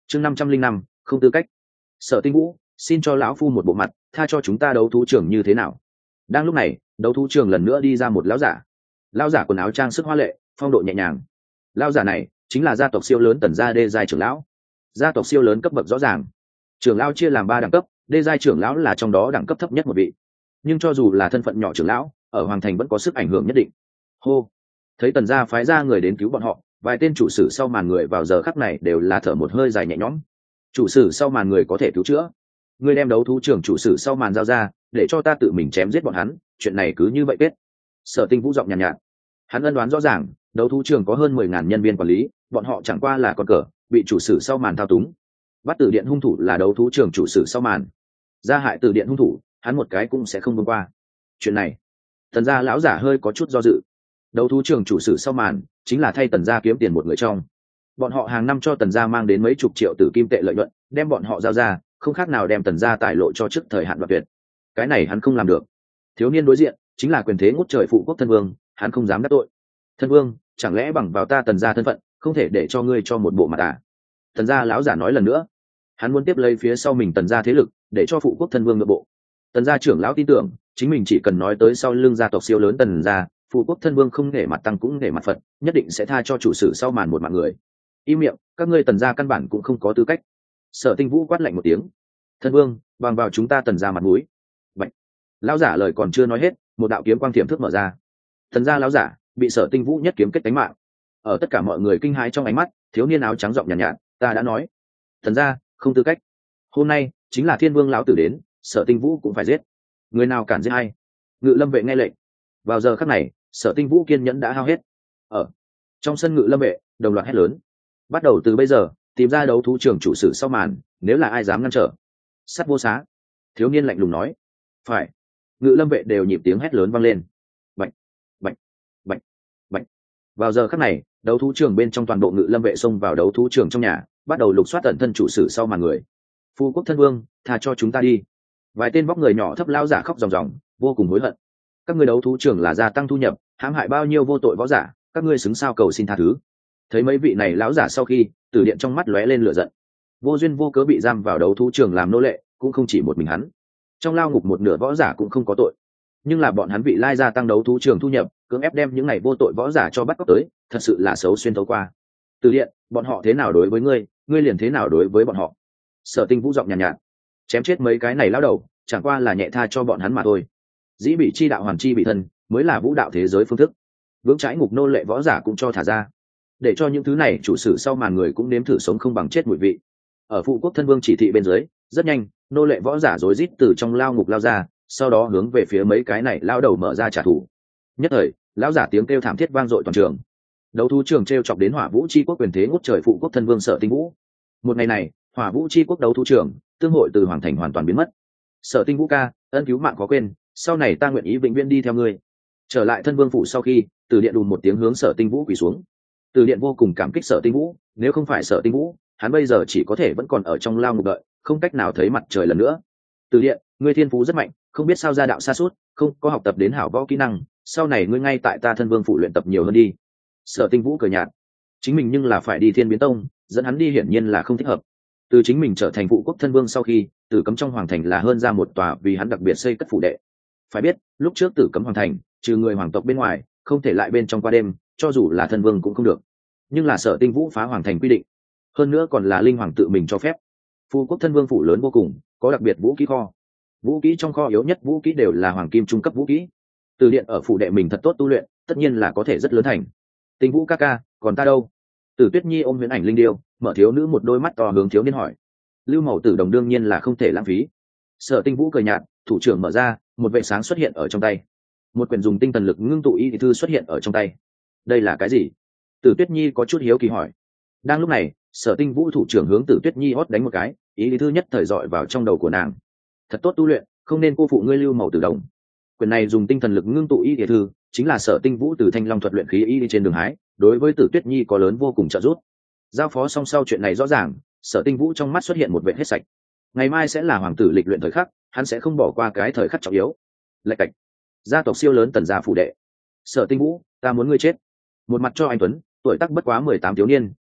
chương 505, không tư cách. Sở Tinh Vũ, xin cho lão phu một bộ mặt, tha cho chúng ta đấu thú trường như thế nào. Đang lúc này, đấu thú trường lần nữa đi ra một lão giả. Lão giả quần áo trang sức hoa lệ, phong độ nhẹ nhàng. Lão giả này chính là gia tộc siêu lớn Tần gia đê giai trưởng lão. Gia tộc siêu lớn cấp bậc rõ ràng, trưởng lão chia làm 3 đẳng cấp, đê giai trưởng lão là trong đó đẳng cấp thấp nhất một vị. Nhưng cho dù là thân phận nhỏ trưởng lão, ở hoàng thành vẫn có sức ảnh hưởng nhất định. Hô, thấy Tần gia phái ra người đến cứu bọn họ, vài tên chủ sử sau màn người vào giờ khắc này đều là thở một hơi dài nhẹ nhõm. Chủ sử sau màn người có thể cứu chữa, người đem đấu thú trưởng chủ sử sau màn giao ra, để cho ta tự mình chém giết bọn hắn, chuyện này cứ như vậy kết. Sở Tinh Vũ giọng nhàn nhạt, hắn ân đoán rõ ràng, đấu thú trường có hơn 10.000 nhân viên quản lý, bọn họ chẳng qua là con cờ, bị chủ sử sau màn thao túng. Bắt Tử Điện hung thủ là đấu thú trường chủ sử sau màn, gia hại Tử Điện hung thủ, hắn một cái cũng sẽ không buông qua. Chuyện này, Tần gia lão giả hơi có chút do dự. Đấu thú trường chủ sử sau màn chính là thay Tần gia kiếm tiền một người trong. Bọn họ hàng năm cho Tần gia mang đến mấy chục triệu tử kim tệ lợi nhuận, đem bọn họ giao ra, không khác nào đem Tần gia tài lộ cho trước thời hạn đoạt tuyệt. Cái này hắn không làm được. Thiếu niên đối diện chính là quyền thế ngút trời phụ quốc thân vương, hắn không dám đắc tội. Thân vương, chẳng lẽ bằng vào ta Tần gia thân phận, không thể để cho ngươi cho một bộ mặt à? Tần gia lão giả nói lần nữa, hắn muốn tiếp lấy phía sau mình Tần gia thế lực, để cho phụ quốc thân vương nội bộ. Tần gia trưởng lão tin tưởng, chính mình chỉ cần nói tới sau lưng gia tộc siêu lớn Tần gia, phụ quốc thân vương không nể mặt tăng cũng nể mặt Phật, nhất định sẽ tha cho chủ sử sau màn một mạng người. Im miệng, các ngươi Tần gia căn bản cũng không có tư cách. Sở Tinh Vũ quát lạnh một tiếng, thân vương, bằng vào chúng ta Tần gia mặt mũi. Vậy, lão giả lời còn chưa nói hết, một đạo kiếm quang tiềm thức mở ra. Tần gia lão giả bị Sở Tinh Vũ nhất kiếm kết tính mạng. Ở tất cả mọi người kinh hãi trong ánh mắt, thiếu niên áo trắng giọng nhàn nhạt, ta đã nói, Tần gia không tư cách. Hôm nay chính là Thiên Vương lão tử đến, Sở Tinh Vũ cũng phải giết. Người nào cản giết hay? Ngự Lâm vệ nghe lệnh. Vào giờ khắc này, Sở Tinh Vũ kiên nhẫn đã hao hết. Ở trong sân Ngự Lâm vệ đồng loạt hét lớn, bắt đầu từ bây giờ tìm ra đấu thú trường chủ sử sau màn, nếu là ai dám ngăn trở, sắt vô xá. Thiếu niên lạnh lùng nói. Phải. Ngự Lâm vệ đều nhịp tiếng hét lớn vang lên. Bạch, bạch, bạch, bạch. Vào giờ khắc này, đấu thú trường bên trong toàn bộ Ngự Lâm vệ xông vào đấu thú trường trong nhà, bắt đầu lục soát tận thân chủ sử sau màn người. Phu quốc thân vương, tha cho chúng ta đi. Vài tên vóc người nhỏ thấp lão giả khóc ròng ròng, vô cùng hối hận. Các ngươi đấu thú trường là gia tăng thu nhập, hãm hại bao nhiêu vô tội võ giả, các ngươi xứng sao cầu xin tha thứ. Thấy mấy vị này lão giả sau khi, Tử Điện trong mắt lóe lên lửa giận. Vô duyên vô cớ bị giam vào đấu thú trường làm nô lệ, cũng không chỉ một mình hắn. Trong lao ngục một nửa võ giả cũng không có tội, nhưng là bọn hắn vị lai gia tăng đấu thú trường thu nhập, cưỡng ép đem những này vô tội võ giả cho bắt cóc tới, thật sự là xấu xuyên thấu qua. Tử Điện, bọn họ thế nào đối với ngươi, ngươi liền thế nào đối với bọn họ. Sở Tinh Vũ giọng nhàn nhạt, chém chết mấy cái này lão đầu, chẳng qua là nhẹ tha cho bọn hắn mà thôi. Dĩ bị chi đạo hoàn chi bị thân, mới là vũ đạo thế giới phương thức. Vững trái ngục nô lệ võ giả cũng cho thả ra, để cho những thứ này chủ sử sau màn người cũng nếm thử sống không bằng chết mùi vị. Ở phụ quốc thân vương chỉ thị bên dưới, rất nhanh nô lệ võ giả rối rít từ trong lao ngục lao ra, sau đó hướng về phía mấy cái này lao đầu mở ra trả thù. Nhất thời lão giả tiếng kêu thảm thiết vang dội toàn trường. Đấu thú trường treo chọc đến Hỏa Vũ chi quốc quyền thế ngút trời phụ quốc thân vương Sở Tinh Vũ. Một ngày này, Hỏa Vũ chi quốc đấu thú trường tương hội từ hoàng thành hoàn toàn biến mất. Sở Tinh Vũ ca, ân cứu mạng có quên, sau này ta nguyện ý vĩnh viễn đi theo ngươi. Trở lại thân vương phủ sau khi, Từ Điện đùn một tiếng hướng Sở Tinh Vũ quỳ xuống. Từ Điện vô cùng cảm kích Sở Tinh Vũ, nếu không phải Sở Tinh Vũ, hắn bây giờ chỉ có thể vẫn còn ở trong lao ngục đợi, không cách nào thấy mặt trời lần nữa. Từ Điện, ngươi thiên phú rất mạnh, không biết sao gia đạo sa sút, không có học tập đến hảo võ kỹ năng, sau này ngươi ngay tại ta thân vương phủ luyện tập nhiều hơn đi. Sở Tinh Vũ cười nhạt, chính mình nhưng là phải đi Thiên Biến Tông, dẫn hắn đi hiển nhiên là không thích hợp. Từ chính mình trở thành phụ quốc thân vương sau khi, Tử Cấm trong hoàng thành là hơn ra một tòa vì hắn đặc biệt xây cất phủ đệ. Phải biết, lúc trước Tử Cấm hoàng thành, trừ người hoàng tộc bên ngoài, không thể lại bên trong qua đêm, cho dù là thân vương cũng không được. Nhưng là Sở Tinh Vũ phá hoàng thành quy định, hơn nữa còn là linh hoàng tự mình cho phép. Phụ quốc thân vương phủ lớn vô cùng, có đặc biệt vũ kỹ kho. Vũ kỹ trong kho yếu nhất vũ kỹ đều là hoàng kim trung cấp vũ kỹ. Từ Điện ở phủ đệ mình thật tốt tu luyện, tất nhiên là có thể rất lớn thành. Tinh Vũ ca ca, còn ta đâu? Tử Tuyết Nhi ôm huyễn ảnh linh điêu, mở thiếu nữ một đôi mắt to hướng thiếu niên hỏi. Lưu Mậu Tử Đồng đương nhiên là không thể lãng phí. Sở Tinh Vũ cười nhạt, thủ trưởng mở ra, một vệ sáng xuất hiện ở trong tay. Một quyển dùng tinh thần lực ngưng tụ y thư xuất hiện ở trong tay. Đây là cái gì? Tử Tuyết Nhi có chút hiếu kỳ hỏi. Đang lúc này, Sở Tinh Vũ thủ trưởng hướng Tử Tuyết Nhi hót đánh một cái, ý thư nhất thời dọi vào trong đầu của nàng. Thật tốt tu luyện, không nên cô phụ ngươi Lưu Mậu Tử Đồng. Quyển này dùng tinh thần lực ngưng tụ y thư, chính là Sở Tinh Vũ từ Thanh Long thuật luyện khí y trên đường hái, đối với Tử Tuyết Nhi có lớn vô cùng trợ giúp. Giao phó xong sau chuyện này rõ ràng, Sở Tinh Vũ trong mắt xuất hiện một vẻ hết sạch. Ngày mai sẽ là hoàng tử lịch luyện thời khắc, hắn sẽ không bỏ qua cái thời khắc trọng yếu. Lạch cạch. Gia tộc siêu lớn Tần gia phủ đệ. Sở Tinh Vũ, ta muốn ngươi chết. Một mặt cho anh tuấn, tuổi tác bất quá 18 thiếu niên,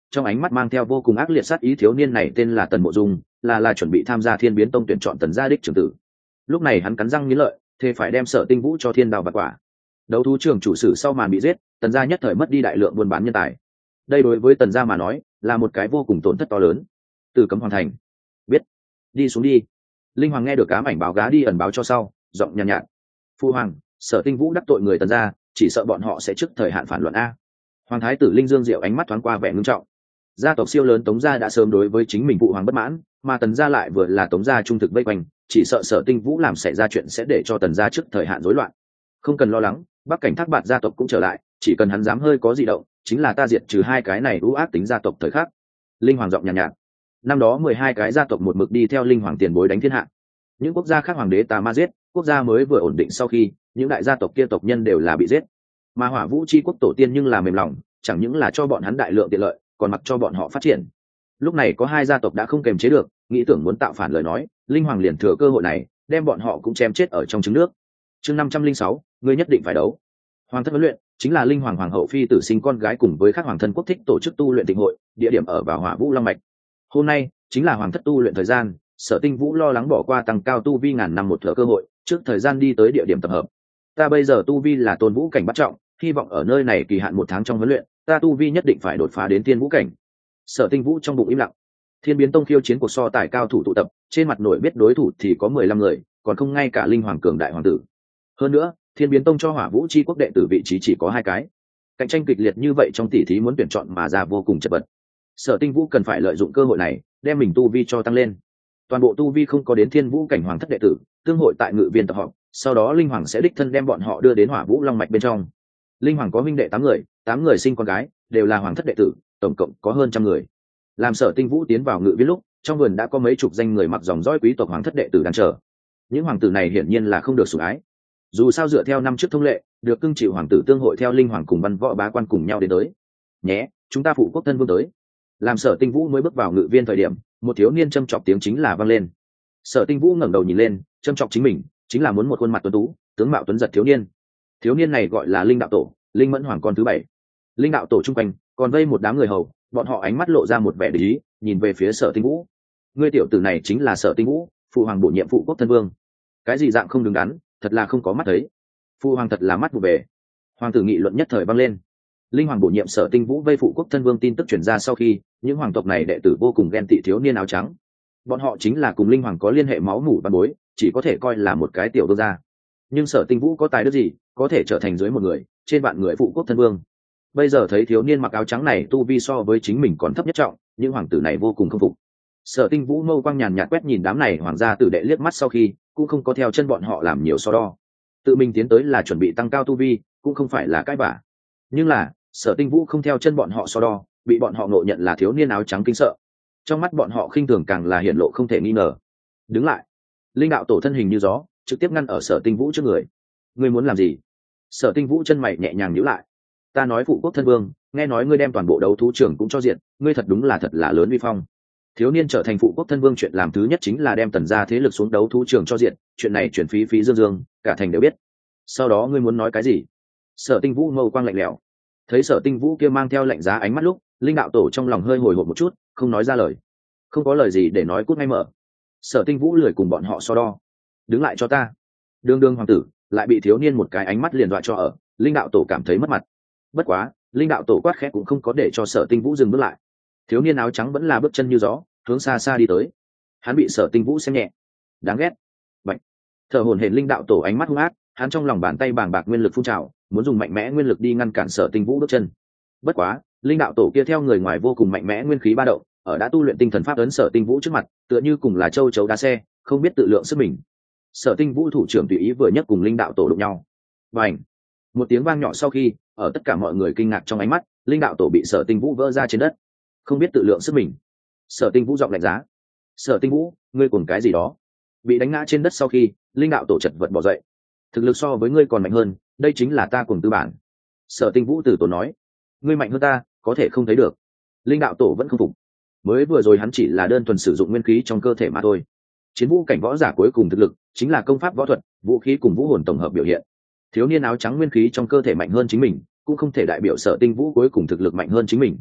trong ánh mắt mang theo vô cùng ác liệt sát ý. Thiếu niên này tên là Tần Mộ Dung, là chuẩn bị tham gia Thiên Biến Tông tuyển chọn Tần gia đích trưởng tử. Lúc này hắn cắn răng nghiến lợi, thề phải đem Sở Tinh Vũ cho thiên đao bạt quả. Đấu thú trường chủ sử sau màn bị giết, Tần gia nhất thời mất đi đại lượng buôn bán nhân tài. Đây đối với Tần gia mà nói là một cái vô cùng tổn thất to lớn. Từ Cấm hoàn thành. Biết. Đi xuống đi. Linh Hoàng nghe được ám ảnh báo gá đi ẩn báo cho sau, giọng nhàn nhạt. Phu hoàng, Sở Tinh Vũ đắc tội người Tần gia, chỉ sợ bọn họ sẽ trước thời hạn phản luận a. Hoàng thái tử Linh Dương Diệu ánh mắt thoáng qua vẻ ngưng trọng. Gia tộc siêu lớn Tống gia đã sớm đối với chính mình phụ hoàng bất mãn, mà Tần gia lại vừa là Tống gia trung thực vây quanh, chỉ sợ Sở Tinh Vũ làm xảy ra chuyện sẽ để cho Tần gia trước thời hạn rối loạn. Không cần lo lắng, Bắc Cảnh Thác Bạt gia tộc cũng trở lại, chỉ cần hắn dám hơi có dị động, chính là ta diệt trừ hai cái này ưu ác tính gia tộc thời khắc. Linh Hoàng giọng nhàn nhạt. Năm đó 12 cái gia tộc một mực đi theo Linh Hoàng tiền bối đánh thiên hạ. Những quốc gia khác hoàng đế tà ma giết, quốc gia mới vừa ổn định sau khi, những đại gia tộc kia tộc nhân đều là bị giết. Mà Hỏa Vũ chi quốc tổ tiên nhưng là mềm lòng, chẳng những là cho bọn hắn đại lượng tiện lợi, còn mặc cho bọn họ phát triển. Lúc này có hai gia tộc đã không kềm chế được, nghĩ tưởng muốn tạo phản lời nói, Linh Hoàng liền thừa cơ hội này, đem bọn họ cũng chém chết ở trong trứng nước. Chương 506, ngươi nhất định phải đấu. Hoàng thất huấn luyện chính là Linh Hoàng hoàng hậu phi tử sinh con gái cùng với các hoàng thân quốc thích tổ chức tu luyện tịnh hội, địa điểm ở vào Hỏa Vũ Long mạch. Hôm nay chính là hoàng thất tu luyện thời gian, Sở Tinh Vũ lo lắng bỏ qua tăng cao tu vi ngàn năm một thở cơ hội, trước thời gian đi tới địa điểm tập hợp. Ta bây giờ tu vi là Tôn Vũ cảnh bắt trọng, hy vọng ở nơi này kỳ hạn 1 tháng trong huấn luyện, ta tu vi nhất định phải đột phá đến Thiên Vũ cảnh. Sở Tinh Vũ trong bụng im lặng. Thiên Biến Tông khiêu chiến cuộc so tài cao thủ tụ tập, trên mặt nổi biết đối thủ thì có 15 người, còn không ngay cả Linh Hoàng cường đại hoàng tử. Hơn nữa, Thiên Biến Tông cho Hỏa Vũ chi quốc đệ tử vị trí chỉ có 2 cái. Cạnh tranh kịch liệt như vậy trong tỷ thí muốn tuyển chọn mà ra vô cùng chật vật. Sở Tinh Vũ cần phải lợi dụng cơ hội này, đem mình tu vi cho tăng lên. Toàn bộ tu vi không có đến Thiên Vũ cảnh hoàng thất đệ tử, tương hội tại Ngự Viên tập họp, sau đó Linh Hoàng sẽ đích thân đem bọn họ đưa đến Hỏa Vũ Long mạch bên trong. Linh Hoàng có huynh đệ 8 người sinh con gái, đều là hoàng thất đệ tử, tổng cộng có hơn 100 người. Làm Sở Tinh Vũ tiến vào Ngự Viên lúc, trong vườn đã có mấy chục danh người mặc dòng dõi quý tộc hoàng thất đệ tử đang chờ. Những hoàng tử này hiển nhiên là không được sủng ái. Dù sao dựa theo năm trước thông lệ, được cưng chịu hoàng tử tương hội theo Linh Hoàng cùng văn võ bá quan cùng nhau đến tới. Nhé, chúng ta phụ quốc thân vương tới. Làm Sở Tinh Vũ mới bước vào Ngự Viên thời điểm, một thiếu niên châm chọc tiếng chính là vang lên. Sở Tinh Vũ ngẩng đầu nhìn lên, châm chọc chính mình, chính là muốn một khuôn mặt tuấn tú, tướng mạo tuấn giật thiếu niên. Thiếu niên này gọi là Linh đạo tổ, Linh Mẫn Hoàng con thứ 7. Linh đạo tổ trung quanh còn vây một đám người hầu, bọn họ ánh mắt lộ ra một vẻ để ý, nhìn về phía Sở Tinh Vũ. Ngươi tiểu tử này chính là Sở Tinh Vũ, phụ hoàng bổ nhiệm phụ quốc thân vương. Cái gì dạng không đứng đắn, thật là không có mắt thấy. Phụ hoàng thật là mắt vụ về. Hoàng tử nghị luận nhất thời vang lên. Linh Hoàng bổ nhiệm Sở Tinh Vũ vây phụ quốc thân vương tin tức truyền ra sau khi, những hoàng tộc này đệ tử vô cùng ghen tị thiếu niên áo trắng. Bọn họ chính là cùng Linh Hoàng có liên hệ máu mủ văn bối, chỉ có thể coi là một cái tiểu vương gia. Nhưng Sở Tinh Vũ có tài đức gì, có thể trở thành dưới một người, trên vạn người phụ quốc thân vương. Bây giờ thấy thiếu niên mặc áo trắng này tu vi so với chính mình còn thấp nhất trọng, những hoàng tử này vô cùng không phục. Sở Tinh Vũ mâu quang nhàn nhạt quét nhìn đám này hoàng gia tử đệ liếc mắt sau khi, cũng không có theo chân bọn họ làm nhiều so đo. Tự mình tiến tới là chuẩn bị tăng cao tu vi, cũng không phải là cãi vã. Nhưng là, Sở Tinh Vũ không theo chân bọn họ so đo, bị bọn họ ngộ nhận là thiếu niên áo trắng kinh sợ. Trong mắt bọn họ khinh thường càng là hiển lộ không thể nghi ngờ. Đứng lại. Linh đạo tổ thân hình như gió, trực tiếp ngăn ở Sở Tinh Vũ trước người. Ngươi muốn làm gì? Sở Tinh Vũ chân mày nhẹ nhàng nhíu lại. Ta nói phụ quốc thân vương, nghe nói ngươi đem toàn bộ đấu thú trưởng cũng cho diện, ngươi thật đúng là thật là lớn uy phong. Thiếu niên trở thành phụ quốc thân vương chuyện làm thứ nhất chính là đem Tần gia thế lực xuống đấu thú trường cho diện, chuyện này chuyển phí phí dương dương, cả thành đều biết. Sau đó ngươi muốn nói cái gì? Sở Tinh Vũ mâu quang lạnh lẽo. Thấy Sở Tinh Vũ kia mang theo lạnh giá ánh mắt lúc, Linh đạo tổ trong lòng hơi hồi hộp một chút, không nói ra lời. Không có lời gì để nói, cút ngay mở. Sở Tinh Vũ lười cùng bọn họ so đo. Đứng lại cho ta. Đương đương hoàng tử lại bị thiếu niên một cái ánh mắt liền dọa cho ở, Linh đạo tổ cảm thấy mất mặt. Bất quá, Linh đạo tổ quát khẽ cũng không có để cho Sở Tinh Vũ dừng bước lại. Thiếu niên áo trắng vẫn là bước chân như gió, hướng xa xa đi tới. Hắn bị Sở Tinh Vũ xem nhẹ. Đáng ghét. Bạch. Thở hổn hển Linh đạo tổ ánh mắt hung ác, hắn trong lòng bàn tay bàng bạc nguyên lực phun trào, muốn dùng mạnh mẽ nguyên lực đi ngăn cản Sở Tinh Vũ bước chân. Bất quá, Linh đạo tổ kia theo người ngoài vô cùng mạnh mẽ nguyên khí ba động, ở đã tu luyện tinh thần pháp ấn Sở Tinh Vũ trước mặt, tựa như cùng là châu chấu đá xe, không biết tự lượng sức mình. Sở Tinh Vũ thủ trưởng tùy ý vừa nhất cùng Linh đạo tổ đụng nhau. Bành! Một tiếng vang nhỏ sau khi, ở tất cả mọi người kinh ngạc trong ánh mắt, Linh đạo tổ bị Sở Tinh Vũ vỡ ra trên đất. Không biết tự lượng sức mình. Sở Tinh Vũ giọng lạnh giá. Sở Tinh Vũ, ngươi cuồng cái gì đó? Bị đánh ngã trên đất sau khi, Linh đạo tổ chật vật bỏ dậy. Thực lực so với ngươi còn mạnh hơn, đây chính là ta cuồng tư bản. Sở Tinh Vũ từ tốn nói. Ngươi mạnh hơn ta, có thể không thấy được. Linh đạo tổ vẫn không phục. Mới vừa rồi hắn chỉ là đơn thuần sử dụng nguyên khí trong cơ thể mà thôi. Chiến vũ cảnh võ giả cuối cùng thực lực chính là công pháp võ thuật, vũ khí cùng vũ hồn tổng hợp biểu hiện. Thiếu niên áo trắng nguyên khí trong cơ thể mạnh hơn chính mình, cũng không thể đại biểu Sở Tinh Vũ cuối cùng thực lực mạnh hơn chính mình.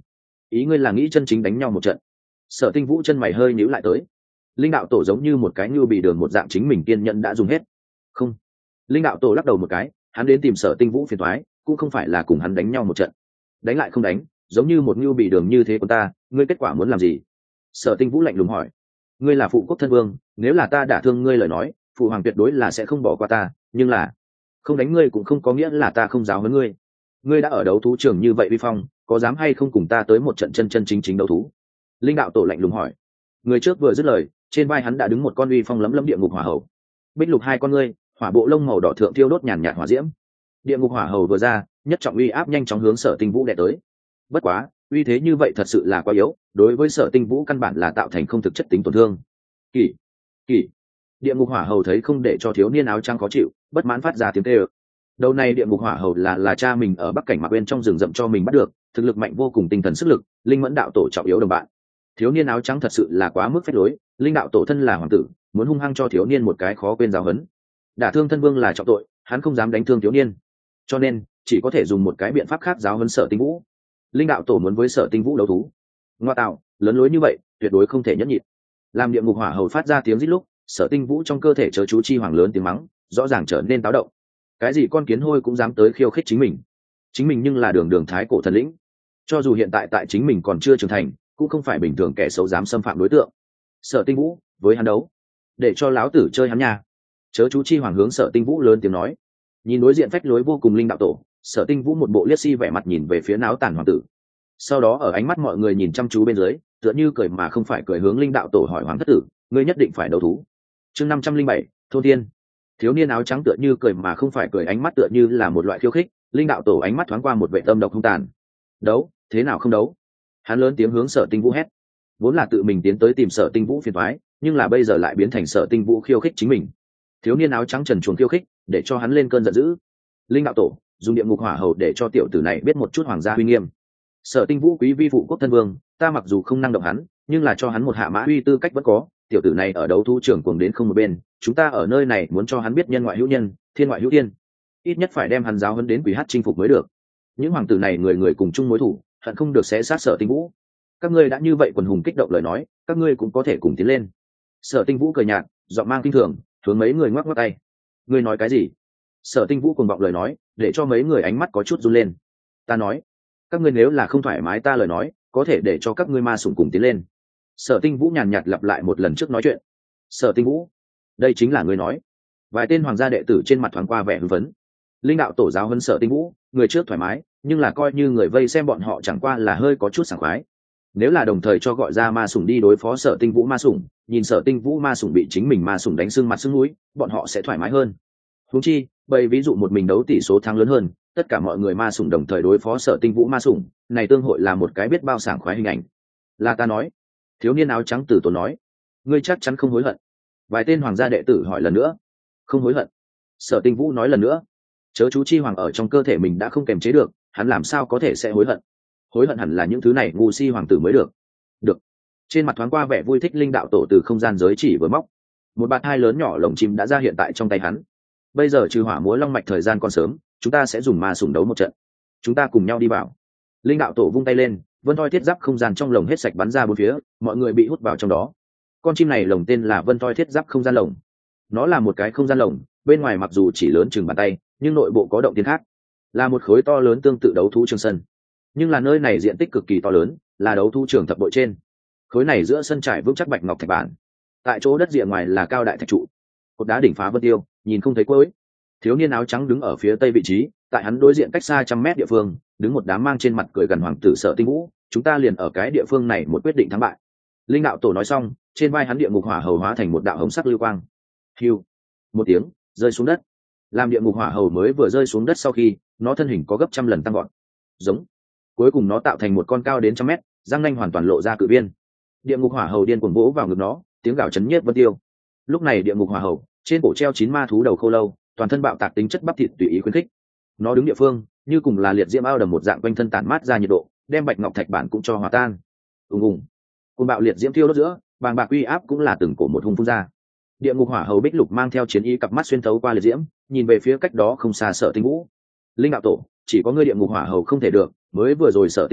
ý ngươi là nghĩ chân chính đánh nhau một trận? Sở Tinh Vũ chân mày hơi nhíu lại tới. Linh đạo tổ giống như một cái như bị đường một dạng, chính mình kiên nhẫn đã dùng hết. Không. Linh đạo tổ lắc đầu một cái, hắn đến tìm Sở Tinh Vũ phiền toái, cũng không phải là cùng hắn đánh nhau một trận. Đánh lại không đánh, giống như một như bị đường như thế của ta, ngươi kết quả muốn làm gì? Sở Tinh Vũ lạnh lùng hỏi. Ngươi là phụ quốc thân vương, nếu là ta đả thương ngươi lời nói, phụ hoàng tuyệt đối là sẽ không bỏ qua ta, nhưng là không đánh ngươi cũng không có nghĩa là ta không giáo huấn ngươi. Ngươi đã ở đấu thú trường như vậy vi phong, có dám hay không cùng ta tới một trận chân chân chính chính đấu thú? Linh đạo tổ lạnh lùng hỏi. Người trước vừa dứt lời, trên vai hắn đã đứng một con uy phong lấm lấm địa ngục hỏa hầu. Bích lục hai con ngươi, hỏa bộ lông màu đỏ thượng thiêu đốt nhàn nhạt hỏa diễm. Địa ngục hỏa hầu vừa ra, nhất trọng uy áp nhanh chóng hướng Sở Tinh Vũ đè tới. Bất quá, uy thế như vậy thật sự là quá yếu, đối với Sở Tinh Vũ căn bản là tạo thành không thực chất tính tổn thương. Kỳ, kỳ. Địa ngục hỏa hầu thấy không để cho thiếu niên áo trắng khó chịu, bất mãn phát ra tiếng kêu. Đầu này địa ngục hỏa hầu là cha mình ở bắc cảnh mặc bên trong rừng rậm cho mình bắt được, thực lực mạnh vô cùng, tinh thần sức lực, linh mẫn đạo tổ trọng yếu đồng bạn. Thiếu niên áo trắng thật sự là quá mức phách lối, linh đạo tổ thân là hoàng tử, muốn hung hăng cho thiếu niên một cái khó quên giáo huấn. Đả thương thân vương là trọng tội, hắn không dám đánh thương thiếu niên, cho nên chỉ có thể dùng một cái biện pháp khác giáo huấn Sở Tinh Vũ. Linh đạo tổ muốn với Sở Tinh Vũ đấu thú, ngoa tạo, lớn lối như vậy tuyệt đối không thể nhẫn nhịn. Làm địa ngục hỏa hầu phát ra tiếng rít lúc, Sở Tinh Vũ trong cơ thể chớ chú chi hoàng lớn tiếng mắng, rõ ràng trở nên táo động. Cái gì con kiến hôi cũng dám tới khiêu khích chính mình nhưng là đường đường thái cổ thần lĩnh, cho dù hiện tại tại chính mình còn chưa trưởng thành, cũng không phải bình thường kẻ xấu dám xâm phạm đối tượng. Sở Tinh Vũ với hắn đấu, để cho láo tử chơi hắn nha. Chớ chú chi hoàng hướng Sở Tinh Vũ lớn tiếng nói. Nhìn đối diện phách lối vô cùng linh đạo tổ, Sở Tinh Vũ một bộ liếc si vẻ mặt nhìn về phía náo tàn hoàng tử, sau đó ở ánh mắt mọi người nhìn chăm chú bên dưới, tựa như cười mà không phải cười hướng linh đạo tổ hỏi: hoàng thất tử, ngươi nhất định phải đấu thú? Chương 507, thôn thiên. Thiếu niên áo trắng tựa như cười mà không phải cười, ánh mắt tựa như là một loại khiêu khích. Linh đạo tổ ánh mắt thoáng qua một vệ tâm độc không tàn. Đấu, thế nào không đấu? Hắn lớn tiếng hướng Sở Tinh Vũ hét. Vốn là tự mình tiến tới tìm Sở Tinh Vũ phiền toái, nhưng là bây giờ lại biến thành Sở Tinh Vũ khiêu khích chính mình. Thiếu niên áo trắng trần truồng khiêu khích, để cho hắn lên cơn giận dữ. Linh đạo tổ dùng địa ngục hỏa hầu để cho tiểu tử này biết một chút hoàng gia uy nghiêm. Sở Tinh Vũ quý vi phụ quốc thân vương, ta mặc dù không năng động hắn, nhưng là cho hắn một hạ mã uy tư cách vẫn có. Tiểu tử này ở đấu thú trường cuồng đến không một bên, chúng ta ở nơi này muốn cho hắn biết nhân ngoại hữu nhân, thiên ngoại hữu thiên, ít nhất phải đem hắn giáo huấn đến quỷ hát chinh phục mới được. Những hoàng tử này người người cùng chung mối thù, hận không được xé xác Sở Tinh Vũ. Các ngươi đã như vậy quần hùng kích động lời nói, các ngươi cũng có thể cùng tiến lên. Sở Tinh Vũ cười nhạt, giọng mang kinh thường, hướng mấy người ngoắc ngoắc tay. Ngươi nói cái gì? Sở Tinh Vũ cuồng vọng lời nói, để cho mấy người ánh mắt có chút run lên. Ta nói, các ngươi nếu là không thoải mái ta lời nói, có thể để cho các ngươi ma sủng cùng tiến lên. Sở Tinh Vũ nhàn nhạt lặp lại một lần trước nói chuyện. Sở Tinh Vũ, đây chính là ngươi nói? Vài tên hoàng gia đệ tử trên mặt thoáng qua vẻ hưng phấn. Linh đạo tổ giáo huấn Sở Tinh Vũ, người trước thoải mái, nhưng là coi như người vây xem bọn họ chẳng qua là hơi có chút sảng khoái. Nếu là đồng thời cho gọi ra ma sủng đi đối phó Sở Tinh Vũ ma sủng, nhìn Sở Tinh Vũ ma sủng bị chính mình ma sủng đánh sưng mặt sưng mũi, bọn họ sẽ thoải mái hơn. Huống chi, bởi ví dụ một mình đấu tỷ số thắng lớn hơn, tất cả mọi người ma sủng đồng thời đối phó Sở Tinh Vũ ma sủng, này tương hội là một cái biết bao sảng khoái hình ảnh. Là ta nói. Thiếu niên áo trắng từ tốn nói. Ngươi chắc chắn không hối hận? Vài tên hoàng gia đệ tử hỏi lần nữa. Không hối hận. Sở Tinh Vũ nói lần nữa. Chớ chú chi hoàng ở trong cơ thể mình đã không kềm chế được, hắn làm sao có thể sẽ hối hận? Hối hận hẳn là những thứ này ngu si hoàng tử mới được. Được. Trên mặt thoáng qua vẻ vui thích, linh đạo tổ từ không gian giới chỉ vừa móc một bạt hai lớn nhỏ lồng chim đã ra hiện tại trong tay hắn. Bây giờ trừ hỏa múa long mạch thời gian còn sớm, chúng ta sẽ dùng ma sủng đấu một trận, chúng ta cùng nhau đi vào. Linh đạo tổ vung tay lên, vân thoi thiết giáp không gian trong lồng hết sạch bắn ra bốn phía, mọi người bị hút vào trong đó. Con chim này lồng tên là vân thoi thiết giáp không gian lồng. Nó là một cái không gian lồng, bên ngoài mặc dù chỉ lớn chừng bàn tay, nhưng nội bộ có động thiên khác, là một khối to lớn tương tự đấu thú trường sân. Nhưng là nơi này diện tích cực kỳ to lớn, là đấu thú trường thập bội trên. Khối này giữa sân trải vững chắc bạch ngọc thạch bản, tại chỗ đất rìa ngoài là cao đại thạch trụ, cột đá đỉnh phá vân tiêu, nhìn không thấy cuối. Thiếu niên áo trắng đứng ở phía tây vị trí, tại hắn đối diện cách xa 100 mét địa phương, đứng một đám mang trên mặt cười gần hoàng tử Sở Tinh Vũ. Chúng ta liền ở cái địa phương này một quyết định thắng bại. Linh đạo tổ nói xong, trên vai hắn địa ngục hỏa hầu hóa thành một đạo hồng sắc lưu quang, hiu một tiếng rơi xuống đất. Làm địa ngục hỏa hầu mới vừa rơi xuống đất sau khi, nó thân hình có gấp trăm lần tăng gọn, giống. Cuối cùng nó tạo thành một con cao đến 100 mét, răng nanh hoàn toàn lộ ra cự viên. Địa ngục hỏa hầu điên cuồng vỗ vào ngực nó, tiếng gào chấn nhiếp vân tiêu. Lúc này địa ngục hỏa hầu trên cổ treo 9 ma thú đầu khô lâu, toàn thân bạo tạc tính chất bắp thịt tùy ý khuyến khích. Nó đứng địa phương như cùng là liệt diễm ao đầm một dạng, quanh thân tản mát ra nhiệt độ, đem bạch ngọc thạch bản cũng cho hòa tan. Ùng, côn bạo liệt diễm thiêu đốt giữa, bàng bạc uy áp cũng là từng cổ một hung phun ra. Địa ngục hỏa hầu bích lục mang theo chiến ý, cặp mắt xuyên thấu qua liệt diễm, nhìn về phía cách đó không xa Sở Tinh Vũ. Linh đạo tổ, chỉ có ngươi địa ngục hỏa hầu không thể được, mới vừa rồi Sở Tinh Vũ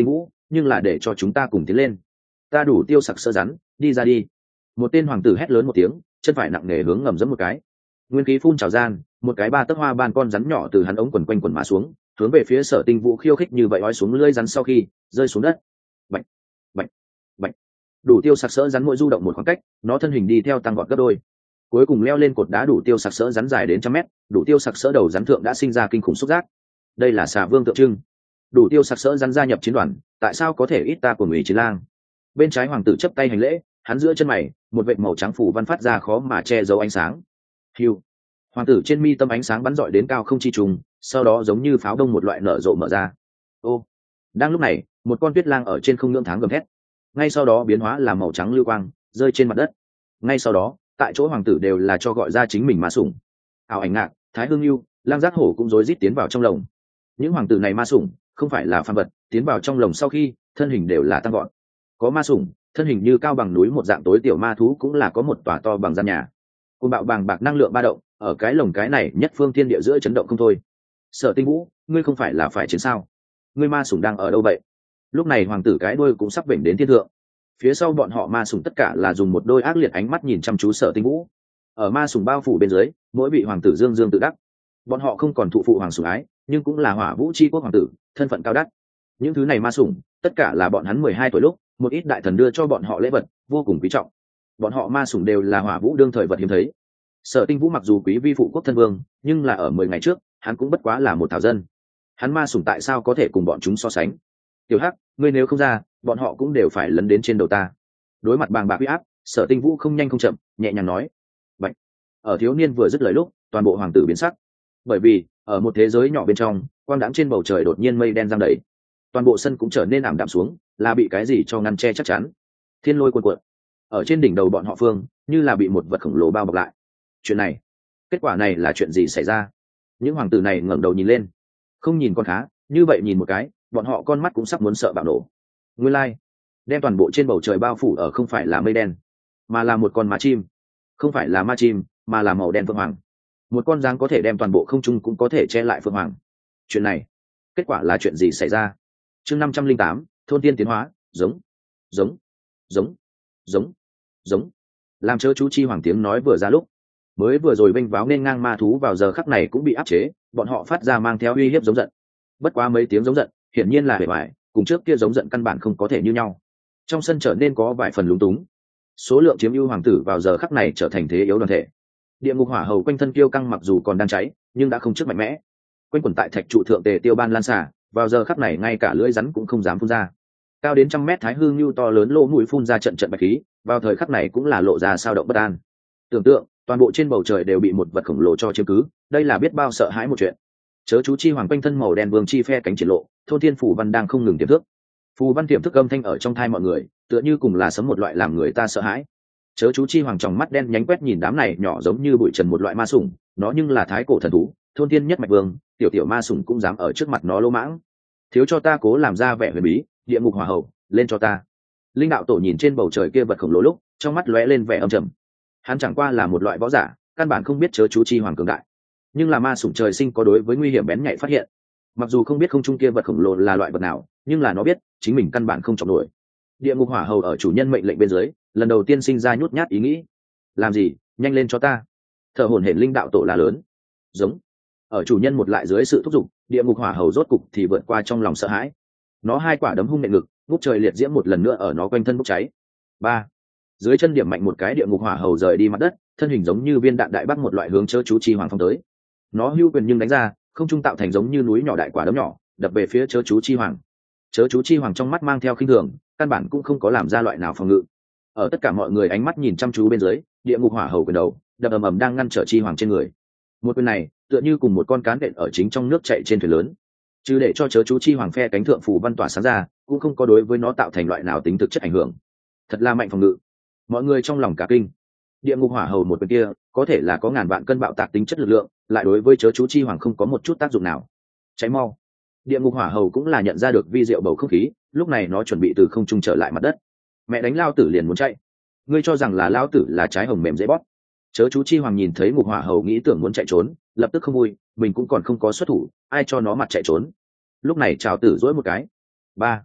nhưng là để cho chúng ta cùng tiến lên. Ta đủ tiêu sặc sỡ rắn, đi ra đi. Một tên hoàng tử hét lớn một tiếng, chân phải nặng nề hướng ngầm giẫm một cái. Nguyên khí phun trào gian, một cái 3 tấc hoa ban con rắn nhỏ từ hắn ống quần quanh quần mà xuống, hướng về phía Sở Tinh Vũ khiêu khích như vậy ói xuống lưỡi rắn sau khi rơi xuống đất. Bạch, bạch, bạch. Đủ tiêu sặc sỡ rắn mỗi du động một khoảng cách, nó thân hình đi theo tăng vọt gấp đôi. Cuối cùng leo lên cột đá đủ tiêu sặc sỡ rắn dài đến 100 mét, đủ tiêu sặc sỡ đầu rắn thượng đã sinh ra kinh khủng xúc giác. Đây là xà vương tượng trưng. Đủ tiêu sặc sỡ rắn gia nhập chiến đoàn, tại sao có thể ít ta của Ngụy Chiến Lang? Bên trái hoàng tử chấp tay hành lễ, hắn giữa chân mày, một vệt màu trắng phủ văn phát ra khó mà che giấu ánh sáng. Hưu. Hoàng tử trên mi tâm ánh sáng bắn rọi đến cao không chi trùng, sau đó giống như pháo đông một loại nở rộ mở ra. Ô. Đang lúc này, một con tuyết lang ở trên không ngưỡng tháng gầm thét. Ngay sau đó biến hóa làm màu trắng lưu quang, rơi trên mặt đất. Ngay sau đó, tại chỗ hoàng tử đều là cho gọi ra chính mình ma sủng. Ảo Ảnh Ngạc, Thái Hương Lưu, Lang Giác Hổ cũng rối rít tiến vào trong lồng. Những hoàng tử này ma sủng, không phải là phàm vật, tiến vào trong lồng sau khi, thân hình đều là tăng gọn. Có ma sủng, thân hình như cao bằng núi một dạng tối tiểu ma thú cũng là có một tòa to bằng gian nhà. Côn bạo bàng bạc năng lượng ba động, ở cái lồng cái này nhất phương thiên địa giữa chấn động không thôi. Sở Tinh Vũ, ngươi không phải là phải chiến sao? Ngươi ma sủng đang ở đâu vậy? Lúc này hoàng tử cái đuôi cũng sắp vểnh đến thiên thượng. Phía sau bọn họ ma sủng tất cả là dùng một đôi ác liệt ánh mắt nhìn chăm chú Sở Tinh Vũ. Ở ma sủng bao phủ bên dưới, mỗi vị hoàng tử dương dương tự đắc. Bọn họ không còn thụ phụ hoàng sủng ái, nhưng cũng là Hỏa Vũ chi quốc hoàng tử, thân phận cao đắt. Những thứ này ma sủng, tất cả là bọn hắn 12 tuổi lúc, một ít đại thần đưa cho bọn họ lễ vật, vô cùng quý trọng. Bọn họ ma sủng đều là Hỏa Vũ đương thời vật hiếm thấy. Sở Tinh Vũ mặc dù quý vi phụ quốc thân vương, nhưng là ở 10 ngày trước, hắn cũng bất quá là một thảo dân. Hắn ma sủng tại sao có thể cùng bọn chúng so sánh? Tiểu Hắc, ngươi nếu không ra, bọn họ cũng đều phải lấn đến trên đầu ta. Đối mặt bàng bạc uy áp, Sở Tinh Vũ không nhanh không chậm, nhẹ nhàng nói. Bạch. Ở thiếu niên vừa dứt lời lúc, toàn bộ hoàng tử biến sắc. Bởi vì, ở một thế giới nhỏ bên trong, quang đãng trên bầu trời đột nhiên mây đen giăng đầy. Toàn bộ sân cũng trở nên ảm đạm xuống, là bị cái gì cho ngăn che chắc chắn. Thiên lôi cuồn cuộn. Ở trên đỉnh đầu bọn họ phương, như là bị một vật khổng lồ bao bọc lại. Chuyện này, kết quả này là chuyện gì xảy ra? Những hoàng tử này ngẩng đầu nhìn lên, không nhìn con khá, như vậy nhìn một cái, bọn họ con mắt cũng sắp muốn sợ bạo nổ. Nguyên lai, đem toàn bộ trên bầu trời bao phủ ở không phải là mây đen, mà là một con ma chim. Không phải là ma chim, mà là màu đen phượng hoàng. Một con dáng có thể đem toàn bộ không trung cũng có thể che lại phượng hoàng. Chuyện này, kết quả là chuyện gì xảy ra? Chương 508, thôn tiên tiến hóa, giống, giống, giống, giống, giống. Làm chớ chú chi hoàng tiếng nói vừa ra lúc, mới vừa rồi vênh váo nên ngang ma thú vào giờ khắc này cũng bị áp chế, bọn họ phát ra mang theo uy hiếp giống giận. Bất quá mấy tiếng giống giận, hiển nhiên là bề ngoài, cùng trước kia giống giận căn bản không có thể như nhau. Trong sân trở nên có vài phần lúng túng. Số lượng chiếm ưu hoàng tử vào giờ khắc này trở thành thế yếu đoàn thể. Địa ngục hỏa hầu quanh thân kiêu căng mặc dù còn đang cháy, nhưng đã không trước mạnh mẽ. Quanh quẩn tại thạch trụ thượng tề tiêu ban lan xả, vào giờ khắc này ngay cả lưỡi rắn cũng không dám phun ra. Cao đến 100 mét thái hư lưu to lớn lỗ mũi phun ra trận trận bạch khí, vào thời khắc này cũng là lộ ra sao động bất an. Tưởng tượng, toàn bộ trên bầu trời đều bị một vật khổng lồ cho chiếm cứ, đây là biết bao sợ hãi một chuyện. Chớ chú chi hoàng quanh thân màu đen vương chi phe cánh triển lộ, thôn thiên phủ văn đang không ngừng tiềm thức. Phù văn tiềm thức âm thanh ở trong thai mọi người, tựa như cùng là sấm một loại làm người ta sợ hãi. Chớ chú chi hoàng tròng mắt đen nhánh quét nhìn đám này nhỏ giống như bụi trần một loại ma sủng, nó nhưng là thái cổ thần thú, thôn thiên nhất mạch vương, tiểu tiểu ma sủng cũng dám ở trước mặt nó lỗ mãng. Thiếu cho ta cố làm ra vẻ huyền bí, địa ngục hỏa hầu, lên cho ta. Linh đạo tổ nhìn trên bầu trời kia vật khổng lồ lúc, trong mắt lóe lên vẻ âm trầm. Hắn chẳng qua là một loại võ giả, căn bản không biết chớ chú chi hoàng cường đại, nhưng là ma sủng trời sinh có đối với nguy hiểm bén nhạy phát hiện. Mặc dù không biết không trung kia vật khổng lồ là loại vật nào, nhưng là nó biết chính mình căn bản không chọc nổi. Địa ngục hỏa hầu ở chủ nhân mệnh lệnh bên dưới, lần đầu tiên sinh ra nhút nhát ý nghĩ. Làm gì, nhanh lên cho ta. Thở hổn hển linh đạo tổ là lớn. Giống. Ở chủ nhân một lại dưới sự thúc giục, địa ngục hỏa hầu rốt cục thì vượt qua trong lòng sợ hãi. Nó hai quả đấm hung nện ngực, ngút trời liệt diễm một lần nữa ở nó quanh thân bốc cháy. Ba. Dưới chân điểm mạnh một cái, địa ngục hỏa hầu rời đi mặt đất, thân hình giống như viên đạn đại bắc một loại hướng chớ chú chi hoàng phong tới. Nó hưu quyền nhưng đánh ra, không trung tạo thành giống như núi nhỏ đại quả đấm nhỏ, đập về phía chớ chú chi hoàng. Chớ chú chi hoàng trong mắt mang theo khinh thường, căn bản cũng không có làm ra loại nào phòng ngự. Ở tất cả mọi người ánh mắt nhìn chăm chú bên dưới, địa ngục hỏa hầu quyền đầu đập ầm ầm đang ngăn trở chi hoàng trên người. Một quyền này tựa như cùng một con cán đện ở chính trong nước chạy trên thuyền lớn, chứ để cho chớ chú chi hoàng phe cánh thượng phủ văn tỏa sáng ra, cũng không có đối với nó tạo thành loại nào tính thực chất ảnh hưởng. Thật là mạnh phòng ngự. Mọi người trong lòng cả kinh. Địa ngục hỏa hầu một quyền kia có thể là có ngàn vạn cân bạo tạc tính chất lực lượng, lại đối với chớ chú chi hoàng không có một chút tác dụng nào. Cháy mau. Địa ngục hỏa hầu cũng là nhận ra được vi diệu bầu không khí, lúc này nó chuẩn bị từ không trung trở lại mặt đất. Mẹ đánh lao tử liền muốn chạy. Ngươi cho rằng là lao tử là trái hồng mềm dễ bóp? Chớ chú chi hoàng nhìn thấy ngục hỏa hầu nghĩ tưởng muốn chạy trốn, lập tức không vui, mình cũng còn không có xuất thủ, ai cho nó mặt chạy trốn. Lúc này chào tử dỗi một cái. Ba.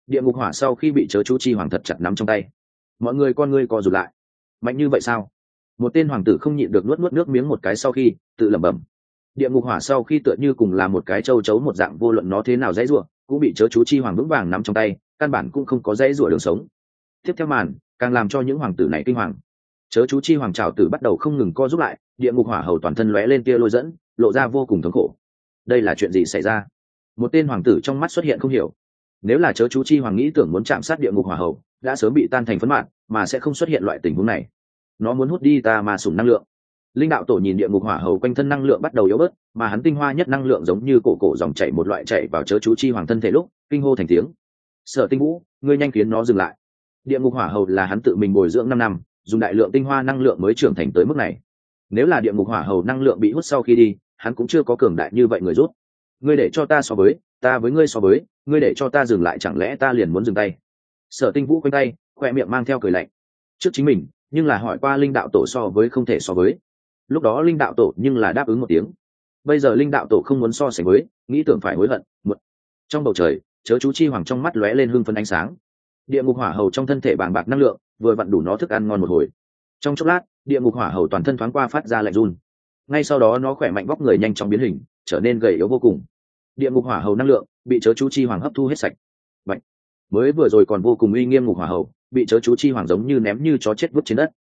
Địa ngục hỏa sau khi bị chớ chú chi hoàng thật chặt nắm trong tay, mọi người con ngươi co rụt lại. Mạnh như vậy sao? Một tên hoàng tử không nhịn được nuốt nước miếng một cái, sau khi tự lẩm bẩm. Địa ngục hỏa sau khi tựa như cùng là một cái châu chấu một dạng, vô luận nó thế nào dãy rủa cũng bị chớ chú chi hoàng vững vàng nắm trong tay, căn bản cũng không có dãy rủa đường sống. Tiếp theo màn càng làm cho những hoàng tử này kinh hoàng. Chớ chú chi hoàng trảo tử bắt đầu không ngừng co rút lại, địa ngục hỏa hầu toàn thân lóe lên tia lôi dẫn, lộ ra vô cùng thống khổ. Đây là chuyện gì xảy ra? Một tên hoàng tử trong mắt xuất hiện không hiểu. Nếu là chớ chú chi hoàng nghĩ tưởng muốn chạm sát địa ngục hỏa hầu, đã sớm bị tan thành phấn mạt, mà sẽ không xuất hiện loại tình huống này. Nó muốn hút đi ta ma sủng năng lượng. Linh đạo tổ nhìn địa ngục hỏa hầu quanh thân năng lượng bắt đầu yếu bớt, mà hắn tinh hoa nhất năng lượng giống như cổ dòng chảy một loại chảy vào chớ chú chi hoàng thân thể lúc, kinh hô thành tiếng. Sở Tinh Vũ, ngươi nhanh khiến nó dừng lại. Địa ngục hỏa hầu là hắn tự mình bồi dưỡng 5 năm, dùng đại lượng tinh hoa năng lượng mới trưởng thành tới mức này. Nếu là địa ngục hỏa hầu năng lượng bị hút sau khi đi, hắn cũng chưa có cường đại như vậy người rút. Ngươi để cho ta so với, ta với ngươi so với, ngươi để cho ta dừng lại, chẳng lẽ ta liền muốn dừng tay? Sở Tinh Vũ quanh tay, khoe miệng mang theo cười lạnh. Trước chính mình, nhưng là hỏi qua linh đạo tổ so với không thể so với. Lúc đó linh đạo tổ nhưng là đáp ứng một tiếng. Bây giờ linh đạo tổ không muốn so sánh với, nghĩ tưởng phải hối hận. Trong bầu trời, chớ chú chi hoàng trong mắt lóe lên hưng phấn ánh sáng. Địa ngục hỏa hầu trong thân thể bàng bạc năng lượng, vừa vặn đủ nó thức ăn ngon một hồi. Trong chốc lát, địa ngục hỏa hầu toàn thân thoáng qua phát ra lạnh run. Ngay sau đó nó khỏe mạnh vóc người nhanh chóng biến hình, trở nên gầy yếu vô cùng. Địa ngục hỏa hầu năng lượng bị chớ chú chi hoàng hấp thu hết sạch. Vậy, mới vừa rồi còn vô cùng uy nghiêm ngục hỏa hầu, bị chớ chú chi hoàng giống như ném như chó chết vứt trên đất.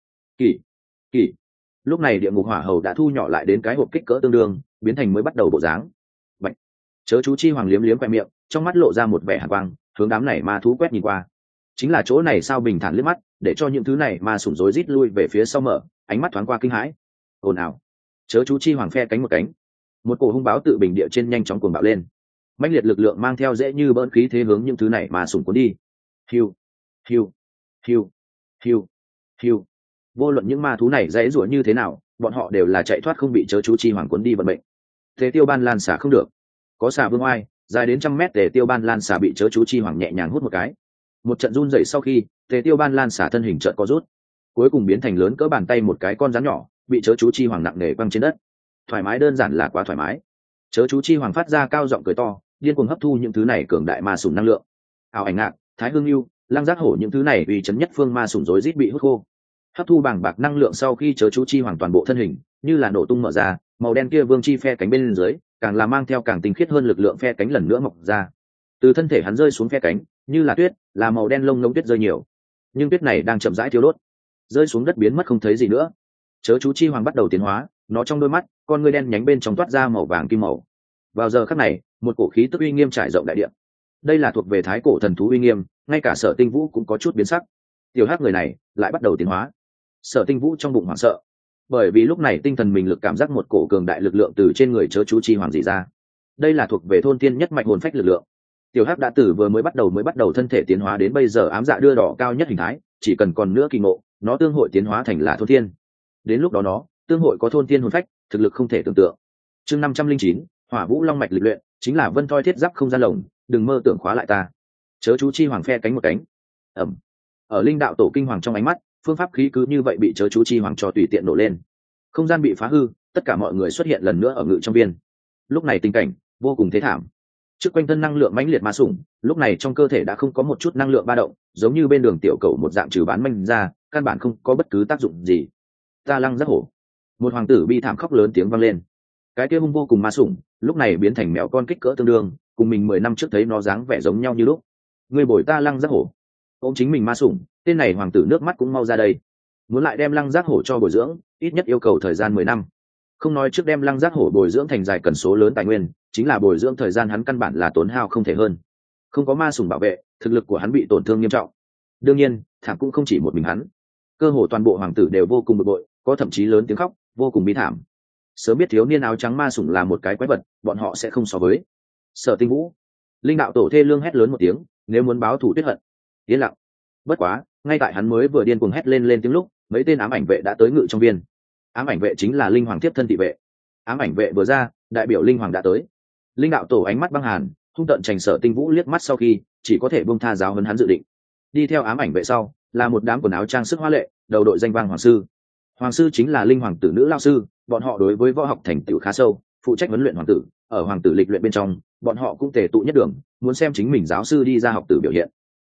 Kỳ. Lúc này địa ngục hỏa hầu đã thu nhỏ lại đến cái hộp kích cỡ tương đương, biến thành mới bắt đầu bộ dáng. Vậy, chớ chú chi hoàng liếm liếm khoe miệng, trong mắt lộ ra một vẻ hàn quang, hướng đám này ma thú quét nhìn qua. Chính là chỗ này sao bình thản liếc mắt, để cho những thứ này ma sủng rối rít lui về phía sau mở, ánh mắt thoáng qua kinh hãi. Ồn ào. Chớ chú chi hoàng phe cánh một cánh, một cổ hung báo tự bình địa trên nhanh chóng cuồng bạo lên, mãnh liệt lực lượng mang theo dễ như bỡn khí thế hướng những thứ này ma sủng cuốn đi. Hiu, hiu, hiu, hiu, hiu. Vô luận những ma thú này dễ rủa như thế nào, bọn họ đều là chạy thoát không bị chớ chú chi hoàng cuốn đi vận mệnh. Tề tiêu ban lan xả không được, có xả vương oai dài đến 100 mét, tề tiêu ban lan xả bị chớ chú chi hoàng nhẹ nhàng hút một cái. Một trận run rẩy sau khi, tề tiêu ban lan xả thân hình chợt co rút, cuối cùng biến thành lớn cỡ bàn tay một cái con rắn nhỏ, bị chớ chú chi hoàng nặng nề quăng trên đất. Thoải mái, đơn giản là quá thoải mái. Chớ chú chi hoàng phát ra cao giọng cười to, điên cuồng hấp thu những thứ này cường đại ma sủng năng lượng. Ảo ảnh ngạc, thái hương lưu, lăng giác hổ những thứ này uy chấn nhất phương ma sủng rối rít bị hút khô. Hấp thu bàng bạc năng lượng sau khi chớ chú chi hoàng toàn bộ thân hình như là nổ tung mở ra, màu đen kia vương chi phe cánh bên dưới càng là mang theo càng tinh khiết hơn lực lượng phe cánh lần nữa mọc ra. Từ thân thể hắn rơi xuống phe cánh như là tuyết, là màu đen lông ngỗng tuyết rơi nhiều, nhưng tuyết này đang chậm rãi thiêu đốt, rơi xuống đất biến mất không thấy gì nữa. Chớ chú chi hoàng bắt đầu tiến hóa, nó trong đôi mắt, con ngươi đen nhánh bên trong toát ra màu vàng kim màu. Vào giờ khắc này, một cổ khí tức uy nghiêm trải rộng đại địa. Đây là thuộc về thái cổ thần thú uy nghiêm, ngay cả Sở Tinh Vũ cũng có chút biến sắc. Tiểu hắc người này lại bắt đầu tiến hóa. Sở Tinh Vũ trong bụng hoảng sợ, bởi vì lúc này tinh thần mình lực cảm giác một cổ cường đại lực lượng từ trên người chớ chú chi hoàng dị ra. Đây là thuộc về thôn tiên nhất mạch hồn phách lực lượng. Tiểu hắc đã từ vừa mới bắt đầu thân thể tiến hóa đến bây giờ ám dạ đưa đỏ cao nhất hình thái, chỉ cần còn nữa kỳ ngộ, nó tương hội tiến hóa thành là thôn tiên. Đến lúc đó nó tương hội có thôn tiên hồn phách, thực lực không thể tưởng tượng. Chương 509, Hỏa Vũ Long mạch lịch luyện, chính là vân thoi thiết giáp không gian lồng, đừng mơ tưởng khóa lại ta. Chớ chú chi hoàng phe cánh một cánh. Ầm. Ở linh đạo tổ kinh hoàng trong ánh mắt, phương pháp khí cứ như vậy bị chớ chú chi hoàng cho tùy tiện nổ lên. Không gian bị phá hư, tất cả mọi người xuất hiện lần nữa ở ngự trong viên. Lúc này tình cảnh vô cùng thế thảm. Trước quanh thân năng lượng mãnh liệt ma sủng, lúc này trong cơ thể đã không có một chút năng lượng ba động, giống như bên đường tiểu cầu một dạng trừ bán manh ra, căn bản không có bất cứ tác dụng gì. Ta lăng giác hổ. Một hoàng tử bi thảm khóc lớn tiếng vang lên. Cái kia hung vô cùng ma sủng, lúc này biến thành mèo con kích cỡ tương đương, cùng mình 10 năm trước thấy nó dáng vẻ giống nhau như lúc. Ngươi bồi ta lăng giác hổ. Ôm chính mình ma sủng, tên này hoàng tử nước mắt cũng mau ra đây. Muốn lại đem lăng giác hổ cho bồi dưỡng, ít nhất yêu cầu thời gian 10 năm. Không nói trước đem lăng giác hổ bồi dưỡng thành dài cần số lớn tài nguyên, chính là bồi dưỡng thời gian hắn căn bản là tốn hao không thể hơn. Không có ma sủng bảo vệ, thực lực của hắn bị tổn thương nghiêm trọng. Đương nhiên, thảm cũng không chỉ một mình hắn. Cơ hồ toàn bộ hoàng tử đều vô cùng bực bội, có thậm chí lớn tiếng khóc, vô cùng bi thảm. Sớm biết thiếu niên áo trắng ma sủng là một cái quái vật, bọn họ sẽ không so với. Sở Tinh Vũ, linh đạo tổ thê lương hét lớn một tiếng, nếu muốn báo thù tuyết hận. Yên lặng. Bất quá, ngay tại hắn mới vừa điên cuồng hét lên tiếng lúc, mấy tên ám ảnh vệ đã tới ngự trong viên. Ám ảnh vệ chính là linh hoàng tiếp thân thị vệ. Ám ảnh vệ vừa ra, đại biểu linh hoàng đã tới. Linh đạo tổ ánh mắt băng hàn, hung tợn chành Sở Tinh Vũ liếc mắt sau khi, chỉ có thể buông tha giáo huấn hắn dự định. Đi theo ám ảnh vệ sau, là một đám quần áo trang sức hoa lệ, đầu đội danh vang hoàng sư. Hoàng sư chính là linh hoàng tử nữ lao sư, bọn họ đối với võ học thành tựu khá sâu, phụ trách huấn luyện hoàng tử. Ở hoàng tử lịch luyện bên trong, bọn họ cũng tề tụ nhất đường, muốn xem chính mình giáo sư đi ra học tử biểu hiện.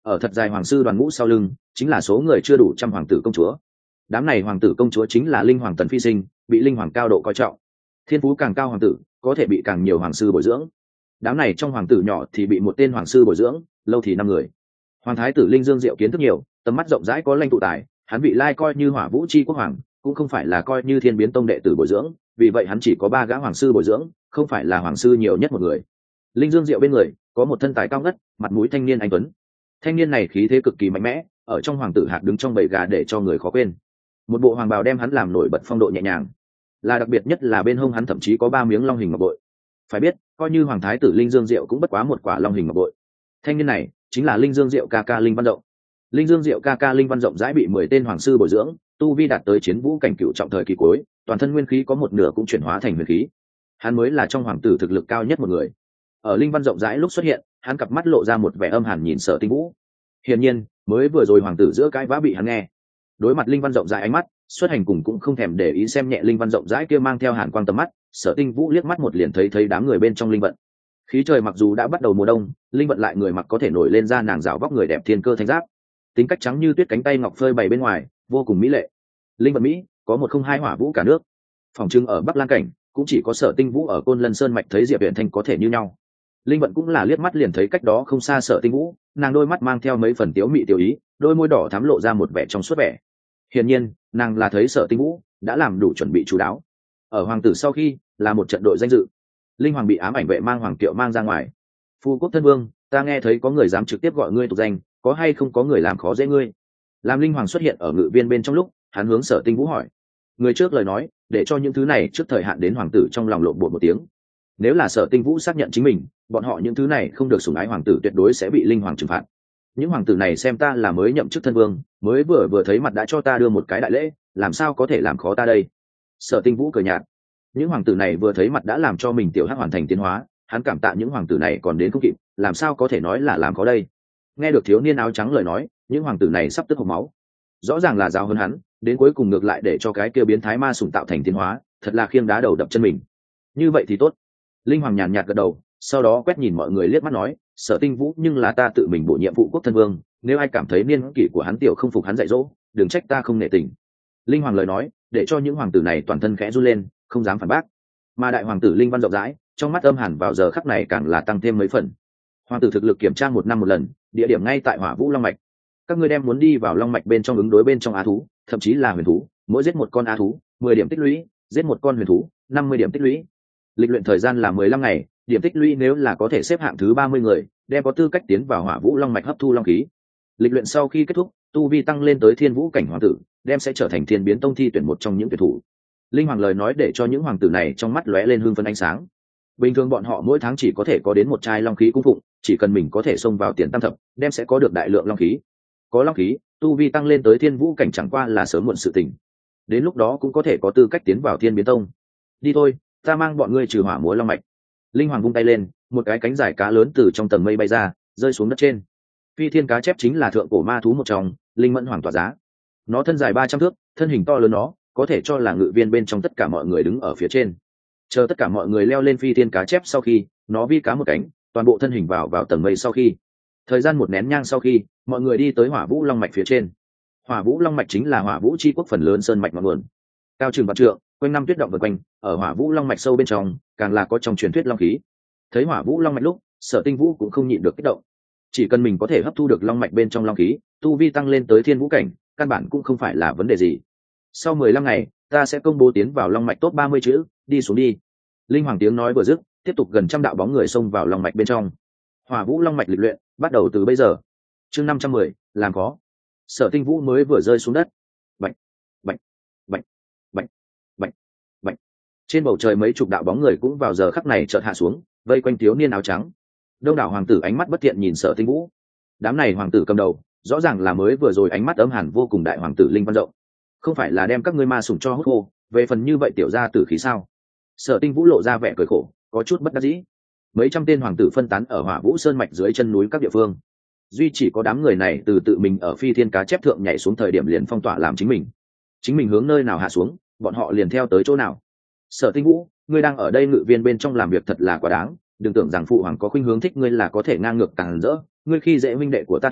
ở thật dài hoàng sư đoàn ngũ sau lưng chính là số người chưa đủ trăm hoàng tử công chúa. Đám này hoàng tử công chúa chính là linh hoàng tần phi sinh, bị linh hoàng cao độ coi trọng. Thiên phú càng cao hoàng tử có thể bị càng nhiều hoàng sư bồi dưỡng. Đám này trong hoàng tử nhỏ thì bị một tên hoàng sư bồi dưỡng, lâu thì 5 người. Hoàng thái tử Linh Dương Diệu kiến thức nhiều, tầm mắt rộng rãi có lãnh tụ tài, hắn bị lai coi như Hỏa Vũ chi quốc hoàng, cũng không phải là coi như Thiên Biến Tông đệ tử bồi dưỡng, vì vậy hắn chỉ có 3 gã hoàng sư bồi dưỡng, không phải là hoàng sư nhiều nhất một người. Linh Dương Diệu bên người có một thân tài cao ngất, mặt mũi thanh niên anh tuấn. Thanh niên này khí thế cực kỳ mạnh mẽ, ở trong hoàng tử hạt đứng trong bầy gà để cho người khó quên. Một bộ hoàng bào đem hắn làm nổi bật phong độ nhẹ nhàng, là đặc biệt nhất là bên hông hắn thậm chí có 3 miếng long hình ngọc bội. Phải biết, coi như hoàng thái tử Linh Dương Diệu cũng bất quá một quả long hình ngọc bội. Thanh niên này chính là Linh Dương Diệu ca ca Linh Văn Rộng. Linh Dương Diệu ca ca Linh Văn Rộng rãi bị 10 tên hoàng sư bồi dưỡng, tu vi đạt tới chiến vũ cảnh cựu trọng thời kỳ cuối, toàn thân nguyên khí có một nửa cũng chuyển hóa thành huyền khí. Hắn mới là trong hoàng tử thực lực cao nhất một người. Ở Linh Văn Rộng rãi lúc xuất hiện, hắn cặp mắt lộ ra một vẻ âm hàn nhìn Sở Tinh Vũ. Hiển nhiên, mới vừa rồi hoàng tử giữa cãi vã bị hắn nghe. Đối mặt Linh Văn Rộng rãi ánh mắt, xuất hành cùng cũng không thèm để ý xem nhẹ Linh Văn Rộng rãi kia mang theo hàn quang tầm mắt, Sở Tinh Vũ liếc mắt một liền thấy đám người bên trong linh vận. Khí trời mặc dù đã bắt đầu mùa đông, linh vận lại người mặc có thể nổi lên ra nàng rào vóc người đẹp thiên cơ thanh giáp, tính cách trắng như tuyết, cánh tay ngọc phơi bày bên ngoài, vô cùng mỹ lệ. Linh vận mỹ, có một không hai hỏa vũ cả nước. Phòng trưng ở Bắc Lan cảnh, cũng chỉ có Sở Tinh Vũ ở Côn Lân Sơn mạch thấy Diệp Viễn Thanh có thể như nhau. Linh vận cũng là liếc mắt liền thấy cách đó không xa Sở Tinh Vũ, nàng đôi mắt mang theo mấy phần tiếu mị tiểu ý, đôi môi đỏ thắm lộ ra một vẻ trong suốt vẻ. Hiển nhiên, nàng là thấy Sở Tinh Vũ đã làm đủ chuẩn bị chú đáo. Ở hoàng tử sau khi là một trận đội danh dự, linh hoàng bị ám ảnh vệ mang hoàng kiệu mang ra ngoài. Phu quốc thân vương, ta nghe thấy có người dám trực tiếp gọi ngươi tục danh, có hay không có người làm khó dễ ngươi? Làm linh hoàng xuất hiện ở ngự viên bên trong lúc, hắn hướng Sở Tinh Vũ hỏi. Người trước lời nói, để cho những thứ này trước thời hạn đến hoàng tử trong lòng lộn bột một tiếng. Nếu là Sở Tinh Vũ xác nhận chính mình, bọn họ những thứ này không được sủng ái hoàng tử tuyệt đối sẽ bị linh hoàng trừng phạt. Những hoàng tử này xem ta là mới nhậm chức thân vương, mới vừa thấy mặt đã cho ta đưa một cái đại lễ, làm sao có thể làm khó ta đây? Sở Tinh Vũ cười nhạt. Những hoàng tử này vừa thấy mặt đã làm cho mình tiểu hắc hoàn thành tiến hóa, hắn cảm tạ những hoàng tử này còn đến không kịp, làm sao có thể nói là làm khó đây? Nghe được thiếu niên áo trắng lời nói, những hoàng tử này sắp tức hộc máu. Rõ ràng là giáo hơn hắn, đến cuối cùng ngược lại để cho cái kia biến thái ma sủng tạo thành tiến hóa, thật là khiêng đá đầu đập chân mình. Như vậy thì tốt. Linh hoàng nhàn nhạt gật đầu, sau đó quét nhìn mọi người liếc mắt nói, Sở Tinh Vũ nhưng là ta tự mình bổ nhiệm vụ quốc thân vương, nếu ai cảm thấy niên kỷ của hắn tiểu không phục hắn dạy dỗ, đừng trách ta không nể tình. Linh hoàng lời nói để cho những hoàng tử này toàn thân khẽ run lên, không dám phản bác. Mà đại hoàng tử Linh Văn rộng rãi, trong mắt âm hàn vào giờ khắc này càng là tăng thêm mấy phần. Hoàng tử thực lực kiểm tra 1 năm một lần, địa điểm ngay tại Hỏa Vũ Long mạch. Các ngươi đem muốn đi vào long mạch bên trong ứng đối bên trong á thú, thậm chí là huyền thú, mỗi giết một con á thú 10 điểm tích lũy, giết một con huyền thú 50 điểm tích lũy. Lịch luyện thời gian là 15 ngày, điểm tích lũy nếu là có thể xếp hạng thứ 30 người, đem có tư cách tiến vào Hỏa Vũ Long mạch hấp thu long khí. Lịch luyện sau khi kết thúc, tu vi tăng lên tới Thiên Vũ cảnh hoàng tử, đem sẽ trở thành Thiên Biến Tông thi tuyển một trong những tuyển thủ. Linh hoàng lời nói để cho những hoàng tử này trong mắt lóe lên hương phấn ánh sáng. Bình thường bọn họ mỗi tháng chỉ có thể có đến 1 chai long khí cung phụng, chỉ cần mình có thể xông vào tiền tam thập, đem sẽ có được đại lượng long khí. Có long khí, tu vi tăng lên tới Thiên Vũ cảnh chẳng qua là sớm muộn sự tình. Đến lúc đó cũng có thể có tư cách tiến vào Thiên Biến Tông. Đi thôi, ta mang bọn ngươi trừ hỏa múa long mạch. Linh hoàng vung tay lên, một cái cánh dài cá lớn từ trong tầng mây bay ra, rơi xuống đất trên. Phi thiên cá chép chính là thượng cổ ma thú một trong, linh mẫn hoàng tỏa giá. Nó thân dài 300 thước, thân hình to lớn, nó có thể cho là ngự viên bên trong tất cả mọi người đứng ở phía trên. Chờ tất cả mọi người leo lên phi thiên cá chép sau khi, nó vi cá một cánh, toàn bộ thân hình vào tầng mây sau khi. Thời gian 1 nén nhang sau khi, mọi người đi tới Hỏa Vũ Long mạch phía trên. Hỏa Vũ Long mạch chính là Hỏa Vũ chi quốc phần lớn sơn mạch ngọn nguồn. Cao chừng vạn trượng, quanh năm tuyết động vần quanh, ở Hỏa Vũ Long mạch sâu bên trong, càng là có trong truyền thuyết long khí. Thấy Hỏa Vũ Long mạch lúc, Sở Tinh Vũ cũng không nhịn được kích động. Chỉ cần mình có thể hấp thu được long mạch bên trong long khí, tu vi tăng lên tới Thiên Vũ cảnh, căn bản cũng không phải là vấn đề gì. Sau 15 ngày, ta sẽ công bố tiến vào long mạch top 30 chữ, đi xuống đi. Linh hoàng tiếng nói vừa dứt, tiếp tục gần 100 đạo bóng người xông vào long mạch bên trong. Hỏa Vũ Long mạch lịch luyện bắt đầu từ bây giờ. Chương 510, làm khó. Sở Tinh Vũ mới vừa rơi xuống đất. Bạch, bạch, bạch, bạch, bạch, bạch. Trên bầu trời mấy chục đạo bóng người cũng vào giờ khắc này chợt hạ xuống, vây quanh thiếu niên áo trắng. Đông đảo hoàng tử ánh mắt bất thiện nhìn Sở Tinh Vũ. Đám này hoàng tử cầm đầu, rõ ràng là mới vừa rồi ánh mắt ấm hẳn vô cùng đại hoàng tử Linh Văn Rộng. Không phải là đem các ngươi ma sủng cho hút khô, về phần như vậy tiểu gia tử khí sao? Sở Tinh Vũ lộ ra vẻ cười khổ, có chút bất đắc dĩ. Mấy trăm tên hoàng tử phân tán ở Hỏa Vũ Sơn mạch dưới chân núi các địa phương, duy chỉ có đám người này từ tự mình ở phi thiên cá chép thượng nhảy xuống thời điểm liền phong tỏa làm chính mình hướng nơi nào hạ xuống, bọn họ liền theo tới chỗ nào. Sở Tinh Vũ, ngươi đang ở đây ngự viên bên trong làm việc thật là quá đáng, đừng tưởng rằng phụ hoàng có khuynh hướng thích ngươi là có thể ngang ngược càng rỡ, ngươi khi dễ huynh đệ của ta thủ,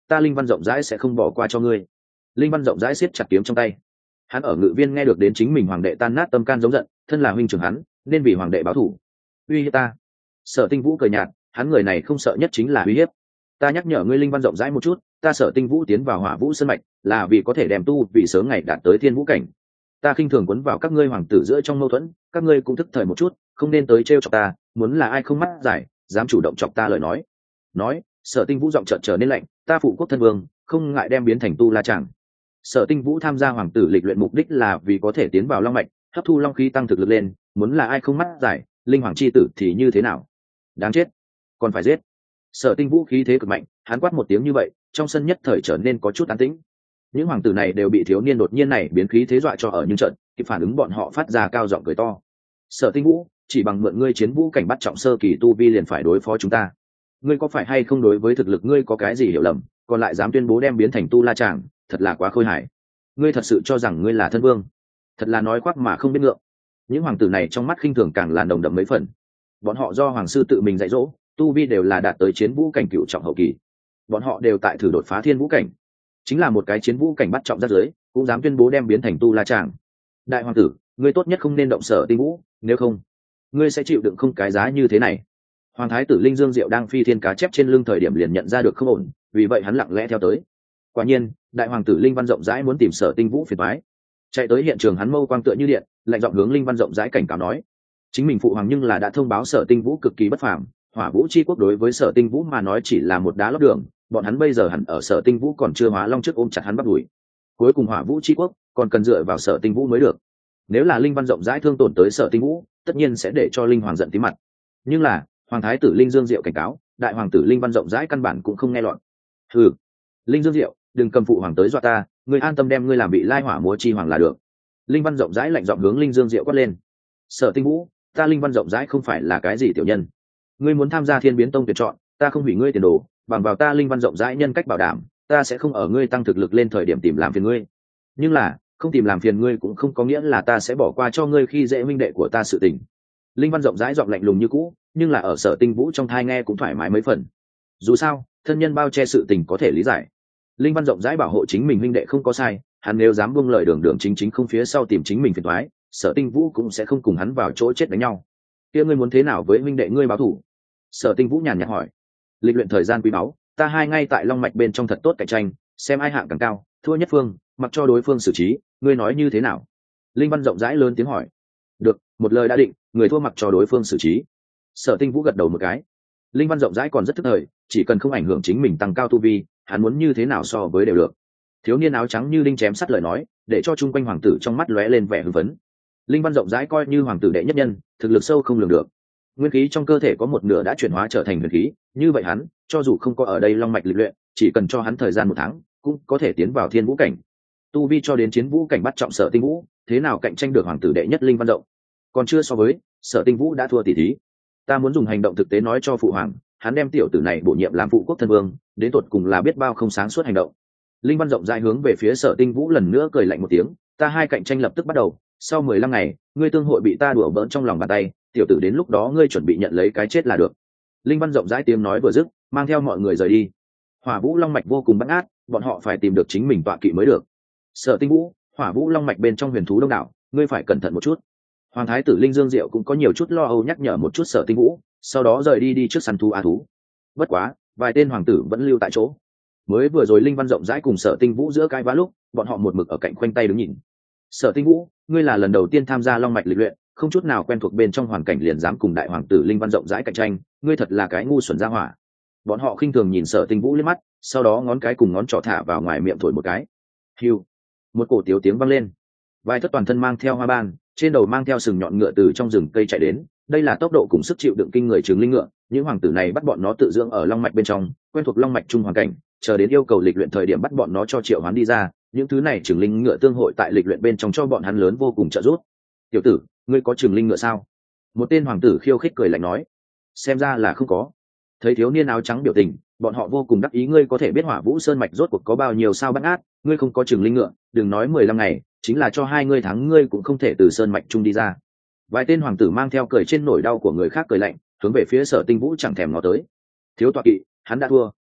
ta Linh Văn rộng rãi sẽ không bỏ qua cho ngươi. Linh Văn rộng rãi siết chặt kiếm trong tay. Hắn ở ngự viên nghe được đến chính mình hoàng đệ tan nát tâm can giống giận, thân là huynh trưởng hắn nên vì hoàng đệ báo thù. Uy hiếp ta? Sở Tinh Vũ cười nhạt, hắn người này không sợ nhất chính là uy hiếp. Ta nhắc nhở ngươi Linh Văn rộng rãi một chút, ta Sở Tinh Vũ tiến vào Hỏa Vũ Sơn mạch là vì có thể đem tu vì sớm ngày đạt tới Thiên Vũ cảnh. Ta khinh thường quấn vào các ngươi hoàng tử giữa trong mâu thuẫn, các ngươi cũng thức thời một chút, không nên tới trêu chọc ta, muốn là ai không mắt giải, dám chủ động chọc ta lời nói. Sở Tinh Vũ giọng chợt trở nên lạnh, ta phụ quốc thân vương, không ngại đem biến thành tu la chàng. Sở Tinh Vũ tham gia hoàng tử lịch luyện mục đích là vì có thể tiến vào long mạch, hấp thu long khí tăng thực lực lên, muốn là ai không mắt giải, linh hoàng chi tử thì như thế nào? Đáng chết, còn phải giết. Sở Tinh Vũ khí thế cực mạnh, hắn quát một tiếng như vậy, trong sân nhất thời trở nên có chút an tĩnh. Những hoàng tử này đều bị thiếu niên đột nhiên này biến khí thế dọa cho ở những trận, kịp phản ứng bọn họ phát ra cao giọng cười to. Sở Tinh Vũ, chỉ bằng mượn ngươi chiến vũ cảnh bắt trọng sơ kỳ tu vi liền phải đối phó chúng ta, ngươi có phải hay không đối với thực lực ngươi có cái gì hiểu lầm, còn lại dám tuyên bố đem biến thành tu la chàng, thật là quá khôi hài. Ngươi thật sự cho rằng ngươi là thân vương? Thật là nói khoác mà không biết ngượng. Những hoàng tử này trong mắt khinh thường càng là nồng đậm mấy phần. Bọn họ do hoàng sư tự mình dạy dỗ, tu vi đều là đạt tới chiến vũ cảnh cửu trọng hậu kỳ. Bọn họ đều tại thử đột phá thiên vũ cảnh, chính là một cái chiến vũ cảnh bắt trọng rác giới cũng dám tuyên bố đem biến thành tu la chàng. Đại hoàng tử, ngươi tốt nhất không nên động Sở Tinh Vũ, nếu không ngươi sẽ chịu đựng không cái giá như thế này. Hoàng thái tử Linh Dương Diệu đang phi thiên cá chép trên lưng thời điểm liền nhận ra được không ổn, vì vậy hắn lặng lẽ theo tới. Quả nhiên, đại hoàng tử Linh Văn rộng rãi muốn tìm Sở Tinh Vũ phiền toái. Chạy tới hiện trường, hắn mâu quang tựa như điện, lạnh giọng hướng Linh Văn rộng rãi cảnh cáo nói: chính mình phụ hoàng nhưng là đã thông báo Sở Tinh Vũ cực kỳ bất phàm, Hỏa Vũ chi quốc đối với Sở Tinh Vũ mà nói chỉ là một đá lót đường, bọn hắn bây giờ hẳn ở Sở Tinh Vũ còn chưa hóa long trước ôm chặt hắn bắt đuổi. Cuối cùng Hỏa Vũ chi quốc còn cần dựa vào Sở Tinh Vũ mới được. Nếu là Linh Văn rộng rãi thương tổn tới Sở Tinh Vũ, tất nhiên sẽ để cho Linh hoàng giận tí mặt. Nhưng là hoàng thái tử Linh Dương Diệu cảnh cáo, đại hoàng tử Linh Văn rộng rãi căn bản cũng không nghe lọt. Hừ, Linh Dương Diệu, đừng cầm phụ hoàng tới dọa ta, ngươi an tâm đem ngươi làm bị lai hỏa múa chi hoàng là được. Linh Văn rộng rãi lạnh giọng hướng Linh Dương Diệu quát lên. Sở Tinh Vũ, ta Linh Văn rộng rãi không phải là cái gì tiểu nhân. Ngươi muốn tham gia Thiên Biến Tông tuyển chọn, ta không hủy ngươi tiền đồ, bằng vào ta Linh Văn rộng rãi nhân cách bảo đảm, ta sẽ không ở ngươi tăng thực lực lên thời điểm tìm làm phiền ngươi. Nhưng là, không tìm làm phiền ngươi cũng không có nghĩa là ta sẽ bỏ qua cho ngươi khi dễ minh đệ của ta sự tình. Linh Văn rộng rãi giọng lạnh lùng như cũ, nhưng là ở Sở Tinh Vũ trong thai nghe cũng thoải mái mấy phần. Dù sao, thân nhân bao che sự tình có thể lý giải. Linh Văn rộng rãi bảo hộ chính mình huynh đệ không có sai, hắn nếu dám buông lời đường đường chính chính không phía sau tìm chính mình phiền toái, Sở Tinh Vũ cũng sẽ không cùng hắn vào chỗ chết đánh nhau. Kia ngươi muốn thế nào với huynh đệ ngươi báo thù? Sở Tinh Vũ nhàn nhạt hỏi. Lịch luyện thời gian quý báu, ta hai ngay tại long mạch bên trong thật tốt cạnh tranh, xem ai hạng càng cao, thua nhất phương, mặc cho đối phương xử trí, ngươi nói như thế nào? Linh Văn rộng rãi lớn tiếng hỏi. Được, một lời đã định, người thua mặc cho đối phương xử trí. Sở Tinh Vũ gật đầu một cái. Linh Văn rộng rãi còn rất thức thời, chỉ cần không ảnh hưởng chính mình tăng cao tu vi, hắn muốn như thế nào so với đều được. Thiếu niên áo trắng như đinh chém sắt lời nói, để cho chung quanh hoàng tử trong mắt lóe lên vẻ hưng phấn. Linh Văn rộng rãi coi như hoàng tử đệ nhất nhân, thực lực sâu không lường được. Nguyên khí trong cơ thể có một nửa đã chuyển hóa trở thành huyền khí, như vậy hắn, cho dù không có ở đây long mạch lịch luyện, chỉ cần cho hắn thời gian 1 tháng, cũng có thể tiến vào thiên vũ cảnh. Tu vi cho đến chiến vũ cảnh bắt trọng Sở Tinh Vũ, thế nào cạnh tranh được hoàng tử đệ nhất Linh Văn rộng? Còn chưa so với, Sở Tinh Vũ đã thua tỷ thí. Ta muốn dùng hành động thực tế nói cho phụ hoàng, hắn đem tiểu tử này bổ nhiệm làm phụ quốc thân vương, đến tột cùng là biết bao không sáng suốt hành động. Linh Văn rộng rãi hướng về phía Sở Tinh Vũ lần nữa cười lạnh một tiếng, ta hai cạnh tranh lập tức bắt đầu, sau 15 ngày, ngươi tương hội bị ta đùa bỡn trong lòng bàn tay, tiểu tử đến lúc đó ngươi chuẩn bị nhận lấy cái chết là được. Linh Văn rộng rãi tiếng nói vừa dứt, mang theo mọi người rời đi. Hỏa Vũ long mạch vô cùng bắt át, bọn họ phải tìm được chính mình tọa kỵ mới được. Sở Tinh Vũ, Hỏa Vũ long mạch bên trong huyền thú đông đảo, ngươi phải cẩn thận một chút. Hoàng thái tử Linh Dương Diệu cũng có nhiều chút lo âu nhắc nhở một chút Sở Tinh Vũ, sau đó rời đi trước săn thú á thú. Bất quá, vài tên hoàng tử vẫn lưu tại chỗ. Mới vừa rồi Linh Văn rộng rãi cùng Sở Tinh Vũ giữa cái vã lúc, bọn họ một mực ở cạnh khoanh tay đứng nhìn. Sở Tinh Vũ, ngươi là lần đầu tiên tham gia long mạch lịch luyện, không chút nào quen thuộc bên trong hoàn cảnh liền dám cùng đại hoàng tử Linh Văn rộng rãi cạnh tranh, ngươi thật là cái ngu xuẩn ra hỏa. Bọn họ khinh thường nhìn Sở Tinh Vũ liếc mắt, sau đó ngón cái cùng ngón trỏ thả vào ngoài miệng thổi một cái. Hiu, một cổ tiếu tiếng vang lên. Vài thất toàn thân mang theo hoa ban, trên đầu mang theo sừng nhọn ngựa từ trong rừng cây chạy đến, đây là tốc độ cùng sức chịu đựng kinh người trường linh ngựa. Những hoàng tử này bắt bọn nó tự dưỡng ở long mạch bên trong, quen thuộc long mạch trung hoàn cảnh, chờ đến yêu cầu lịch luyện thời điểm bắt bọn nó cho triệu hoán đi ra. Những thứ này trường linh ngựa tương hội tại lịch luyện bên trong cho bọn hắn lớn vô cùng trợ giúp. Tiểu tử, ngươi có trường linh ngựa sao? Một tên hoàng tử khiêu khích cười lạnh nói. Xem ra là không có. Thấy thiếu niên áo trắng biểu tình, bọn họ vô cùng đắc ý, ngươi có thể biết Hỏa Vũ Sơn mạch rốt cuộc có bao nhiêu sao bắt át, ngươi không có trường linh ngựa, đừng nói 15 ngày, chính là cho 2 ngươi thắng ngươi cũng không thể từ sơn mạch trung đi ra. Vài tên hoàng tử mang theo cười trên nỗi đau của người khác cười lạnh, hướng về phía Sở Tinh Vũ chẳng thèm ngó tới. Thiếu tọa kỵ, hắn đã thua.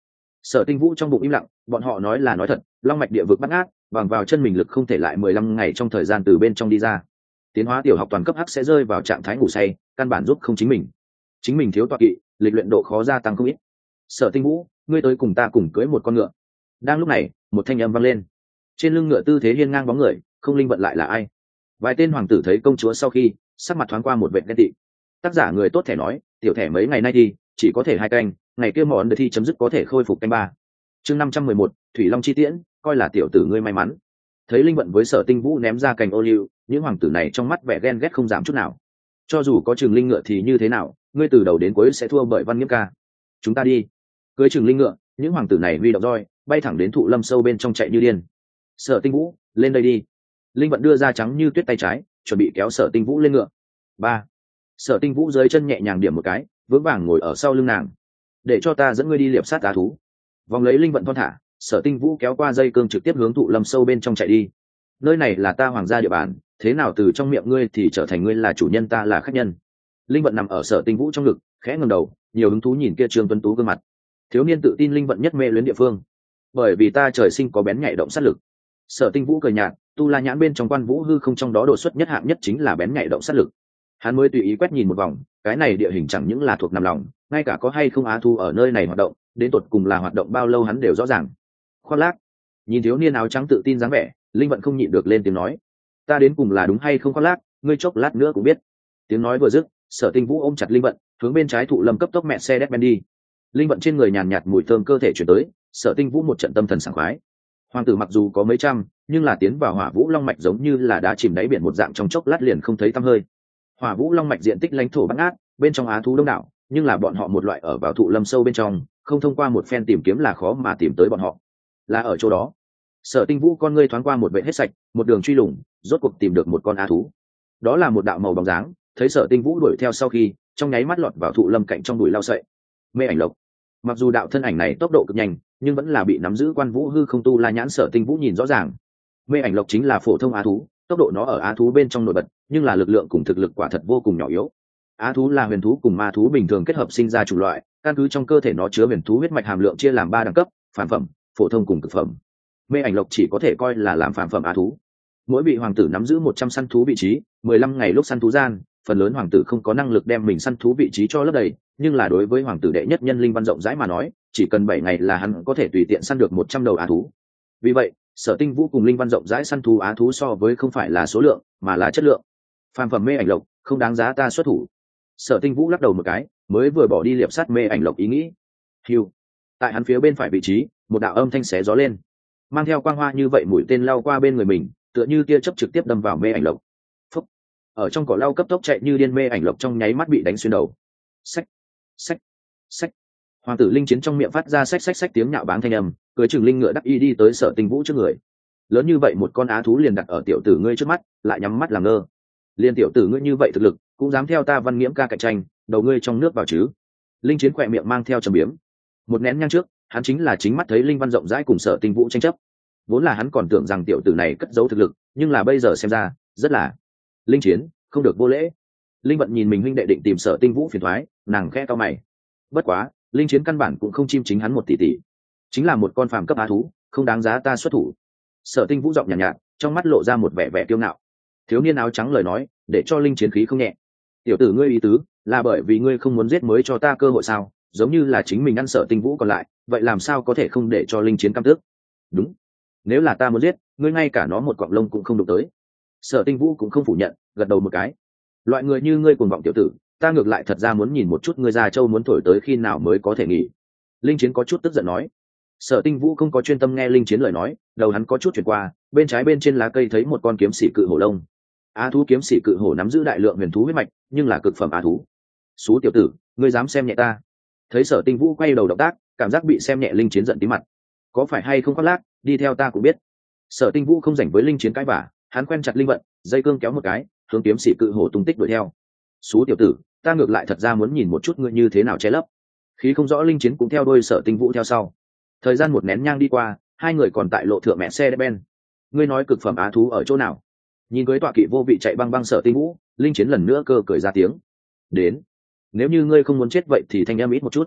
Sở Tinh Vũ trong bụng im lặng, bọn họ nói là nói thật, long mạch địa vực bắt ngát, bằng vào chân mình lực không thể lại 15 ngày trong thời gian từ bên trong đi ra. Tiến hóa tiểu học toàn cấp hắc sẽ rơi vào trạng thái ngủ say, căn bản giúp không chính mình thiếu tọa kỵ, lịch luyện độ khó gia tăng không ít. Sở Tinh Vũ, ngươi tới cùng ta cùng cưới một con ngựa. Đang lúc này, một thanh âm vang lên. Trên lưng ngựa tư thế hiên ngang bóng người, không linh vận lại là ai? Vài tên hoàng tử thấy công chúa sau khi, sắc mặt thoáng qua một vệt ghen tị. Tác giả người tốt thẻ nói, tiểu thẻ mấy ngày nay thì chỉ có thể 2 canh, ngày kia món đợt thi chấm dứt có thể khôi phục canh 3. Chương 511, Thủy Long chi tiễn, coi là tiểu tử ngươi may mắn. Thấy linh vận với Sở Tinh Vũ ném ra cành ô liu, những hoàng tử này trong mắt vẻ ghen ghét không giảm chút nào. Cho dù có Trường Linh ngựa thì như thế nào, ngươi từ đầu đến cuối sẽ thua bởi Văn Nghiễm ca. Chúng ta đi. Cưới Trường Linh ngựa, những hoàng tử này huy động roi, bay thẳng đến thụ lâm sâu bên trong chạy như điên. Sở Tinh Vũ, lên đây đi. Linh vận đưa ra trắng như tuyết tay trái, chuẩn bị kéo Sở Tinh Vũ lên ngựa. 3. Sở Tinh Vũ dưới chân nhẹ nhàng điểm một cái, vững vàng ngồi ở sau lưng nàng. Để cho ta dẫn ngươi đi liệp sát á thú. Vòng lấy linh vận thon thả, Sở Tinh Vũ kéo qua dây cương trực tiếp hướng thụ lâm sâu bên trong chạy đi. Nơi này là ta hoàng gia địa bàn, thế nào từ trong miệng ngươi thì trở thành ngươi là chủ nhân, ta là khách nhân. Linh vận nằm ở Sở Tinh Vũ trong ngực, khẽ ngẩng đầu, nhiều hứng thú nhìn kia Trương Tuấn Tú gương mặt. Thiếu niên tự tin linh vận nhất mê luyến địa phương, bởi vì ta trời sinh có bén nhạy động sát lực. Sở Tinh Vũ cười nhạt, tu la nhãn bên trong quan vũ hư không trong đó đột xuất nhất hạng nhất chính là bén nhạy động sát lực. Hắn mới tùy ý quét nhìn một vòng, cái này địa hình chẳng những là thuộc nằm lòng, ngay cả có hay không á thu ở nơi này hoạt động, đến tột cùng là hoạt động bao lâu hắn đều rõ ràng. Khoác lác. Nhìn thiếu niên áo trắng tự tin dáng vẻ, linh vận không nhịn được lên tiếng nói, ta đến cùng là đúng hay không khoác lác, ngươi chốc lát nữa cũng biết. Tiếng nói vừa dứt, Sở Tinh Vũ ôm chặt linh vận, hướng bên trái thụ lâm cấp tốc mẹ xe đét ben đi. Linh vận trên người nhàn nhạt mùi thơm cơ thể chuyển tới, Sở Tinh Vũ một trận tâm thần sảng khoái. Hoàng tử mặc dù có mấy trăm, nhưng là tiến vào hỏa vũ long mạch giống như là đá chìm đáy biển một dạng, trong chốc lát liền không thấy tăm hơi. Hỏa vũ long mạch diện tích lãnh thổ bát ngát, bên trong á thú đông đảo, nhưng là bọn họ một loại ở vào thụ lâm sâu bên trong, không thông qua một phen tìm kiếm là khó mà tìm tới bọn họ. Là ở chỗ đó. Sở Tinh Vũ con ngươi thoáng qua một vệ hết sạch, một đường truy lùng, rốt cuộc tìm được một con á thú. Đó là một đạo màu bóng dáng, thấy Sở Tinh Vũ đuổi theo sau khi, trong nháy mắt lọt vào thụ lâm cạnh trong bụi lao sậy. Mê ảnh lộc. Mặc dù đạo thân ảnh này tốc độ cực nhanh, nhưng vẫn là bị nắm giữ quan vũ hư không tu la nhãn Sở Tinh Vũ nhìn rõ ràng. Mê ảnh lộc chính là phổ thông á thú, tốc độ nó ở á thú bên trong nổi bật, nhưng là lực lượng cùng thực lực quả thật vô cùng nhỏ yếu. Á thú là huyền thú cùng ma thú bình thường kết hợp sinh ra chủng loại, căn cứ trong cơ thể nó chứa huyền thú huyết mạch hàm lượng chia làm 3 đẳng cấp: phàm phẩm, phổ thông cùng cực phẩm. Mê ảnh lộc chỉ có thể coi là làm phàm phẩm á thú. Mỗi vị hoàng tử nắm giữ 100 săn thú vị trí, 15 ngày lúc săn thú gian, phần lớn hoàng tử không có năng lực đem mình săn thú vị trí cho lấp đầy, nhưng là đối với hoàng tử đệ nhất nhân Linh Văn rộng rãi mà nói, chỉ cần 7 ngày là hắn có thể tùy tiện săn được 100 đầu á thú. Vì vậy, Sở Tinh Vũ cùng Linh Văn rộng rãi săn thú á thú so với không phải là số lượng, mà là chất lượng. Phàm phẩm mê ảnh lộc không đáng giá ta xuất thủ. Sở Tinh Vũ lắc đầu một cái, mới vừa bỏ đi liệp sát mê ảnh lộc ý nghĩ. Hưu. Tại hắn phía bên phải vị trí, một đạo âm thanh xé gió lên, mang theo quang hoa như vậy mũi tên lao qua bên người mình, tựa như tia chớp trực tiếp đâm vào mê ảnh lộc. Phúc. Ở trong cỏ lau cấp tốc chạy như điên mê ảnh lộc trong nháy mắt bị đánh xuyên đầu. Xách, xách, xách. Hoàng tử Linh Chiến trong miệng phát ra xách xách xách tiếng nhạo báng thanh âm, cưỡi Trường Linh ngựa đắc y đi tới Sở Tinh Vũ trước người. Lớn như vậy một con á thú liền đặt ở tiểu tử ngươi trước mắt, lại nhắm mắt làm ngơ. Liên tiểu tử ngươi như vậy thực lực, cũng dám theo ta Văn Nghiễm ca cạnh tranh, đầu ngươi trong nước vào chứ? Linh Chiến khỏe miệng mang theo trầm biếm. Một nén nhang trước, hắn chính là chính mắt thấy Linh Văn rộng rãi cùng Sở Tinh Vũ tranh chấp. Vốn là hắn còn tưởng rằng tiểu tử này cất giấu thực lực, nhưng là bây giờ xem ra, rất là. Linh Chiến, không được vô lễ. Linh Vận nhìn mình huynh đệ định tìm Sở Tinh Vũ phiền toái, nàng khẽ cau mày. Bất quá, Linh Chiến căn bản cũng không chim chính hắn một tỷ tỷ, chính là một con phàm cấp á thú, không đáng giá ta xuất thủ. Sở Tinh Vũ giọng nhàn nhạt, trong mắt lộ ra một vẻ vẻ kiêu ngạo. Thiếu niên áo trắng lời nói, để cho Linh Chiến khí không nhẹ. Tiểu tử ngươi ý tứ, là bởi vì ngươi không muốn giết mới cho ta cơ hội sao? Giống như là chính mình ăn Sở Tinh Vũ còn lại, vậy làm sao có thể không để cho Linh Chiến căm tức? Đúng, nếu là ta muốn giết, ngươi ngay cả nó một cọng lông cũng không đụng tới. Sở Tinh Vũ cũng không phủ nhận, gật đầu một cái. Loại người như ngươi cuồng vọng tiểu tử, ta ngược lại thật ra muốn nhìn một chút ngươi già châu muốn thổi tới khi nào mới có thể nghỉ. Linh Chiến có chút tức giận nói. Sở Tinh Vũ không có chuyên tâm nghe Linh Chiến lời nói, đầu hắn có chút chuyển qua, bên trái bên trên lá cây thấy một con kiếm sĩ cự hổ lông. Á thú kiếm sĩ cự hổ nắm giữ đại lượng huyền thú huyết mạch, nhưng là cực phẩm á thú. Xú tiểu tử, ngươi dám xem nhẹ ta? Thấy Sở Tinh Vũ quay đầu động tác, cảm giác bị xem nhẹ, Linh Chiến giận tí mặt. Có phải hay không khoác lác, đi theo ta cũng biết. Sở Tinh Vũ không rảnh với Linh Chiến cãi vả, hắn quen chặt Linh Vận, dây cương kéo một cái, hướng kiếm sĩ cự hổ tung tích đuổi theo. Xú tiểu tử, ta ngược lại thật ra muốn nhìn một chút ngươi như thế nào che lấp. Khí không rõ Linh Chiến cũng theo đôi Sở Tinh Vũ theo sau. Thời gian một nén nhang đi qua, hai người còn tại lộ thượng mẹ xe ben. Ngươi nói cực phẩm á thú ở chỗ nào? Nhìn cưới tọa kỵ vô vị chạy băng băng Sở Tinh Vũ, Linh Chiến lần nữa cơ cười ra tiếng. Đến, nếu như ngươi không muốn chết vậy thì thanh em ít một chút.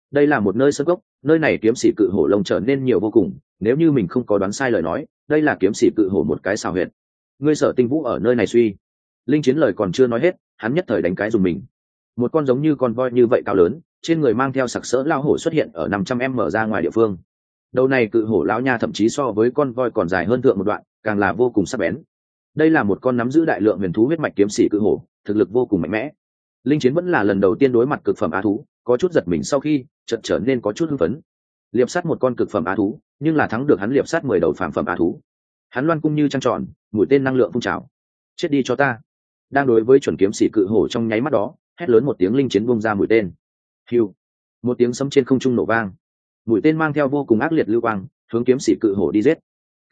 đây là một nơi sơn cốc, nơi này kiếm sĩ cự hổ lông trở nên nhiều vô cùng, nếu như mình không có đoán sai lời nói, đây là kiếm sĩ cự hổ một cái xào huyệt. Ngươi Sở Tinh Vũ ở nơi này suy. Linh Chiến lời còn chưa nói hết, hắn nhất thời đánh cái dùng mình. Một con giống như con voi như vậy cao lớn, trên người mang theo sặc sỡ lao hổ xuất hiện ở 500m ra ngoài địa phương. Đầu này cự hổ lão nha thậm chí so với con voi còn dài hơn thượng một đoạn, càng là vô cùng sắc bén. Đây là một con nắm giữ đại lượng huyền thú huyết mạch kiếm sĩ cự hổ, thực lực vô cùng mạnh mẽ. Linh Chiến vẫn là lần đầu tiên đối mặt cực phẩm á thú, có chút giật mình sau khi chợt trở nên có chút hưng phấn. Liệp sát một con cực phẩm á thú, nhưng là thắng được hắn liệp sát 10 đầu phàm phẩm á thú. Hắn loan cung như trăng tròn, mũi tên năng lượng phun trào. Chết đi cho ta! Đang đối với chuẩn kiếm sĩ cự hổ trong nháy mắt đó, hét lớn một tiếng, Linh Chiến bung ra mũi tên. Hưu! Một tiếng sấm trên không trung nổ vang. Mũi tên mang theo vô cùng ác liệt lưu quang, hướng kiếm sĩ cự hổ đi giết.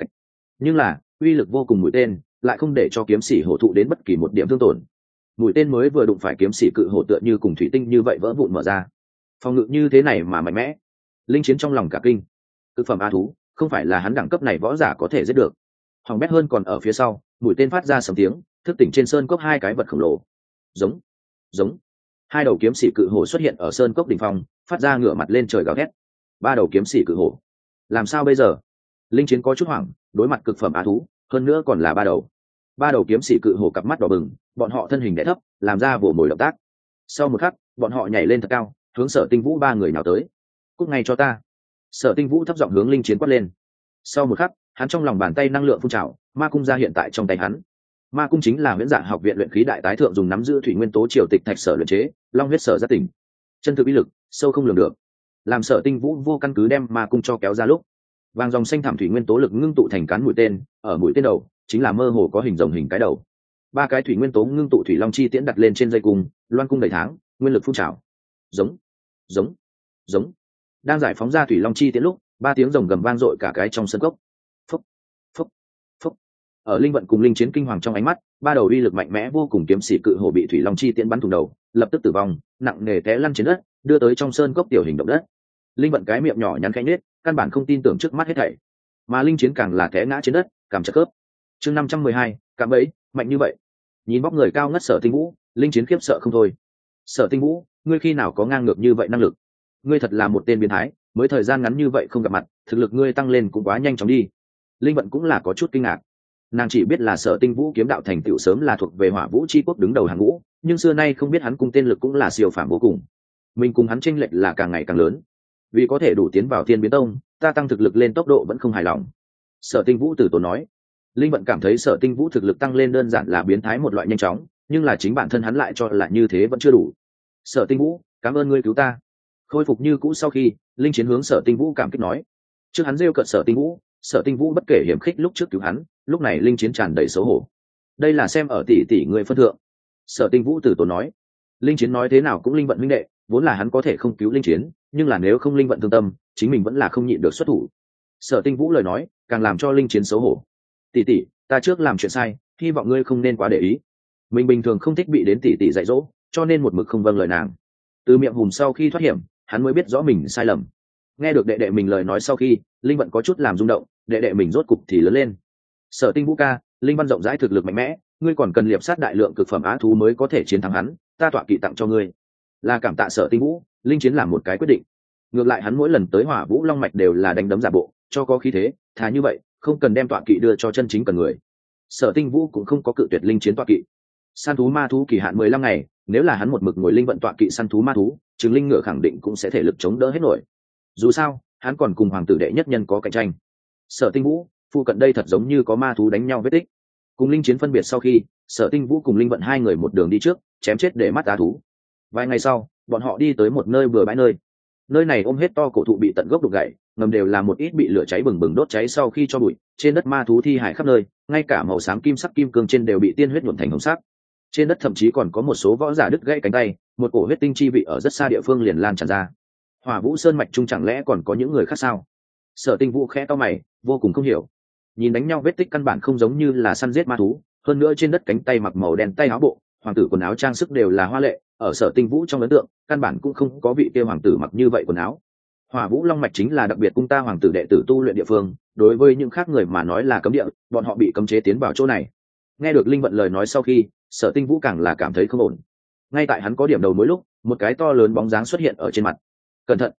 Nhưng là uy lực vô cùng mũi tên lại không để cho kiếm sĩ hổ thụ đến bất kỳ một điểm thương tổn. Mũi tên mới vừa đụng phải kiếm sĩ cự hổ tựa như cùng thủy tinh như vậy vỡ vụn mở ra. Phòng ngự như thế này mà mạnh mẽ. Linh Chiến trong lòng cả kinh. Cực phẩm á thú không phải là hắn đẳng cấp này võ giả có thể giết được. Hỏng bét hơn còn ở phía sau, mũi tên phát ra sấm tiếng, thức tỉnh trên sơn cốc hai cái vật khổng lồ. Giống, giống. Hai đầu kiếm sĩ cự hổ xuất hiện ở sơn cốc đỉnh phong, phát ra ngửa mặt lên trời gào thét. Ba đầu kiếm sĩ cự hổ. Làm sao bây giờ? Linh Chiến có chút hoảng, đối mặt cực phẩm á thú, hơn nữa còn là ba đầu kiếm sĩ cự hổ cặp mắt đỏ bừng, bọn họ thân hình đè thấp, làm ra vồ mồi động tác. Sau một khắc, bọn họ nhảy lên thật cao, hướng Sở Tinh Vũ ba người nào tới. Cút ngay cho ta! Sở Tinh Vũ thấp giọng hướng Linh Chiến quát lên. Sau một khắc, hắn trong lòng bàn tay năng lượng phun trào, ma cung ra hiện tại trong tay hắn. Ma cung chính là Huyễn Dạ học viện luyện khí đại tái thượng dùng nắm giữ thủy nguyên tố triều tịch thạch sở luyện chế, long huyết sở giác tỉnh. Chân thực uy lực sâu không lường được. Làm Sở Tinh Vũ vô căn cứ đem ma cung cho kéo ra lúc, vàng dòng xanh thảm thủy nguyên tố lực ngưng tụ thành cán mũi tên, ở mũi tên đầu chính là mơ hồ có hình rồng hình cái đầu. Ba cái thủy nguyên tố ngưng tụ thủy long chi tiễn đặt lên trên dây cung, loan cung đầy tháng, nguyên lực phun trào. Giống, giống, giống. Đang giải phóng ra thủy long chi tiễn lúc, ba tiếng rồng gầm vang dội cả cái trong sân cốc. Phúc, phúc, phúc. Ở Linh Vận cùng Linh Chiến kinh hoàng trong ánh mắt, ba đầu uy lực mạnh mẽ vô cùng kiếm sĩ cự hổ bị thủy long chi tiễn bắn thủng đầu, lập tức tử vong, nặng nề té lăn trên đất, đưa tới trong sơn cốc tiểu hình động đất. Linh Vận cái miệng nhỏ nhắn khẽ nhếch, căn bản không tin tưởng trước mắt hết thảy. Mà Linh Chiến càng là té ngã trên đất, cằm chặt khớp. Chương 512, cạm bẫy, mạnh như vậy. Nhìn bóc người cao ngất Sở Tinh Vũ, Linh Chiến khiếp sợ không thôi. Sở Tinh Vũ, ngươi khi nào có ngang ngược như vậy năng lực? Ngươi thật là một tên biến thái, mới thời gian ngắn như vậy không gặp mặt, thực lực ngươi tăng lên cũng quá nhanh chóng đi. Linh Vận cũng là có chút kinh ngạc. Nàng chỉ biết là Sở Tinh Vũ kiếm đạo thành tựu sớm là thuộc về Hỏa Vũ chi quốc đứng đầu hàng ngũ, nhưng xưa nay không biết hắn cung tên lực cũng là siêu phàm vô cùng. Mình cùng hắn chênh lệch là càng ngày càng lớn. Vì có thể đủ tiến vào Thiên Biến Tông, ta tăng thực lực lên tốc độ vẫn không hài lòng. Sở Tinh Vũ từ tốn nói. Linh Vận cảm thấy Sở Tinh Vũ thực lực tăng lên đơn giản là biến thái một loại nhanh chóng, nhưng là chính bản thân hắn lại cho là như thế vẫn chưa đủ. Sở Tinh Vũ, cảm ơn ngươi cứu ta. Khôi phục như cũ sau khi, Linh Chiến hướng Sở Tinh Vũ cảm kích nói. Trước hắn rêu cợt Sở Tinh Vũ, Sở Tinh Vũ bất kể hiểm khích lúc trước cứu hắn, lúc này Linh Chiến tràn đầy xấu hổ. Đây là xem ở tỷ tỷ người phân thượng. Sở Tinh Vũ từ tốn nói. Linh Chiến nói thế nào cũng Linh Vận huynh đệ, vốn là hắn có thể không cứu Linh Chiến, nhưng là nếu không Linh Vận thương tâm, chính mình vẫn là không nhịn được xuất thủ. Sở Tinh Vũ lời nói càng làm cho Linh Chiến xấu hổ. Tỷ tỷ, ta trước làm chuyện sai, hy vọng ngươi không nên quá để ý. Mình bình thường không thích bị đến tỷ tỷ dạy dỗ, cho nên một mực không vâng lời nàng. Từ miệng hùm sau khi thoát hiểm, hắn mới biết rõ mình sai lầm. Nghe được đệ đệ mình lời nói sau khi, Linh Vận có chút làm rung động, đệ đệ mình rốt cục thì lớn lên. Sở Tinh Vũ ca, Linh Văn rộng rãi thực lực mạnh mẽ, ngươi còn cần liệp sát đại lượng cực phẩm á thú mới có thể chiến thắng hắn, ta tọa kỵ tặng cho ngươi. Là cảm tạ Sở Tinh Vũ, Linh Chiến làm một cái quyết định. Ngược lại hắn mỗi lần tới Hỏa Vũ Long mạch đều là đánh đấm giả bộ, cho có khí thế, thà như vậy, không cần đem tọa kỵ đưa cho chân chính cần người. Sở Tinh Vũ cũng không có cự tuyệt Linh Chiến tọa kỵ. Săn thú ma thú kỳ hạn 15 ngày, nếu là hắn một mực ngồi linh vận tọa kỵ săn thú ma thú, chứng linh ngựa khẳng định cũng sẽ thể lực chống đỡ hết nổi. Dù sao, hắn còn cùng hoàng tử đệ nhất nhân có cạnh tranh. Sở Tinh Vũ, phụ cận đây thật giống như có ma thú đánh nhau vết tích. Cùng Linh Chiến phân biệt sau khi, Sở Tinh Vũ cùng Linh Vận hai người một đường đi trước, chém chết để mắt á thú. Vài ngày sau, bọn họ đi tới một nơi bừa bãi nơi. Nơi này ôm hết to cổ thụ bị tận gốc đục gãy, ngầm đều là một ít bị lửa cháy bừng bừng đốt cháy sau khi cho bụi, trên đất ma thú thi hải khắp nơi, ngay cả màu xám kim sắc kim cương trên đều bị tiên huyết nhuộm thành hồng sắc. Trên đất thậm chí còn có một số võ giả đứt gãy cánh tay, một cổ huyết tinh chi vị ở rất xa địa phương liền lan tràn ra. Hỏa Vũ Sơn mạch trung chẳng lẽ còn có những người khác sao? Sở Tinh Vũ khẽ cau mày, vô cùng không hiểu. Nhìn đánh nhau vết tích căn bản không giống như là săn giết ma thú, hơn nữa trên đất cánh tay mặc màu đen tay áo bộ, hoàng tử quần áo trang sức đều là hoa lệ, ở Sở Tinh Vũ trong ấn tượng, căn bản cũng không có vị kia hoàng tử mặc như vậy quần áo. Hỏa Vũ Long mạch chính là đặc biệt cung ta hoàng tử đệ tử tu luyện địa phương, đối với những khác người mà nói là cấm địa, bọn họ bị cấm chế tiến vào chỗ này. Nghe được Linh Vận lời nói sau khi, Sở Tinh Vũ càng là cảm thấy không ổn. Ngay tại hắn có điểm đầu mối lúc, một cái to lớn bóng dáng xuất hiện ở trên mặt. Cẩn thận,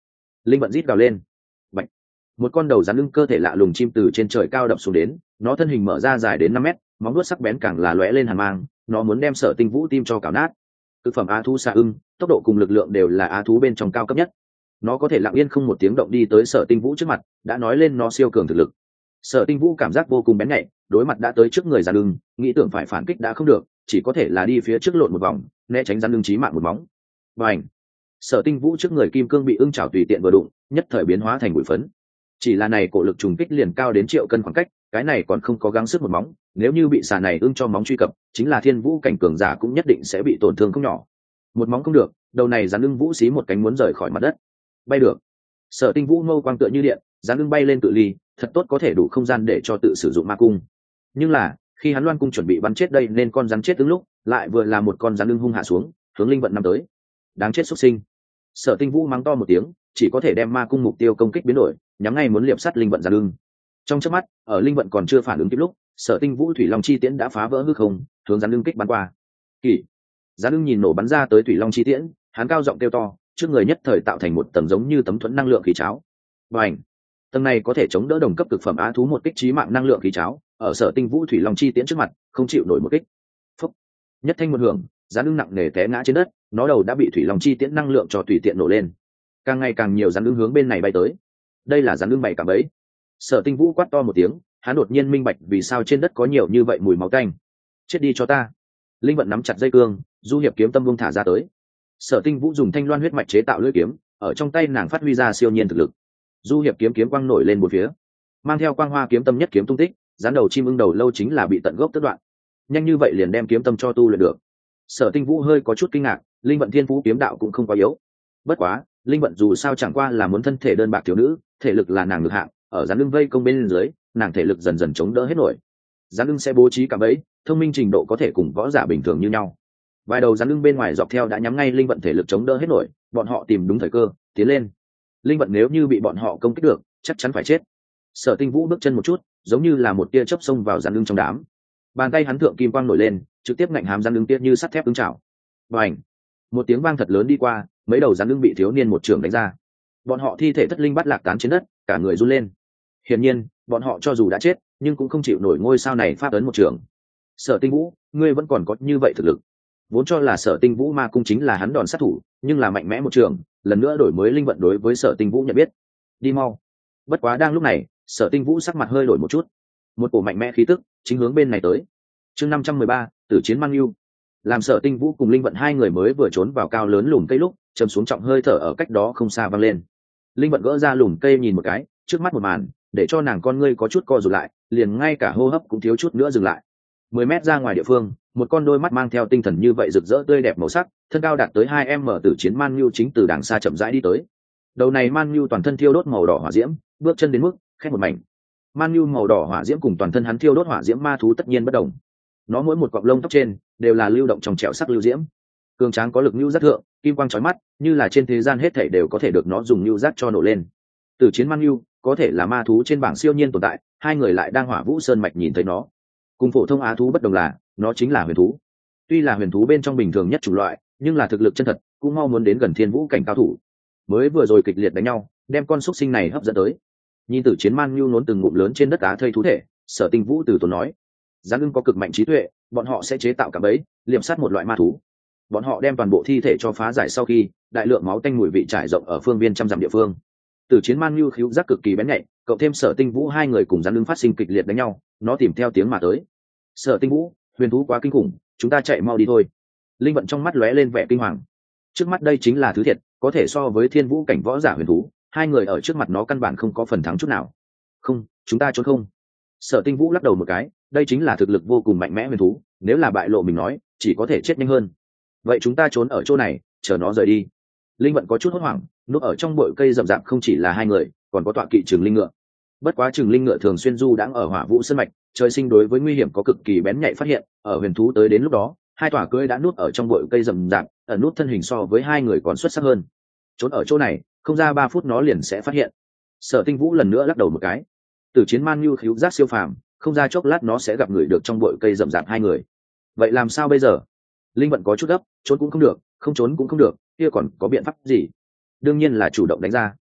Linh vận rít gào lên. Bạch. Một con đầu rắn lưng cơ thể lạ lùng chim từ trên trời cao đập xuống đến, nó thân hình mở ra dài đến 5 mét, móng vuốt sắc bén càng là lóe lên hàn mang, nó muốn đem Sở Tinh Vũ tim cho cào nát. Thực phẩm á thú xà ưng, tốc độ cùng lực lượng đều là á thú bên trong cao cấp nhất. Nó có thể lặng yên không một tiếng động đi tới Sở Tinh Vũ trước mặt, đã nói lên nó siêu cường thực lực. Sở Tinh Vũ cảm giác vô cùng bén nhạy, đối mặt đã tới trước người rắn lưng, nghĩ tưởng phải phản kích đã không được, chỉ có thể là đi phía trước lộn một vòng, né tránh rắn lưng chí mạng một móng. Bành! Sở Tinh Vũ trước người kim cương bị ưng chảo tùy tiện vừa đụng, nhất thời biến hóa thành bụi phấn. Chỉ là này cổ lực trùng kích liền cao đến triệu cân khoảng cách, cái này còn không có gắng sức một móng, nếu như bị xà này ưng cho móng truy cập, chính là thiên vũ cảnh cường giả cũng nhất định sẽ bị tổn thương không nhỏ. Một móng không được, đầu này rắn ưng vũ xí một cánh muốn rời khỏi mặt đất. Bay được. Sở Tinh Vũ mâu quang tựa như điện, rắn ưng bay lên cự ly, thật tốt có thể đủ không gian để cho tự sử dụng ma cung. Nhưng là, khi hắn loan cung chuẩn bị bắn chết đây nên con rắn chết ứng lúc, lại vừa là một con rắn ưng hung hạ xuống, hướng linh vận năm tới. Đáng chết xuất sinh. Sở Tinh Vũ mắng to một tiếng, chỉ có thể đem ma cung mục tiêu công kích biến đổi, nhắm ngay muốn liệp sắt linh vận rắn ưng. Trong chớp mắt, ở linh vận còn chưa phản ứng kịp lúc, Sở Tinh Vũ thủy long chi tiễn đã phá vỡ hư không, hướng rắn ưng kích bắn qua. Kỳ. Rắn ưng nhìn nổ bắn ra tới thủy long chi tiễn, hắn cao giọng kêu to, trước người nhất thời tạo thành một tầng giống như tấm thuẫn năng lượng khí cháo. Bành. Tầng này có thể chống đỡ đồng cấp cực phẩm á thú một kích chí mạng năng lượng khí cháo, ở Sở Tinh Vũ thủy long chi tiễn trước mặt, không chịu nổi một kích. Phốc. Nhất thanh một hưởng, rắn ưng nặng nề té ngã trên đất, nó đầu đã bị thủy long chi tiễn năng lượng cho tùy tiện nổ lên. Càng ngày càng nhiều rắn ưng hướng bên này bay tới. Đây là rắn ưng bày cả bẫy. Sở Tinh Vũ quát to một tiếng, hắn đột nhiên minh bạch vì sao trên đất có nhiều như vậy mùi máu tanh. Chết đi cho ta. Linh vận nắm chặt dây cương, du hiệp kiếm tâm vung thả ra tới. Sở Tinh Vũ dùng thanh loan huyết mạch chế tạo lưỡi kiếm, ở trong tay nàng phát huy ra siêu nhiên thực lực. Du hiệp kiếm kiếm quang nổi lên một phía, mang theo quang hoa kiếm tâm nhất kiếm tung tích, rắn đầu chim ưng đầu lâu chính là bị tận gốc tất đoạn. Nhanh như vậy liền đem kiếm tâm cho tu luyện được. Sở Tinh Vũ hơi có chút kinh ngạc, linh vận thiên phú kiếm đạo cũng không quá yếu. Bất quá, linh vận dù sao chẳng qua là muốn thân thể đơn bạc thiếu nữ, thể lực là nàng lực hạng, ở rắn lưng vây công bên dưới, nàng thể lực dần dần chống đỡ hết nổi. Rắn lưng sẽ bố trí cả bẫy, thông minh trình độ có thể cùng võ giả bình thường như nhau. Vài đầu rắn lưng bên ngoài dọc theo đã nhắm ngay linh vận thể lực chống đỡ hết nổi, bọn họ tìm đúng thời cơ, tiến lên. Linh vận nếu như bị bọn họ công kích được, chắc chắn phải chết. Sở Tinh Vũ bước chân một chút, giống như là một tia chớp xông vào rắn lưng trong đám. Bàn tay hắn thượng kim quang nổi lên, trực tiếp ngạnh hàm rắn lưng tia như sắt thép ứng chảo. Bành! Một tiếng vang thật lớn đi qua, mấy đầu rắn lưng bị thiếu niên một trường đánh ra. Bọn họ thi thể thất linh bắt lạc tán trên đất, cả người run lên. Hiển nhiên, bọn họ cho dù đã chết, nhưng cũng không chịu nổi ngôi sao này phát ấn một trường. Sở Tinh Vũ, ngươi vẫn còn có như vậy thực lực. Vốn cho là Sở Tinh Vũ ma cung chính là hắn đòn sát thủ, nhưng là mạnh mẽ một trường, lần nữa đổi mới linh vận đối với Sở Tinh Vũ nhận biết. Đi mau. Bất quá đang lúc này, Sở Tinh Vũ sắc mặt hơi đổi một chút. Một cổ mạnh mẽ khí tức chính hướng bên này tới. Chương 513, tử chiến mang yêu. Làm Sở Tinh Vũ cùng linh vận hai người mới vừa trốn vào cao lớn lùm cây lúc, trầm xuống trọng hơi thở ở cách đó không xa vang lên. Linh vận gỡ ra lùm cây nhìn một cái, trước mắt một màn, để cho nàng con ngươi có chút co rụt lại, liền ngay cả hô hấp cũng thiếu chút nữa dừng lại. 10 mét ra ngoài địa phương, một con đôi mắt mang theo tinh thần như vậy rực rỡ tươi đẹp màu sắc, thân cao đạt tới 2m tử chiến man nhu chính từ đằng xa chậm rãi đi tới. Đầu này man nhu toàn thân thiêu đốt màu đỏ hỏa diễm, bước chân đến mức khét một mảnh. Man nhu màu đỏ hỏa diễm cùng toàn thân hắn thiêu đốt hỏa diễm ma thú tất nhiên bất đồng. Nó mỗi một cọng lông tóc trên đều là lưu động trong trẻo sắc lưu diễm. Cường tráng có lực nhu giác thượng, kim quang chói mắt, như là trên thế gian hết thảy đều có thể được nó dùng nhu giác cho nổ lên. Tử chiến man nhu có thể là ma thú trên bảng siêu nhiên tồn tại, hai người lại đang hỏa vũ sơn mạch nhìn thấy nó. Cùng phổ thông á thú bất đồng là, nó chính là huyền thú. Tuy là huyền thú bên trong bình thường nhất chủng loại, nhưng là thực lực chân thật, cũng mau muốn đến gần thiên vũ cảnh cao thủ. Mới vừa rồi kịch liệt đánh nhau, đem con xúc sinh này hấp dẫn tới. Nhìn Tử chiến man nhu nốn từng ngụm lớn trên đất á thây thú thể, Sở Tinh Vũ từ tốn nói: rắn ưng có cực mạnh trí tuệ, bọn họ sẽ chế tạo cả bẫy, liệm sát một loại ma thú. Bọn họ đem toàn bộ thi thể cho phá giải sau khi, đại lượng máu tanh mùi vị trải rộng ở phương viên trăm dặm địa phương. Tử chiến man nhu khíu giác cực kỳ bén nhạy, cộng thêm Sở Tinh Vũ hai người cùng rắn ưng phát sinh kịch liệt đánh nhau, nó tìm theo tiếng mà tới. Sở Tinh Vũ, huyền thú quá kinh khủng, chúng ta chạy mau đi thôi. Linh vận trong mắt lóe lên vẻ kinh hoàng. Trước mắt đây chính là thứ thiệt, có thể so với thiên vũ cảnh võ giả huyền thú, hai người ở trước mặt nó căn bản không có phần thắng chút nào. Không, chúng ta trốn không. Sở Tinh Vũ lắc đầu một cái, đây chính là thực lực vô cùng mạnh mẽ huyền thú, nếu là bại lộ mình nói, chỉ có thể chết nhanh hơn. Vậy chúng ta trốn ở chỗ này, chờ nó rời đi. Linh vận có chút hốt hoảng, núp ở trong bụi cây rậm rạp không chỉ là hai người, còn có tọa kỵ Trường Linh ngựa. Bất quá Trường Linh ngựa thường xuyên du đãng ở hỏa vũ sơn mạch, trời sinh đối với nguy hiểm có cực kỳ bén nhạy phát hiện, ở huyền thú tới đến lúc đó, hai tòa cưỡi đã núp ở trong bụi cây rậm rạp, ở núp thân hình so với hai người còn xuất sắc hơn. Trốn ở chỗ này, không ra 3 phút nó liền sẽ phát hiện. Sở Tinh Vũ lần nữa lắc đầu một cái. Tử chiến man nhu khíu giác siêu phàm, không ra chốc lát nó sẽ gặp người được trong bụi cây rậm rạp hai người. Vậy làm sao bây giờ? Linh vận có chút gấp, trốn cũng không được, không trốn cũng không được, kia còn có biện pháp gì? Đương nhiên là chủ động đánh ra.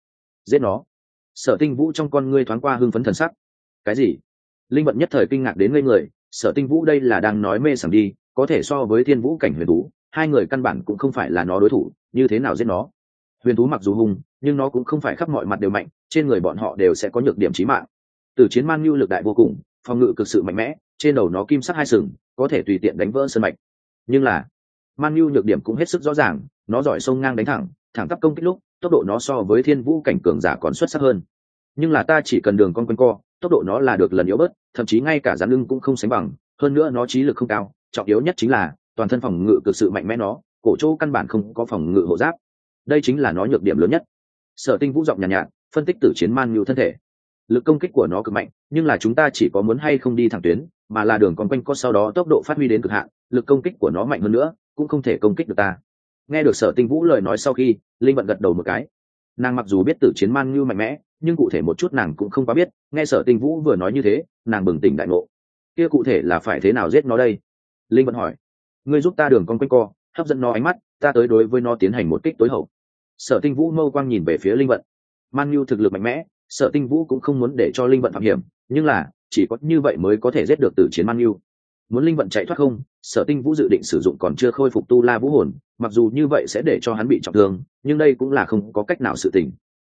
giết nó. Sở Tinh Vũ trong con ngươi thoáng qua hưng phấn thần sắc. Cái gì? Linh vận nhất thời kinh ngạc đến ngây người. Sở Tinh Vũ đây là đang nói mê sảng đi, có thể so với thiên vũ cảnh huyền thú, hai người căn bản cũng không phải là nó đối thủ, như thế nào giết nó? Huyền thú mặc dù hung, nhưng nó cũng không phải khắp mọi mặt đều mạnh, trên người bọn họ đều sẽ có nhược điểm chí mạng. Tử chiến man nhu lực đại vô cùng, phòng ngự cực sự mạnh mẽ, trên đầu nó kim sắc hai sừng, có thể tùy tiện đánh vỡ sơn mạch. Nhưng là man nhu nhược điểm cũng hết sức rõ ràng, nó giỏi sông ngang đánh thẳng, thẳng tắp công kích lúc tốc độ nó so với thiên vũ cảnh cường giả còn xuất sắc hơn. Nhưng là ta chỉ cần đường con quanh co, tốc độ nó là được lần yếu bớt, thậm chí ngay cả dáng lưng cũng không sánh bằng. Hơn nữa nó trí lực không cao, trọng yếu nhất chính là toàn thân phòng ngự cực sự mạnh mẽ, nó cổ chỗ căn bản không có phòng ngự hộ giáp, đây chính là nó nhược điểm lớn nhất. Sở Tinh Vũ giọng nhàn nhạt, phân tích Tử chiến man nhu thân thể. Lực công kích của nó cực mạnh, nhưng là chúng ta chỉ có muốn hay không đi thẳng tuyến, mà là đường còn quanh co, sau đó tốc độ phát huy đến cực hạn, lực công kích của nó mạnh hơn nữa cũng không thể công kích được ta. Nghe được Sở Tinh Vũ lời nói sau khi, Linh Vận gật đầu một cái. Nàng mặc dù biết Tử chiến man nhu mạnh mẽ, nhưng cụ thể một chút nàng cũng không quá biết. Nghe Sở Tinh Vũ vừa nói như thế, nàng bừng tỉnh đại ngộ. Kia cụ thể là phải thế nào giết nó đây? Linh Vận hỏi. Ngươi giúp ta đường con quanh co, hấp dẫn nó ánh mắt, ta tới đối với nó tiến hành một kích tối hậu. Sở Tinh Vũ mâu quang nhìn về phía Linh Vận. Man nhu thực lực mạnh mẽ, Sở Tinh Vũ cũng không muốn để cho Linh Vận phạm hiểm, nhưng là chỉ có như vậy mới có thể giết được Tử chiến man nhu. Muốn Linh Vận chạy thoát không, Sở Tinh Vũ dự định sử dụng còn chưa khôi phục tu la vũ hồn, mặc dù như vậy sẽ để cho hắn bị trọng thương, nhưng đây cũng là không có cách nào sự tình.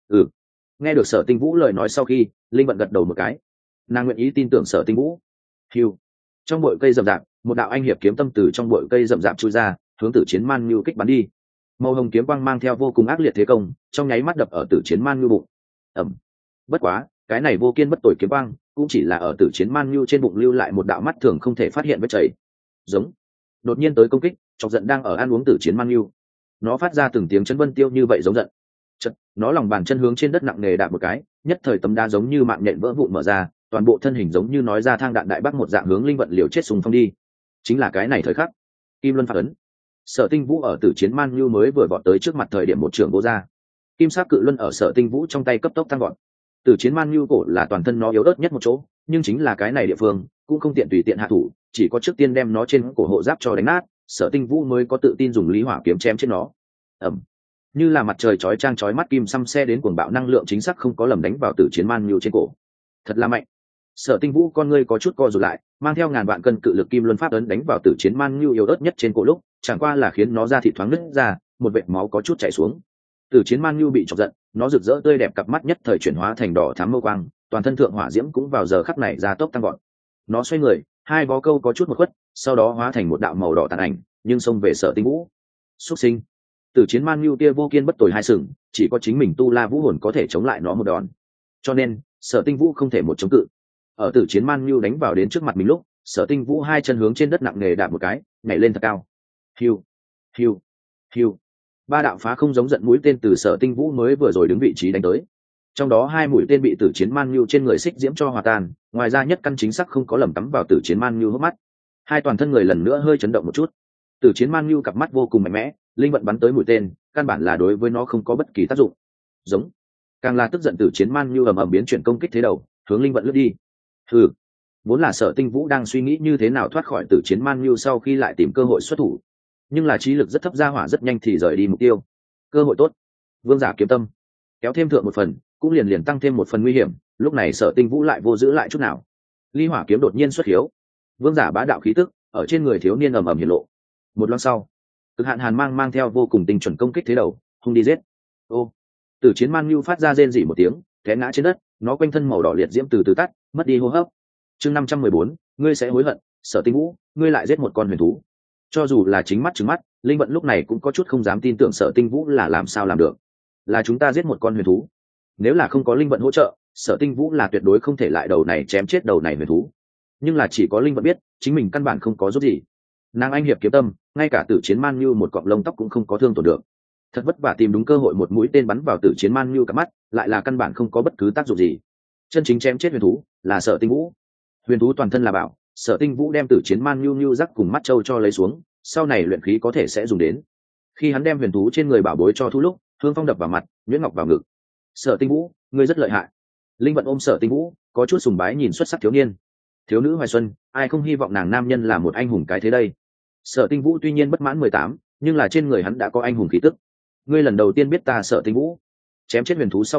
Nghe được Sở Tinh Vũ lời nói sau khi, Linh Vận gật đầu một cái. Nàng nguyện ý tin tưởng Sở Tinh Vũ. Hưu. Trong bụi cây rậm rạp, một đạo anh hiệp kiếm tâm từ trong bụi cây rậm rạp chui ra, hướng Tử chiến man nhu kích bắn đi. Màu hồng kiếm quang mang theo vô cùng ác liệt thế công, trong nháy mắt đập ở Tử chiến man nhu bụng. Ầm. Bất quá, cái này vô kiên bất tồi kiếm quang, cũng chỉ là ở Tử chiến man nhu trên bụng lưu lại một đạo mắt thường không thể phát hiện vết chảy. Giống. Đột nhiên tới công kích, chọc giận đang ở ăn uống Tử chiến man nhu. Nó phát ra từng tiếng chấn vân tiêu như vậy giống giận. Chật, nó lòng bàn chân hướng trên đất nặng nề đạp một cái, nhất thời tấm đá giống như mạng nhện vỡ vụn mở ra, toàn bộ thân hình giống như nói ra thang đạn đại bác một dạng hướng Linh Vận liều chết xung phong đi. Chính là cái này thời khắc, Kim Luân phạt ấn. Sở Tinh Vũ ở Tử chiến man nhu mới vừa vọt tới trước mặt thời điểm một trường vô ra, kim sắc cự luân ở Sở Tinh Vũ trong tay cấp tốc tăng vọt. Tử chiến man nhu cổ là toàn thân nó yếu ớt nhất một chỗ, nhưng chính là cái này địa phương cũng không tiện tùy tiện hạ thủ, chỉ có trước tiên đem nó trên cổ hộ giáp cho đánh nát, Sở Tinh Vũ mới có tự tin dùng lý hỏa kiếm chém chết nó. Ầm. Như là mặt trời chói chang chói mắt kim xăm xe đến cuồng bạo năng lượng chính xác không có lầm đánh vào Tử chiến man nhu trên cổ. Thật là mạnh. Sở Tinh Vũ con ngươi có chút co rụt lại, mang theo ngàn vạn cân cự lực kim luân pháp ấn đánh vào Tử chiến man nhu yếu ớt nhất trên cổ lúc, chẳng qua là khiến nó ra thịt thoáng nứt ra, một vệt máu có chút chảy xuống. Tử chiến man nhu bị chọc giận, nó rực rỡ tươi đẹp cặp mắt nhất thời chuyển hóa thành đỏ thắm mâu quang, toàn thân thượng hỏa diễm cũng vào giờ khắc này ra tốc tăng gọn. Nó xoay người, hai vó câu có chút một khuất, sau đó hóa thành một đạo màu đỏ tàn ảnh, nhưng xông về Sở Tinh Vũ. Xuất sinh. Tử chiến man nhu kia vô kiên bất tồi hai sừng, chỉ có chính mình tu la vũ hồn có thể chống lại nó một đòn. Cho nên, Sở Tinh Vũ không thể một chống cự. Ở Tử chiến man nhu đánh vào đến trước mặt mình lúc, Sở Tinh Vũ hai chân hướng trên đất nặng nề đạp một cái, nhảy lên thật cao. Hiu, hiu, hiu. Ba đạo phá không giống giận mũi tên từ Sở Tinh Vũ mới vừa rồi đứng vị trí đánh tới. Trong đó hai mũi tên bị Tử chiến man nhu trên người xích diễm cho hòa tan, ngoài ra nhất căn chính xác không có lầm tắm vào Tử chiến man nhu hốc mắt. Hai toàn thân người lần nữa hơi chấn động một chút. Tử chiến man nhu cặp mắt vô cùng mạnh mẽ, linh vận bắn tới mũi tên, căn bản là đối với nó không có bất kỳ tác dụng. Giống. Càng là tức giận Tử chiến man nhu ầm ầm biến chuyển công kích thế đầu, hướng linh vận lướt đi. Hừ. Vốn là Sở Tinh Vũ đang suy nghĩ như thế nào thoát khỏi Tử chiến man nhu sau khi lại tìm cơ hội xuất thủ, nhưng là trí lực rất thấp, ra hỏa rất nhanh thì rời đi mục tiêu. Cơ hội tốt. Vương giả kiếm tâm kéo thêm thượng một phần, cũng liền tăng thêm một phần nguy hiểm. Lúc này Sở Tinh Vũ lại vô giữ lại chút nào, ly hỏa kiếm đột nhiên xuất hiếu, vương giả bá đạo khí tức ở trên người thiếu niên ầm ầm hiện lộ. Một loang sau, cực hạn hàn mang theo vô cùng tinh chuẩn công kích thế đầu, hung đi giết. Ô. Tử chiến man nhu phát ra rên rỉ một tiếng, té ngã trên đất, nó quanh thân màu đỏ liệt diễm từ từ tắt, mất đi hô hấp. Chương 514, ngươi sẽ hối hận. Sở Tinh Vũ, ngươi lại giết một con huyền thú. Cho dù là chính mắt trừng mắt, linh vận lúc này cũng có chút không dám tin tưởng Sở Tinh Vũ là làm sao làm được. Là chúng ta giết một con huyền thú. Nếu là không có linh vận hỗ trợ, Sở Tinh Vũ là tuyệt đối không thể lại đầu này chém chết đầu này huyền thú. Nhưng là chỉ có linh vận biết, chính mình căn bản không có giúp gì. Nàng anh hiệp kiếm tâm, ngay cả Tử chiến man như một cọng lông tóc cũng không có thương tổn được. Thật vất vả tìm đúng cơ hội một mũi tên bắn vào Tử chiến man như cả mắt, lại là căn bản không có bất cứ tác dụng gì. Chân chính chém chết huyền thú là Sở Tinh Vũ. Huyền thú toàn thân là bảo, Sở Tinh Vũ đem Tử chiến man như rắc cùng mắt châu cho lấy xuống, sau này luyện khí có thể sẽ dùng đến. Khi hắn đem huyền thú trên người bảo bối cho thu lúc, hương phong đập vào mặt, nhuyễn ngọc vào ngực. Sở Tinh Vũ, ngươi rất lợi hại. Linh vận ôm Sở Tinh Vũ, có chút sùng bái nhìn xuất sắc thiếu niên. Thiếu nữ hoài xuân, ai không hy vọng nàng nam nhân là một anh hùng cái thế đây. Sở Tinh Vũ tuy nhiên bất mãn 18, nhưng là trên người hắn đã có anh hùng khí tức. Ngươi lần đầu tiên biết ta Sở Tinh Vũ. Chém chết huyền thú sau khi,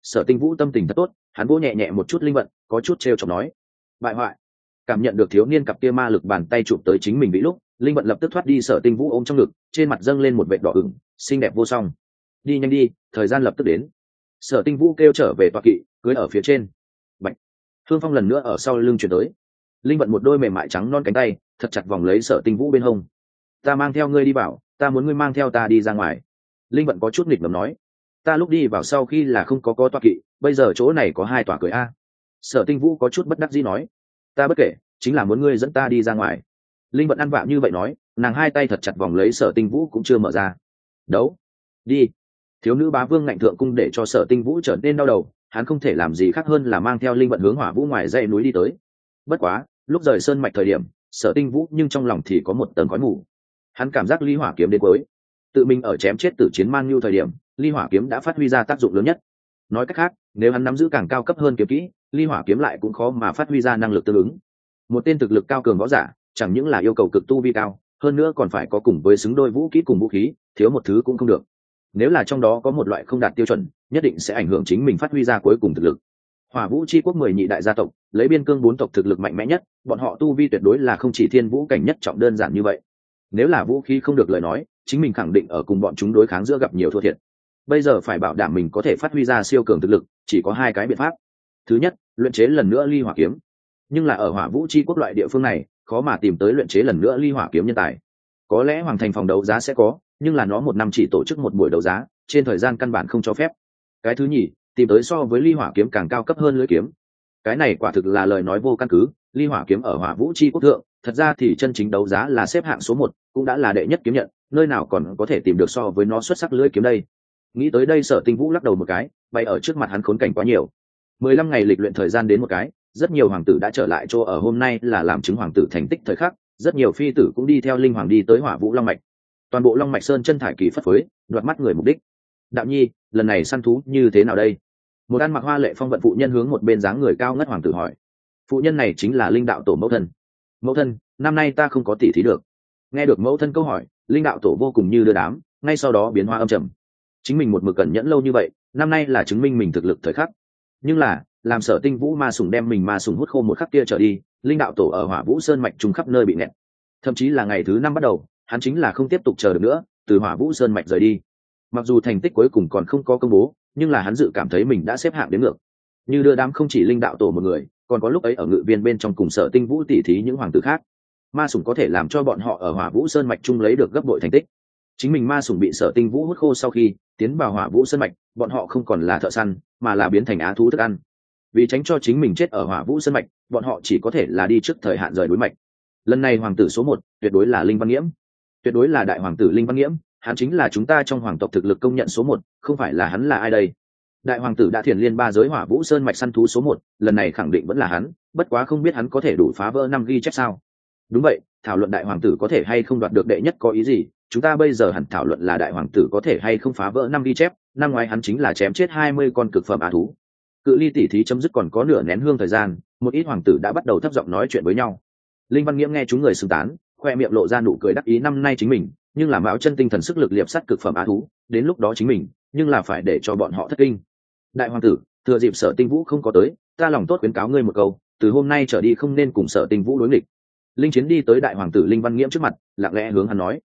Sở Tinh Vũ tâm tình thật tốt, hắn vỗ nhẹ nhẹ một chút linh vận, có chút trêu chọc nói: bại hoại. Cảm nhận được thiếu niên cặp kia ma lực bàn tay chụp tới chính mình bị lúc, linh vận lập tức thoát đi Sở Tinh Vũ ôm trong ngực, trên mặt dâng lên một vệt đỏ ửng, xinh đẹp vô song. Đi nhanh đi, thời gian lập tức đến. Sở Tinh Vũ kêu trở về tọa kỵ, cưỡi ở phía trên. Bạch. Thương Phong lần nữa ở sau lưng chuyển tới. Linh vận một đôi mềm mại trắng non cánh tay thật chặt vòng lấy Sở Tinh Vũ bên hông. Ta mang theo ngươi đi bảo, ta muốn ngươi mang theo ta đi ra ngoài. Linh vận có chút nghịch ngợm nói: ta lúc đi vào sau khi là không có tọa kỵ, bây giờ chỗ này có 2 tòa cưỡi a. Sở Tinh Vũ có chút bất đắc dĩ nói: ta bất kể, chính là muốn ngươi dẫn ta đi ra ngoài. Linh vận ăn vạ như vậy nói, nàng 2 tay thật chặt vòng lấy Sở Tinh Vũ cũng chưa mở ra. Đấu, đi. Thiếu nữ bá vương ngạnh thượng cung để cho Sở Tinh Vũ trở nên đau đầu, hắn không thể làm gì khác hơn là mang theo linh vận hướng Hỏa Vũ ngoài dãy núi đi tới. Bất quá, lúc rời sơn mạch thời điểm, Sở Tinh Vũ nhưng trong lòng thì có một tầng khói mù. Hắn cảm giác ly hỏa kiếm đến cuối, tự mình ở chém chết tử chiến man nhu thời điểm, ly hỏa kiếm đã phát huy ra tác dụng lớn nhất. Nói cách khác, nếu hắn nắm giữ càng cao cấp hơn kiếm kỹ, ly hỏa kiếm lại cũng khó mà phát huy ra năng lực tương ứng. Một tên thực lực cao cường võ giả, chẳng những là yêu cầu cực tu vi cao, hơn nữa còn phải có cùng với xứng đôi vũ kỹ cùng vũ khí, thiếu một thứ cũng không được. Nếu là trong đó có một loại không đạt tiêu chuẩn, nhất định sẽ ảnh hưởng chính mình phát huy ra cuối cùng thực lực. Hỏa Vũ chi quốc 10 nhị đại gia tộc, lấy biên cương 4 tộc thực lực mạnh mẽ nhất, bọn họ tu vi tuyệt đối là không chỉ thiên vũ cảnh nhất trọng đơn giản như vậy. Nếu là vũ khí không được lời nói, chính mình khẳng định ở cùng bọn chúng đối kháng giữa gặp nhiều thua thiệt. Bây giờ phải bảo đảm mình có thể phát huy ra siêu cường thực lực, chỉ có 2 cái biện pháp. Thứ nhất, luyện chế lần nữa ly hỏa kiếm. Nhưng là ở Hỏa Vũ chi quốc loại địa phương này, khó mà tìm tới luyện chế lần nữa ly hỏa kiếm nhân tài. Có lẽ hoàng thành phòng đấu giá sẽ có, nhưng là nó một năm chỉ tổ chức một buổi đấu giá, trên thời gian căn bản không cho phép. Cái thứ nhì, tìm tới so với ly hỏa kiếm càng cao cấp hơn lưỡi kiếm. Cái này quả thực là lời nói vô căn cứ, ly hỏa kiếm ở Hỏa Vũ chi quốc thượng, thật ra thì chân chính đấu giá là xếp hạng số 1, cũng đã là đệ nhất kiếm nhận, nơi nào còn có thể tìm được so với nó xuất sắc lưỡi kiếm đây. Nghĩ tới đây Sở Tinh Vũ lắc đầu một cái, bày ở trước mặt hắn khốn cảnh quá nhiều. 15 ngày lịch luyện thời gian đến một cái, rất nhiều hoàng tử đã trở lại chỗ ở, hôm nay là làm chứng hoàng tử thành tích thời khắc, rất nhiều phi tử cũng đi theo linh hoàng đi tới Hỏa Vũ Long mạch. Toàn bộ Long mạch sơn chân thải kỳ phất phới, đoạt mắt người mục đích. Đạo nhi, lần này săn thú như thế nào đây? Một ăn mặc hoa lệ phong vận phụ nhân hướng một bên dáng người cao ngất hoàng tử hỏi. Phụ nhân này chính là linh đạo tổ mẫu thân. Mẫu thân, năm nay ta không có tỷ thí được. Nghe được mẫu thân câu hỏi, linh đạo tổ vô cùng như đưa đám, ngay sau đó biến hóa âm trầm. Chính mình một mực cẩn nhẫn lâu như vậy, năm nay là chứng minh mình thực lực thời khắc. Nhưng là, làm Sở Tinh Vũ ma sủng đem mình ma sủng hút khô một khắc kia trở đi, linh đạo tổ ở Hỏa Vũ sơn mạch trùng khắp nơi bị nẹt. Thậm chí là ngày thứ 5 bắt đầu, hắn chính là không tiếp tục chờ được nữa, từ Hỏa Vũ sơn mạch rời đi. Mặc dù thành tích cuối cùng còn không có công bố, nhưng là hắn dự cảm thấy mình đã xếp hạng đến ngược. Như đưa đám không chỉ linh đạo tổ một người, còn có lúc ấy ở ngự viên bên trong cùng Sở Tinh Vũ tỉ thí những hoàng tử khác. Ma sủng có thể làm cho bọn họ ở Hỏa Vũ sơn mạch chung lấy được gấp bội thành tích. Chính mình ma sủng bị Sở Tinh Vũ hút khô sau khi tiến vào Hỏa Vũ sơn mạch, bọn họ không còn là thợ săn, mà là biến thành á thú thức ăn. Vì tránh cho chính mình chết ở Hỏa Vũ sơn mạch, bọn họ chỉ có thể là đi trước thời hạn rời núi mạch. Lần này hoàng tử số 1 tuyệt đối là Linh Văn Nghiễm, tuyệt đối là đại hoàng tử Linh Văn Nghiễm, hắn chính là chúng ta trong hoàng tộc thực lực công nhận số 1, không phải là hắn là ai đây? Đại hoàng tử đã thiền liên 3 giới Hỏa Vũ sơn mạch săn thú số 1, lần này khẳng định vẫn là hắn, bất quá không biết hắn có thể đủ phá vỡ 5 ghi chép sao? Đúng vậy, thảo luận đại hoàng tử có thể hay không đoạt được đệ nhất có ý gì, chúng ta bây giờ hẳn thảo luận là đại hoàng tử có thể hay không phá vỡ 5 ghi chép, năm ngoái hắn chính là chém chết 20 con cực phẩm á thú. Cự ly tỉ thí chấm dứt còn có nửa nén hương thời gian, một ít hoàng tử đã bắt đầu thấp giọng nói chuyện với nhau. Linh Văn Nghiễm nghe chúng người xưng tán, khoe miệng lộ ra nụ cười đắc ý, năm nay chính mình, nhưng là mạo chân tinh thần sức lực liệp sắt cực phẩm á thú, đến lúc đó chính mình, nhưng là phải để cho bọn họ thất kinh. Đại hoàng tử, thừa dịp Sở Tinh Vũ không có tới, ta lòng tốt khuyến cáo ngươi một câu, từ hôm nay trở đi không nên cùng Sở Tinh Vũ đối nghịch. Linh Chiến đi tới đại hoàng tử Linh Văn Nghiễm trước mặt, lặng lẽ hướng hắn nói.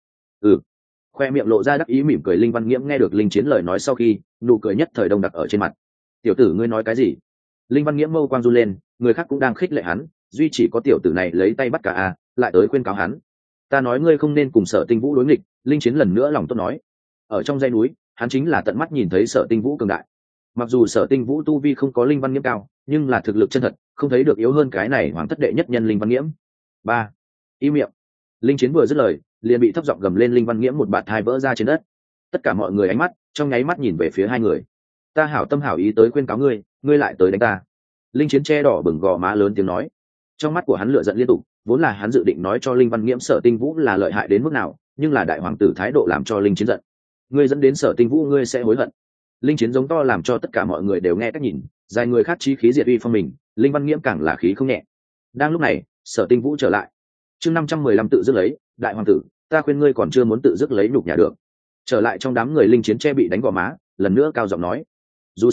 Khoe miệng lộ ra đắc ý mỉm cười. Linh Văn Nghiễm nghe được Linh Chiến lời nói sau khi, nụ cười nhất thời đông đặc ở trên mặt. Tiểu tử ngươi nói cái gì? Linh Văn Nghiễm mâu quang run lên, người khác cũng đang khích lệ hắn, duy chỉ có tiểu tử này lấy tay bắt cả lại tới khuyên cáo hắn. Ta nói ngươi không nên cùng Sở Tinh Vũ đối nghịch. Linh Chiến lần nữa lòng tốt nói. Ở trong dãy núi, hắn chính là tận mắt nhìn thấy Sở Tinh Vũ cường đại. Mặc dù Sở Tinh Vũ tu vi không có Linh Văn Nghiễm cao, nhưng là thực lực chân thật, không thấy được yếu hơn cái này hoàng thất đệ nhất nhân Linh Văn Nghiễm. 3. Im miệng. Linh Chiến vừa dứt lời, liền bị thấp giọng gầm lên, Linh Văn Nghiễm một bạt thai vỡ ra trên đất. Tất cả mọi người ánh mắt trong nháy mắt nhìn về phía hai người. Ta hảo tâm hảo ý tới khuyên cáo ngươi, ngươi lại tới đánh ta. Linh Chiến che đỏ bừng gò má lớn tiếng nói. Trong mắt của hắn lửa giận liên tục, vốn là hắn dự định nói cho Linh Văn Nghiễm Sở Tinh Vũ là lợi hại đến mức nào, nhưng là đại hoàng tử thái độ làm cho Linh Chiến giận. Ngươi dẫn đến Sở Tinh Vũ ngươi sẽ hối hận. Linh Chiến giống to làm cho tất cả mọi người đều nghe cách nhìn, dài người khác chí khí diệt uy phong mình, Linh Văn Nghiễm càng là khí không nhẹ. Đang lúc này, Sở Tinh Vũ trở lại. Chương 515 tự dứt lấy, đại hoàng tử, ta khuyên ngươi còn chưa muốn tự dứt lấy nhục nhà được. Trở lại trong đám người, Linh Chiến che bị đánh gò má, lần nữa cao giọng nói. Dù sao,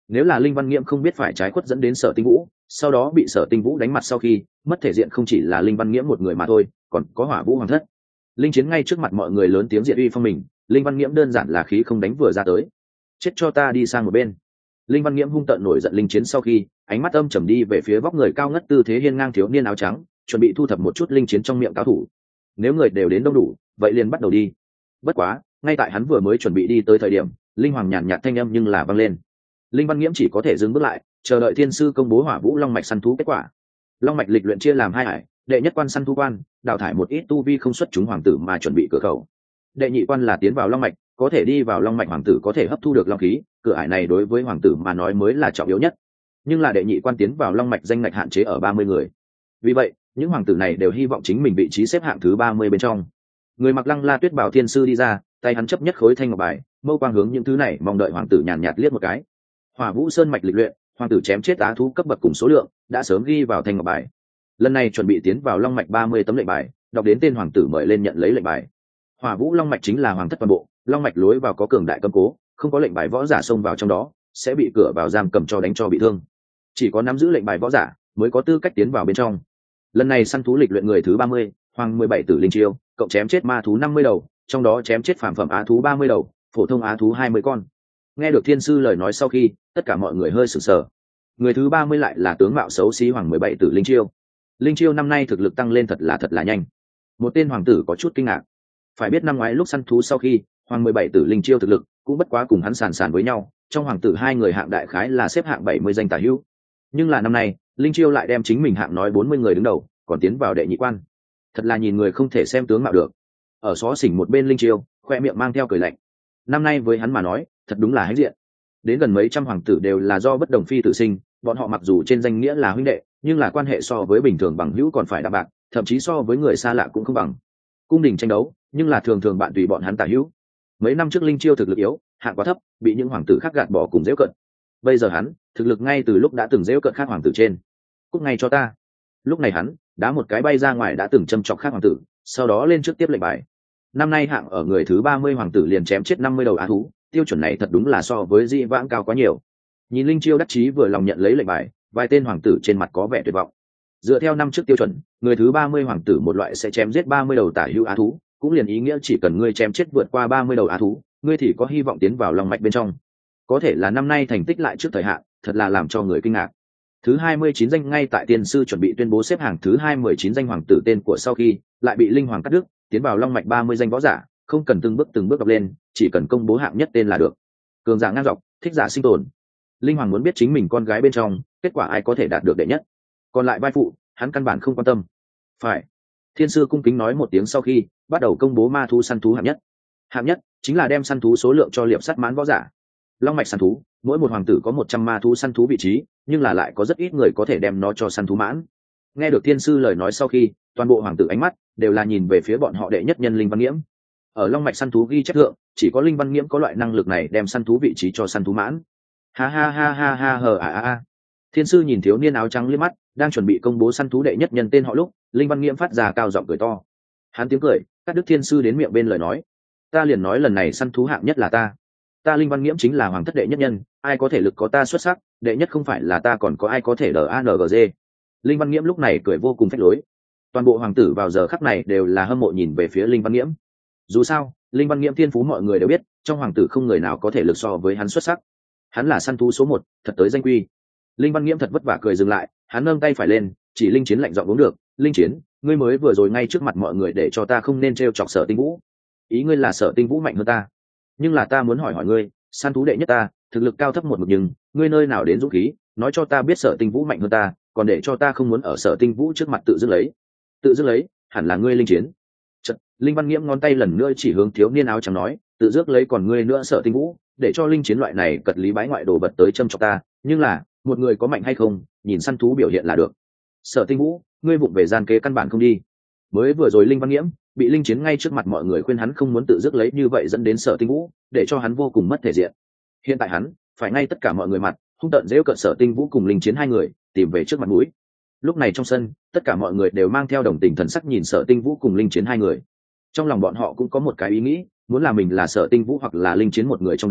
nếu là Linh Văn Nghiễm không biết phải trái khuất dẫn đến Sở Tinh Vũ, sau đó bị Sở Tinh Vũ đánh mặt sau khi mất thể diện, không chỉ là Linh Văn Nghiễm một người mà thôi, còn có Hỏa Vũ Hoàng thất. Linh Chiến ngay trước mặt mọi người lớn tiếng diện uy phong mình, Linh Văn Nghiễm đơn giản là khí không đánh vừa ra tới. Chết cho ta đi sang một bên. Linh Văn Nghiễm hung tợn nổi giận Linh Chiến sau khi, ánh mắt âm trầm đi về phía vóc người cao ngất tư thế hiên ngang thiếu niên áo trắng, chuẩn bị thu thập một chút Linh Chiến trong miệng cao thủ. Nếu người đều đến đông đủ, vậy liền bắt đầu đi. Bất quá, ngay tại hắn vừa mới chuẩn bị đi tới thời điểm, linh hoàng nhàn nhạt thanh âm nhưng là vang lên. Linh Văn Nghiễm chỉ có thể dừng bước lại, chờ đợi thiên sư công bố Hỏa Vũ Long mạch săn thú kết quả. Long mạch lịch luyện chia làm hai hải, đệ nhất quan săn thú quan, đào thải một ít tu vi không xuất chúng hoàng tử mà chuẩn bị cửa khẩu. Đệ nhị quan là tiến vào long mạch, có thể đi vào long mạch hoàng tử có thể hấp thu được long khí, cửa ải này đối với hoàng tử mà nói mới là trọng yếu nhất. Nhưng là đệ nhị quan tiến vào long mạch danh ngạch hạn chế ở 30 người. Vì vậy, những hoàng tử này đều hy vọng chính mình vị trí xếp hạng thứ 30 bên trong. Người mặc lăng la tuyết bảo thiên sư đi ra, tay hắn chấp nhất khối thanh ngọc bài, mâu quang hướng những thứ này mong đợi hoàng tử nhàn nhạt liếc một cái. Hỏa Vũ Sơn mạch lịch luyện, hoàng tử chém chết á thú cấp bậc cùng số lượng đã sớm ghi vào thanh ngọc bài. Lần này chuẩn bị tiến vào long mạch 30 tấm lệnh bài, đọc đến tên hoàng tử mời lên nhận lấy lệnh bài. Hỏa Vũ Long mạch chính là hoàng thất toàn bộ, long mạch lối vào có cường đại cấm cố, không có lệnh bài võ giả xông vào trong đó sẽ bị cửa vào giam cầm cho đánh cho bị thương. Chỉ có nắm giữ lệnh bài võ giả mới có tư cách tiến vào bên trong. Lần này săn thú lịch luyện người thứ 30, hoàng 17 tử linh chiêu, cộng chém chết ma thú 50 đầu, trong đó chém chết phàm phẩm á thú 30 đầu, phổ thông á thú 20 con. Nghe được thiên sư lời nói sau khi, tất cả mọi người hơi sửng sờ. Người thứ 30 lại là tướng mạo xấu xí hoàng 17 tử linh chiêu. Linh chiêu năm nay thực lực tăng lên thật là nhanh. Một tên hoàng tử có chút kinh ngạc. Phải biết năm ngoái lúc săn thú sau khi, hoàng 17 tử linh chiêu thực lực cũng bất quá cùng hắn sàn với nhau, trong hoàng tử hai người hạng đại khái là xếp hạng 70 danh tả hữu. Nhưng là năm nay, linh chiêu lại đem chính mình hạng nói 40 người đứng đầu, còn tiến vào đệ nhị quan. Thật là nhìn người không thể xem tướng mạo được. Ở xó xỉnh một bên linh chiêu, khoe miệng mang theo cười lạnh. Năm nay với hắn mà nói, thật đúng là hãnh diện. Đến gần mấy trăm hoàng tử đều là do bất đồng phi tử sinh, bọn họ mặc dù trên danh nghĩa là huynh đệ, nhưng là quan hệ so với bình thường bằng hữu còn phải đạm bạc, thậm chí so với người xa lạ cũng không bằng. Cung đình tranh đấu, nhưng là thường thường bạn tùy bọn hắn tả hữu. Mấy năm trước linh chiêu thực lực yếu, hạng quá thấp, bị những hoàng tử khác gạt bỏ cùng giễu cận. Bây giờ hắn, thực lực ngay từ lúc đã từng giễu cận khác hoàng tử trên. Cút ngay cho ta. Lúc này hắn, đá một cái bay ra ngoài đã từng châm chọc khác hoàng tử, sau đó lên trước tiếp lệnh bài. Năm nay hạng ở người thứ 30 hoàng tử liền chém chết 50 đầu á thú, tiêu chuẩn này thật đúng là so với di vãng cao quá nhiều. Nhìn linh chiêu đắc chí vừa lòng nhận lấy lệnh bài, vài tên hoàng tử trên mặt có vẻ tuyệt vọng. Dựa theo năm trước tiêu chuẩn, người thứ 30 hoàng tử một loại sẽ chém giết 30 đầu tả hữu á thú, cũng liền ý nghĩa chỉ cần ngươi chém chết vượt qua 30 đầu á thú, ngươi thì có hy vọng tiến vào long mạch bên trong. Có thể là năm nay thành tích lại trước thời hạn, thật là làm cho người kinh ngạc. Thứ 29 danh ngay tại tiên sư chuẩn bị tuyên bố xếp hạng thứ 29 danh hoàng tử tên của sau khi, lại bị linh hoàng cắt đứt, tiến vào long mạch 30 danh võ giả, không cần từng bước đọc lên, chỉ cần công bố hạng nhất tên là được. Cường giả ngang dọc, thích giả sinh tồn. Linh hoàng muốn biết chính mình con gái bên trong, kết quả ai có thể đạt được đệ nhất. Còn lại vai phụ, hắn căn bản không quan tâm. Phải. Thiên sư cung kính nói một tiếng sau khi, bắt đầu công bố ma thú săn thú hạng nhất. Hạng nhất chính là đem săn thú số lượng cho liệp sắt mãn võ giả. Long mạch săn thú, mỗi một hoàng tử có 100 ma thú săn thú vị trí, nhưng là lại có rất ít người có thể đem nó cho săn thú mãn. Nghe được thiên sư lời nói sau khi, toàn bộ hoàng tử ánh mắt đều là nhìn về phía bọn họ đệ nhất nhân Linh Văn Nghiễm. Ở long mạch săn thú ghi chép thượng, chỉ có Linh Văn Nghiễm có loại năng lực này đem săn thú vị trí cho săn thú mãn. Ha ha ha ha ha hờ à à à. Thiên sư nhìn thiếu niên áo trắng liếc mắt, đang chuẩn bị công bố săn thú đệ nhất nhân tên họ lúc, Linh Văn Nghiễm phát ra cao giọng cười to. Hắn tiếng cười, cắt đứt thiên sư đến miệng bên lời nói. Ta liền nói lần này săn thú hạng nhất là ta. Ta Linh Văn Nghiễm chính là hoàng thất đệ nhất nhân, ai có thể lực có ta xuất sắc, đệ nhất không phải là ta còn có ai có thể đangg. Linh Văn Nghiễm lúc này cười vô cùng phách lối. Toàn bộ hoàng tử vào giờ khắc này đều là hâm mộ nhìn về phía Linh Văn Nghiễm. Dù sao, Linh Văn Nghiễm thiên phú mọi người đều biết, trong hoàng tử không người nào có thể lực so với hắn xuất sắc. Hắn là săn thú số 1, thật tới danh quy. Linh Văn Nghiễm thật vất vả cười dừng lại, hắn nâng tay phải lên, chỉ Linh Chiến lạnh giọng uống được. Linh Chiến, ngươi mới vừa rồi ngay trước mặt mọi người để cho ta không nên trêu chọc Sở Tinh Vũ. Ý ngươi là Sở Tinh Vũ mạnh hơn ta, nhưng là ta muốn hỏi ngươi, săn thú đệ nhất ta, thực lực cao thấp một mực, nhưng ngươi nơi nào đến dũng khí nói cho ta biết Sở Tinh Vũ mạnh hơn ta, còn để cho ta không muốn ở Sở Tinh Vũ trước mặt tự dứt lấy, hẳn là ngươi Linh Chiến. Chật, Linh Văn Nghiễm ngón tay lần nữa chỉ hướng thiếu niên áo trắng nói, tự dứt lấy còn ngươi nữa Sở Tinh Vũ, để cho Linh Chiến loại này cật lý bái ngoại đồ vật tới châm chọc ta, nhưng là một người có mạnh hay không, nhìn săn thú biểu hiện là được. Sở Tinh Vũ, ngươi vụng về gian kế căn bản không đi. Mới vừa rồi Linh Văn Nghiễm bị Linh Chiến ngay trước mặt mọi người khuyên hắn không muốn tự dứt lấy như vậy dẫn đến Sở Tinh Vũ, để cho hắn vô cùng mất thể diện. Hiện tại hắn phải ngay tất cả mọi người mặt hung tợn giễu cợt Sở Tinh Vũ cùng Linh Chiến hai người tìm về trước mặt mũi. Lúc này trong sân, tất cả mọi người đều mang theo đồng tình thần sắc nhìn Sở Tinh Vũ cùng Linh Chiến hai người. Trong lòng bọn họ cũng có một cái ý nghĩ, muốn là mình là Sở Tinh Vũ hoặc là Linh Chiến một người trong đó,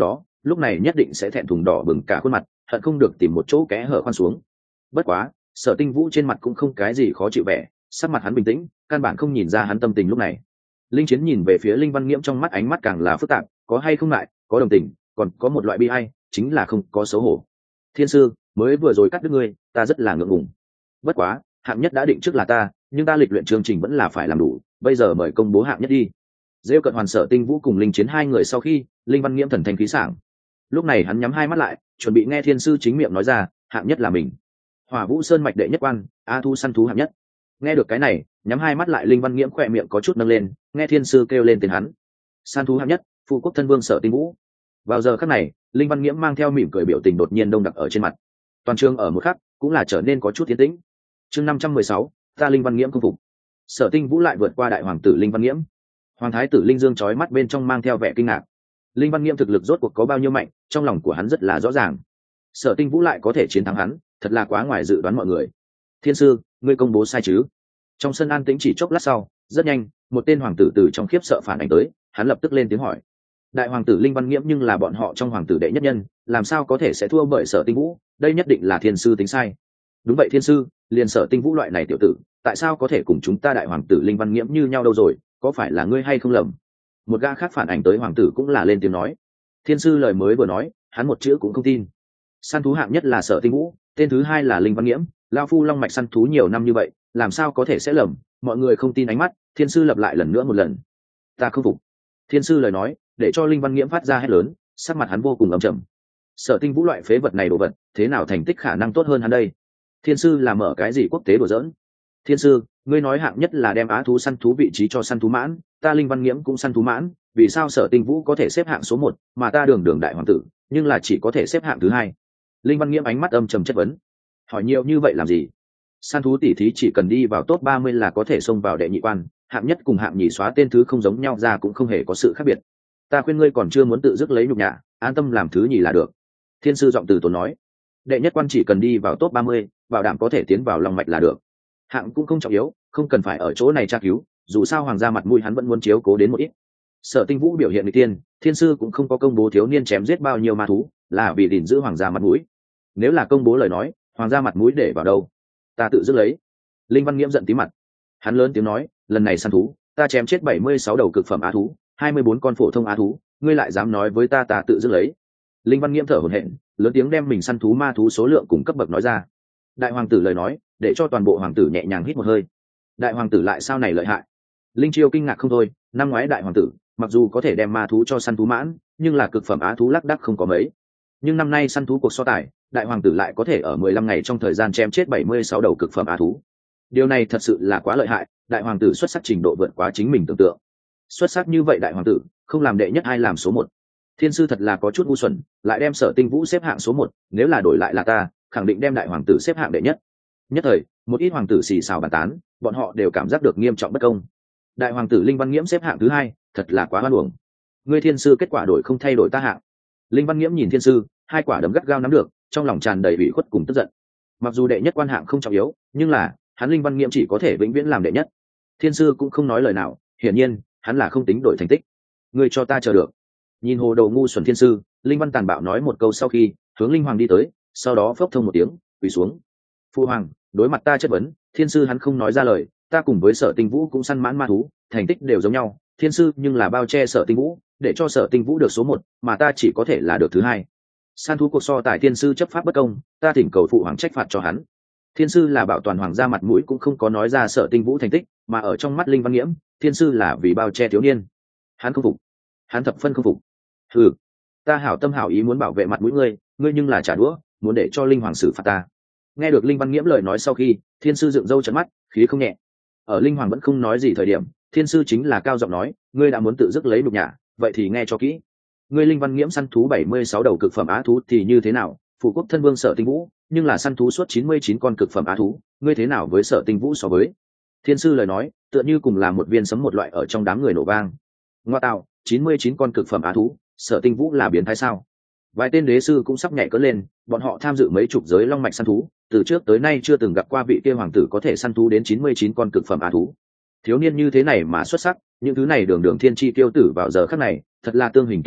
lúc này nhất định sẽ thẹn thùng đỏ bừng cả khuôn mặt, hận không được tìm một chỗ kẽ hở khoan xuống. Bất quá Sở Tinh Vũ trên mặt cũng không cái gì khó chịu vẻ, sắc mặt hắn bình tĩnh, căn bản không nhìn ra hắn tâm tình lúc này. Linh Chiến nhìn về phía Linh Văn Nghiễm, trong mắt ánh mắt càng là phức tạp, có hay không lại, có đồng tình, còn có một loại bi ai, chính là không có xấu hổ. Thiên sư, mới vừa rồi cắt đứt ngươi, ta rất là ngượng ngùng. Bất quá, hạng nhất đã định trước là ta, nhưng ta lịch luyện chương trình vẫn là phải làm đủ, bây giờ mời công bố hạng nhất đi. Rêu cận hoàn. Sở Tinh Vũ cùng Linh Chiến hai người sau khi, Linh Văn Nghiễm thần thanh khí sảng. Lúc này hắn nhắm hai mắt lại, chuẩn bị nghe thiên sư chính miệng nói ra, hạng nhất là mình. Hỏa Vũ Sơn mạch đệ nhất quan, A Thu săn thú hạng nhất. Nghe được cái này, nhắm hai mắt lại Linh Văn Nghiễm khỏe miệng có chút nâng lên, nghe thiên sư kêu lên tên hắn. Săn thú hạng nhất, phụ quốc thân vương Sở Tinh Vũ. Vào giờ khắc này, Linh Văn Nghiễm mang theo mỉm cười, biểu tình đột nhiên đông đặc ở trên mặt. Toàn trường ở một khắc cũng là trở nên có chút tiến tĩnh. Chương 516, ta Linh Văn Nghiễm không phục. Sở Tinh Vũ lại vượt qua đại hoàng tử Linh Văn Nghiễm. Hoàng thái tử Linh Dương chói mắt bên trong mang theo vẻ kinh ngạc. Linh Văn Nghiễm thực lực rốt cuộc có bao nhiêu mạnh, trong lòng của hắn rất là rõ ràng. Sở Tinh Vũ lại có thể chiến thắng hắn, thật là quá ngoài dự đoán mọi người. Thiên sư, ngươi công bố sai chứ? Trong sân an tĩnh chỉ chốc lát sau, rất nhanh, một tên hoàng tử từ trong khiếp sợ phản ánh tới, hắn lập tức lên tiếng hỏi. Đại hoàng tử Linh Văn Nghiễm nhưng là bọn họ trong hoàng tử đệ nhất nhân, làm sao có thể sẽ thua bởi Sở Tinh Vũ, đây nhất định là thiên sư tính sai. Đúng vậy thiên sư, liền Sở Tinh Vũ loại này tiểu tử, tại sao có thể cùng chúng ta đại hoàng tử Linh Văn Nghiễm như nhau đâu rồi, có phải là ngươi hay không lầm? Một gã khác phản ảnh tới hoàng tử cũng là lên tiếng nói. Thiên sư lời mới vừa nói, hắn một chữ cũng không tin. Săn thú hạng nhất là Sở Tinh Vũ, tên thứ hai là Linh Văn Nghiễm, lao phu long mạch săn thú nhiều năm như vậy, làm sao có thể sẽ lầm? Mọi người không tin ánh mắt, thiên sư lặp lại lần nữa một lần. Ta không phục. Thiên sư lời nói để cho Linh Văn Nghiễm phát ra hét lớn, sắc mặt hắn vô cùng âm trầm. Sở Tinh Vũ loại phế vật này đồ vật, thế nào thành tích khả năng tốt hơn hắn đây? Thiên sư là mở cái gì quốc tế đùa giỡn? Thiên sư, ngươi nói hạng nhất là đem á thú săn thú vị trí cho săn thú mãn, ta Linh Văn Nghiễm cũng săn thú mãn, vì sao Sở Tinh Vũ có thể xếp hạng số 1, mà ta đường đường đại hoàng tử, nhưng là chỉ có thể xếp hạng thứ hai? Linh Văn Nghiễm ánh mắt âm trầm chất vấn. Hỏi nhiều như vậy làm gì? Săn thú tỷ thí chỉ cần đi vào top 30 là có thể xông vào đệ nhị quan, hạng nhất cùng hạng nhì xóa tên thứ không giống nhau ra cũng không hề có sự khác biệt. Ta khuyên ngươi còn chưa muốn tự dứt lấy nhục nhã, an tâm làm thứ nhì là được. Thiên sư giọng từ tốn nói. Đệ nhất quan chỉ cần đi vào top 30, bảo đảm có thể tiến vào long mạch là được. Hạng cũng không trọng yếu, không cần phải ở chỗ này tra cứu, dù sao hoàng gia mặt mũi hắn vẫn muốn chiếu cố đến một ít. Sở Tinh Vũ biểu hiện người tiên, thiên sư cũng không có công bố thiếu niên chém giết bao nhiêu ma thú, là vì gìn giữ hoàng gia mặt mũi. Nếu là công bố lời nói, hoàng gia mặt mũi để vào đâu? Ta tự dứt lấy. Linh Văn Nghiễm giận tí mặt. Hắn lớn tiếng nói, lần này săn thú, ta chém chết 76 đầu cực phẩm á thú, 24 con phổ thông á thú, ngươi lại dám nói với ta tự dứt lấy? Linh Văn Nghiễm thở hổn hển, lớn tiếng đem mình săn thú ma thú số lượng cùng cấp bậc nói ra. Đại hoàng tử lời nói để cho toàn bộ hoàng tử nhẹ nhàng hít một hơi. Đại hoàng tử lại sao này lợi hại? Linh Chiêu kinh ngạc không thôi, năm ngoái đại hoàng tử mặc dù có thể đem ma thú cho săn thú mãn, nhưng là cực phẩm á thú lác đác không có mấy. Nhưng năm nay săn thú cuộc so tài, đại hoàng tử lại có thể ở 15 ngày trong thời gian chém chết 76 đầu cực phẩm á thú. Điều này thật sự là quá lợi hại, đại hoàng tử xuất sắc trình độ vượt quá chính mình tưởng tượng. Xuất sắc như vậy đại hoàng tử, không làm đệ nhất ai làm số 1. Thiên sư thật là có chút ngu xuẩn, lại đem Sở Tinh Vũ xếp hạng số 1, nếu là đổi lại là ta, khẳng định đem đại hoàng tử xếp hạng đệ nhất. Nhất thời, một ít hoàng tử xì xào bàn tán, bọn họ đều cảm giác được nghiêm trọng bất công. Đại hoàng tử Linh Văn Nghiễm xếp hạng thứ hai, thật là quá hoan uổng. Ngươi thiên sư kết quả đổi không thay đổi ta hạng. Linh Văn Nghiễm nhìn thiên sư, hai quả đấm gắt gao nắm được, trong lòng tràn đầy ủy khuất cùng tức giận. Mặc dù đệ nhất quan hạng không trọng yếu, nhưng là hắn Linh Văn Nghiễm chỉ có thể vĩnh viễn làm đệ nhất. Thiên sư cũng không nói lời nào, hiển nhiên hắn là không tính đổi thành tích. Ngươi cho ta chờ được. Nhìn hồ đầu ngu xuẩn thiên sư, Linh Văn tàn bạo nói một câu sau khi hướng Linh Hoàng đi tới, sau đó phốc thông một tiếng quỳ xuống. Phu hoàng, đối mặt ta chất vấn, thiên sư hắn không nói ra lời. Ta cùng với Sở Tinh Vũ cũng săn mãn ma thú, thành tích đều giống nhau, thiên sư nhưng là bao che Sở Tinh Vũ, để cho Sở Tinh Vũ được số 1, mà ta chỉ có thể là được thứ hai. Săn thú cuộc so tài thiên sư chấp pháp bất công, ta thỉnh cầu phụ hoàng trách phạt cho hắn. Thiên sư là bảo toàn hoàng gia mặt mũi cũng không có nói ra Sở Tinh Vũ thành tích, mà ở trong mắt Linh Văn Nghiễm, thiên sư là vì bao che thiếu niên. Hắn không phục, hắn thập phân không phục. Ừ, ta hảo tâm hảo ý muốn bảo vệ mặt mũi ngươi, ngươi nhưng là trả đũa, muốn để cho Linh hoàng xử phạt ta. Nghe được Linh Văn Nghiễm lời nói sau khi, thiên sư dựng râu trợn mắt, khí không nhẹ. Ở Linh hoàng vẫn không nói gì thời điểm, thiên sư chính là cao giọng nói, ngươi đã muốn tự dứt lấy nhục nhã, vậy thì nghe cho kỹ. Ngươi Linh Văn Nghiễm săn thú 76 đầu cực phẩm á thú thì như thế nào? Phụ quốc thân vương Sở Tinh Vũ, nhưng là săn thú suốt 99 con cực phẩm á thú, ngươi thế nào với Sở Tinh Vũ so với? Thiên sư lời nói, tựa như cùng là một viên sấm một loại ở trong đám người nổ vang. Ngoa tạo, 99 con cực phẩm á thú, Sở Tinh Vũ là biến thái sao? Vài tên đế sư cũng sắp nhảy cất lên, bọn họ tham dự mấy chục giới long mạch săn thú, từ trước tới nay chưa từng gặp qua vị kia hoàng tử có thể săn thú đến 99 con cực phẩm á thú. Thiếu niên như thế này mà xuất sắc, những thứ này đường đường thiên chi tiêu tử vào giờ khắc này, thật là tương hình kiến chất,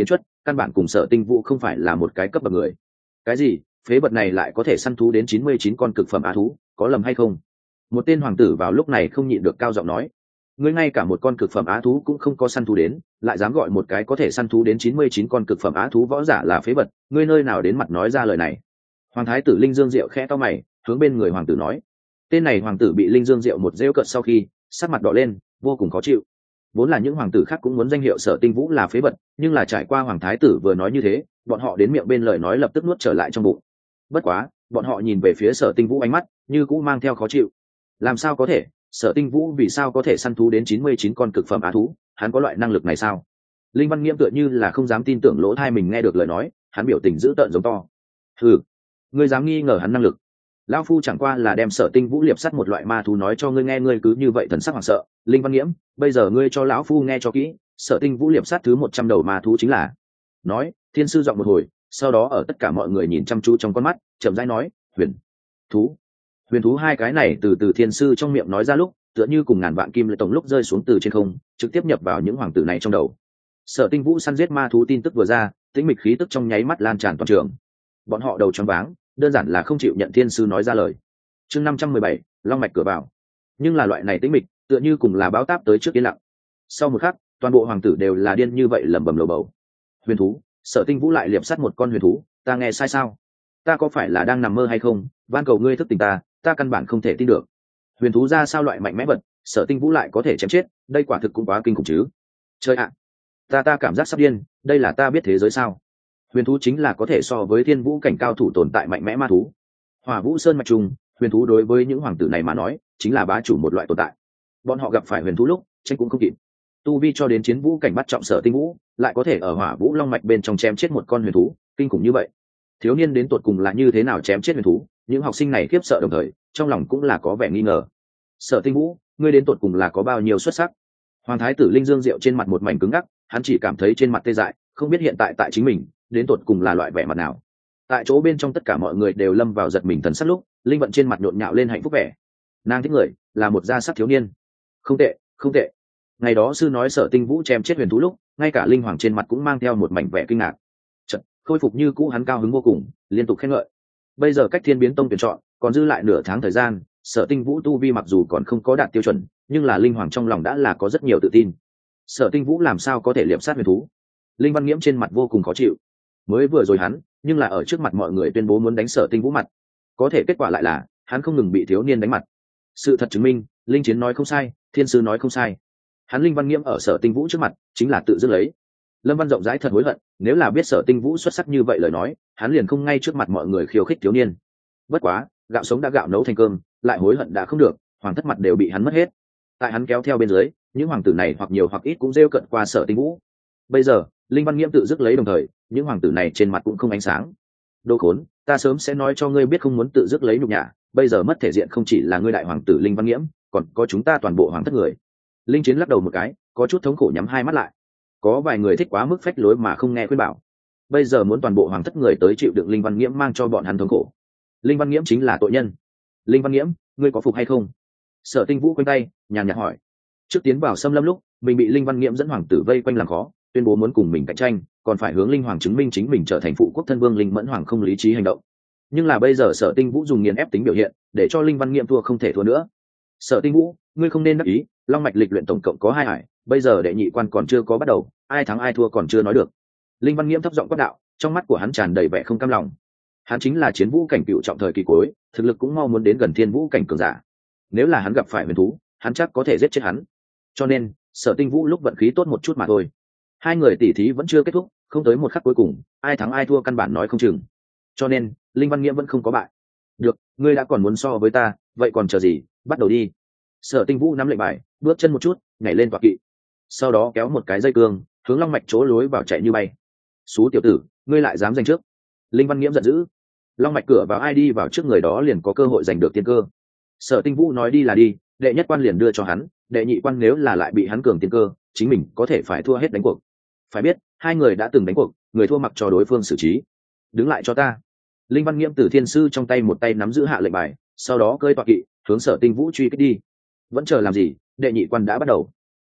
căn bản cùng Sở Tinh Vũ không phải là một cái cấp bậc người. Cái gì? Phế vật này lại có thể săn thú đến 99 con cực phẩm á thú, có lầm hay không? Một tên hoàng tử vào lúc này không nhịn được cao giọng nói, ngươi ngay cả một con cực phẩm á thú cũng không có săn thú đến, lại dám gọi một cái có thể săn thú đến 99 con cực phẩm á thú võ giả là phế vật, ngươi nơi nào đến mặt nói ra lời này? Hoàng thái tử Linh Dương Diệu khẽ cau mày, hướng bên người hoàng tử nói. Tên này hoàng tử bị Linh Dương Diệu một rêu cợt sau khi, sắc mặt đỏ lên, vô cùng khó chịu. Vốn là những hoàng tử khác cũng muốn danh hiệu Sở Tinh Vũ là phế vật, nhưng là trải qua hoàng thái tử vừa nói như thế, bọn họ đến miệng bên lời nói lập tức nuốt trở lại trong bụng. Bất quá, bọn họ nhìn về phía Sở Tinh Vũ ánh mắt như cũng mang theo khó chịu. Làm sao có thể? Sở Tinh Vũ vì sao có thể săn thú đến 99 con cực phẩm á thú? Hắn có loại năng lực này sao? Linh Văn Nghiễm tựa như là không dám tin tưởng lỗ tai mình nghe được lời nói, hắn biểu tình dữ tợn giống to. Hừ, ngươi dám nghi ngờ hắn năng lực? Lão phu chẳng qua là đem Sở Tinh Vũ liệp sắt một loại ma thú nói cho ngươi nghe, ngươi cứ như vậy thần sắc hoảng sợ. Linh Văn Nghiễm, bây giờ ngươi cho lão phu nghe cho kỹ, Sở Tinh Vũ liệp sát thứ 100 đầu ma thú chính là. Nói, thiên sư giọng một hồi, sau đó ở tất cả mọi người nhìn chăm chú trong con mắt, chậm rãi nói, huyền thú. Huyền thú hai cái này từ thiên sư trong miệng nói ra lúc, tựa như cùng ngàn vạn kim lợi tổng lúc rơi xuống từ trên không, trực tiếp nhập vào những hoàng tử này trong đầu. Sở Tinh Vũ săn giết ma thú tin tức vừa ra, tĩnh mịch khí tức trong nháy mắt lan tràn toàn trường. Bọn họ đầu choáng váng, đơn giản là không chịu nhận thiên sư nói ra lời. Chương 517, long mạch cửa vào. Nhưng là loại này tĩnh mịch, tựa như cùng là báo táp tới trước yên lặng. Sau một khắc, toàn bộ hoàng tử đều là điên như vậy lẩm bẩm lầu bầu. Huyền thú? Sở Tinh Vũ lại liệp sát một con huyền thú, ta nghe sai sao? Ta có phải là đang nằm mơ hay không? Van cầu ngươi thức tỉnh ta căn bản không thể tin được. Huyền thú ra sao loại mạnh mẽ vật, Sở Tinh Vũ lại có thể chém chết, đây quả thực cũng quá kinh khủng chứ. Trời ạ, ta cảm giác sắp điên, đây là ta biết thế giới sao? Huyền thú chính là có thể so với thiên vũ cảnh cao thủ tồn tại mạnh mẽ ma thú. Hỏa Vũ Sơn mạch trùng, huyền thú đối với những hoàng tử này mà nói, chính là bá chủ một loại tồn tại. Bọn họ gặp phải huyền thú lúc, tranh cũng không kịp. Tu vi cho đến chiến vũ cảnh bắt trọng Sở Tinh Vũ, lại có thể ở Hỏa Vũ Long mạch bên trong chém chết một con huyền thú, kinh khủng như vậy. Thiếu niên đến tột cùng là như thế nào chém chết huyền thú, những học sinh này khiếp sợ đồng thời, trong lòng cũng là có vẻ nghi ngờ. Sở Tinh Vũ, ngươi đến tột cùng là có bao nhiêu xuất sắc? Hoàng thái tử Linh Dương Diệu trên mặt một mảnh cứng ngắc, hắn chỉ cảm thấy trên mặt tê dại, không biết hiện tại tại chính mình đến tột cùng là loại vẻ mặt nào. Tại chỗ bên trong tất cả mọi người đều lâm vào giật mình thần sắc lúc, Linh Vận trên mặt nhộn nhạo lên hạnh phúc vẻ. Nàng thích người, là một gia sắc thiếu niên. Không tệ, không tệ. Ngày đó sư nói Sở Tinh Vũ chém chết huyền thú lúc, ngay cả Linh Hoàng trên mặt cũng mang theo một mảnh vẻ kinh ngạc. Chợt, khôi phục như cũ hắn cao hứng vô cùng, liên tục khen ngợi. Bây giờ cách Thiên Biến Tông tuyển chọn, còn dư lại nửa tháng thời gian, Sở Tinh Vũ tu vi mặc dù còn không có đạt tiêu chuẩn, nhưng là Linh Hoàng trong lòng đã là có rất nhiều tự tin. Sở Tinh Vũ làm sao có thể liệp sát huyền thú? Linh Văn Nghiễm trên mặt vô cùng khó chịu. Mới vừa rồi hắn, nhưng là ở trước mặt mọi người tuyên bố muốn đánh Sở Tinh Vũ mặt, có thể kết quả lại là hắn không ngừng bị thiếu niên đánh mặt. Sự thật chứng minh, Linh Chiến nói không sai, Thiên Sư nói không sai. Hắn Linh Văn Nghiễm ở Sở Tinh Vũ trước mặt, chính là tự dứt lấy. Lâm Văn rộng rãi thật hối hận, nếu là biết Sở Tinh Vũ xuất sắc như vậy lời nói, hắn liền không ngay trước mặt mọi người khiêu khích thiếu niên. Bất quá, gạo sống đã gạo nấu thành cơm, lại hối hận đã không được, hoàng thất mặt đều bị hắn mất hết. Tại hắn kéo theo bên dưới, những hoàng tử này hoặc nhiều hoặc ít cũng rêu cận qua Sở Tinh Vũ. Bây giờ, Linh Văn Nghiễm tự dứt lấy đồng thời, những hoàng tử này trên mặt cũng không ánh sáng. Đồ khốn, ta sớm sẽ nói cho ngươi biết không muốn tự dứt lấy nhục nhã, bây giờ mất thể diện không chỉ là ngươi đại hoàng tử Linh Văn Nghiễm, còn có chúng ta toàn bộ hoàng thất người. Linh Chiến lắc đầu một cái, có chút thống khổ nhắm hai mắt lại. Có vài người thích quá mức phách lối mà không nghe khuyên bảo. Bây giờ muốn toàn bộ hoàng thất người tới chịu đựng Linh Văn Nghiễm mang cho bọn hắn thống khổ. Linh Văn Nghiễm chính là tội nhân. Linh Văn Nghiễm, ngươi có phục hay không? Sở Tinh Vũ quanh tay, nhàn nhạt hỏi. Trước tiến vào xâm lâm lúc, mình bị Linh Văn Nghiễm dẫn hoàng tử vây quanh làm khó, tuyên bố muốn cùng mình cạnh tranh, còn phải hướng Linh Hoàng chứng minh chính mình trở thành phụ quốc thân vương Linh Mẫn Hoàng không lý trí hành động. Nhưng là bây giờ Sở Tinh Vũ dùng nghiền ép tính biểu hiện, để cho Linh Văn Nghiễm thua không thể thua nữa. Sở Tinh Vũ, ngươi không nên đắc ý, long mạch lịch luyện tổng cộng có 2 hải, bây giờ đệ nhị quan còn chưa có bắt đầu, ai thắng ai thua còn chưa nói được. Linh Văn Nghiễm thấp giọng quát đạo, trong mắt của hắn tràn đầy vẻ không cam lòng. Hắn chính là chiến vũ cảnh cựu trọng thời kỳ cuối, thực lực cũng mau muốn đến gần thiên vũ cảnh cường giả. Nếu là hắn gặp phải huyền thú, hắn chắc có thể giết chết hắn. Cho nên, Sở Tinh Vũ lúc vận khí tốt một chút mà thôi. Hai người tỉ thí vẫn chưa kết thúc, không tới một khắc cuối cùng, ai thắng ai thua căn bản nói không chừng. Cho nên, Linh Văn Nghiễm vẫn không có bại. Được, ngươi đã còn muốn so với ta, vậy còn chờ gì, bắt đầu đi. Sở Tinh Vũ nắm lệnh bài, bước chân một chút, nhảy lên tọa kỵ. Sau đó kéo một cái dây cương, hướng long mạch chỗ lối vào chạy như bay. Xú tiểu tử, ngươi lại dám giành trước. Linh Văn Nghiễm giận dữ. Long mạch cửa vào ai đi vào trước người đó liền có cơ hội giành được tiên cơ. Sở Tinh Vũ nói đi là đi, đệ nhất quan liền đưa cho hắn, đệ nhị quan nếu là lại bị hắn cường tiên cơ, chính mình có thể phải thua hết đánh cuộc. Phải biết, hai người đã từng đánh cuộc, người thua mặc cho đối phương xử trí. Đứng lại cho ta. Linh Văn Nghiễm từ thiên sư trong tay một tay nắm giữ hạ lệnh bài, sau đó cơi tọa kỵ, hướng Sở Tinh Vũ truy kích đi. Vẫn chờ làm gì, đệ nhị quan đã bắt đầu.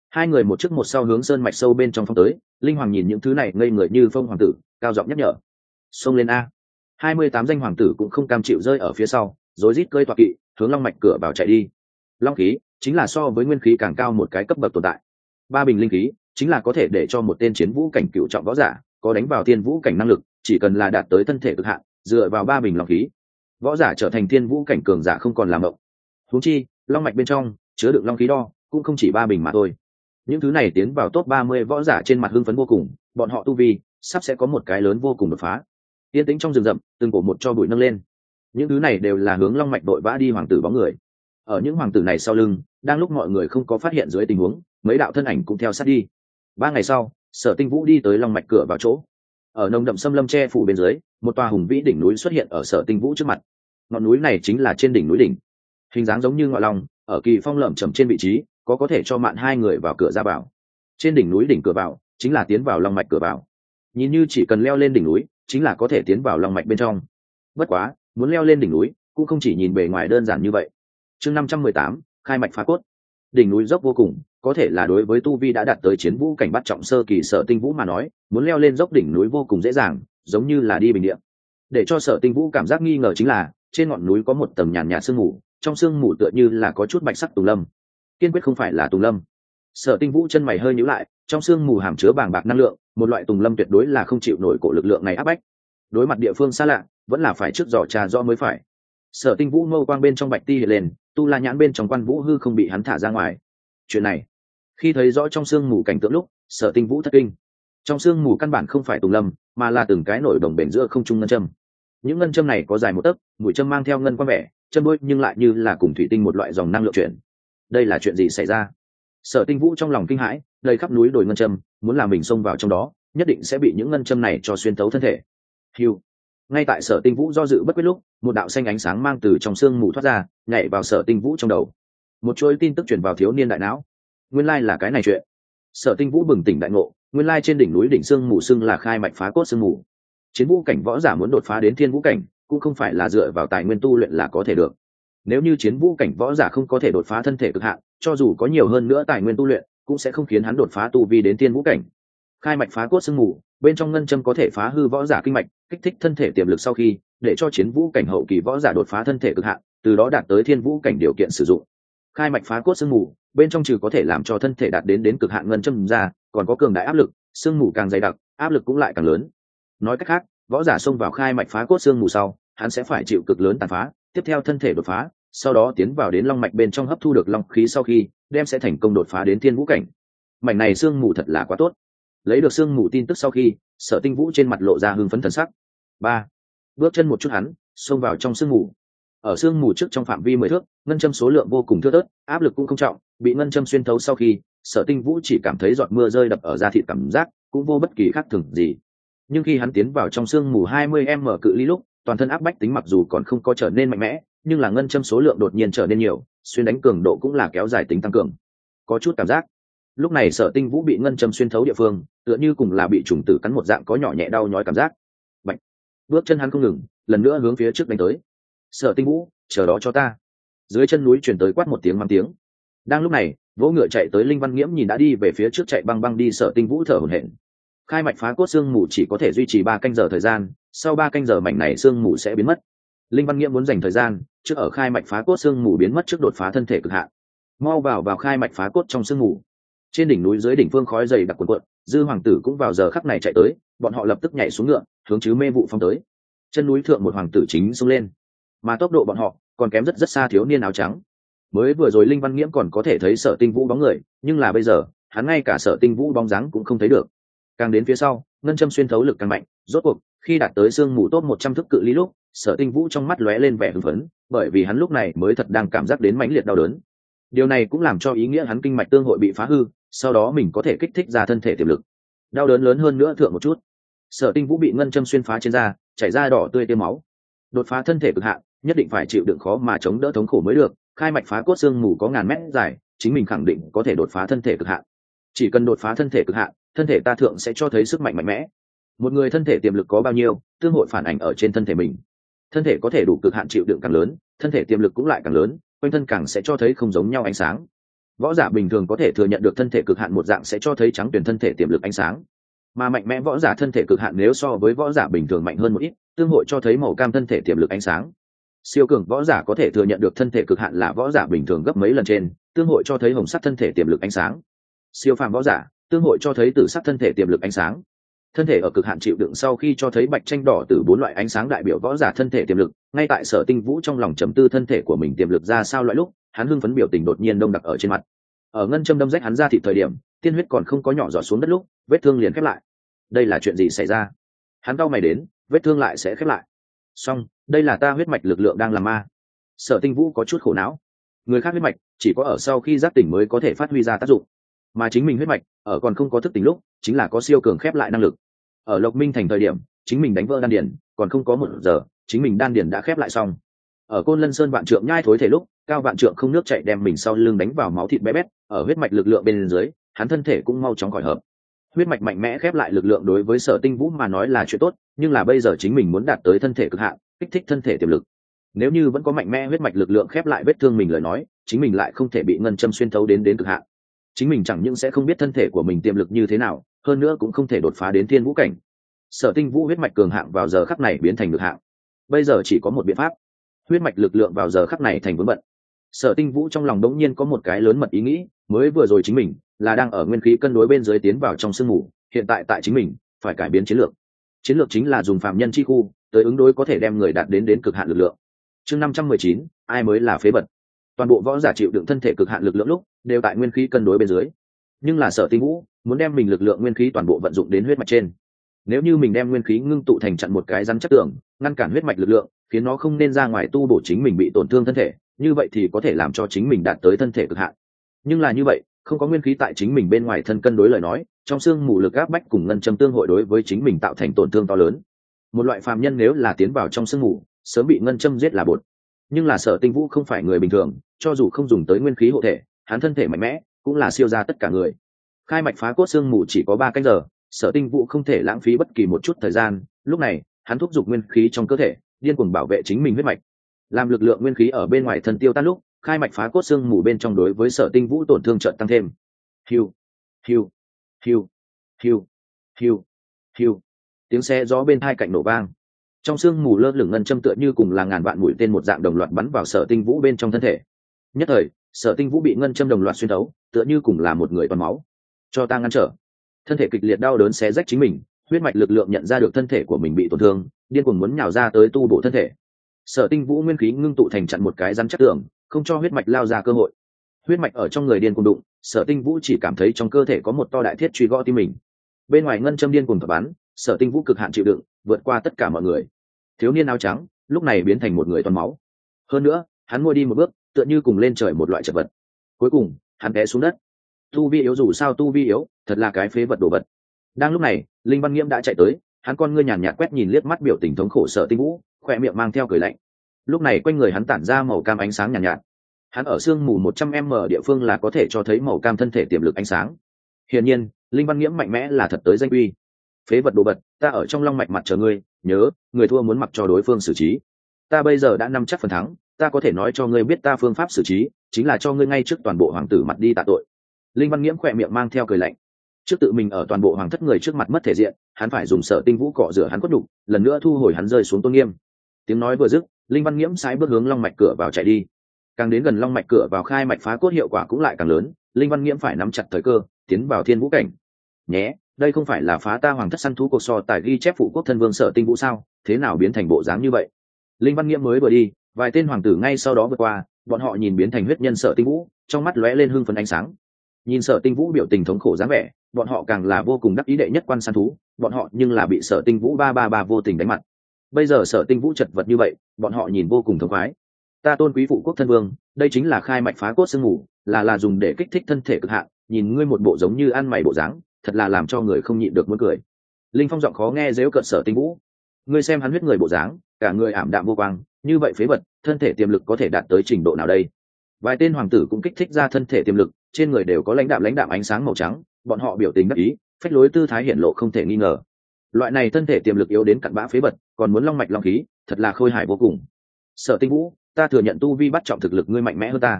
Hai người một trước một sau hướng sơn mạch sâu bên trong phong tới. Linh Hoàng nhìn những thứ này ngây người như phong hoàng tử, cao giọng nhắc nhở: xông lên a. 28 danh hoàng tử cũng không cam chịu rơi ở phía sau, rối rít cơi tọa kỵ hướng long mạch cửa vào chạy đi. Long khí chính là so với nguyên khí càng cao một cái cấp bậc tồn tại. Ba bình linh khí chính là có thể để cho một tên chiến vũ cảnh cựu trọng võ giả có đánh vào thiên vũ cảnh năng lực, chỉ cần là đạt tới thân thể cực hạn, dựa vào ba bình long khí, võ giả trở thành thiên vũ cảnh cường giả không còn làm mộng. Huống chi long mạch bên trong chứa đựng long khí đo cũng không chỉ ba bình mà thôi. Những thứ này tiến vào top 30 võ giả trên mặt hưng phấn vô cùng, bọn họ tu vi sắp sẽ có một cái lớn vô cùng đột phá. Yên tĩnh trong rừng rậm, từng cổ một cho bụi nâng lên. Những thứ này đều là hướng long mạch đội vã đi hoàng tử bóng người. Ở những hoàng tử này sau lưng, đang lúc mọi người không có phát hiện dưới tình huống, mấy đạo thân ảnh cũng theo sát đi. 3 ngày sau, Sở Tinh Vũ đi tới long mạch cửa vào chỗ. Ở nồng đậm xâm lâm che phủ bên dưới, một tòa hùng vĩ đỉnh núi xuất hiện ở Sở Tinh Vũ trước mặt. Ngọn núi này chính là trên đỉnh núi đỉnh, hình dáng giống như ngọn long, ở kỳ phong lởm chởm trên vị trí, có thể cho mạn hai người vào cửa ra vào. Trên đỉnh núi đỉnh cửa vào chính là tiến vào long mạch cửa vào. Nhìn như chỉ cần leo lên đỉnh núi chính là có thể tiến vào long mạch bên trong. Bất quá, muốn leo lên đỉnh núi cũng không chỉ nhìn bề ngoài đơn giản như vậy. Chương 518, khai mạch phá cốt. Đỉnh núi dốc vô cùng, có thể là đối với tu vi đã đạt tới chiến vũ cảnh bắt trọng sơ kỳ Sở Tinh Vũ mà nói, muốn leo lên dốc đỉnh núi vô cùng dễ dàng, giống như là đi bình địa. Để cho Sở Tinh Vũ cảm giác nghi ngờ chính là, trên ngọn núi có một tầng nhàn nhạt sương mù, trong sương mù tựa như là có chút bạch sắc tùng lâm. Kiên quyết không phải là tùng lâm. Sở Tinh Vũ chân mày hơi nhíu lại, trong sương mù hàm chứa bàng bạc năng lượng, một loại tùng lâm tuyệt đối là không chịu nổi cổ lực lượng này áp bách. Đối mặt địa phương xa lạ, vẫn là phải trước dò tra rõ mới phải. Sở Tinh Vũ mâu quang bên trong bạch ti hiện lên, tu la nhãn bên trong quan vũ hư không bị hắn thả ra ngoài. Chuyện này, khi thấy rõ trong sương mù cảnh tượng lúc, Sở Tinh Vũ thất kinh. Trong sương mù căn bản không phải tùng lâm, mà là từng cái nổi đồng bền giữa không trung ngân châm. Những ngân châm này có dài một tấc, mũi châm mang theo ngân quang vẻ, châm bôi nhưng lại như là cùng thủy tinh một loại dòng năng lượng chuyển. Đây là chuyện gì xảy ra? Sở Tinh Vũ trong lòng kinh hãi, đầy khắp núi đồi ngân châm, muốn làm mình xông vào trong đó, nhất định sẽ bị những ngân châm này cho xuyên thấu thân thể. Hưu. Ngay tại Sở Tinh Vũ do dự bất quyết lúc, một đạo xanh ánh sáng mang từ trong sương mù thoát ra, nhảy vào Sở Tinh Vũ trong đầu. Một chuỗi tin tức truyền vào thiếu niên đại não. Nguyên lai là cái này chuyện. Sở Tinh Vũ bừng tỉnh đại ngộ, nguyên lai trên đỉnh núi đỉnh sương mù xưng là khai mạch phá cốt sương mù. Chiến vũ cảnh võ giả muốn đột phá đến thiên vũ cảnh, cũng không phải là dựa vào tài nguyên tu luyện là có thể được. Nếu như chiến vũ cảnh võ giả không có thể đột phá thân thể cực hạn, cho dù có nhiều hơn nữa tài nguyên tu luyện, cũng sẽ không khiến hắn đột phá tu vi đến thiên vũ cảnh. Khai mạch phá cốt sương mù, bên trong ngân châm có thể phá hư võ giả kinh mạch, kích thích thân thể tiềm lực sau khi, để cho chiến vũ cảnh hậu kỳ võ giả đột phá thân thể cực hạn, từ đó đạt tới thiên vũ cảnh điều kiện sử dụng. Khai mạch phá cốt sương mù, bên trong trừ có thể làm cho thân thể đạt đến cực hạn ngân châm ra, còn có cường đại áp lực, sương mù càng dày đặc, áp lực cũng lại càng lớn. Nói cách khác, võ giả xông vào khai mạch phá cốt sương mù sau, hắn sẽ phải chịu cực lớn tàn phá, tiếp theo thân thể đột phá, sau đó tiến vào đến long mạch bên trong hấp thu được long khí sau khi, đem sẽ thành công đột phá đến thiên vũ cảnh. Mảnh này sương mù thật là quá tốt. Lấy được sương mù tin tức sau khi, Sở Tinh Vũ trên mặt lộ ra hưng phấn thần sắc. 3. Bước chân một chút hắn, xông vào trong sương mù. Ở sương mù trước trong phạm vi 10 thước, ngân châm số lượng vô cùng thưa thớt, áp lực cũng không trọng, bị ngân châm xuyên thấu sau khi, Sở Tinh Vũ chỉ cảm thấy giọt mưa rơi đập ở da thịt cảm giác, cũng vô bất kỳ khác thường gì. Nhưng khi hắn tiến vào trong sương mù 20m cự ly lúc, toàn thân áp bách tính mặc dù còn không có trở nên mạnh mẽ, nhưng là ngân châm số lượng đột nhiên trở nên nhiều, xuyên đánh cường độ cũng là kéo dài tính tăng cường. Có chút cảm giác. Lúc này Sở Tinh Vũ bị ngân châm xuyên thấu địa phương, tựa như cùng là bị trùng tử cắn một dạng có nhỏ nhẹ đau nhói cảm giác. Bạch. Bước chân hắn không ngừng, lần nữa hướng phía trước đánh tới. Sở Tinh Vũ, chờ đó cho ta. Dưới chân núi truyền tới quát một tiếng mắng tiếng. Đang lúc này, vỗ ngựa chạy tới Linh Văn Nghiễm nhìn đã đi về phía trước chạy băng băng đi Sở Tinh Vũ thở hổn hển. Khai mạch phá cốt xương mù chỉ có thể duy trì 3 canh giờ thời gian, sau 3 canh giờ mảnh này xương mù sẽ biến mất. Linh Văn Nghiễm muốn dành thời gian trước ở khai mạch phá cốt xương mù biến mất trước đột phá thân thể cực hạn. Mau vào khai mạch phá cốt trong xương mù. Trên đỉnh núi dưới đỉnh phương khói dày đặc cuồn cuộn, Dư hoàng tử cũng vào giờ khắc này chạy tới, bọn họ lập tức nhảy xuống ngựa, hướng chứ mê vụ phong tới. Chân núi thượng một hoàng tử chính xông lên, mà tốc độ bọn họ còn kém rất xa thiếu niên áo trắng. Mới vừa rồi Linh Văn Nghiễm còn có thể thấy Sở Tinh Vũ bóng người, nhưng là bây giờ hắn ngay cả Sở Tinh Vũ bóng dáng cũng không thấy được. Càng đến phía sau, ngân châm xuyên thấu lực càng mạnh, rốt cuộc khi đạt tới xương mù top 100 thước cự ly lúc, Sở Tinh Vũ trong mắt lóe lên vẻ hưng phấn, bởi vì hắn lúc này mới thật đang cảm giác đến mãnh liệt đau đớn. Điều này cũng làm cho ý nghĩa hắn kinh mạch tương hội bị phá hư, sau đó mình có thể kích thích ra thân thể tiềm lực. Đau đớn lớn hơn nữa thượng một chút. Sở Tinh Vũ bị ngân châm xuyên phá trên da, chảy ra đỏ tươi tiêm máu. Đột phá thân thể cực hạn, nhất định phải chịu đựng khó mà chống đỡ thống khổ mới được. Khai mạch phá cốt xương mù có ngàn mét dài, chính mình khẳng định có thể đột phá thân thể cực hạn. Chỉ cần đột phá thân thể cực hạn, thân thể ta thượng sẽ cho thấy sức mạnh mạnh mẽ. Một người thân thể tiềm lực có bao nhiêu, tương hội phản ảnh ở trên thân thể mình. Thân thể có thể đủ cực hạn chịu đựng càng lớn, thân thể tiềm lực cũng lại càng lớn, quanh thân càng sẽ cho thấy không giống nhau ánh sáng. võ giả bình thường có thể thừa nhận được thân thể cực hạn một dạng sẽ cho thấy trắng tuyển thân thể tiềm lực ánh sáng, mà mạnh mẽ võ giả thân thể cực hạn nếu so với võ giả bình thường mạnh hơn một ít, tương hội cho thấy màu cam thân thể tiềm lực ánh sáng. Siêu cường võ giả có thể thừa nhận được thân thể cực hạn là võ giả bình thường gấp mấy lần trên, tương hội cho thấy hồng sắc thân thể tiềm lực ánh sáng. Siêu phàm võ giả tương hội cho thấy tử sắc thân thể tiềm lực ánh sáng. Thân thể ở cực hạn chịu đựng sau khi cho thấy bạch tranh đỏ từ bốn loại ánh sáng đại biểu võ giả thân thể tiềm lực. Ngay tại Sở Tinh Vũ trong lòng trầm tư thân thể của mình tiềm lực ra sao loại lúc, hắn hưng phấn biểu tình đột nhiên đông đặc ở trên mặt. Ở ngân châm đâm rách hắn ra thịt thời điểm, tiên huyết còn không có nhỏ giọt xuống đất lúc, vết thương liền khép lại. Đây là chuyện gì xảy ra? Hắn cau mày đến, vết thương lại sẽ khép lại. Xong, đây là ta huyết mạch lực lượng đang làm ma. Sở Tinh Vũ có chút khổ não. Người khác huyết mạch chỉ có ở sau khi giác tỉnh mới có thể phát huy ra tác dụng, mà chính mình huyết mạch ở còn không có thức tỉnh lúc chính là có siêu cường khép lại năng lực. Ở Lộc Minh thành thời điểm, chính mình đánh vỡ đan điền, còn không có 1 giờ, chính mình đan điền đã khép lại xong. Ở Côn Lân Sơn vạn trượng nhai thối thể lúc, Cao Vạn Trượng không nước chạy đem mình sau lưng đánh vào máu thịt bé bét, ở huyết mạch lực lượng bên dưới, hắn thân thể cũng mau chóng khỏi hợp. Huyết mạch mạnh mẽ khép lại lực lượng đối với Sở Tinh Vũ mà nói là chuyện tốt, nhưng là bây giờ chính mình muốn đạt tới thân thể cực hạn, kích thích thân thể tiềm lực. Nếu như vẫn có mạnh mẽ huyết mạch lực lượng khép lại vết thương mình lời nói, chính mình lại không thể bị ngân châm xuyên thấu đến cực hạn. Chính mình chẳng những sẽ không biết thân thể của mình tiềm lực như thế nào, hơn nữa cũng không thể đột phá đến thiên vũ cảnh. Sở Tinh Vũ huyết mạch cường hạng vào giờ khắc này biến thành cực hạng. Bây giờ chỉ có một biện pháp, huyết mạch lực lượng vào giờ khắc này thành vướng bận. Sở Tinh Vũ trong lòng đống nhiên có một cái lớn mật ý nghĩ, mới vừa rồi chính mình là đang ở nguyên khí cân đối bên dưới tiến vào trong sương mù, hiện tại tại chính mình phải cải biến chiến lược. Chiến lược chính là dùng phàm nhân chi khu tới ứng đối có thể đem người đạt đến cực hạn lực lượng. Chương 519, ai mới là phế vật. Toàn bộ võ giả chịu đựng thân thể cực hạn lực lượng lúc đều tại nguyên khí cân đối bên dưới, nhưng là Sở Tinh Vũ muốn đem mình lực lượng nguyên khí toàn bộ vận dụng đến huyết mạch trên. Nếu như mình đem nguyên khí ngưng tụ thành chặn một cái rắn chắc tường, ngăn cản huyết mạch lực lượng, khiến nó không nên ra ngoài tu bổ chính mình bị tổn thương thân thể, như vậy thì có thể làm cho chính mình đạt tới thân thể cực hạn. Nhưng là như vậy, không có nguyên khí tại chính mình bên ngoài thân cân đối lời nói, trong xương mù lực áp bách cùng ngân châm tương hội đối với chính mình tạo thành tổn thương to lớn. Một loại phàm nhân nếu là tiến vào trong xương mù, sớm bị ngân châm giết là bột. Nhưng là Sở Tinh Vũ không phải người bình thường, cho dù không dùng tới nguyên khí hộ thể, hắn thân thể mạnh mẽ, cũng là siêu ra tất cả người. Khai mạch phá cốt xương mù chỉ có 3 canh giờ, Sở Tinh Vũ không thể lãng phí bất kỳ một chút thời gian. Lúc này, hắn thúc giục nguyên khí trong cơ thể, điên cuồng bảo vệ chính mình huyết mạch. Làm lực lượng nguyên khí ở bên ngoài thân tiêu tan lúc, khai mạch phá cốt xương mù bên trong đối với Sở Tinh Vũ tổn thương chợt tăng thêm. Hiu, hiu, hiu, hiu, hiu, hiu. Tiếng xe gió bên hai cạnh nổ vang. Trong xương mù lơ lửng ngân châm tựa như cùng là ngàn vạn mũi tên một dạng đồng loạt bắn vào Sở Tinh Vũ bên trong thân thể. Nhất thời, Sở Tinh Vũ bị ngân châm đồng loạt xuyên thấu, tựa như cùng là một người toàn máu. Cho ta ngăn trở. Thân thể kịch liệt đau đớn xé rách chính mình, huyết mạch lực lượng nhận ra được thân thể của mình bị tổn thương, điên cuồng muốn nhào ra tới tu bổ thân thể. Sở Tinh Vũ nguyên khí ngưng tụ thành chặn một cái rắn chắc tường, không cho huyết mạch lao ra cơ hội. Huyết mạch ở trong người điên cuồng đụng, Sở Tinh Vũ chỉ cảm thấy trong cơ thể có một to đại thiết truy gõ tim mình. Bên ngoài ngân châm điên cuồng bắn, Sở Tinh Vũ cực hạn chịu đựng, vượt qua tất cả mọi người. Thiếu niên áo trắng lúc này biến thành một người toàn máu. Hơn nữa, hắn môi đi một bước, tựa như cùng lên trời một loại chật vật. Cuối cùng, hắn té xuống đất. Tu vi yếu dù sao tu vi yếu, thật là cái phế vật đồ vật. Đang lúc này, Linh Văn Nghiễm đã chạy tới, hắn con ngươi nhàn nhạt quét nhìn liếc mắt biểu tình thống khổ Sở Tinh Vũ, khỏe miệng mang theo cười lạnh. Lúc này quanh người hắn tản ra màu cam ánh sáng nhàn nhạt. Hắn ở sương mù 100m địa phương là có thể cho thấy màu cam thân thể tiềm lực ánh sáng. Hiển nhiên, Linh Văn Nghiễm mạnh mẽ là thật tới danh uy. Phế vật đồ vật, ta ở trong long mạch mặt chờ ngươi, nhớ, người thua muốn mặc cho đối phương xử trí. Ta bây giờ đã nắm chắc phần thắng, ta có thể nói cho ngươi biết ta phương pháp xử trí, chính là cho ngươi ngay trước toàn bộ hoàng tử mặt đi tạ tội. Linh Văn Nghiễm khỏe miệng mang theo cười lạnh. Trước tự mình ở toàn bộ hoàng thất người trước mặt mất thể diện, hắn phải dùng Sở Tinh Vũ cọ rửa hắn cốt đục, lần nữa thu hồi hắn rơi xuống tôn nghiêm. Tiếng nói vừa dứt, Linh Văn Nghiễm sải bước hướng long mạch cửa vào chạy đi. Càng đến gần long mạch cửa vào khai mạch phá cốt hiệu quả cũng lại càng lớn, Linh Văn Nghiễm phải nắm chặt thời cơ, tiến vào thiên vũ cảnh. Nhé, đây không phải là phá ta hoàng thất săn thú cuộc so tài ghi chép phụ quốc thân vương Sở Tinh Vũ sao? Thế nào biến thành bộ dáng như vậy? Linh Văn Nghiễm mới vừa đi, vài tên hoàng tử ngay sau đó vượt qua, bọn họ nhìn biến thành huyết nhân Sở Tinh Vũ, trong mắt lóe lên hưng phấn ánh sáng. Nhìn Sở Tinh Vũ biểu tình thống khổ dáng vẻ, bọn họ càng là vô cùng đắc ý đệ nhất quan săn thú, bọn họ nhưng là bị Sở Tinh Vũ ba vô tình đánh mặt. Bây giờ Sở Tinh Vũ chật vật như vậy, bọn họ nhìn vô cùng thống khoái. Ta tôn quý phụ quốc thân vương, đây chính là khai mạch phá cốt sương mù, là dùng để kích thích thân thể cực hạn, nhìn ngươi một bộ giống như ăn mày bộ dáng, thật là làm cho người không nhịn được muốn cười. Linh Phong giọng khó nghe giễu cợt Sở Tinh Vũ. Ngươi xem hắn huyết người bộ dáng, cả người ảm đạm vô quang, như vậy phế vật, thân thể tiềm lực có thể đạt tới trình độ nào đây? Vài tên hoàng tử cũng kích thích ra thân thể tiềm lực, trên người đều có lãnh đạm ánh sáng màu trắng, bọn họ biểu tình đắc ý, phách lối tư thái hiển lộ không thể nghi ngờ. Loại này thân thể tiềm lực yếu đến cặn bã phế vật, còn muốn long mạch long khí, thật là khôi hài vô cùng. Sở Tinh Vũ, ta thừa nhận tu vi bắt trọng thực lực ngươi mạnh mẽ hơn ta.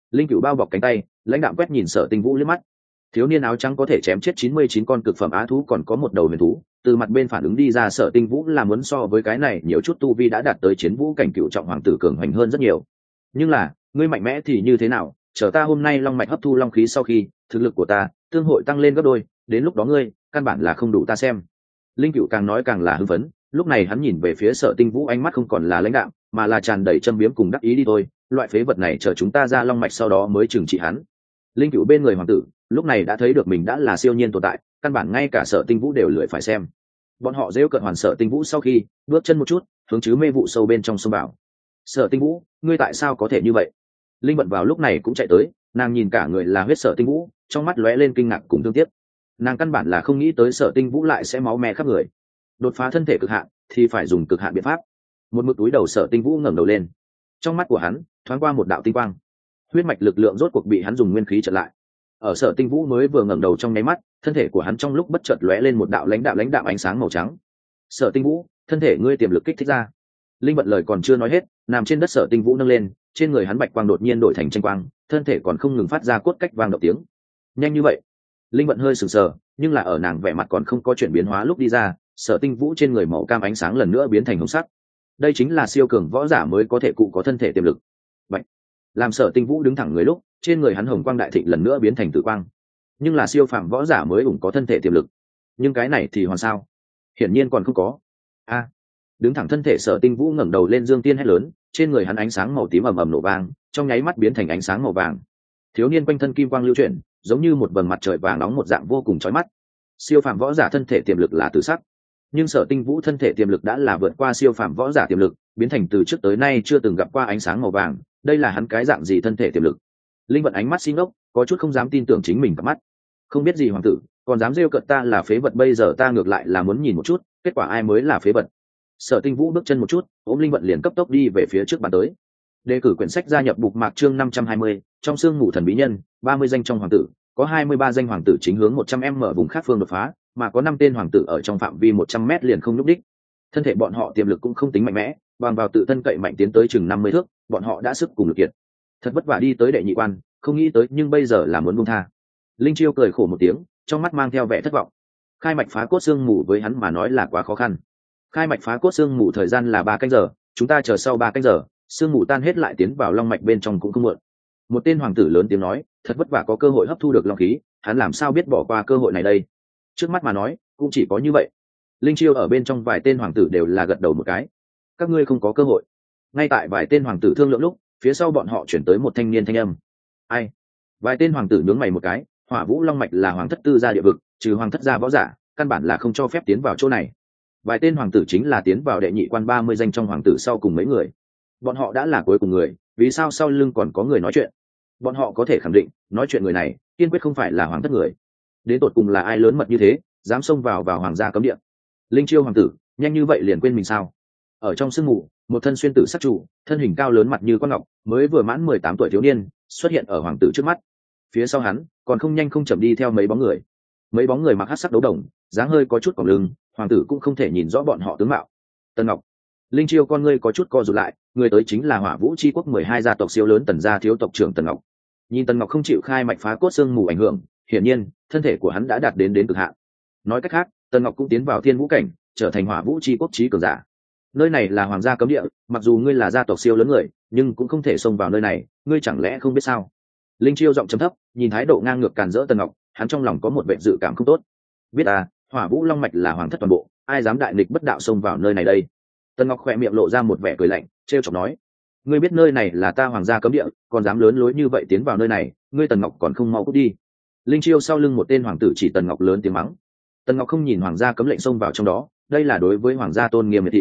Linh Cửu bao bọc cánh tay, lãnh đạm quét nhìn Sở Tinh Vũ liếc mắt. Thiếu niên áo trắng có thể chém chết 99 con cực phẩm á thú, còn có một đầu huyền thú, từ mặt bên phản ứng đi ra Sở Tinh Vũ là muốn so với cái này nhiều chút tu vi đã đạt tới chiến vũ cảnh cựu trọng hoàng tử cường hoành hơn rất nhiều. Nhưng là, ngươi mạnh mẽ thì như thế nào, chờ ta hôm nay long mạch hấp thu long khí sau khi, thực lực của ta tương hội tăng lên gấp đôi, đến lúc đó ngươi căn bản là không đủ ta xem. Linh Cửu càng nói càng là hưng phấn, lúc này hắn nhìn về phía Sở Tinh Vũ, ánh mắt không còn là lãnh đạm, mà là tràn đầy châm biếm cùng đắc ý. Đi thôi, loại phế vật này chờ chúng ta ra long mạch sau đó mới trừng trị hắn. Linh Cửu bên người hoàng tử lúc này đã thấy được mình đã là siêu nhiên tồn tại, căn bản ngay cả Sở Tinh Vũ đều lười phải xem. Bọn họ rêu cợt hoàn Sở Tinh Vũ sau khi bước chân một chút hướng chứ mê vụ sâu bên trong sông bảo. Sở Tinh Vũ, ngươi tại sao có thể như vậy? Linh Vận vào lúc này cũng chạy tới, nàng nhìn cả người là huyết Sở Tinh Vũ, trong mắt lóe lên kinh ngạc cùng thương tiếc. Nàng căn bản là không nghĩ tới Sở Tinh Vũ lại sẽ máu me khắp người. Đột phá thân thể cực hạn thì phải dùng cực hạn biện pháp. Một mực túi đầu Sở Tinh Vũ ngẩng đầu lên, trong mắt của hắn thoáng qua một đạo tinh quang, huyết mạch lực lượng rốt cuộc bị hắn dùng nguyên khí chặn lại. Ở Sở Tinh Vũ mới vừa ngẩng đầu trong nháy mắt, thân thể của hắn trong lúc bất chợt lóe lên một đạo lãnh đạm ánh sáng màu trắng. Sở Tinh Vũ, thân thể ngươi tiềm lực kích thích ra. Linh Vận lời còn chưa nói hết, nằm trên đất Sở Tinh Vũ nâng lên, trên người hắn bạch quang đột nhiên đổi thành tranh quang, thân thể còn không ngừng phát ra cốt cách vang động tiếng. Nhanh như vậy? Linh Vận hơi sừng sờ, nhưng là ở nàng vẻ mặt còn không có chuyển biến hóa lúc đi ra, Sở Tinh Vũ trên người màu cam ánh sáng lần nữa biến thành hồng sắc. Đây chính là siêu cường võ giả mới có thể cụ có thân thể tiềm lực. Bạch. Làm Sở Tinh Vũ đứng thẳng người lúc, trên người hắn hồng quang đại thịnh lần nữa biến thành tử quang. Nhưng là siêu phàm võ giả mới ủng có thân thể tiềm lực. Nhưng cái này thì hoàn sao? Hiển nhiên còn không có. Đứng thẳng thân thể Sở Tinh Vũ ngẩng đầu lên dương tiên hét lớn, trên người hắn ánh sáng màu tím ầm ầm nổ vang, trong nháy mắt biến thành ánh sáng màu vàng. Thiếu niên quanh thân kim quang lưu chuyển, giống như một vầng mặt trời vàng nóng một dạng vô cùng chói mắt. Siêu phàm võ giả thân thể tiềm lực là tử sắc, nhưng Sở Tinh Vũ thân thể tiềm lực đã là vượt qua siêu phàm võ giả tiềm lực, biến thành từ trước tới nay chưa từng gặp qua ánh sáng màu vàng. Đây là hắn cái dạng gì thân thể tiềm lực? Linh Vận ánh mắt xin ốc, có chút không dám tin tưởng chính mình cả mắt. Không biết gì hoàng tử, còn dám rêu cợt ta là phế vật, bây giờ ta ngược lại là muốn nhìn một chút, kết quả ai mới là phế vật. Sở Tinh Vũ bước chân một chút, ôm Linh Vận liền cấp tốc đi về phía trước bàn tới. Đề cử quyển sách gia nhập Bục Mạc chương 520, trong xương ngủ thần bí nhân, 30 danh trong hoàng tử, có 23 danh hoàng tử chính hướng 100m ở vùng khác phương đột phá, mà có 5 tên hoàng tử ở trong phạm vi 100m liền không nhúc đích. Thân thể bọn họ tiềm lực cũng không tính mạnh mẽ, bằng vào tự thân cậy mạnh tiến tới chừng 50 thước, bọn họ đã sức cùng lực kiệt. Thật vất vả đi tới đệ nhị quan, không nghĩ tới nhưng bây giờ là muốn buông tha. Linh Chiêu cười khổ một tiếng, trong mắt mang theo vẻ thất vọng. Khai mạch phá cốt xương mù với hắn mà nói là quá khó khăn. Khai mạch phá cốt xương mù thời gian là 3 canh giờ, chúng ta chờ sau 3 canh giờ, xương mù tan hết lại tiến vào long mạch bên trong cũng không muộn. Một tên hoàng tử lớn tiếng nói, thật vất vả có cơ hội hấp thu được long khí, hắn làm sao biết bỏ qua cơ hội này đây? Trước mắt mà nói, cũng chỉ có như vậy. Linh Chiêu ở bên trong vài tên hoàng tử đều là gật đầu một cái. Các ngươi không có cơ hội. Ngay tại vài tên hoàng tử thương lượng lúc, phía sau bọn họ chuyển tới một thanh niên thanh âm. Ai? Vài tên hoàng tử nhướng mày một cái, Hỏa Vũ Long mạch là hoàng thất tư gia địa vực, trừ hoàng thất gia võ giả, căn bản là không cho phép tiến vào chỗ này. Vài tên hoàng tử chính là tiến vào đệ nhị quan 30 danh trong hoàng tử sau cùng mấy người. Bọn họ đã là cuối cùng người, vì sao sau lưng còn có người nói chuyện? Bọn họ có thể khẳng định, nói chuyện người này kiên quyết không phải là hoàng thất người. Đến tột cùng là ai lớn mật như thế, dám xông vào hoàng gia cấm địa? Linh Chiêu hoàng tử, nhanh như vậy liền quên mình sao? Ở trong sương mù, một thân xuyên tử sắc trụ, thân hình cao lớn mặt như con ngọc, mới vừa mãn 18 tuổi thiếu niên, xuất hiện ở hoàng tử trước mắt. Phía sau hắn, còn không nhanh không chậm đi theo mấy bóng người. Mấy bóng người mặc hắc sắc đấu đồng, dáng hơi có chút còng lưng, hoàng tử cũng không thể nhìn rõ bọn họ tướng mạo. Tần Ngọc. Linh Chiêu con ngươi có chút co rụt lại, người tới chính là Hỏa Vũ Chi quốc 12 gia tộc siêu lớn Tần gia thiếu tộc trưởng Tần Ngọc. Nhìn Tần Ngọc không chịu khai mạch phá cốt xương mù ảnh hưởng, hiển nhiên, thân thể của hắn đã đạt đến cực hạn. Nói cách khác, Tần Ngọc cũng tiến vào thiên vũ cảnh, trở thành Hỏa Vũ Chi quốc chí cường giả. Nơi này là hoàng gia cấm địa, mặc dù ngươi là gia tộc siêu lớn người, nhưng cũng không thể xông vào nơi này, ngươi chẳng lẽ không biết sao? Linh Chiêu giọng trầm thấp, nhìn thái độ ngang ngược càn rỡ Tần Ngọc, hắn trong lòng có một vẻ dự cảm không tốt. Biết à, Hỏa Vũ Long mạch là hoàng thất toàn bộ, ai dám đại nghịch bất đạo xông vào nơi này đây? Tần Ngọc khỏe miệng lộ ra một vẻ cười lạnh, trêu chọc nói: ngươi biết nơi này là ta hoàng gia cấm địa, còn dám lớn lối như vậy tiến vào nơi này, ngươi Tần Ngọc còn không mau cút đi. Linh Chiêu sau lưng một tên hoàng tử chỉ Tần Ngọc lớn tiếng mắng. Tần Ngọc không nhìn hoàng gia cấm lệnh xông vào trong đó, đây là đối với hoàng gia tôn nghiêm miệt thị.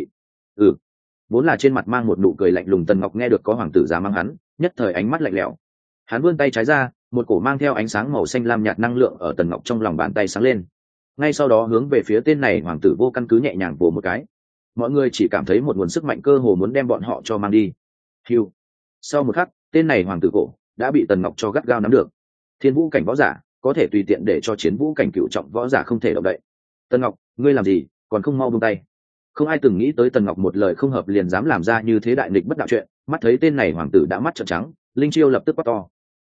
Vốn là trên mặt mang một nụ cười lạnh lùng Tần Ngọc nghe được có hoàng tử dám mắng hắn, nhất thời ánh mắt lạnh lẽo. Hắn vươn tay trái ra, một cổ mang theo ánh sáng màu xanh lam nhạt năng lượng ở Tần Ngọc trong lòng bàn tay sáng lên. Ngay sau đó hướng về phía tên này hoàng tử vô căn cứ nhẹ nhàng vồ một cái. Mọi người chỉ cảm thấy một nguồn sức mạnh cơ hồ muốn đem bọn họ cho mang đi. Hưu. Sau một khắc, tên này hoàng tử cổ đã bị Tần Ngọc cho gắt gao nắm được. Thiên vũ cảnh võ giả có thể tùy tiện để cho chiến vũ cảnh cựu trọng võ giả không thể động đậy. Tần Ngọc, ngươi làm gì, còn không mau buông tay? Không ai từng nghĩ tới Tần Ngọc một lời không hợp liền dám làm ra như thế đại nghịch bất đạo chuyện. Mắt thấy tên này hoàng tử đã mắt trợn trắng, Linh Chiêu lập tức quát to.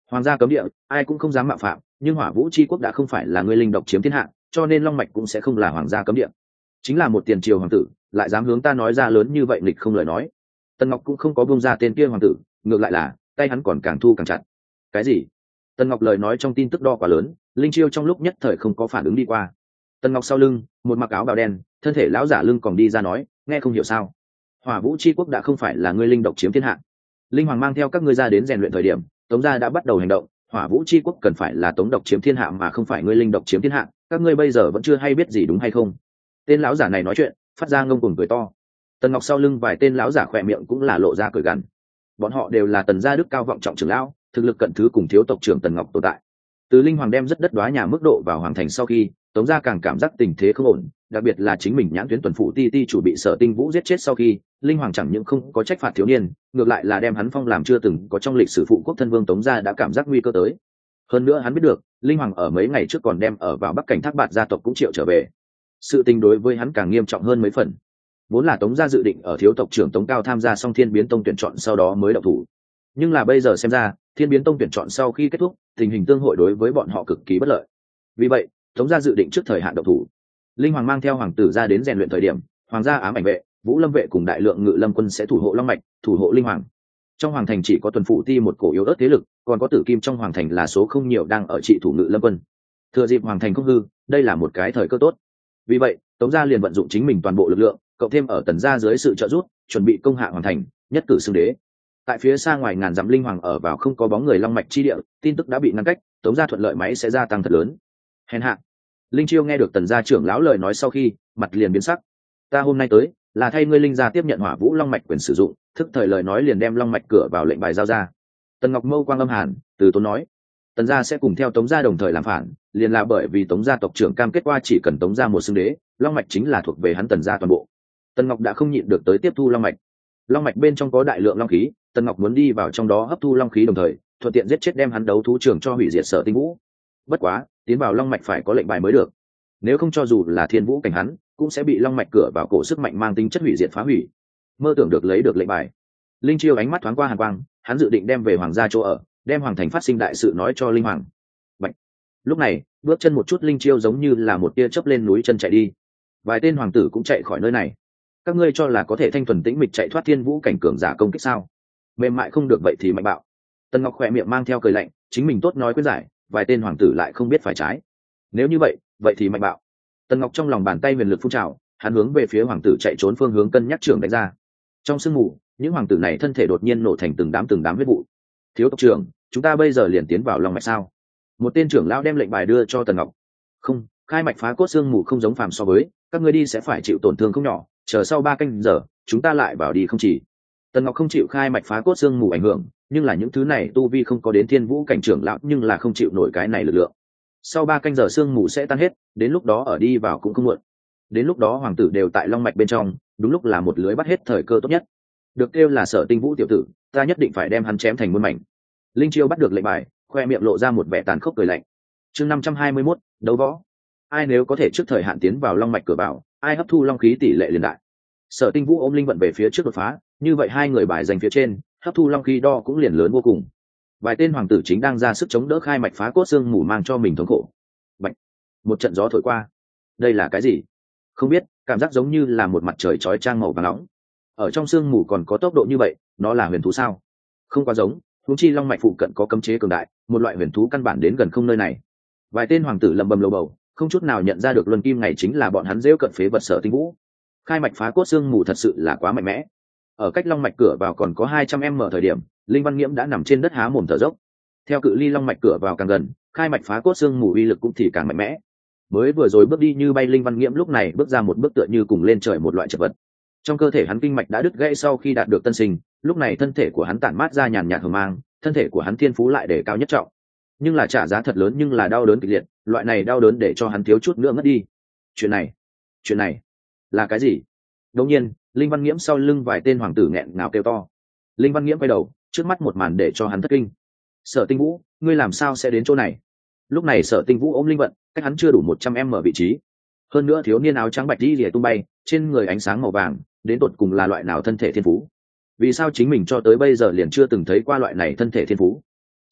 Hoàng gia cấm địa ai cũng không dám mạo phạm, nhưng Hỏa Vũ Chi quốc đã không phải là ngươi linh độc chiếm thiên hạ, cho nên long mạch cũng sẽ không là hoàng gia cấm địa. Chính là một tiền triều hoàng tử lại dám hướng ta nói ra lớn như vậy nghịch không lời nói. Tần Ngọc cũng không có buông ra tên kia hoàng tử, ngược lại là tay hắn còn càng thu càng chặt. Cái gì? Tần Ngọc lời nói trong tin tức đo quá lớn, Linh Chiêu trong lúc nhất thời không có phản ứng đi qua. Tần Ngọc sau lưng, một mặc áo bào đen, thân thể lão giả lưng còn đi ra nói, nghe không hiểu sao? Hỏa Vũ Chi quốc đã không phải là ngươi linh độc chiếm thiên hạ. Linh Hoàng mang theo các ngươi ra đến rèn luyện thời điểm, Tống gia đã bắt đầu hành động, Hỏa Vũ Chi quốc cần phải là Tống độc chiếm thiên hạ mà không phải ngươi linh độc chiếm thiên hạ, các ngươi bây giờ vẫn chưa hay biết gì đúng hay không? Tên lão giả này nói chuyện, phát ra ngông cuồng cười to. Tần Ngọc sau lưng vài tên lão giả khỏe miệng cũng là lộ ra cười gằn. Bọn họ đều là Tần gia đức cao vọng trọng trưởng lão, thực lực cận thứ cùng thiếu tộc trưởng Tần Ngọc tồn tại. Từ Linh Hoàng đem rất đất đóa nhà mức độ vào hoàng thành sau khi, Tống gia càng cảm giác tình thế không ổn, đặc biệt là chính mình nhãn tuyến tuần phụ ti ti chủ bị Sở Tinh Vũ giết chết sau khi, Linh Hoàng chẳng những không có trách phạt thiếu niên, ngược lại là đem hắn phong làm chưa từng có trong lịch sử phụ quốc thân vương Tống gia đã cảm giác nguy cơ tới. Hơn nữa hắn biết được, Linh Hoàng ở mấy ngày trước còn đem ở vào Bắc Cảnh Thác Bạt gia tộc cũng triệu trở về. Sự tình đối với hắn càng nghiêm trọng hơn mấy phần. Vốn là Tống gia dự định ở thiếu tộc trưởng Tống Cao tham gia xong Thiên Biến Tông tuyển chọn sau đó mới động thủ. Nhưng là bây giờ xem ra, Thiên Biến Tông tuyển chọn sau khi kết thúc, tình hình tương hội đối với bọn họ cực kỳ bất lợi. Vì vậy, Tống gia dự định trước thời hạn động thủ. Linh Hoàng mang theo hoàng tử ra đến rèn luyện thời điểm, hoàng gia ám ảnh vệ, Vũ Lâm vệ cùng đại lượng ngự lâm quân sẽ thủ hộ long mạch, thủ hộ Linh Hoàng. Trong hoàng thành chỉ có tuần phụ ti một cổ yếu ớt thế lực, còn có Tử Kim trong hoàng thành là số không nhiều đang ở trị thủ ngự lâm quân. Thừa dịp hoàng thành không hư, đây là một cái thời cơ tốt. Vì vậy, Tống gia liền vận dụng chính mình toàn bộ lực lượng, cộng thêm ở Tần gia dưới sự trợ giúp, chuẩn bị công hạ hoàng thành, nhất cử xưng đế. Tại phía xa ngoài ngàn dặm Linh Hoàng ở vào không có bóng người long mạch chi địa, tin tức đã bị ngăn cách, Tống gia thuận lợi máy sẽ gia tăng thật lớn. Hèn hạ. Linh Chiêu nghe được Tần gia trưởng lão lời nói sau khi, mặt liền biến sắc. Ta hôm nay tới, là thay ngươi Linh gia tiếp nhận Hỏa Vũ long mạch quyền sử dụng, thức thời lời nói liền đem long mạch cửa vào lệnh bài giao ra. Tần Ngọc mâu quang âm hàn, từ tốn nói, Tần gia sẽ cùng theo Tống gia đồng thời làm phản, liền là bởi vì Tống gia tộc trưởng cam kết qua chỉ cần Tống gia một xưng đế, long mạch chính là thuộc về hắn Tần gia toàn bộ. Tần Ngọc đã không nhịn được tới tiếp thu long mạch. Long mạch bên trong có đại lượng long khí, Tần Ngọc muốn đi vào trong đó hấp thu long khí đồng thời, thuận tiện giết chết đem hắn đấu thú trưởng cho hủy diệt Sở Tinh Vũ. Bất quá, tiến vào long mạch phải có lệnh bài mới được. Nếu không cho dù là Thiên Vũ cảnh hắn, cũng sẽ bị long mạch cửa vào cổ sức mạnh mang tính chất hủy diệt phá hủy. Mơ tưởng được lấy được lệnh bài. Linh Chiêu ánh mắt thoáng qua hàn quang, hắn dự định đem về hoàng gia chỗ ở, đem hoàng thành phát sinh đại sự nói cho Linh Hoàng. Bạch. Lúc này, bước chân một chút Linh Chiêu giống như là một tia chớp lên núi chân chạy đi. Vài tên hoàng tử cũng chạy khỏi nơi này. Các ngươi cho là có thể thanh thuần tĩnh mịch chạy thoát Thiên Vũ cảnh cường giả công kích sao? Mềm mại không được vậy thì mạnh bạo. Tần Ngọc khỏe miệng mang theo cười lạnh, chính mình tốt nói quyết giải, vài tên hoàng tử lại không biết phải trái. Nếu như vậy thì mạnh bạo. Tần Ngọc trong lòng bàn tay huyền lực phun trào, hắn hướng về phía hoàng tử chạy trốn phương hướng cân nhắc trưởng đánh ra. Trong sương mù, những hoàng tử này thân thể đột nhiên nổ thành từng đám huyết vụ. Thiếu tộc trưởng, chúng ta bây giờ liền tiến vào long mạch sao? Một tên trưởng lão đem lệnh bài đưa cho Tần Ngọc. Không, khai mạch phá cốt xương mù không giống phàm so với, các ngươi đi sẽ phải chịu tổn thương không nhỏ, chờ sau 3 canh giờ, chúng ta lại vào đi không chỉ. Tần Ngọc không chịu khai mạch phá cốt xương mù ảnh hưởng, nhưng là những thứ này tu vi không có đến Thiên Vũ cảnh trưởng lão nhưng là không chịu nổi cái này lực lượng. Sau 3 canh giờ xương mù sẽ tan hết, đến lúc đó ở đi vào cũng không muộn. Đến lúc đó hoàng tử đều tại long mạch bên trong, đúng lúc là một lưới bắt hết thời cơ tốt nhất. Được kêu là Sở Tinh Vũ tiểu tử, ta nhất định phải đem hắn chém thành muôn mảnh. Linh Chiêu bắt được lệnh bài, khoe miệng lộ ra một vẻ tàn khốc cười lạnh. Chương 521, đấu võ. Ai nếu có thể trước thời hạn tiến vào long mạch cửa vào, ai hấp thu long khí tỷ lệ liền đại. Sở Tinh Vũ ôm linh vận về phía trước đột phá, như vậy hai người bài giành phía trên, hấp thu long khí đo cũng liền lớn vô cùng. Vài tên hoàng tử chính đang ra sức chống đỡ khai mạch phá cốt xương mù mang cho mình thống khổ. Bạch. Một trận gió thổi qua. Đây là cái gì? Không biết, cảm giác giống như là một mặt trời chói chang màu vàng nóng. Ở trong xương mù còn có tốc độ như vậy, nó là huyền thú sao? Không quá giống, huống chi long mạch phụ cận có cấm chế cường đại, một loại huyền thú căn bản đến gần không nơi này. Vài tên hoàng tử lầm bầm lầu bầu, không chút nào nhận ra được luân kim này chính là bọn hắn giễu cận phế vật Sở Tinh Vũ. Khai mạch phá cốt xương mù thật sự là quá mạnh mẽ. Ở cách long mạch cửa vào còn có 200m thời điểm, Linh Văn Nghiễm đã nằm trên đất há mồm thở dốc. Theo cự ly long mạch cửa vào càng gần, khai mạch phá cốt xương mù uy lực cũng thì càng mạnh mẽ. Mới vừa rồi bước đi như bay Linh Văn Nghiễm lúc này bước ra một bước tựa như cùng lên trời một loại chật vật. Trong cơ thể hắn kinh mạch đã đứt gãy sau khi đạt được tân sinh, lúc này thân thể của hắn tản mát ra nhàn nhạt hờ mang, thân thể của hắn thiên phú lại để cao nhất trọng. Nhưng là trả giá thật lớn, nhưng là đau đớn kịch liệt, loại này đau đớn để cho hắn thiếu chút nữa ngất đi. Chuyện này là cái gì? Đột nhiên, Linh Văn Nghiễm sau lưng vài tên hoàng tử nghẹn ngào kêu to. Linh Văn Nghiễm quay đầu, trước mắt một màn để cho hắn thất kinh. Sở Tinh Vũ, ngươi làm sao sẽ đến chỗ này? Lúc này Sở Tinh Vũ ôm linh vận, cách hắn chưa đủ 100m vị trí. Hơn nữa thiếu niên áo trắng bạch đi lìa tung bay, trên người ánh sáng màu vàng, đến tột cùng là loại nào thân thể thiên phú? Vì sao chính mình cho tới bây giờ liền chưa từng thấy qua loại này thân thể thiên phú?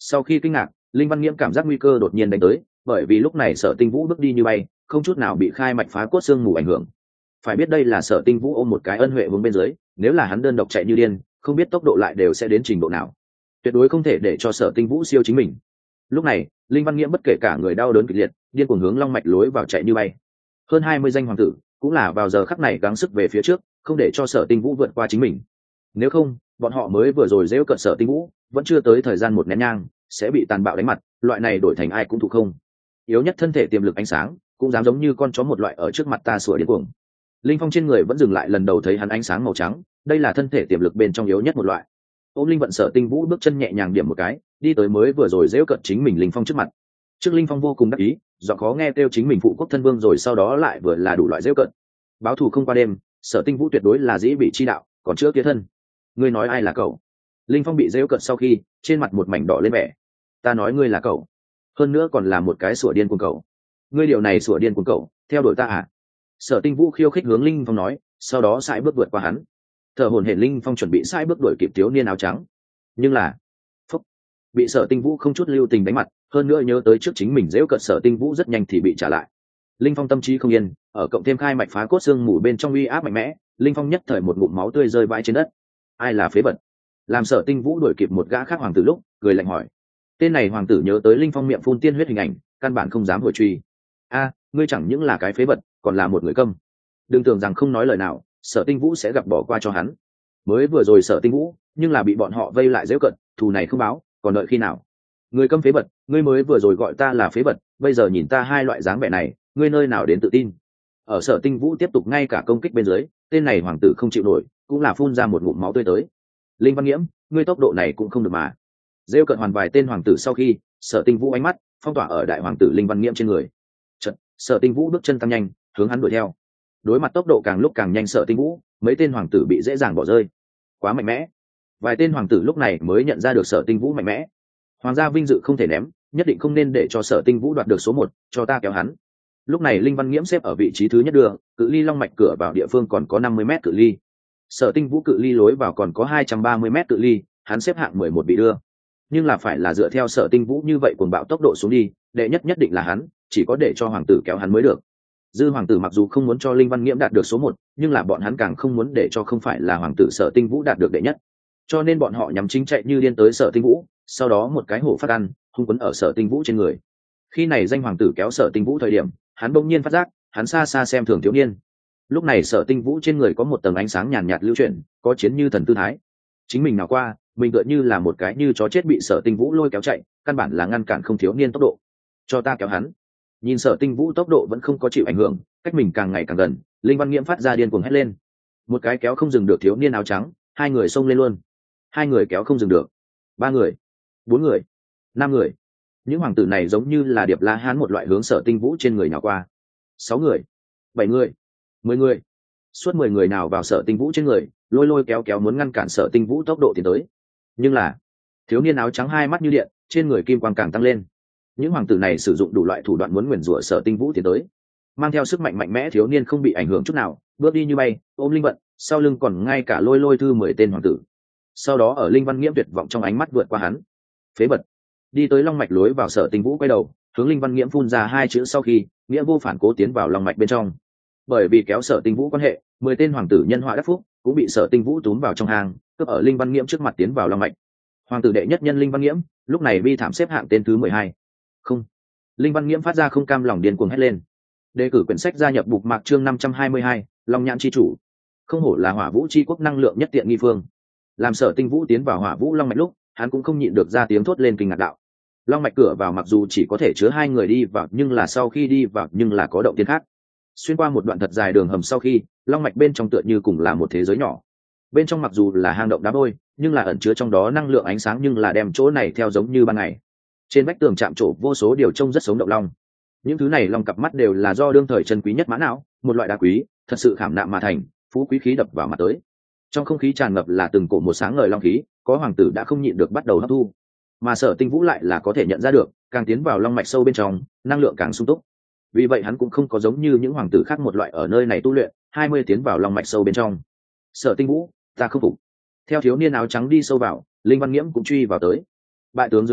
Sau khi kinh ngạc, Linh Văn Nghiễm cảm giác nguy cơ đột nhiên đánh tới, bởi vì lúc này Sở Tinh Vũ bước đi như bay, không chút nào bị khai mạch phá cốt xương mù ảnh hưởng. Phải biết đây là Sở Tinh Vũ ôm một cái ân huệ hướng bên dưới, nếu là hắn đơn độc chạy như điên, không biết tốc độ lại đều sẽ đến trình độ nào. Tuyệt đối không thể để cho Sở Tinh Vũ siêu chính mình. Lúc này, Linh Văn Nghiễm bất kể cả người đau đớn kịch liệt, điên cuồng hướng long mạch lối vào chạy như bay. Hơn 20 danh hoàng tử, cũng là vào giờ khắc này gắng sức về phía trước, không để cho Sở Tinh Vũ vượt qua chính mình. Nếu không, bọn họ mới vừa rồi giễu cợt Sở Tinh Vũ, vẫn chưa tới thời gian một nén nhang, sẽ bị tàn bạo đánh mặt, loại này đổi thành ai cũng thụ không. Yếu nhất thân thể tiềm lực ánh sáng, cũng dám giống như con chó một loại ở trước mặt ta sủa điên cuồng. Linh Phong trên người vẫn dừng lại lần đầu thấy hắn ánh sáng màu trắng, đây là thân thể tiềm lực bên trong yếu nhất một loại. Ôm Linh vận Sở Tinh Vũ bước chân nhẹ nhàng điểm một cái, đi tới mới vừa rồi giễu cợt chính mình Linh Phong trước mặt. Trước Linh Phong vô cùng đắc ý, giọng khó nghe kêu chính mình phụ quốc thân vương rồi sau đó lại vừa là đủ loại giễu cợt. Báo thù không qua đêm, Sở Tinh Vũ tuyệt đối là dĩ bị chi đạo, còn chữa kia thân. Ngươi nói ai là cậu? Linh Phong bị giễu cợt sau khi, trên mặt một mảnh đỏ lên vẻ. Ta nói ngươi là cậu, hơn nữa còn là một cái sủa điên cuồng cậu. Ngươi điều này sủa điên cuồng cậu, theo đuổi ta à? Sở Tinh Vũ khiêu khích hướng Linh Phong nói, sau đó sải bước vượt qua hắn. Thở hổn hển Linh Phong chuẩn bị sải bước đuổi kịp thiếu niên áo trắng, nhưng là, phúc, bị Sở Tinh Vũ không chút lưu tình đánh mặt, hơn nữa nhớ tới trước chính mình giễu cợt Sở Tinh Vũ rất nhanh thì bị trả lại. Linh Phong tâm trí không yên, ở cộng thêm khai mạch phá cốt xương mù bên trong uy áp mạnh mẽ, Linh Phong nhất thời một ngụm máu tươi rơi vãi trên đất. Ai là phế vật? Làm Sở Tinh Vũ đuổi kịp một gã khác hoàng tử lúc, cười lạnh hỏi. Tên này hoàng tử nhớ tới Linh Phong miệng phun tiên huyết hình ảnh, căn bản không dám hồi truy. A, ngươi chẳng những là cái phế vật, còn là một người câm. Đừng tưởng rằng không nói lời nào, Sở Tinh Vũ sẽ gặp bỏ qua cho hắn. Mới vừa rồi Sở Tinh Vũ, nhưng là bị bọn họ vây lại giễu cận, thù này không báo, còn đợi khi nào? Người câm phế vật, ngươi mới vừa rồi gọi ta là phế vật, bây giờ nhìn ta hai loại dáng vẻ này, ngươi nơi nào đến tự tin? Ở Sở Tinh Vũ tiếp tục ngay cả công kích bên dưới, tên này hoàng tử không chịu nổi, cũng là phun ra một ngụm máu tươi tới. Linh Văn Nghiễm, ngươi tốc độ này cũng không được mà. Rêu cận hoàn vài tên hoàng tử sau khi, Sở Tinh Vũ ánh mắt phong tỏa ở đại hoàng tử Linh Văn Nghiễm trên người. Chợt, Sở Tinh Vũ bước chân tăng nhanh, hướng hắn đuổi theo. Đối mặt tốc độ càng lúc càng nhanh Sở Tinh Vũ, mấy tên hoàng tử bị dễ dàng bỏ rơi. Quá mạnh mẽ. Vài tên hoàng tử lúc này mới nhận ra được Sở Tinh Vũ mạnh mẽ. Hoàng gia vinh dự không thể ném, nhất định không nên để cho Sở Tinh Vũ đoạt được số 1, cho ta kéo hắn. Lúc này Linh Văn Nghiễm xếp ở vị trí thứ nhất đưa, cự ly long mạch cửa vào địa phương còn có 50 mét cự ly. Sở Tinh Vũ cự ly lối vào còn có 230 mét cự ly, hắn xếp hạng 11 bị đưa. Nhưng là phải là dựa theo Sở Tinh Vũ như vậy cuồng bạo tốc độ xuống đi, đệ nhất nhất định là hắn, chỉ có để cho hoàng tử kéo hắn mới được. Dư hoàng tử mặc dù không muốn cho Linh Văn Nghiễm đạt được số 1, nhưng là bọn hắn càng không muốn để cho không phải là hoàng tử Sở Tinh Vũ đạt được đệ nhất. Cho nên bọn họ nhắm chính chạy như điên tới Sở Tinh Vũ, sau đó một cái hổ phát ăn, hung quấn ở Sở Tinh Vũ trên người. Khi này danh hoàng tử kéo Sở Tinh Vũ thời điểm, hắn bỗng nhiên phát giác, hắn xa xa xem thường thiếu niên. Lúc này Sở Tinh Vũ trên người có một tầng ánh sáng nhàn nhạt lưu chuyển, có chiến như thần tư thái. Chính mình nào qua, mình tựa như là một cái như chó chết bị Sở Tinh Vũ lôi kéo chạy, căn bản là ngăn cản không thiếu niên tốc độ. Cho ta kéo hắn. Nhìn Sở Tinh Vũ tốc độ vẫn không có chịu ảnh hưởng, cách mình càng ngày càng gần, Linh Văn Nghiễm phát ra điên cuồng hét lên. Một cái kéo không dừng được thiếu niên áo trắng, hai người xông lên luôn. Hai người kéo không dừng được. Ba người, bốn người, năm người. Những hoàng tử này giống như là điệp la hán một loại hướng Sở Tinh Vũ trên người nhào qua. 6 người, 7 người, 10 người. Suốt 10 người nào vào Sở Tinh Vũ trên người, lôi lôi kéo kéo muốn ngăn cản Sở Tinh Vũ tốc độ tiến tới. Nhưng là, thiếu niên áo trắng hai mắt như điện, trên người kim quang càng tăng lên. Những hoàng tử này sử dụng đủ loại thủ đoạn muốn nguyền rủa Sở Tinh Vũ tiến tới. Mang theo sức mạnh mạnh mẽ thiếu niên không bị ảnh hưởng chút nào, bước đi như bay, ôm Linh Vận, sau lưng còn ngay cả lôi lôi thư 10 tên hoàng tử. Sau đó ở Linh Văn Nghiễm tuyệt vọng trong ánh mắt vượt qua hắn. Phế vật. Đi tới long mạch lối vào Sở Tinh Vũ quay đầu, hướng Linh Văn Nghiễm phun ra hai chữ sau khi, nghĩa vô phản cố tiến vào long mạch bên trong. Bởi vì kéo Sở Tinh Vũ quan hệ, 10 tên hoàng tử nhân họa đắc phúc cũng bị Sở Tinh Vũ túm vào trong hang, cướp ở Linh Văn Nghiễm trước mặt tiến vào long mạch. Hoàng tử đệ nhất nhân Linh Văn Nghiễm, lúc này bi thảm xếp hạng tên thứ 12. Không. Linh Văn Nghiễm phát ra không cam lòng điên cuồng hét lên. Đề cử quyển sách gia nhập Bục Mạc chương 522, Long Nhãn chi chủ. Không hổ là Hỏa Vũ chi quốc năng lượng nhất tiện nghi phương. Làm Sở Tinh Vũ tiến vào Hỏa Vũ long mạch lúc, hắn cũng không nhịn được ra tiếng thốt lên kinh ngạc đạo. Long mạch cửa vào mặc dù chỉ có thể chứa 2 người đi vào, nhưng là sau khi đi vào nhưng là có động tiên khác. Xuyên qua một đoạn thật dài đường hầm sau khi, long mạch bên trong tựa như cùng là một thế giới nhỏ. Bên trong mặc dù là hang động đá vôi, nhưng là ẩn chứa trong đó năng lượng ánh sáng, nhưng là đem chỗ này theo giống như ban ngày. Trên vách tường chạm trổ vô số điều trông rất sống động long. Những thứ này long cặp mắt đều là do đương thời chân quý nhất mã não, một loại đá quý, thật sự khảm nạm mà thành, phú quý khí đập vào mặt tới. Trong không khí tràn ngập là từng cổ một sáng ngời long khí, có hoàng tử đã không nhịn được bắt đầu hấp thu. Mà Sở Tinh Vũ lại là có thể nhận ra được, càng tiến vào long mạch sâu bên trong, năng lượng càng sung túc. Vì vậy hắn cũng không có giống như những hoàng tử khác một loại ở nơi này tu luyện, 20 tiến vào long mạch sâu bên trong. Sở Tinh Vũ, ta không phục. Theo thiếu niên áo trắng đi sâu vào, Linh Văn Nghiễm cũng truy vào tới. Bại tướng dưới tay,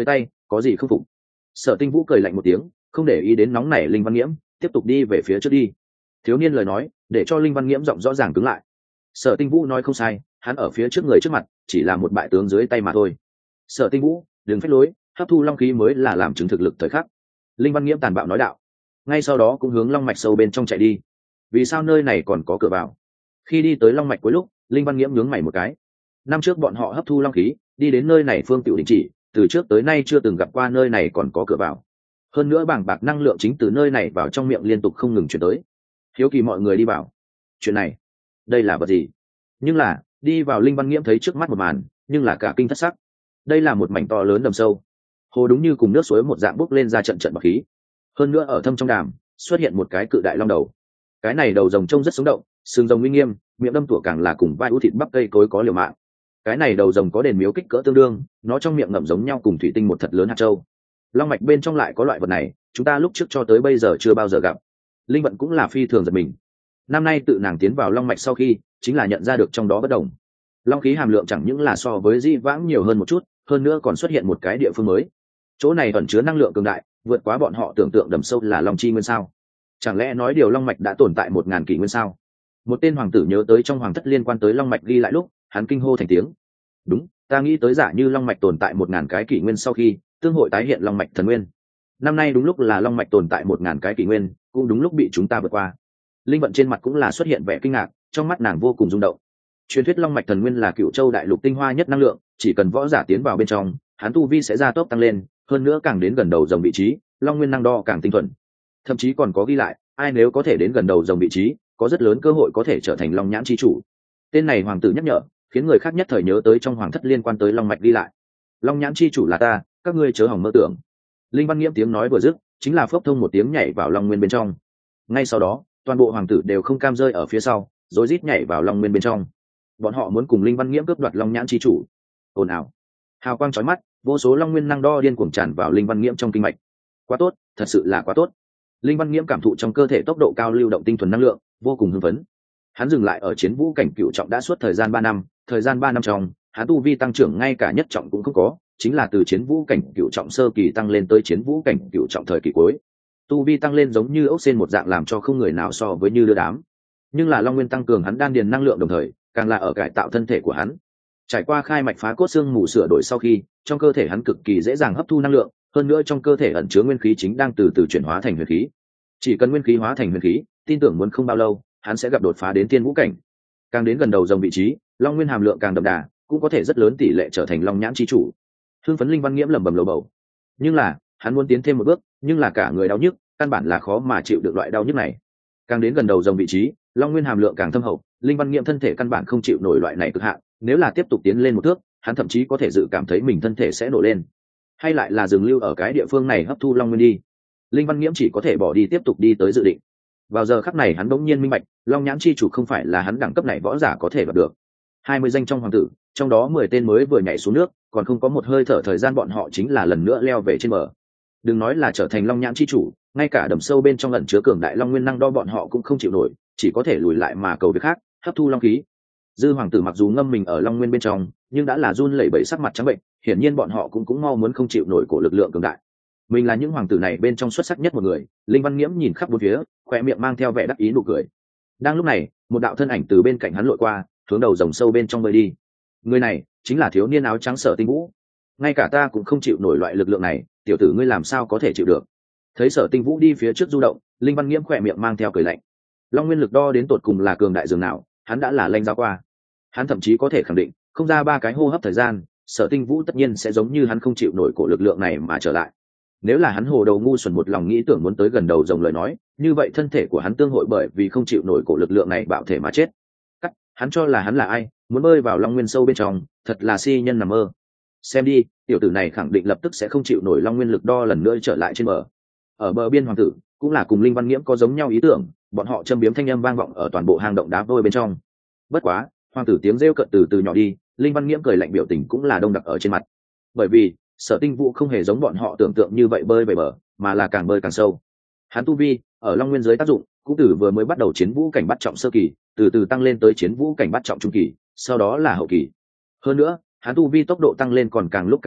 có gì không phục? Sở Tinh Vũ cười lạnh một tiếng, không để ý đến nóng nảy Linh Văn Nghiễm, tiếp tục đi về phía trước đi. Thiếu niên lời nói để cho Linh Văn Nghiễm giọng rõ ràng cứng lại. Sở Tinh Vũ nói không sai, hắn ở phía trước người trước mặt chỉ là một bại tướng dưới tay mà thôi. Sở Tinh Vũ, đừng phách lối, hấp thu long khí mới là làm chứng thực lực thời khắc. Linh Văn Nghiễm tàn bạo nói đạo. Ngay sau đó cũng hướng long mạch sâu bên trong chạy đi. Vì sao nơi này còn có cửa vào? Khi đi tới long mạch cuối lúc, Linh Văn Nghiễm nhướng mày một cái. Năm trước bọn họ hấp thu long khí, đi đến nơi này phương tiểu đình chỉ, từ trước tới nay chưa từng gặp qua nơi này còn có cửa vào. Hơn nữa bảng bạc năng lượng chính từ nơi này vào trong miệng liên tục không ngừng chuyển tới. Hiếu kỳ mọi người đi vào. Chuyện này, đây là vật gì? Nhưng là đi vào Linh Văn Nghiễm thấy trước mắt một màn, nhưng là cả kinh thất sắc. Đây là một mảnh to lớn đầm sâu, hồ đúng như cùng nước suối một dạng bốc lên ra trận trận bạc khí. Hơn nữa ở thâm trong đàm xuất hiện một cái cự đại long đầu. Cái này đầu rồng trông rất sống động, sừng rồng uy nghiêm, miệng đâm tủa càng là cùng vai ú thịt bắp cây cối có liều mạng. Cái này đầu rồng có đền miếu kích cỡ tương đương, nó trong miệng ngậm giống nhau cùng thủy tinh một thật lớn hạt châu. Long mạch bên trong lại có loại vật này, chúng ta lúc trước cho tới bây giờ chưa bao giờ gặp. Linh Vận cũng là phi thường giật mình. Năm nay tự nàng tiến vào long mạch sau khi, chính là nhận ra được trong đó bất đồng. Long khí hàm lượng chẳng những là so với di vãng nhiều hơn một chút, hơn nữa còn xuất hiện một cái địa phương mới. Chỗ này ẩn chứa năng lượng cường đại, vượt quá bọn họ tưởng tượng đầm sâu là long chi nguyên sao. Chẳng lẽ nói điều long mạch đã tồn tại 1000 kỷ nguyên sao? Một tên hoàng tử nhớ tới trong hoàng thất liên quan tới long mạch ghi lại lúc, hắn kinh hô thành tiếng. Đúng, ta nghĩ tới giả như long mạch tồn tại 1000 cái kỷ nguyên sau khi tương hội tái hiện long mạch thần nguyên. Năm nay đúng lúc là long mạch tồn tại 1000 cái kỷ nguyên, cũng đúng lúc bị chúng ta vượt qua. Linh Vận trên mặt cũng là xuất hiện vẻ kinh ngạc, trong mắt nàng vô cùng rung động. Truyền thuyết long mạch thần nguyên là Cựu Châu đại lục tinh hoa nhất năng lượng, chỉ cần võ giả tiến vào bên trong, hắn tu vi sẽ gia tốc tăng lên, hơn nữa càng đến gần đầu rồng vị trí, long nguyên năng đo càng tinh thuần. Thậm chí còn có ghi lại, ai nếu có thể đến gần đầu rồng vị trí, có rất lớn cơ hội có thể trở thành long nhãn chi chủ. Tên này hoàng tử nhắc nhở, khiến người khác nhất thời nhớ tới trong hoàng thất liên quan tới long mạch ghi lại. Long nhãn chi chủ là ta, các ngươi chớ hỏng mơ tưởng. Linh Văn Nghiễm tiếng nói vừa dứt, chính là phốc thông một tiếng nhảy vào long nguyên bên trong. Ngay sau đó, toàn bộ hoàng tử đều không cam rơi ở phía sau, rối rít nhảy vào long nguyên bên trong. Bọn họ muốn cùng Linh Văn Nghiễm cướp đoạt long nhãn chi chủ. Ồn ào, hào quang chói mắt, vô số long nguyên năng đo điên cuồng tràn vào Linh Văn Nghiễm trong kinh mạch. Quá tốt, thật sự là quá tốt. Linh Văn Nghiễm cảm thụ trong cơ thể tốc độ cao lưu động tinh thuần năng lượng, vô cùng hưng phấn. Hắn dừng lại ở chiến vũ cảnh cựu trọng đã suốt thời gian 3 năm, thời gian 3 năm trong, hắn tu vi tăng trưởng ngay cả nhất trọng cũng không có, chính là từ chiến vũ cảnh cựu trọng sơ kỳ tăng lên tới chiến vũ cảnh cựu trọng thời kỳ cuối. Tu vi tăng lên giống như ốc sên một dạng làm cho không người nào so với như đưa đám. Nhưng là long nguyên tăng cường hắn đan điền năng lượng đồng thời, càng là ở cải tạo thân thể của hắn. Trải qua khai mạch phá cốt xương mù sửa đổi sau khi, trong cơ thể hắn cực kỳ dễ dàng hấp thu năng lượng, hơn nữa trong cơ thể ẩn chứa nguyên khí chính đang từ từ chuyển hóa thành huyền khí. Chỉ cần nguyên khí hóa thành huyền khí, tin tưởng muốn không bao lâu, hắn sẽ gặp đột phá đến tiên vũ cảnh. Càng đến gần đầu dòng vị trí, long nguyên hàm lượng càng đậm đà, cũng có thể rất lớn tỷ lệ trở thành long nhãn chi chủ. Hưng phấn Linh Văn Nghiễm lẩm bẩm lầu bầu. Nhưng là, hắn muốn tiến thêm một bước, nhưng là cả người đau nhức, căn bản là khó mà chịu được loại đau nhức này. Càng đến gần đầu dòng vị trí, long nguyên hàm lượng càng thâm hậu, Linh Văn Nghiễm thân thể căn bản không chịu nổi loại này cực hạn, nếu là tiếp tục tiến lên một thước, hắn thậm chí có thể dự cảm thấy mình thân thể sẽ nổ lên. Hay lại là dừng lưu ở cái địa phương này hấp thu long nguyên đi. Linh Văn Nghiễm chỉ có thể bỏ đi tiếp tục đi tới dự định. Vào giờ khắc này hắn bỗng nhiên minh bạch, long nhãn chi chủ không phải là hắn đẳng cấp này võ giả có thể gặp được. 20 danh trong hoàng tử, trong đó 10 tên mới vừa nhảy xuống nước, còn không có một hơi thở thời gian bọn họ chính là lần nữa leo về trên bờ. Đừng nói là trở thành long nhãn chi chủ, ngay cả đầm sâu bên trong ẩn chứa cường đại long nguyên năng đo bọn họ cũng không chịu nổi, chỉ có thể lùi lại mà cầu việc khác, hấp thu long khí. Dư hoàng tử mặc dù ngâm mình ở long nguyên bên trong, nhưng đã là run lẩy bẩy sắc mặt trắng bệnh, hiển nhiên bọn họ cũng mau muốn không chịu nổi cổ lực lượng cường đại. Mình là những hoàng tử này bên trong xuất sắc nhất một người. Linh Văn Nghiễm nhìn khắp bốn phía, khoe miệng mang theo vẻ đắc ý nụ cười. Đang lúc này, một đạo thân ảnh từ bên cạnh hắn lội qua, hướng đầu rồng sâu bên trong bơi đi. Người này chính là thiếu niên áo trắng Sở Tinh Vũ. Ngay cả ta cũng không chịu nổi loại lực lượng này, tiểu tử ngươi làm sao có thể chịu được? Thấy Sở Tinh Vũ đi phía trước du động, Linh Văn Nghiễm khoe miệng mang theo cười lạnh. Long nguyên lực đo đến tột cùng là cường đại dường nào, hắn đã là lanh ra qua. Hắn thậm chí có thể khẳng định, không ra 3 cái hô hấp thời gian, Sở Tinh Vũ tất nhiên sẽ giống như hắn không chịu nổi cổ lực lượng này mà trở lại. Nếu là hắn hồ đầu ngu xuẩn một lòng nghĩ tưởng muốn tới gần đầu rồng lời nói, như vậy thân thể của hắn tương hội bởi vì không chịu nổi cổ lực lượng này bạo thể mà chết. Hắn cho là hắn là ai, muốn bơi vào long nguyên sâu bên trong, thật là si nhân nằm mơ. Xem đi, tiểu tử này khẳng định lập tức sẽ không chịu nổi long nguyên lực đo lần nữa trở lại trên bờ. Ở bờ biên hoàng tử, cũng là cùng Linh Văn Nghiễm có giống nhau ý tưởng, bọn họ châm biếm thanh âm vang vọng ở toàn bộ hang động đá vôi bên trong. Bất quá, hoàng tử tiếng rêu cợt từ từ nhỏ đi, Linh Văn Nghiễm cười lạnh biểu tình cũng là đông đặc ở trên mặt. Bởi vì Sở Tinh Vũ không hề giống bọn họ tưởng tượng như vậy bơi về bờ, mà là càng bơi càng sâu. Hắn tu vi ở long nguyên dưới tác dụng, cũng từ vừa mới bắt đầu chiến vũ cảnh bắt trọng sơ kỳ, từ từ tăng lên tới chiến vũ cảnh bắt trọng trung kỳ, sau đó là hậu kỳ. Hơn nữa, hắn tu vi tốc độ tăng lên còn càng lúc càng nhanh,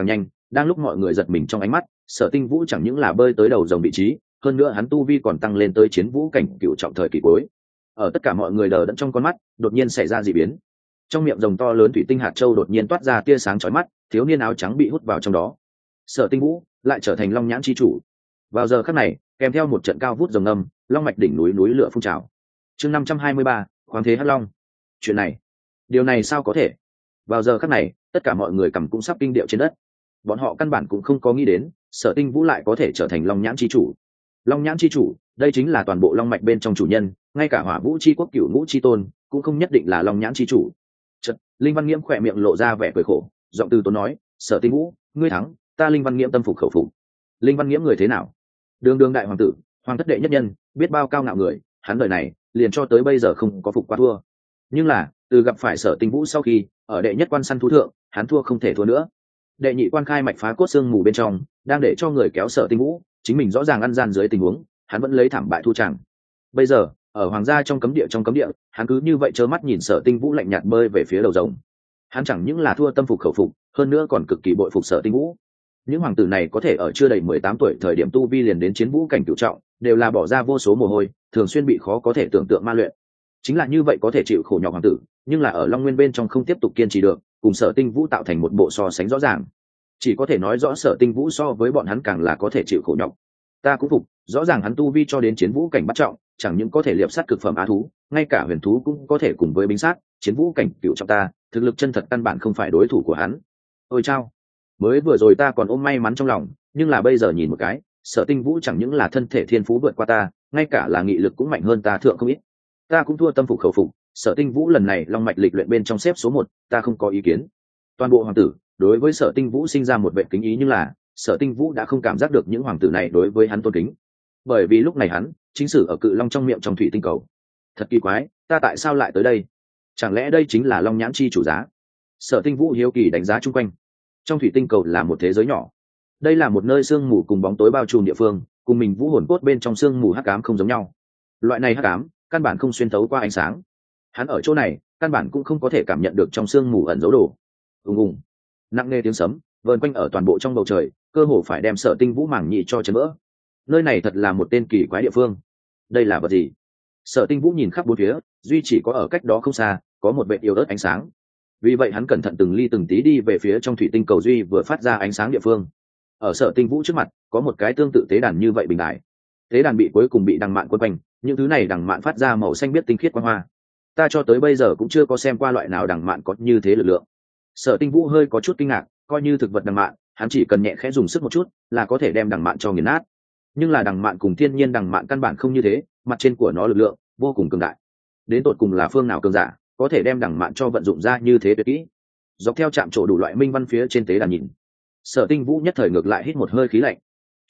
Đang lúc mọi người giật mình trong ánh mắt, Sở Tinh Vũ chẳng những là bơi tới đầu rồng vị trí, hơn nữa hắn tu vi còn tăng lên tới chiến vũ cảnh cựu trọng thời kỳ cuối. Ở tất cả mọi người đờ đẫn trong con mắt, đột nhiên xảy ra dị biến. Trong miệng rồng to lớn thủy tinh hạt châu đột nhiên toát ra tia sáng chói mắt, thiếu niên áo trắng bị hút vào trong đó. Sở Tinh Vũ lại trở thành Long Nhãn chi chủ. Vào giờ khắc này, kèm theo một trận cao vút rồng âm, long mạch đỉnh núi núi lửa phun trào. Chương 523, khoáng thế hắc long. Chuyện này, điều này sao có thể? Vào giờ khắc này, tất cả mọi người cầm cũng sắp kinh điệu trên đất. Bọn họ căn bản cũng không có nghĩ đến, Sở Tinh Vũ lại có thể trở thành Long Nhãn chi chủ. Long Nhãn chi chủ, đây chính là toàn bộ long mạch bên trong chủ nhân, ngay cả Hỏa Vũ chi quốc cửu ngũ chi tôn cũng không nhất định là Long Nhãn chi chủ. Chợt, Linh Văn Nghiễm khỏe miệng lộ ra vẻ cười khổ, giọng từ tốn nói, Sở Tinh Vũ, ngươi thắng, ta Linh Văn Nghiễm tâm phục khẩu phục. Linh Văn Nghiễm người thế nào? Đường đường đại hoàng tử, hoàng thất đệ nhất nhân, biết bao cao ngạo người, hắn đời này liền cho tới bây giờ không có phục qua thua. Nhưng là từ gặp phải Sở Tinh Vũ sau khi ở đệ nhất quan săn thú thượng, hắn thua không thể thua nữa. Đệ nhị quan khai mạch phá cốt xương mù bên trong, đang để cho người kéo Sở Tinh Vũ, chính mình rõ ràng ăn gian dưới tình huống, hắn vẫn lấy thảm bại thu chẳng. Bây giờ ở hoàng gia trong cấm địa, hắn cứ như vậy trơ mắt nhìn Sở Tinh Vũ lạnh nhạt bơi về phía đầu rồng. Hắn chẳng những là thua tâm phục khẩu phục, hơn nữa còn cực kỳ bội phục Sở Tinh Vũ. Những hoàng tử này có thể ở chưa đầy 18 tuổi thời điểm tu vi liền đến chiến vũ cảnh cửu trọng, đều là bỏ ra vô số mồ hôi, thường xuyên bị khó có thể tưởng tượng ma luyện. Chính là như vậy có thể chịu khổ nhọc hoàng tử, nhưng là ở Long Nguyên bên trong không tiếp tục kiên trì được, cùng Sở Tinh Vũ tạo thành một bộ so sánh rõ ràng. Chỉ có thể nói rõ Sở Tinh Vũ so với bọn hắn càng là có thể chịu khổ nhọc. Ta cũng phục, rõ ràng hắn tu vi cho đến chiến vũ cảnh bắt trọng, chẳng những có thể liệp sát cực phẩm á thú, ngay cả huyền thú cũng có thể cùng với binh sát, chiến vũ cảnh cửu trọng ta, thực lực chân thật căn bản không phải đối thủ của hắn. Ôi chao, mới vừa rồi ta còn ôm may mắn trong lòng, nhưng là bây giờ nhìn một cái, Sở Tinh Vũ chẳng những là thân thể thiên phú vượt qua ta, ngay cả là nghị lực cũng mạnh hơn ta thượng không ít. Ta cũng thua tâm phục khẩu phục, Sở Tinh Vũ lần này long mạch lịch luyện bên trong xếp số 1, ta không có ý kiến. Toàn bộ hoàng tử đối với Sở Tinh Vũ sinh ra một vệ kính ý, nhưng là Sở Tinh Vũ đã không cảm giác được những hoàng tử này đối với hắn tôn kính, bởi vì lúc này hắn chính sử ở cự long trong miệng trong thủy tinh cầu. Thật kỳ quái, ta tại sao lại tới đây? Chẳng lẽ đây chính là Long Nhãn chi chủ giá? Sở Tinh Vũ hiếu kỳ đánh giá chung quanh. Trong thủy tinh cầu là một thế giới nhỏ, đây là một nơi sương mù cùng bóng tối bao trùm địa phương, cùng mình vũ hồn cốt bên trong sương mù hắc ám không giống nhau. Loại này hắc ám căn bản không xuyên thấu qua ánh sáng, hắn ở chỗ này căn bản cũng không có thể cảm nhận được trong sương mù ẩn dấu đồ. Ùng ùng, nặng nề tiếng sấm vờn quanh ở toàn bộ trong bầu trời, cơ hồ phải đem Sở Tinh Vũ màng nhị cho chấn vỡ. Nơi này thật là một tên kỳ quái địa phương. Đây là vật gì? Sở Tinh Vũ nhìn khắp bốn phía, duy chỉ có ở cách đó không xa có một vệt yếu ớt ánh sáng. Vì vậy hắn cẩn thận từng ly từng tí đi về phía trong thủy tinh cầu duy vừa phát ra ánh sáng địa phương. Ở Sở Tinh Vũ trước mặt có một cái tương tự tế đàn như vậy bình đài. Tế đàn bị cuối cùng bị đằng mạn quấn quanh, những thứ này đằng mạn phát ra màu xanh biếc tinh khiết quang hoa. Ta cho tới bây giờ cũng chưa có xem qua loại nào đằng mạn có như thế lực lượng. Sở Tinh Vũ hơi có chút kinh ngạc, coi như thực vật đằng mạn, hắn chỉ cần nhẹ khẽ dùng sức một chút là có thể đem đằng mạn cho nghiền nát. Nhưng là đằng mạn cùng thiên nhiên đằng mạn căn bản không như thế, mặt trên của nó lực lượng vô cùng cường đại. Đến tột cùng là phương nào cường giả có thể đem đằng mạn cho vận dụng ra như thế tuyệt kỹ? Dọc theo chạm trổ đủ loại minh văn phía trên tế đàn nhìn, Sở Tinh Vũ nhất thời ngược lại hít một hơi khí lạnh.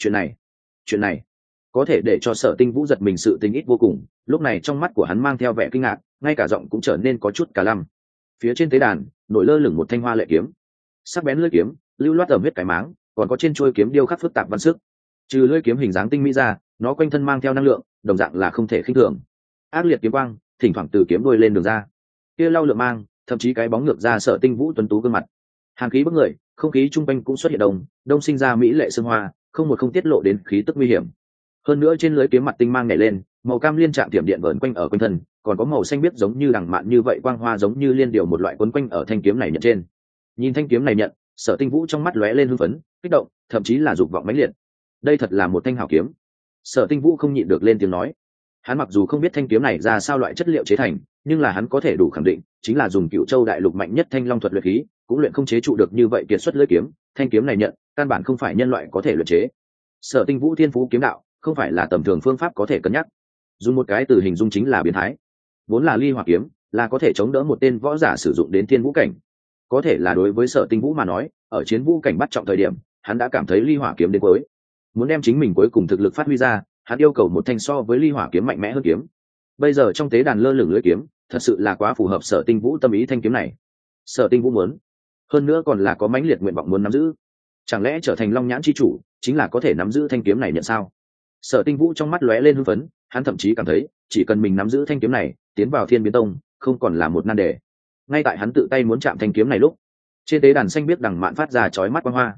Chuyện này có thể để cho Sở Tinh Vũ giật mình sự tình ít vô cùng. Lúc này trong mắt của hắn mang theo vẻ kinh ngạc, ngay cả giọng cũng trở nên có chút cả lăm. Phía trên tế đàn nổi lơ lửng một thanh hoa lệ kiếm, sắc bén lưỡi kiếm lưu loát ở huyết cái máng, còn có trên chuôi kiếm điêu khắc phức tạp văn sức. Trừ lưỡi kiếm hình dáng tinh mỹ ra, nó quanh thân mang theo năng lượng, đồng dạng là không thể khinh thường. Ác liệt kiếm quang thỉnh thoảng từ kiếm đuôi lên đường ra, kia lau lượng mang, thậm chí cái bóng ngược ra Sở Tinh Vũ tuấn tú gương mặt. Hàn khí bức người, không khí trung quanh cũng xuất hiện đông sinh ra mỹ lệ sương hoa, không tiết lộ đến khí tức nguy hiểm. Hơn nữa trên lưới kiếm mặt tinh mang nhảy lên, màu cam liên trạng tiệm điện vờn quanh ở quanh thân, còn có màu xanh biếc giống như đằng mạn như vậy quang hoa giống như liên điều một loại quấn quanh ở thanh kiếm này nhận trên. Nhìn thanh kiếm này nhận, Sở Tinh Vũ trong mắt lóe lên hưng phấn, kích động, thậm chí là dục vọng mãnh liệt. Đây thật là một thanh hảo kiếm. Sở Tinh Vũ không nhịn được lên tiếng nói. Hắn mặc dù không biết thanh kiếm này ra sao loại chất liệu chế thành, nhưng là hắn có thể đủ khẳng định, chính là dùng Cựu Châu đại lục mạnh nhất thanh long thuật luyện khí, cũng luyện không chế trụ được như vậy kiệt xuất lưỡi kiếm. Thanh kiếm này nhận, căn bản không phải nhân loại có thể luyện chế. Sở Tinh Vũ thiên phú kiếm đạo, không phải là tầm thường phương pháp có thể cân nhắc. Dùng một cái từ hình dung chính là biến thái. Vốn là ly hỏa kiếm, là có thể chống đỡ một tên võ giả sử dụng đến thiên vũ cảnh. Có thể là đối với Sở Tinh Vũ mà nói, ở chiến vũ cảnh bắt trọng thời điểm, hắn đã cảm thấy ly hỏa kiếm đến cuối. Muốn đem chính mình cuối cùng thực lực phát huy ra, hắn yêu cầu một thanh so với ly hỏa kiếm mạnh mẽ hơn kiếm. Bây giờ trong tế đàn lơ lửng lưỡi kiếm, thật sự là quá phù hợp Sở Tinh Vũ tâm ý thanh kiếm này. Sở Tinh Vũ muốn, hơn nữa còn là có mãnh liệt nguyện vọng muốn nắm giữ. Chẳng lẽ trở thành Long Nhãn chi chủ chính là có thể nắm giữ thanh kiếm này nhận sao? Sở Tinh Vũ trong mắt lóe lên hưng phấn, hắn thậm chí cảm thấy chỉ cần mình nắm giữ thanh kiếm này, tiến vào Thiên Biến Tông không còn là một nan đề. Ngay tại hắn tự tay muốn chạm thanh kiếm này lúc, trên tế đàn xanh biếc đằng mạn phát ra chói mắt quang hoa.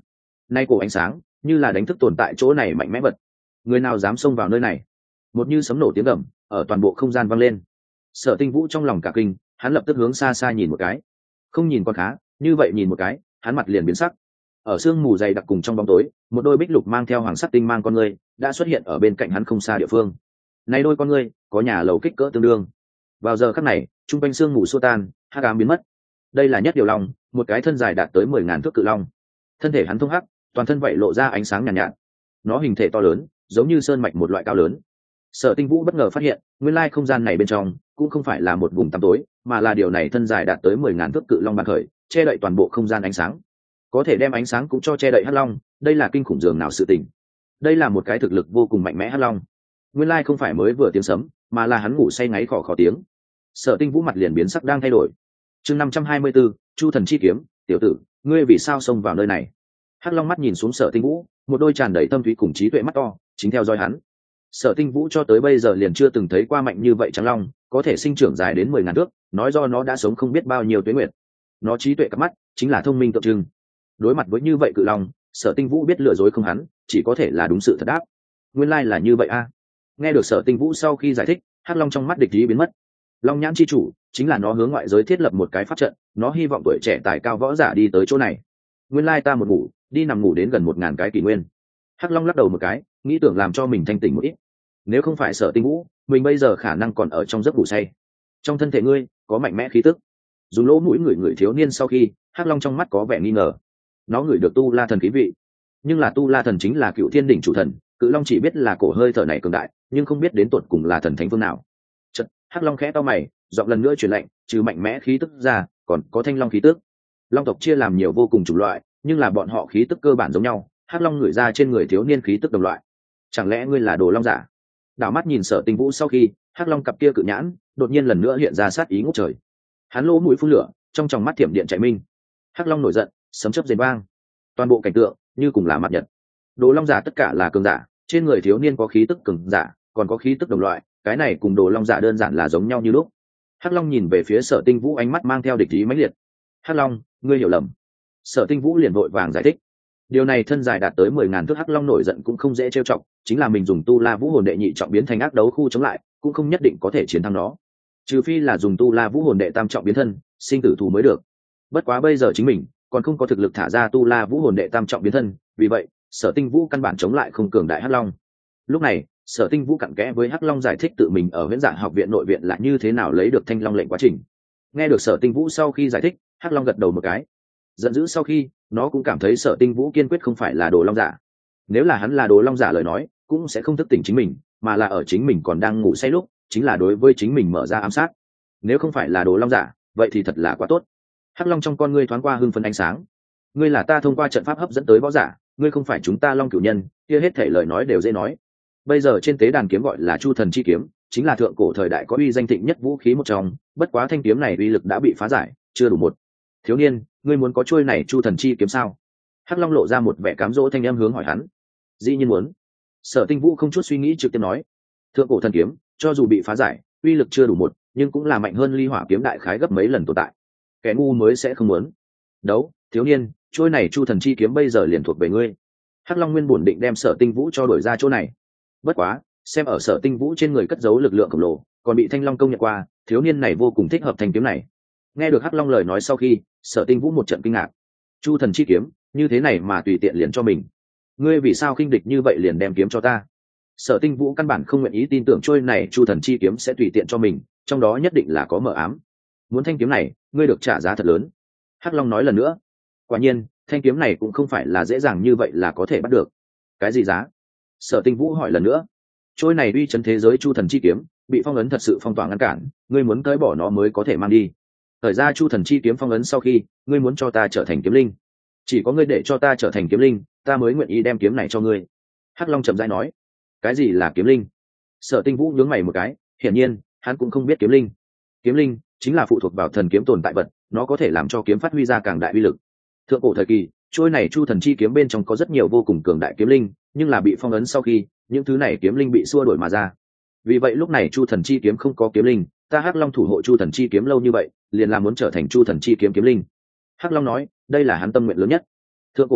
nay cổ ánh sáng như là đánh thức tồn tại chỗ này mạnh mẽ vật. Người nào dám xông vào nơi này? Một như sấm nổ tiếng gầm ở toàn bộ không gian vang lên. Sở Tinh Vũ trong lòng cả kinh, hắn lập tức hướng xa xa nhìn một cái. Không nhìn còn khá, như vậy nhìn một cái, hắn mặt liền biến sắc. Ở sương mù dày đặc cùng trong bóng tối, một đôi bích lục mang theo hoàng sắc tinh mang con người đã xuất hiện ở bên cạnh hắn không xa địa phương. Này đôi con người có nhà lầu kích cỡ tương đương. Vào giờ khắc này, trung quanh sương mù xua tan, hắc ám biến mất. Đây là Nhất Điều Long, một cái thân dài đạt tới 10.000 thước cự long. Thân thể hắn thông hắc, toàn thân vậy lộ ra ánh sáng nhàn nhạt. Nó hình thể to lớn, giống như sơn mạch một loại cao lớn. Sở Tinh Vũ bất ngờ phát hiện, nguyên lai không gian này bên trong cũng không phải là một vùng tăm tối, mà là điều này thân dài đạt tới 10.000 thước cự long bàn khởi, che đậy toàn bộ không gian ánh sáng. Có thể đem ánh sáng cũng cho che đậy hắc long, đây là kinh khủng dường nào sự tình. Đây là một cái thực lực vô cùng mạnh mẽ hắc long. Nguyên lai không phải mới vừa tiếng sấm, mà là hắn ngủ say ngáy khò khò tiếng. Sở Tinh Vũ mặt liền biến sắc đang thay đổi. Chương 524, Chu Thần Chi Kiếm, tiểu tử, ngươi vì sao xông vào nơi này? Hắc long mắt nhìn xuống Sở Tinh Vũ, một đôi tràn đầy tâm thúy cùng trí tuệ mắt to, chính theo dõi hắn. Sở Tinh Vũ cho tới bây giờ liền chưa từng thấy qua mạnh như vậy trắng long, có thể sinh trưởng dài đến 10.000 thước, nói do nó đã sống không biết bao nhiêu tuế nguyệt. Nó trí tuệ cặp mắt, chính là thông minh tượng trưng. Đối mặt với như vậy cự long, Sở Tinh Vũ biết lừa dối không hắn, chỉ có thể là đúng sự thật đáp. Nguyên lai là như vậy a. Nghe được Sở Tinh Vũ sau khi giải thích, hắc long trong mắt địch ý biến mất. Long nhãn chi chủ chính là nó hướng ngoại giới thiết lập một cái pháp trận, nó hy vọng tuổi trẻ tài cao võ giả đi tới chỗ này. Nguyên lai ta một ngủ, đi nằm ngủ đến gần 1.000 cái kỷ nguyên. Hắc long lắc đầu một cái, nghĩ tưởng làm cho mình thanh tỉnh một ít. Nếu không phải Sở Tinh Vũ, mình bây giờ khả năng còn ở trong giấc ngủ say. Trong thân thể ngươi có mạnh mẽ khí tức. Dùng lỗ mũi người thiếu niên sau khi, hắc long trong mắt có vẻ nghi ngờ. Nó ngửi được tu la thần khí vị, nhưng là tu la thần chính là cựu thiên đỉnh chủ thần, cự long chỉ biết là cổ hơi thở này cường đại, nhưng không biết đến tột cùng là thần thánh phương nào. Chợt hắc long khẽ to mày, giọng lần nữa truyền lệnh, trừ mạnh mẽ khí tức ra, còn có thanh long khí tức. Long tộc chia làm nhiều vô cùng chủng loại, nhưng là bọn họ khí tức cơ bản giống nhau. Hắc long ngửi ra trên người thiếu niên khí tức đồng loại. Chẳng lẽ ngươi là đồ long giả? Đảo mắt nhìn Sở Tinh Vũ sau khi, hắc long cặp kia cự nhãn đột nhiên lần nữa hiện ra sát ý ngút trời. Hắn lỗ mũi phun lửa, trong tròng mắt thiểm điện chạy minh. Hắc long nổi giận, sấm chớp rền vang. Toàn bộ cảnh tượng như cùng là mặt nhật. Đồ long giả tất cả là cường giả, trên người thiếu niên có khí tức cường giả, còn có khí tức đồng loại, cái này cùng đồ long giả đơn giản là giống nhau như lúc. Hắc long nhìn về phía Sở Tinh Vũ, ánh mắt mang theo địch ý mãnh liệt. Hắc long, ngươi hiểu lầm. Sở Tinh Vũ liền vội vàng giải thích. Điều này thân dài đạt tới 10.000 thước hắc long nổi giận cũng không dễ trêu chọc, chính là mình dùng tu la vũ hồn đệ nhị trọng biến thành ác đấu khu chống lại, cũng không nhất định có thể chiến thắng nó. Trừ phi là dùng tu la vũ hồn đệ tam trọng biến thân, sinh tử thù mới được. Bất quá bây giờ chính mình còn không có thực lực thả ra tu la vũ hồn đệ tam trọng biến thân, vì vậy Sở Tinh Vũ căn bản chống lại không cường đại hắc long. Lúc này Sở Tinh Vũ cặn kẽ với hắc long giải thích tự mình ở Huyễn Dạ học viện nội viện là như thế nào lấy được thanh long lệnh quá trình. Nghe được Sở Tinh Vũ sau khi giải thích, hắc long gật đầu một cái. Giận dữ sau khi, nó cũng cảm thấy Sở Tinh Vũ kiên quyết không phải là đồ long giả. Nếu là hắn là đồ long giả lời nói, cũng sẽ không thức tỉnh chính mình, mà là ở chính mình còn đang ngủ say lúc, chính là đối với chính mình mở ra ám sát. Nếu không phải là đồ long giả, vậy thì thật là quá tốt. Hắc long trong con ngươi thoáng qua hưng phấn ánh sáng. Ngươi là ta thông qua trận pháp hấp dẫn tới võ giả, ngươi không phải chúng ta long cửu nhân, kia hết thể lời nói đều dễ nói. Bây giờ trên tế đàn kiếm gọi là Chu Thần Chi Kiếm, chính là thượng cổ thời đại có uy danh thịnh nhất vũ khí một trong, bất quá thanh kiếm này uy lực đã bị phá giải, chưa đủ một. Thiếu niên, ngươi muốn có chuôi này Chu Thần Chi Kiếm sao? Hắc long lộ ra một vẻ cám dỗ thanh âm hướng hỏi hắn. Dĩ nhiên muốn. Sở Tinh Vũ không chút suy nghĩ trực tiếp nói. Thượng cổ thần kiếm, cho dù bị phá giải, uy lực chưa đủ một, nhưng cũng là mạnh hơn ly hỏa kiếm đại khái gấp mấy lần tồn tại. Kẻ ngu mới sẽ không muốn. Đấu, thiếu niên, chuôi này Chu Thần Chi Kiếm bây giờ liền thuộc về ngươi. Hắc long nguyên bổn định đem Sở Tinh Vũ cho đổi ra chỗ này. Bất quá, xem ở Sở Tinh Vũ trên người cất giấu lực lượng khổng lồ, còn bị thanh long công nhận qua, thiếu niên này vô cùng thích hợp thanh kiếm này. Nghe được Hắc long lời nói sau khi, Sở Tinh Vũ một trận kinh ngạc. Chu Thần Chi Kiếm, như thế này mà tùy tiện liền cho mình, ngươi vì sao khinh địch như vậy liền đem kiếm cho ta? Sở Tinh Vũ căn bản không nguyện ý tin tưởng trôi này Chu Thần Chi Kiếm sẽ tùy tiện cho mình, trong đó nhất định là có mờ ám. Muốn thanh kiếm này, ngươi được trả giá thật lớn. Hắc long nói lần nữa. Quả nhiên, thanh kiếm này cũng không phải là dễ dàng như vậy là có thể bắt được. Cái gì giá? Sở Tinh Vũ hỏi lần nữa. Trôi này uy chấn thế giới Chu Thần Chi Kiếm bị phong ấn thật sự phong tỏa ngăn cản, ngươi muốn cởi bỏ nó mới có thể mang đi. Thời ra Chu Thần Chi Kiếm phong ấn sau khi, ngươi muốn cho ta trở thành kiếm linh, chỉ có ngươi để cho ta trở thành kiếm linh, ta mới nguyện ý đem kiếm này cho ngươi. Hắc long chậm rãi nói. Cái gì là kiếm linh? Sở Tinh Vũ nhướng mày một cái, hiển nhiên hắn cũng không biết kiếm linh. Kiếm linh chính là phụ thuộc vào thần kiếm tồn tại vật, nó có thể làm cho kiếm phát huy ra càng đại uy lực. Thượng cổ thời kỳ, trôi này Chu Thần Chi Kiếm bên trong có rất nhiều vô cùng cường đại kiếm linh, nhưng là bị phong ấn sau khi, những thứ này kiếm linh bị xua đuổi mà ra. Vì vậy lúc này Chu Thần Chi Kiếm không có kiếm linh, ta Hắc long thủ hộ Chu Thần Chi Kiếm lâu như vậy, liền là muốn trở thành Chu Thần Chi Kiếm kiếm linh. Hắc long nói, đây là hắn tâm nguyện lớn nhất. Thượng cổ thời đại,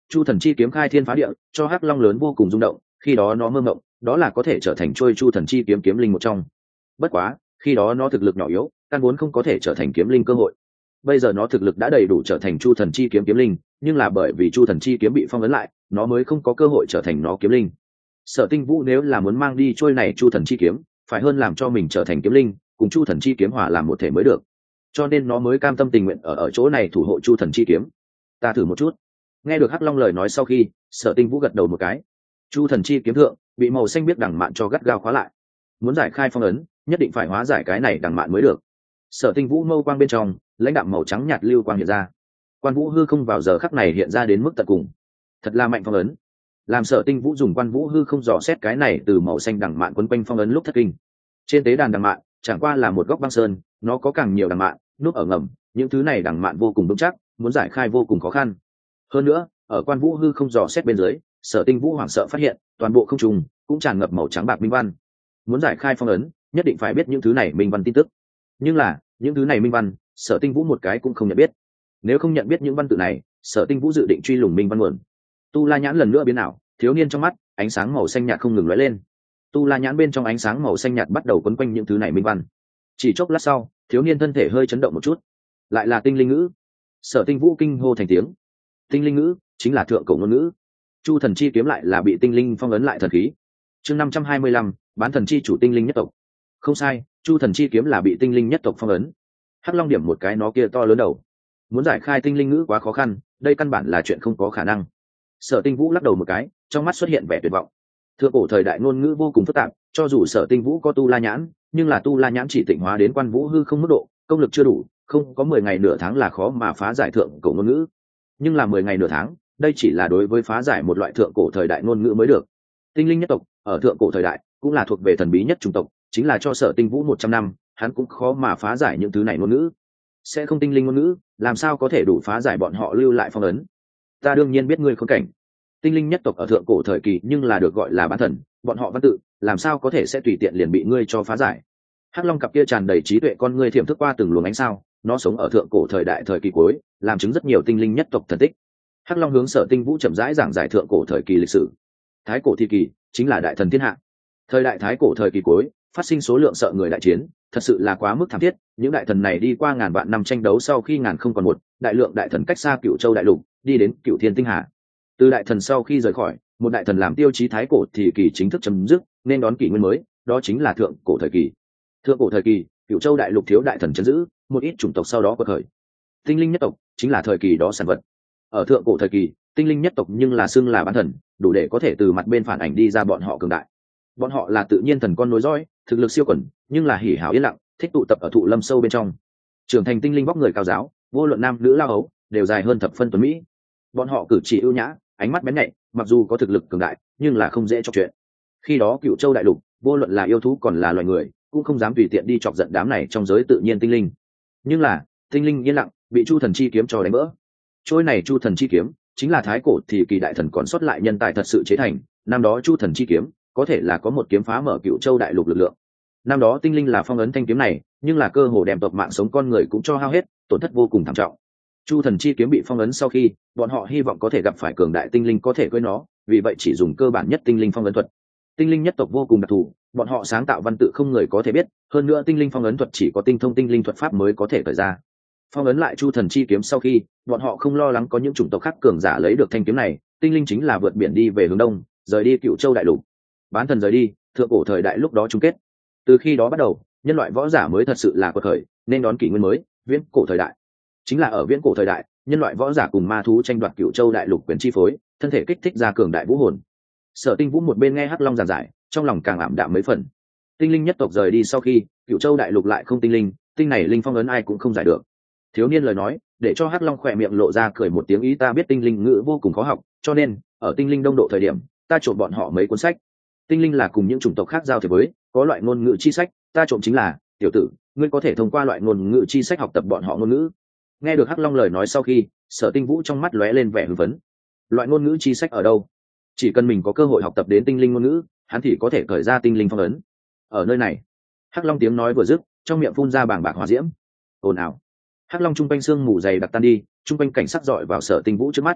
chu thần chi kiếm khai thiên phá địa, cho hắc long lớn vô cùng rung động. Khi đó nó mơ mộng đó là có thể trở thành trôi chu thần chi kiếm kiếm linh một trong. Bất quá khi đó nó thực lực nhỏ yếu, căn vốn không có thể trở thành kiếm linh cơ hội. Bây giờ nó thực lực đã đầy đủ trở thành chu thần chi kiếm kiếm linh, nhưng là bởi vì chu thần chi kiếm bị phong ấn lại, nó mới không có cơ hội trở thành nó kiếm linh. Sở Tinh Vũ nếu là muốn mang đi trôi này chu thần chi kiếm, phải hơn làm cho mình trở thành kiếm linh, cùng chu thần chi kiếm hòa làm một thể mới được. Cho nên nó mới cam tâm tình nguyện ở chỗ này thủ hộ chu thần chi kiếm. Ta thử một chút. Nghe được hắc long lời nói sau khi, Sở Tinh Vũ gật đầu một cái. Chu thần chi kiếm thượng bị màu xanh biếc đằng mạn cho gắt gao khóa lại. Muốn giải khai phong ấn, nhất định phải hóa giải cái này đằng mạn mới được. Sở Tinh Vũ mâu quang bên trong, lãnh đạm màu trắng nhạt lưu quang hiện ra. Quan Vũ hư không vào giờ khắc này hiện ra đến mức tận cùng. Thật là mạnh phong ấn. Làm Sở Tinh Vũ dùng Quan Vũ hư không dò xét cái này từ màu xanh đằng mạn quấn quanh phong ấn lúc thất kinh. Trên tế đàn đằng mạn chẳng qua là một góc băng sơn, nó có càng nhiều đằng mạn núp ở ngầm, những thứ này đằng mạn vô cùng vững chắc, muốn giải khai vô cùng khó khăn. Hơn nữa, ở Quan Vũ hư không dò xét bên dưới, Sở Tinh Vũ hoảng sợ phát hiện, toàn bộ không trung cũng tràn ngập màu trắng bạc minh văn. Muốn giải khai phong ấn, nhất định phải biết những thứ này minh văn tin tức. Nhưng là, những thứ này minh văn, Sở Tinh Vũ một cái cũng không nhận biết. Nếu không nhận biết những văn tự này, Sở Tinh Vũ dự định truy lùng minh văn nguồn. Tu La nhãn lần nữa biến ảo, thiếu niên trong mắt, ánh sáng màu xanh nhạt không ngừng lóe lên. Tu La nhãn bên trong ánh sáng màu xanh nhạt bắt đầu quấn quanh những thứ này minh văn. Chỉ chốc lát sau, thiếu niên thân thể hơi chấn động một chút. Lại là tinh linh ngữ. Sở Tinh Vũ kinh hô thành tiếng. Tinh linh ngữ chính là thượng cổ ngôn ngữ. Chu thần chi kiếm lại là bị tinh linh phong ấn lại thần khí. Chương 525, bán thần chi chủ tinh linh nhất tộc. Không sai, chu thần chi kiếm là bị tinh linh nhất tộc phong ấn. Hắc long điểm một cái nó kia to lớn đầu. Muốn giải khai tinh linh ngữ quá khó khăn, đây căn bản là chuyện không có khả năng. Sở Tinh Vũ lắc đầu một cái, trong mắt xuất hiện vẻ tuyệt vọng. Thượng cổ thời đại ngôn ngữ vô cùng phức tạp, cho dù Sở Tinh Vũ có tu la nhãn, nhưng là tu la nhãn chỉ tịnh hóa đến Quan Vũ hư không mức độ, công lực chưa đủ, không có 10 ngày nửa tháng là khó mà phá giải thượng cổ ngôn ngữ. Nhưng là 10 ngày nửa tháng, đây chỉ là đối với phá giải một loại thượng cổ thời đại ngôn ngữ mới được. Tinh linh nhất tộc ở thượng cổ thời đại cũng là thuộc về thần bí nhất chủng tộc, chính là cho Sở Tinh Vũ 100 năm, hắn cũng khó mà phá giải những thứ này ngôn ngữ. Sẽ không tinh linh ngôn ngữ, làm sao có thể đủ phá giải bọn họ lưu lại phong ấn? Ta đương nhiên biết ngươi khốn cảnh. Tinh linh nhất tộc ở thượng cổ thời kỳ nhưng là được gọi là bán thần, bọn họ văn tự làm sao có thể sẽ tùy tiện liền bị ngươi cho phá giải? Hắc long cặp kia tràn đầy trí tuệ con ngươi thiểm thức qua từng luồng ánh sao, nó sống ở thượng cổ thời đại thời kỳ cuối, làm chứng rất nhiều tinh linh nhất tộc thần tích. Hắc long hướng Sở Tinh Vũ chậm rãi giảng giải thượng cổ thời kỳ lịch sử. Thái cổ thời kỳ chính là đại thần thiên hạ. Thời đại thái cổ thời kỳ cuối, phát sinh số lượng sợ người đại chiến, thật sự là quá mức thảm thiết. Những đại thần này đi qua ngàn vạn năm tranh đấu sau khi ngàn không còn một, đại lượng đại thần cách xa Cửu Châu đại lục, đi đến Cửu Thiên tinh hà. Từ đại thần sau khi rời khỏi, một đại thần làm tiêu chí thái cổ thì kỳ chính thức chấm dứt, nên đón kỷ nguyên mới, đó chính là thượng cổ thời kỳ. Thượng cổ thời kỳ, Cửu Châu đại lục thiếu đại thần trấn giữ, một ít chủng tộc sau đó quật khởi. Tinh linh nhất tộc chính là thời kỳ đó sản vật. Ở thượng cổ thời kỳ, tinh linh nhất tộc nhưng là xưng là bán thần, đủ để có thể từ mặt bên phản ảnh đi ra bọn họ cường đại. Bọn họ là tự nhiên thần con nối dõi, thực lực siêu quần, nhưng là hỉ hảo yên lặng, thích tụ tập ở thụ lâm sâu bên trong. Trưởng thành tinh linh vóc người cao giáo, vô luận nam nữ lao ấu, đều dài hơn thập phân tuấn mỹ. Bọn họ cử chỉ ưu nhã, ánh mắt bén nhạy, mặc dù có thực lực cường đại, nhưng là không dễ trò chuyện. Khi đó Cửu Châu đại lục, vô luận là yêu thú còn là loài người, cũng không dám tùy tiện đi chọc giận đám này trong giới tự nhiên tinh linh. Nhưng là, tinh linh yên lặng, bị chu thần chi kiếm cho đánh vỡ. Trôi này chu thần chi kiếm chính là thái cổ thì kỳ đại thần còn sót lại nhân tài thật sự chế thành. Năm đó chu thần chi kiếm có thể là có một kiếm phá mở Cửu Châu đại lục lực lượng. Năm đó tinh linh là phong ấn thanh kiếm này, nhưng là cơ hồ đem tộc mạng sống con người cũng cho hao hết, tổn thất vô cùng thảm trọng. Chu thần chi kiếm bị phong ấn sau khi, bọn họ hy vọng có thể gặp phải cường đại tinh linh có thể cưỡi nó, vì vậy chỉ dùng cơ bản nhất tinh linh phong ấn thuật. Tinh linh nhất tộc vô cùng đặc thù, bọn họ sáng tạo văn tự không người có thể biết, hơn nữa tinh linh phong ấn thuật chỉ có tinh thông tinh linh thuật pháp mới có thể khởi ra. Phong ấn lại chu thần chi kiếm sau khi, bọn họ không lo lắng có những chủng tộc khác cường giả lấy được thanh kiếm này, tinh linh chính là vượt biển đi về hướng đông, rời đi Cửu Châu đại lục. Bán thần rời đi, thượng cổ thời đại lúc đó chung kết. Từ khi đó bắt đầu, nhân loại võ giả mới thật sự là quật khởi, nên đón kỷ nguyên mới, viễn cổ thời đại. Chính là ở viễn cổ thời đại, nhân loại võ giả cùng ma thú tranh đoạt Cửu Châu đại lục quyền chi phối, thân thể kích thích ra cường đại vũ hồn. Sở Tinh Vũ một bên nghe Hắc Long giảng giải, trong lòng càng ảm đạm mấy phần. Tinh linh nhất tộc rời đi sau khi, Cửu Châu đại lục lại không tinh linh, tinh này linh phong ấn ai cũng không giải được. Thiếu niên lời nói, để cho Hắc Long khỏe miệng lộ ra cười một tiếng, ý ta biết tinh linh ngữ vô cùng khó học, cho nên ở tinh linh đông độ thời điểm, ta trộm bọn họ mấy cuốn sách. Tinh linh là cùng những chủng tộc khác giao thiệp với, có loại ngôn ngữ chi sách, ta trộm chính là, tiểu tử, ngươi có thể thông qua loại ngôn ngữ chi sách học tập bọn họ ngôn ngữ. Nghe được Hắc Long lời nói sau khi, Sở Tinh Vũ trong mắt lóe lên vẻ hưng phấn. Loại ngôn ngữ chi sách ở đâu? Chỉ cần mình có cơ hội học tập đến tinh linh ngôn ngữ, hắn thì có thể khởi ra tinh linh phong ấn. Ở nơi này, Hắc Long tiếng nói vừa dứt, trong miệng phun ra bàng bạc hỏa diễm. Ồn ào. Hắc Long trung quanh xương mù dày đặc tan đi, trung quanh cảnh sắc dọi vào Sở Tinh Vũ trước mắt.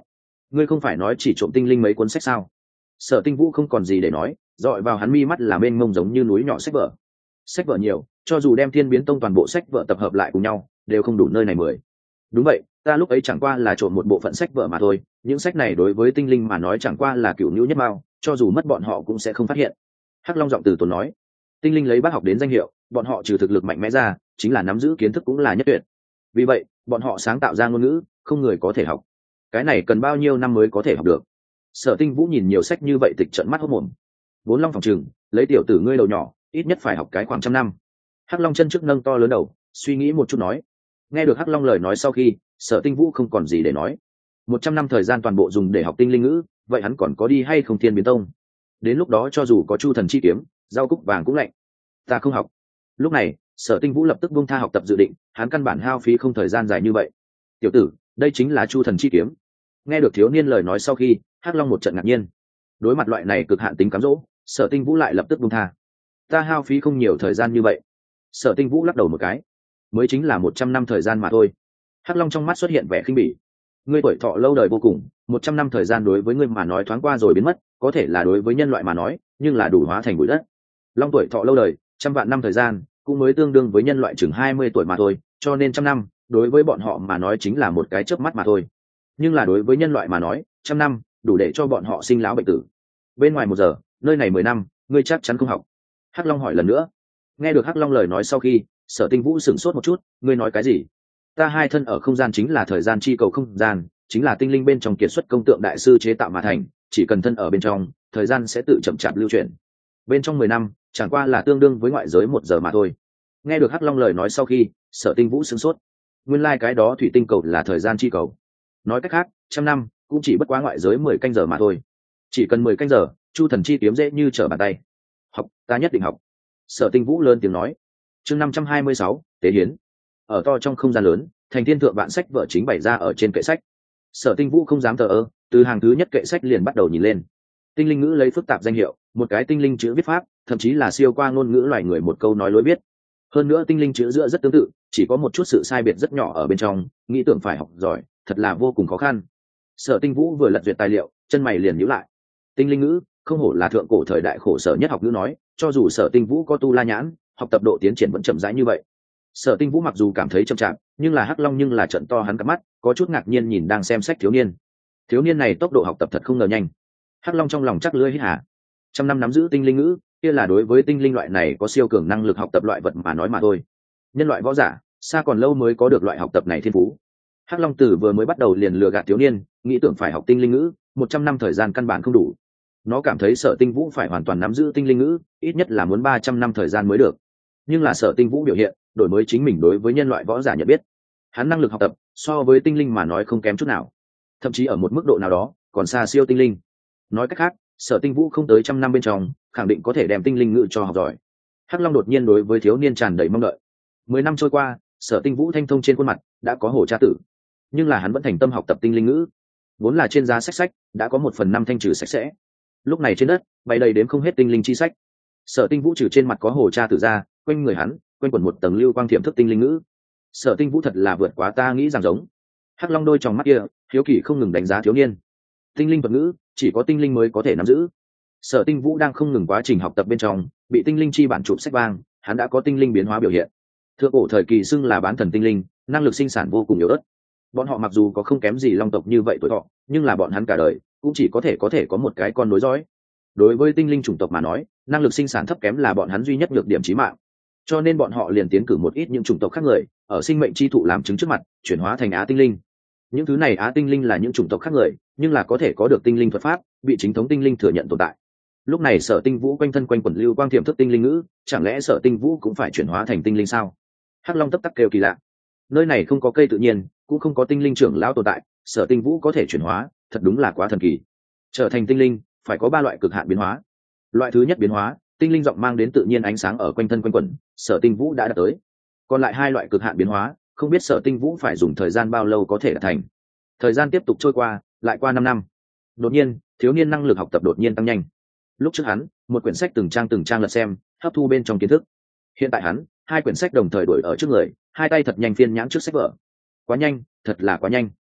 ngươi không phải nói chỉ trộm tinh linh mấy cuốn sách sao? Sở Tinh Vũ không còn gì để nói, dọi vào hắn mi mắt là mênh mông giống như núi nhỏ sách vở nhiều, cho dù đem Thiên Biến Tông toàn bộ sách vở tập hợp lại cùng nhau đều không đủ nơi này 10. Đúng vậy, ta lúc ấy chẳng qua là trộm một bộ phận sách vở mà thôi, những sách này đối với tinh linh mà nói chẳng qua là cửu nhũ nhất mao, cho dù mất bọn họ cũng sẽ không phát hiện. Hắc Long giọng từ tốn nói, tinh linh lấy bác học đến danh hiệu, bọn họ trừ thực lực mạnh mẽ ra chính là nắm giữ kiến thức cũng là nhất tuyệt. Vì vậy bọn họ sáng tạo ra ngôn ngữ không người có thể học, cái này cần bao nhiêu năm mới có thể học được? Sở Tinh Vũ nhìn nhiều sách như vậy tịch trợn mắt hốt mồm. Vốn Long phòng trường, lấy tiểu tử ngươi đầu nhỏ ít nhất phải học cái khoảng 100 năm. Hắc Long chân trước nâng to lớn đầu, suy nghĩ một chút nói. Nghe được Hắc Long lời nói sau khi, Sở Tinh Vũ không còn gì để nói. 100 năm thời gian toàn bộ dùng để học tinh linh ngữ, vậy hắn còn có đi hay không Thiên Biến Tông? Đến lúc đó cho dù có Chu Thần chi kiếm, rau cúc vàng cũng lạnh. Ta không học. Lúc này Sở Tinh Vũ lập tức buông tha học tập dự định, hắn căn bản hao phí không thời gian dài như vậy. Tiểu tử, đây chính là Chu Thần chi kiếm. Nghe được thiếu niên lời nói sau khi, Hắc Long một trận ngạc nhiên. Đối mặt loại này cực hạn tính cám dỗ, Sở Tinh Vũ lại lập tức buông tha. Ta hao phí không nhiều thời gian như vậy. Sở Tinh Vũ lắc đầu một cái. Mới chính là 100 năm thời gian mà thôi. Hắc Long trong mắt xuất hiện vẻ khinh bỉ. Ngươi tuổi thọ lâu đời vô cùng, 100 năm thời gian đối với ngươi mà nói thoáng qua rồi biến mất, có thể là đối với nhân loại mà nói, nhưng là đủ hóa thành bụi đất. Long tuổi thọ lâu đời, 100 vạn năm thời gian, cũng mới tương đương với nhân loại chừng 20 tuổi mà thôi, cho nên 100 năm, đối với bọn họ mà nói chính là một cái chớp mắt mà thôi. Nhưng là đối với nhân loại mà nói, 100 năm, đủ để cho bọn họ sinh lão bệnh tử. Bên ngoài 1 giờ, nơi này 10 năm, ngươi chắc chắn không học. Hắc Long hỏi lần nữa. Nghe được Hắc Long lời nói sau khi, Sở Tinh Vũ sửng sốt một chút, ngươi nói cái gì? Ta hai thân ở không gian chính là thời gian chi cầu không gian, chính là tinh linh bên trong kiệt xuất công tượng đại sư chế tạo mà thành, chỉ cần thân ở bên trong, thời gian sẽ tự chậm chạp lưu chuyển. Bên trong 10 năm, chẳng qua là tương đương với ngoại giới 1 giờ mà thôi. Nghe được Hắc Long lời nói sau khi, Sở Tinh Vũ sửng sốt. Nguyên lai cái đó thủy tinh cầu là thời gian chi cầu. Nói cách khác, 100 năm cũng chỉ bất quá ngoại giới 10 canh giờ mà thôi. Chỉ cần 10 canh giờ, Chu Thần chi kiếm dễ như trở bàn tay. Học, ta nhất định học. Sở Tinh Vũ lớn tiếng nói. Chương 526, tế hiến. Ở to trong không gian lớn, thành thiên thượng vạn sách vở chính bày ra ở trên kệ sách. Sở Tinh Vũ không dám thờ ơ, từ hàng thứ nhất kệ sách liền bắt đầu nhìn lên. Tinh linh ngữ lấy phức tạp danh hiệu, một cái tinh linh chữ viết pháp, thậm chí là siêu qua ngôn ngữ loài người một câu nói lối viết. Hơn nữa tinh linh chữ giữa rất tương tự, chỉ có một chút sự sai biệt rất nhỏ ở bên trong, nghĩ tưởng phải học giỏi, thật là vô cùng khó khăn. Sở Tinh Vũ vừa lật duyệt tài liệu, chân mày liền nhíu lại. Tinh linh ngữ, không hổ là thượng cổ thời đại khổ sở nhất học ngữ nói, cho dù Sở Tinh Vũ có tu la nhãn, học tập độ tiến triển vẫn chậm rãi như vậy. Sở Tinh Vũ mặc dù cảm thấy chậm chạp, nhưng là Hắc Long nhưng là trận to hắn cặp mắt, có chút ngạc nhiên nhìn đang xem sách thiếu niên. Thiếu niên này tốc độ học tập thật không ngờ nhanh. Hắc Long trong lòng chắc lưỡi hít hà. 100 năm nắm giữ tinh linh ngữ, kia là đối với tinh linh loại này có siêu cường năng lực học tập loại vật mà nói mà thôi. Nhân loại võ giả, xa còn lâu mới có được loại học tập này thiên phú. Hắc Long Tử vừa mới bắt đầu liền lừa gạt thiếu niên, nghĩ tưởng phải học tinh linh ngữ, 100 năm thời gian căn bản không đủ. Nó cảm thấy Sở Tinh Vũ phải hoàn toàn nắm giữ tinh linh ngữ, ít nhất là muốn 300 năm thời gian mới được. Nhưng là Sở Tinh Vũ biểu hiện, đổi mới chính mình đối với nhân loại võ giả nhận biết. Hắn năng lực học tập so với tinh linh mà nói không kém chút nào, thậm chí ở một mức độ nào đó còn xa siêu tinh linh. Nói cách khác, Sở Tinh Vũ không tới 100 năm bên trong, khẳng định có thể đem tinh linh ngữ cho học giỏi. Hắc Long đột nhiên đối với thiếu niên tràn đầy mong đợi. 10 năm trôi qua, Sở Tinh Vũ thanh thông trên khuôn mặt đã có hổ tra tử, nhưng là hắn vẫn thành tâm học tập tinh linh ngữ. Vốn là trên giá sách đã có 1/5 thanh trừ sạch sẽ, lúc này trên đất bày đầy đếm không hết tinh linh chi sách. Sở Tinh Vũ trừ trên mặt có hổ tra tử ra, quanh người hắn quanh quẩn một tầng lưu quang thiểm thức tinh linh ngữ. Sở Tinh Vũ thật là vượt quá ta nghĩ rằng giống. Hắc Long đôi trong mắt kia hiếu kỳ không ngừng đánh giá thiếu niên. Tinh linh thuật ngữ chỉ có tinh linh mới có thể nắm giữ. Sở Tinh Vũ đang không ngừng quá trình học tập bên trong, bị tinh linh chi bản chụp sách vang, hắn đã có tinh linh biến hóa biểu hiện. Thượng cổ thời kỳ xưng là bán thần tinh linh, năng lực sinh sản vô cùng yếu ớt. Bọn họ mặc dù có không kém gì long tộc như vậy tuổi thọ, nhưng là bọn hắn cả đời cũng chỉ có thể có một cái con nối dõi. Đối với tinh linh chủng tộc mà nói, năng lực sinh sản thấp kém là bọn hắn duy nhất nhược điểm chí mạng. Cho nên bọn họ liền tiến cử một ít những chủng tộc khác người, ở sinh mệnh chi thụ làm chứng trước mặt, chuyển hóa thành á tinh linh. Những thứ này á tinh linh là những chủng tộc khác người, nhưng là có thể có được tinh linh thuật pháp, bị chính thống tinh linh thừa nhận tồn tại. Lúc này Sở Tinh Vũ quanh thân quanh quẩn lưu quang thiểm thức tinh linh ngữ, chẳng lẽ Sở Tinh Vũ cũng phải chuyển hóa thành tinh linh sao? Hắc Long tấp tắc kêu kỳ lạ. Nơi này không có cây tự nhiên, cũng không có tinh linh trưởng lão tồn tại, Sở Tinh Vũ có thể chuyển hóa, thật đúng là quá thần kỳ. Trở thành tinh linh, phải có 3 loại cực hạn biến hóa. Loại thứ nhất biến hóa, tinh linh giọng mang đến tự nhiên ánh sáng ở quanh thân quanh quẩn, Sở Tinh Vũ đã đạt tới. Còn lại 2 loại cực hạn biến hóa, không biết Sở Tinh Vũ phải dùng thời gian bao lâu có thể đạt thành. Thời gian tiếp tục trôi qua, lại qua 5 năm. Đột nhiên, thiếu niên năng lực học tập đột nhiên tăng nhanh. Lúc trước hắn, một quyển sách từng trang lật xem, hấp thu bên trong kiến thức. Hiện tại hắn, 2 quyển sách đồng thời đuổi ở trước người, 2 tay thật nhanh phiên nhãn trước sách vở. Quá nhanh, thật là quá nhanh.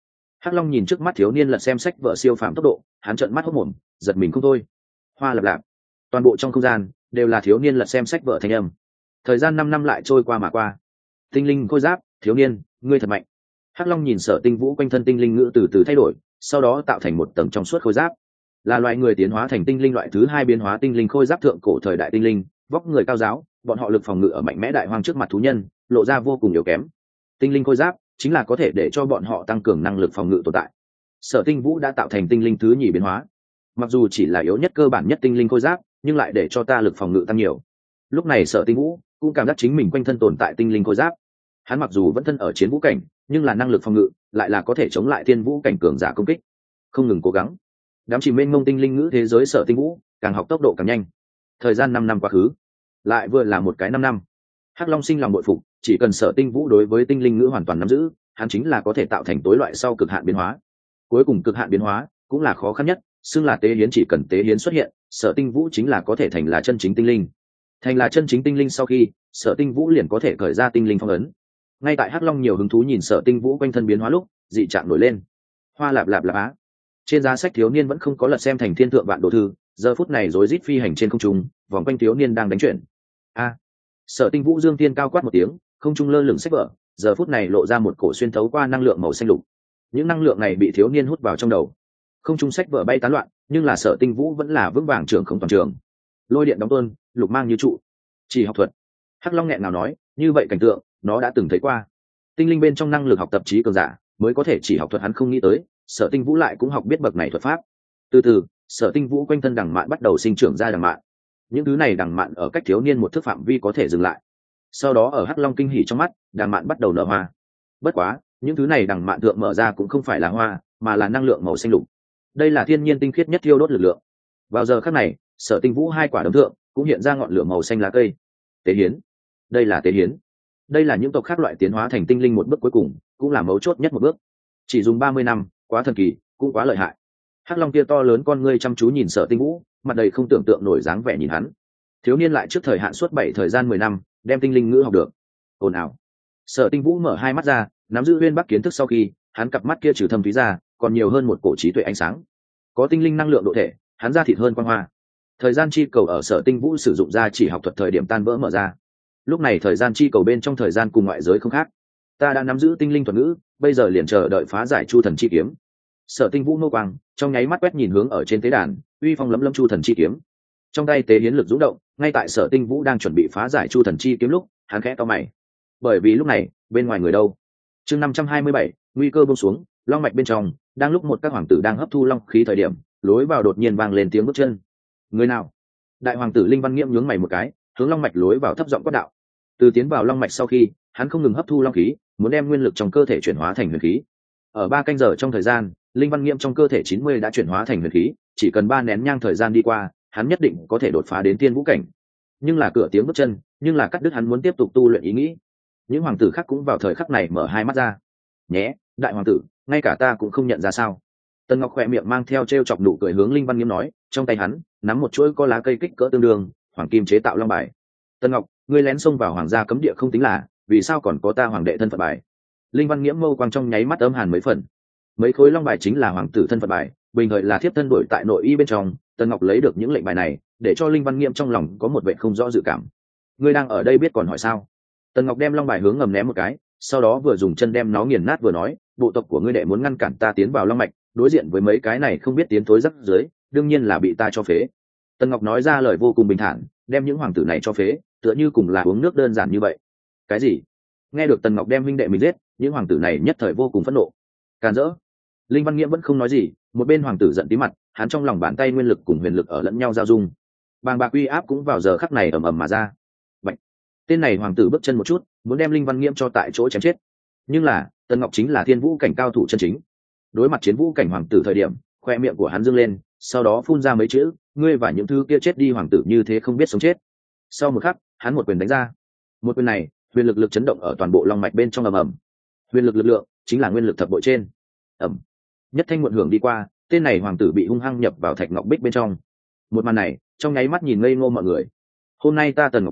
Hắc Long nhìn trước mắt thiếu niên lật xem sách vở siêu phàm tốc độ, hắn trợn mắt hốt mồm, giật mình không thôi. Hoa lập lạp, toàn bộ trong không gian đều là thiếu niên lật xem sách vở thanh âm. Thời gian 5 năm lại trôi qua mà qua. Tinh linh khôi giáp, thiếu niên, ngươi thật mạnh. Hắc Long nhìn Sở Tinh Vũ quanh thân tinh linh ngữ từ từ thay đổi, sau đó tạo thành một tầng trong suốt khôi giáp. Là loại người tiến hóa thành tinh linh loại thứ 2 biến hóa tinh linh khôi giáp thượng cổ thời đại tinh linh, vóc người cao giáo, bọn họ lực phòng ngự ở mạnh mẽ đại hoang trước mặt thú nhân, lộ ra vô cùng yếu kém. Tinh linh khôi giáp chính là có thể để cho bọn họ tăng cường năng lực phòng ngự tồn tại. Sở Tinh Vũ đã tạo thành tinh linh thứ nhì biến hóa, mặc dù chỉ là yếu nhất cơ bản nhất tinh linh khôi giáp, nhưng lại để cho ta lực phòng ngự tăng nhiều. Lúc này Sở Tinh Vũ cũng cảm giác chính mình quanh thân tồn tại tinh linh khôi giáp. Hắn mặc dù vẫn thân ở chiến vũ cảnh, nhưng là năng lực phòng ngự lại là có thể chống lại thiên vũ cảnh cường giả công kích. Không ngừng cố gắng, đám chìm mênh mông tinh linh ngữ thế giới Sở Tinh Vũ càng học tốc độ càng nhanh. Thời gian 5 năm quá khứ, lại vừa là một cái 5 năm. Hắc Long sinh lòng bội phục, chỉ cần Sở Tinh Vũ đối với tinh linh ngữ hoàn toàn nắm giữ, hắn chính là có thể tạo thành tối loại sau cực hạn biến hóa. Cuối cùng cực hạn biến hóa cũng là khó khăn nhất, xưng là tế hiến, chỉ cần tế hiến xuất hiện, Sở Tinh Vũ chính là có thể thành là chân chính tinh linh. Thành là chân chính tinh linh sau khi, Sở Tinh Vũ liền có thể khởi ra tinh linh phong ấn. Ngay tại Hắc Long nhiều hứng thú nhìn Sở Tinh Vũ quanh thân biến hóa lúc, dị trạng nổi lên. Hoa lạp lạp lạp á. Trên giá sách thiếu niên vẫn không có lật xem thành thiên thượng vạn đồ thư, giờ phút này rối rít phi hành trên không trung, vòng quanh thiếu niên đang đánh chuyển. A. Sở Tinh Vũ dương tiên cao quát một tiếng, không trung lơ lửng sách vở, giờ phút này lộ ra một cổ xuyên thấu qua năng lượng màu xanh lục. Những năng lượng này bị thiếu niên hút vào trong đầu. Không trung sách vở bay tán loạn, nhưng là Sở Tinh Vũ vẫn là vững vàng trưởng không toàn trường. Lôi điện đóng tuôn, lục mang như trụ. Chỉ học thuật. Hắc Long nghẹn nào nói, như vậy cảnh tượng, nó đã từng thấy qua. Tinh linh bên trong năng lực học tập trí cường giả, mới có thể chỉ học thuật, hắn không nghĩ tới, Sở Tinh Vũ lại cũng học biết bậc này thuật pháp. Từ từ, Sở Tinh Vũ quanh thân đằng mạn bắt đầu sinh trưởng ra đằng mạn. Những thứ này đằng mạn ở cách thiếu niên một thước phạm vi có thể dừng lại. Sau đó ở Hắc Long kinh hỉ trong mắt, đằng mạn bắt đầu nở hoa. Bất quá, những thứ này đằng mạn thượng mở ra cũng không phải là hoa, mà là năng lượng màu xanh lục. Đây là thiên nhiên tinh khiết nhất thiêu đốt lực lượng. Vào giờ khắc này, Sở Tinh Vũ hai quả đấm thượng cũng hiện ra ngọn lửa màu xanh lá cây. Tế hiến. Đây là tế hiến. Đây là những tộc khác loại tiến hóa thành tinh linh một bước cuối cùng, cũng là mấu chốt nhất một bước. Chỉ dùng 30 năm, quá thần kỳ, cũng quá lợi hại. Hắc Long kia to lớn con ngươi chăm chú nhìn Sở Tinh Vũ, mặt đầy không tưởng tượng nổi dáng vẻ nhìn hắn. Thiếu niên lại trước thời hạn suốt 7 thời gian 10 năm, đem tinh linh ngữ học được. Ồn ào. Sở Tinh Vũ mở hai mắt ra, nắm giữ uyên bắc kiến thức sau khi, hắn cặp mắt kia trừ thâm thúy ra, còn nhiều hơn một cổ trí tuệ ánh sáng. Có tinh linh năng lượng độ thể, hắn ra thịt hơn quang hoa. Thời gian chi cầu ở Sở Tinh Vũ sử dụng ra chỉ học thuật thời điểm tan vỡ mở ra. Lúc này thời gian chi cầu bên trong thời gian cùng ngoại giới không khác. Ta đã nắm giữ tinh linh thuật ngữ, bây giờ liền chờ đợi phá giải Chu Thần chi kiếm. Sở Tinh Vũ nô quang, trong nháy mắt quét nhìn hướng ở trên tế đàn, uy phong lấm lấm Chu Thần chi kiếm. Trong tay tế hiến lực dũng động, ngay tại Sở Tinh Vũ đang chuẩn bị phá giải Chu Thần chi kiếm lúc, hắn khẽ to mày. Bởi vì lúc này, bên ngoài người đâu? Chương 527, nguy cơ buông xuống, long mạch bên trong, đang lúc một các hoàng tử đang hấp thu long khí thời điểm, lối vào đột nhiên vang lên tiếng bước chân. Người nào? Đại hoàng tử Linh Văn Nghiễm nhướng mày một cái, hướng long mạch lối vào thấp giọng quát đạo. Từ tiến vào long mạch sau khi, hắn không ngừng hấp thu long khí, muốn đem nguyên lực trong cơ thể chuyển hóa thành huyền khí. Ở 3 canh giờ trong thời gian, Linh Văn Nghiễm trong cơ thể 90 đã chuyển hóa thành huyền khí, chỉ cần 3 nén nhang thời gian đi qua, hắn nhất định có thể đột phá đến tiên vũ cảnh. Nhưng là cửa tiếng bước chân, nhưng là cắt đứt hắn muốn tiếp tục tu luyện ý nghĩ. Những hoàng tử khác cũng vào thời khắc này mở hai mắt ra. Nhé, đại hoàng tử, ngay cả ta cũng không nhận ra sao? Tần Ngọc khỏe miệng mang theo trêu chọc nụ cười hướng Linh Văn Nghiễm nói, trong tay hắn nắm một chuỗi có lá cây kích cỡ tương đương, hoàng kim chế tạo long bài. Tần Ngọc, ngươi lén xông vào hoàng gia cấm địa không tính là, vì sao còn có ta hoàng đệ thân phận bài? Linh Văn Nghiễm mâu quang trong nháy mắt ấm hàn mấy phần. Mấy khối long bài chính là hoàng tử thân phận bài, bình thời là thiếp thân đổi tại nội y bên trong. Tần Ngọc lấy được những lệnh bài này, để cho Linh Văn Nghiễm trong lòng có một vẻ không rõ dự cảm. Ngươi đang ở đây biết còn hỏi sao? Tần Ngọc đem long bài hướng ngầm ném một cái, sau đó vừa dùng chân đem nó nghiền nát vừa nói, bộ tộc của ngươi đệ muốn ngăn cản ta tiến vào long mạch, đối diện với mấy cái này không biết tiến thối rắc dưới, đương nhiên là bị ta cho phế. Tần Ngọc nói ra lời vô cùng bình thản, đem những hoàng tử này cho phế, tựa như cùng là uống nước đơn giản như vậy. Cái gì? Nghe được Tần Ngọc đem huynh đệ mình giết, những hoàng tử này nhất thời vô cùng phẫn nộ. Càn rỡ. Linh Văn Nghiễm vẫn không nói gì, một bên hoàng tử giận tí mặt, hắn trong lòng bàn tay nguyên lực cùng huyền lực ở lẫn nhau giao dung, bàng bạc uy áp cũng vào giờ khắc này ầm ầm mà ra. Bạch. Tên này hoàng tử bước chân một chút, muốn đem Linh Văn Nghiễm cho tại chỗ chém chết. Nhưng là, Tần Ngọc chính là thiên vũ cảnh cao thủ chân chính. Đối mặt chiến vũ cảnh hoàng tử thời điểm, khoe miệng của hắn dương lên, sau đó phun ra mấy chữ, ngươi và những thứ kia chết đi hoàng tử như thế không biết sống chết. Sau một khắc, hắn một quyền đánh ra. Một quyền này, huyền lực chấn động ở toàn bộ long mạch bên trong ầm ầm. Huyền lực lượng chính là nguyên lực thập bội trên. Ầm. Nhất thanh muộn hưởng đi qua, tên này hoàng tử bị hung hăng nhập vào thạch ngọc bích bên trong. Một màn này, trong nháy mắt nhìn ngây ngô mọi người. Hôm nay ta Tần Ngọc đến,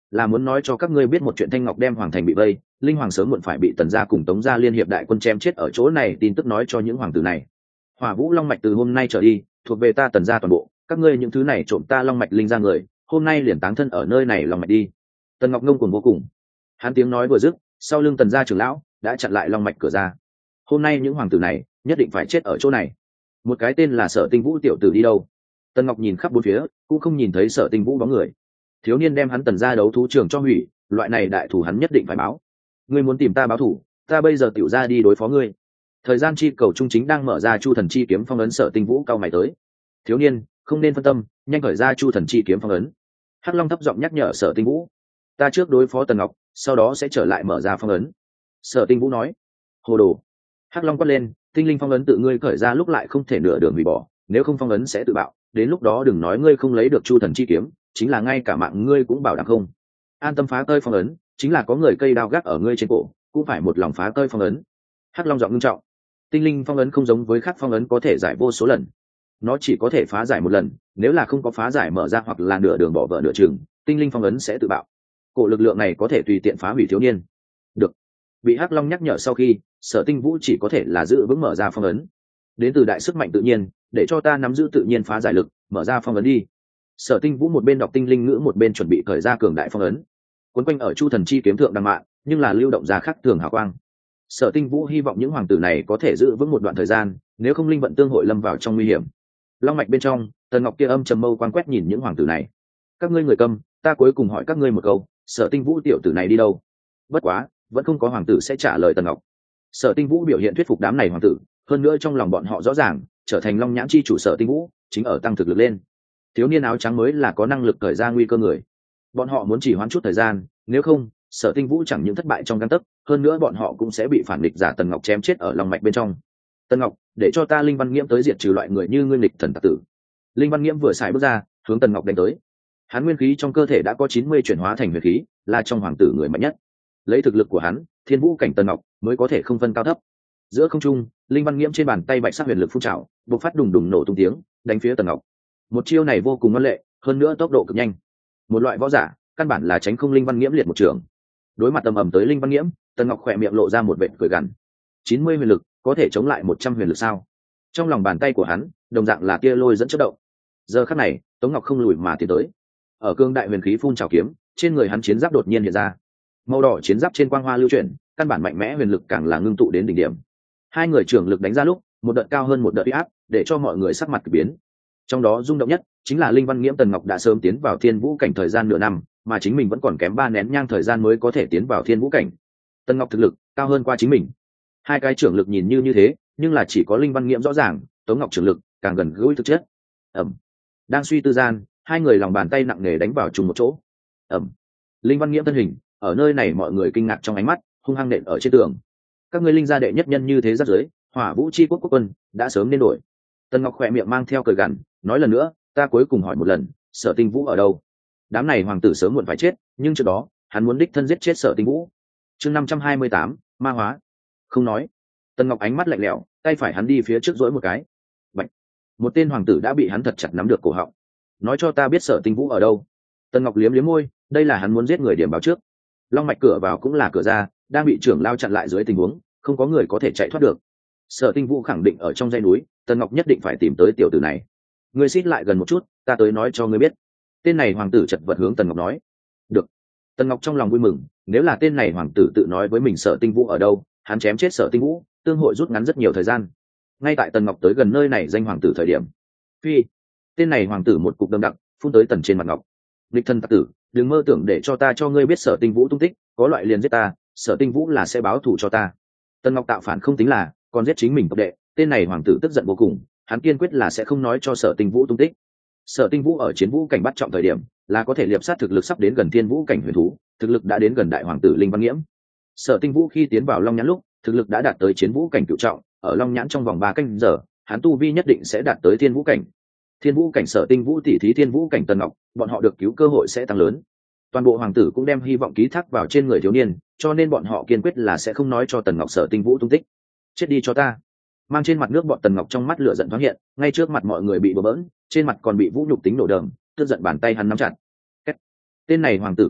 là muốn nói cho các ngươi biết một chuyện. Thanh Ngọc đem hoàng thành bị vây, linh hoàng sớm muộn phải bị Tần gia cùng Tống gia liên hiệp đại quân chém chết ở chỗ này, tin tức nói cho những hoàng tử này. Hỏa Vũ long mạch từ hôm nay trở đi thuộc về ta Tần gia toàn bộ, các ngươi những thứ này trộm ta long mạch linh ra người, hôm nay liền táng thân ở nơi này long mạch đi. Tần Ngọc ngông cuồng vô cùng, hắn tiếng nói vừa dứt, sau lưng Tần gia trưởng lão đã chặn lại long mạch cửa ra. Hôm nay những hoàng tử này nhất định phải chết ở chỗ này. Một cái tên là Sở Tinh Vũ tiểu tử đi đâu? Tần Ngọc nhìn khắp bốn phía cũng không nhìn thấy Sở Tinh Vũ bóng người. Thiếu niên đem hắn Tần gia đấu thú trường cho hủy, loại này đại thủ hắn nhất định phải báo. Ngươi muốn tìm ta báo thủ, ta bây giờ tiểu ra đi đối phó ngươi. Thời gian chi cầu trung chính đang mở ra Chu Thần chi kiếm phong ấn. Sở Tinh Vũ cao mày tới. Thiếu niên không nên phân tâm, nhanh khởi ra Chu Thần chi kiếm phong ấn. Hắc Long thấp giọng nhắc nhở Sở Tinh Vũ. Ta trước đối phó Tần Ngọc, sau đó sẽ trở lại mở ra phong ấn. Sở Tinh Vũ nói. Hồ đồ. Hắc Long quát lên, tinh linh phong ấn tự ngươi khởi ra lúc lại không thể nửa đường hủy bỏ, nếu không phong ấn sẽ tự bạo, đến lúc đó đừng nói ngươi không lấy được Chu Thần chi kiếm, chính là ngay cả mạng ngươi cũng bảo đảm không. An tâm phá tơi phong ấn, chính là có người cây đao gác ở ngươi trên cổ, cũng phải một lòng phá tơi phong ấn. Hắc Long giọng nghiêm trọng. Tinh linh phong ấn không giống với khác phong ấn có thể giải vô số lần, nó chỉ có thể phá giải một lần, nếu là không có phá giải mở ra hoặc là nửa đường bỏ vỡ nửa chừng, tinh linh phong ấn sẽ tự bạo. Cổ lực lượng này có thể tùy tiện phá hủy thiếu niên. Được. Bị Hắc Long nhắc nhở sau khi, Sở Tinh Vũ chỉ có thể là giữ vững mở ra phong ấn. Đến từ đại sức mạnh tự nhiên, để cho ta nắm giữ tự nhiên phá giải lực, mở ra phong ấn đi. Sở Tinh Vũ một bên đọc tinh linh ngữ một bên chuẩn bị khởi ra cường đại phong ấn. Quấn quanh ở Chu Thần chi kiếm thượng đằng mạn, nhưng là lưu động ra khắc thường hào quang. Sở Tinh Vũ hy vọng những hoàng tử này có thể giữ vững một đoạn thời gian, nếu không linh vận tương hội lâm vào trong nguy hiểm. Long mạch bên trong, Tần Ngọc kia âm trầm mâu quan quét nhìn những hoàng tử này. Các ngươi người câm, ta cuối cùng hỏi các ngươi một câu, Sở Tinh Vũ tiểu tử này đi đâu? Bất quá, vẫn không có hoàng tử sẽ trả lời Tần Ngọc. Sở Tinh Vũ biểu hiện thuyết phục đám này hoàng tử, hơn nữa trong lòng bọn họ rõ ràng, trở thành Long Nhãn chi chủ Sở Tinh Vũ chính ở tăng thực lực lên. Thiếu niên áo trắng mới là có năng lực khởi ra nguy cơ người. Bọn họ muốn chỉ hoãn chút thời gian, nếu không, Sở Tinh Vũ chẳng những thất bại trong gang tấc, hơn nữa bọn họ cũng sẽ bị phản địch giả Tần Ngọc chém chết ở lòng mạch bên trong. Tần Ngọc, để cho ta Linh Văn Nghiễm tới diệt trừ loại người như ngươi nghịch thần tặc tử. Linh Văn Nghiễm vừa xài bước ra, hướng Tần Ngọc đánh tới. Hắn nguyên khí trong cơ thể đã có 90 chuyển hóa thành huyền khí, là trong hoàng tử người mạnh nhất. Lấy thực lực của hắn, Thiên Vũ cảnh Tần Ngọc mới có thể không phân cao thấp. Giữa không trung, Linh Văn Nghiễm trên bàn tay bạch sắc huyền lực phun trào, bộc phát đùng đùng nổ tung tiếng, đánh phía Tần Ngọc. Một chiêu này vô cùng ngoan lệ, hơn nữa tốc độ cực nhanh. Một loại võ giả, căn bản là tránh không Linh Văn Nghiễm liệt một trường. Đối mặt tầm ầm tới Linh Văn Nghiễm, Tần Ngọc khỏe miệng lộ ra một vệt cười gằn. 90 huyền lực, có thể chống lại 100 huyền lực sao? Trong lòng bàn tay của hắn, đồng dạng là tia lôi dẫn chớp động. Giờ khắc này, Tống Ngọc không lùi mà tiến tới. Ở cương đại huyền khí phun trào kiếm, trên người hắn chiến giáp đột nhiên hiện ra. Màu đỏ chiến giáp trên quang hoa lưu chuyển, căn bản mạnh mẽ huyền lực càng là ngưng tụ đến đỉnh điểm. Hai người trưởng lực đánh ra lúc, một đợt cao hơn một đợt uy áp, để cho mọi người sắc mặt kỳ biến. Trong đó rung động nhất chính là Linh Văn Nghiễm Tần Ngọc đã sớm tiến vào Thiên Vũ cảnh thời gian nửa năm, mà chính mình vẫn còn kém 3 nén nhang thời gian mới có thể tiến vào Thiên Vũ cảnh. Tần Ngọc thực lực cao hơn qua chính mình. Hai cái trưởng lực nhìn như thế, nhưng là chỉ có Linh Văn Nghiễm rõ ràng, Tống Ngọc trưởng lực càng gần gũi thực chất. Ầm. Đang suy tư gian, hai người lòng bàn tay nặng nề đánh vào chung một chỗ. Ầm. Linh Văn Nghiễm thân hình, ở nơi này mọi người kinh ngạc trong ánh mắt, hung hăng nện ở trên tường. Các ngươi Linh gia đệ nhất nhân như thế rất giới, Hỏa Vũ chi quốc quốc quân đã sớm nên đổi. Tần Ngọc khỏe miệng mang theo cười gằn, nói lần nữa, ta cuối cùng hỏi một lần, Sở Tinh Vũ ở đâu? Đám này hoàng tử sớm muộn phải chết, nhưng trước đó, hắn muốn đích thân giết chết Sở Tinh Vũ. Chương 528, ma hóa. Không nói. Tần Ngọc ánh mắt lạnh lẽo, tay phải hắn đi phía trước duỗi một cái. Bạch. Một tên hoàng tử đã bị hắn thật chặt nắm được cổ họng. Nói cho ta biết Sở Tinh Vũ ở đâu. Tần Ngọc liếm liếm môi, đây là hắn muốn giết người điểm báo trước. Long mạch cửa vào cũng là cửa ra, đang bị trưởng lao chặn lại dưới tình huống, không có người có thể chạy thoát được. Sở Tinh Vũ khẳng định ở trong dãy núi, Tần Ngọc nhất định phải tìm tới tiểu tử này. Ngươi xít lại gần một chút, ta tới nói cho ngươi biết. Tên này hoàng tử chật vật hướng Tần Ngọc nói. Được. Tần Ngọc trong lòng vui mừng, nếu là tên này hoàng tử tự nói với mình Sở Tinh Vũ ở đâu, hắn chém chết Sở Tinh Vũ, tương hội rút ngắn rất nhiều thời gian. Ngay tại Tần Ngọc tới gần nơi này danh hoàng tử thời điểm, phi, tên này hoàng tử một cục đâm đặc phun tới Tần trên mặt Ngọc. Lịch thân tặc tử, đừng mơ tưởng để cho ta cho ngươi biết Sở Tinh Vũ tung tích, có loại liền giết ta, Sở Tinh Vũ là sẽ báo thù cho ta. Tần Ngọc tạo phản không tính là, còn giết chính mình tộc đệ, tên này hoàng tử tức giận vô cùng, hắn kiên quyết là sẽ không nói cho Sở Tinh Vũ tung tích. Sở Tinh Vũ ở chiến vũ cảnh bắt trọng thời điểm, là có thể liệp sát thực lực sắp đến gần thiên vũ cảnh huyền thú, thực lực đã đến gần đại hoàng tử Linh Văn Nghiễm. Sở Tinh Vũ khi tiến vào Long Nhãn lúc, thực lực đã đạt tới chiến vũ cảnh cửu trọng, ở Long Nhãn trong vòng 3 canh giờ, hắn tu vi nhất định sẽ đạt tới thiên vũ cảnh. Thiên vũ cảnh Sở Tinh Vũ tỷ thí thiên vũ cảnh Tần Ngọc, bọn họ được cứu cơ hội sẽ tăng lớn. Toàn bộ hoàng tử cũng đem hy vọng ký thác vào trên người thiếu niên, cho nên bọn họ kiên quyết là sẽ không nói cho Tần Ngọc Sở Tinh Vũ tung tích. Chết đi cho ta. Mang trên mặt nước bọn Tần Ngọc trong mắt lửa giận thoáng hiện, ngay trước mặt mọi người bị bừa bỡn, trên mặt còn bị vũ nhục tính nổ đờm, tức giận bàn tay hắn nắm chặt. Tên này hoàng tử cổ họng,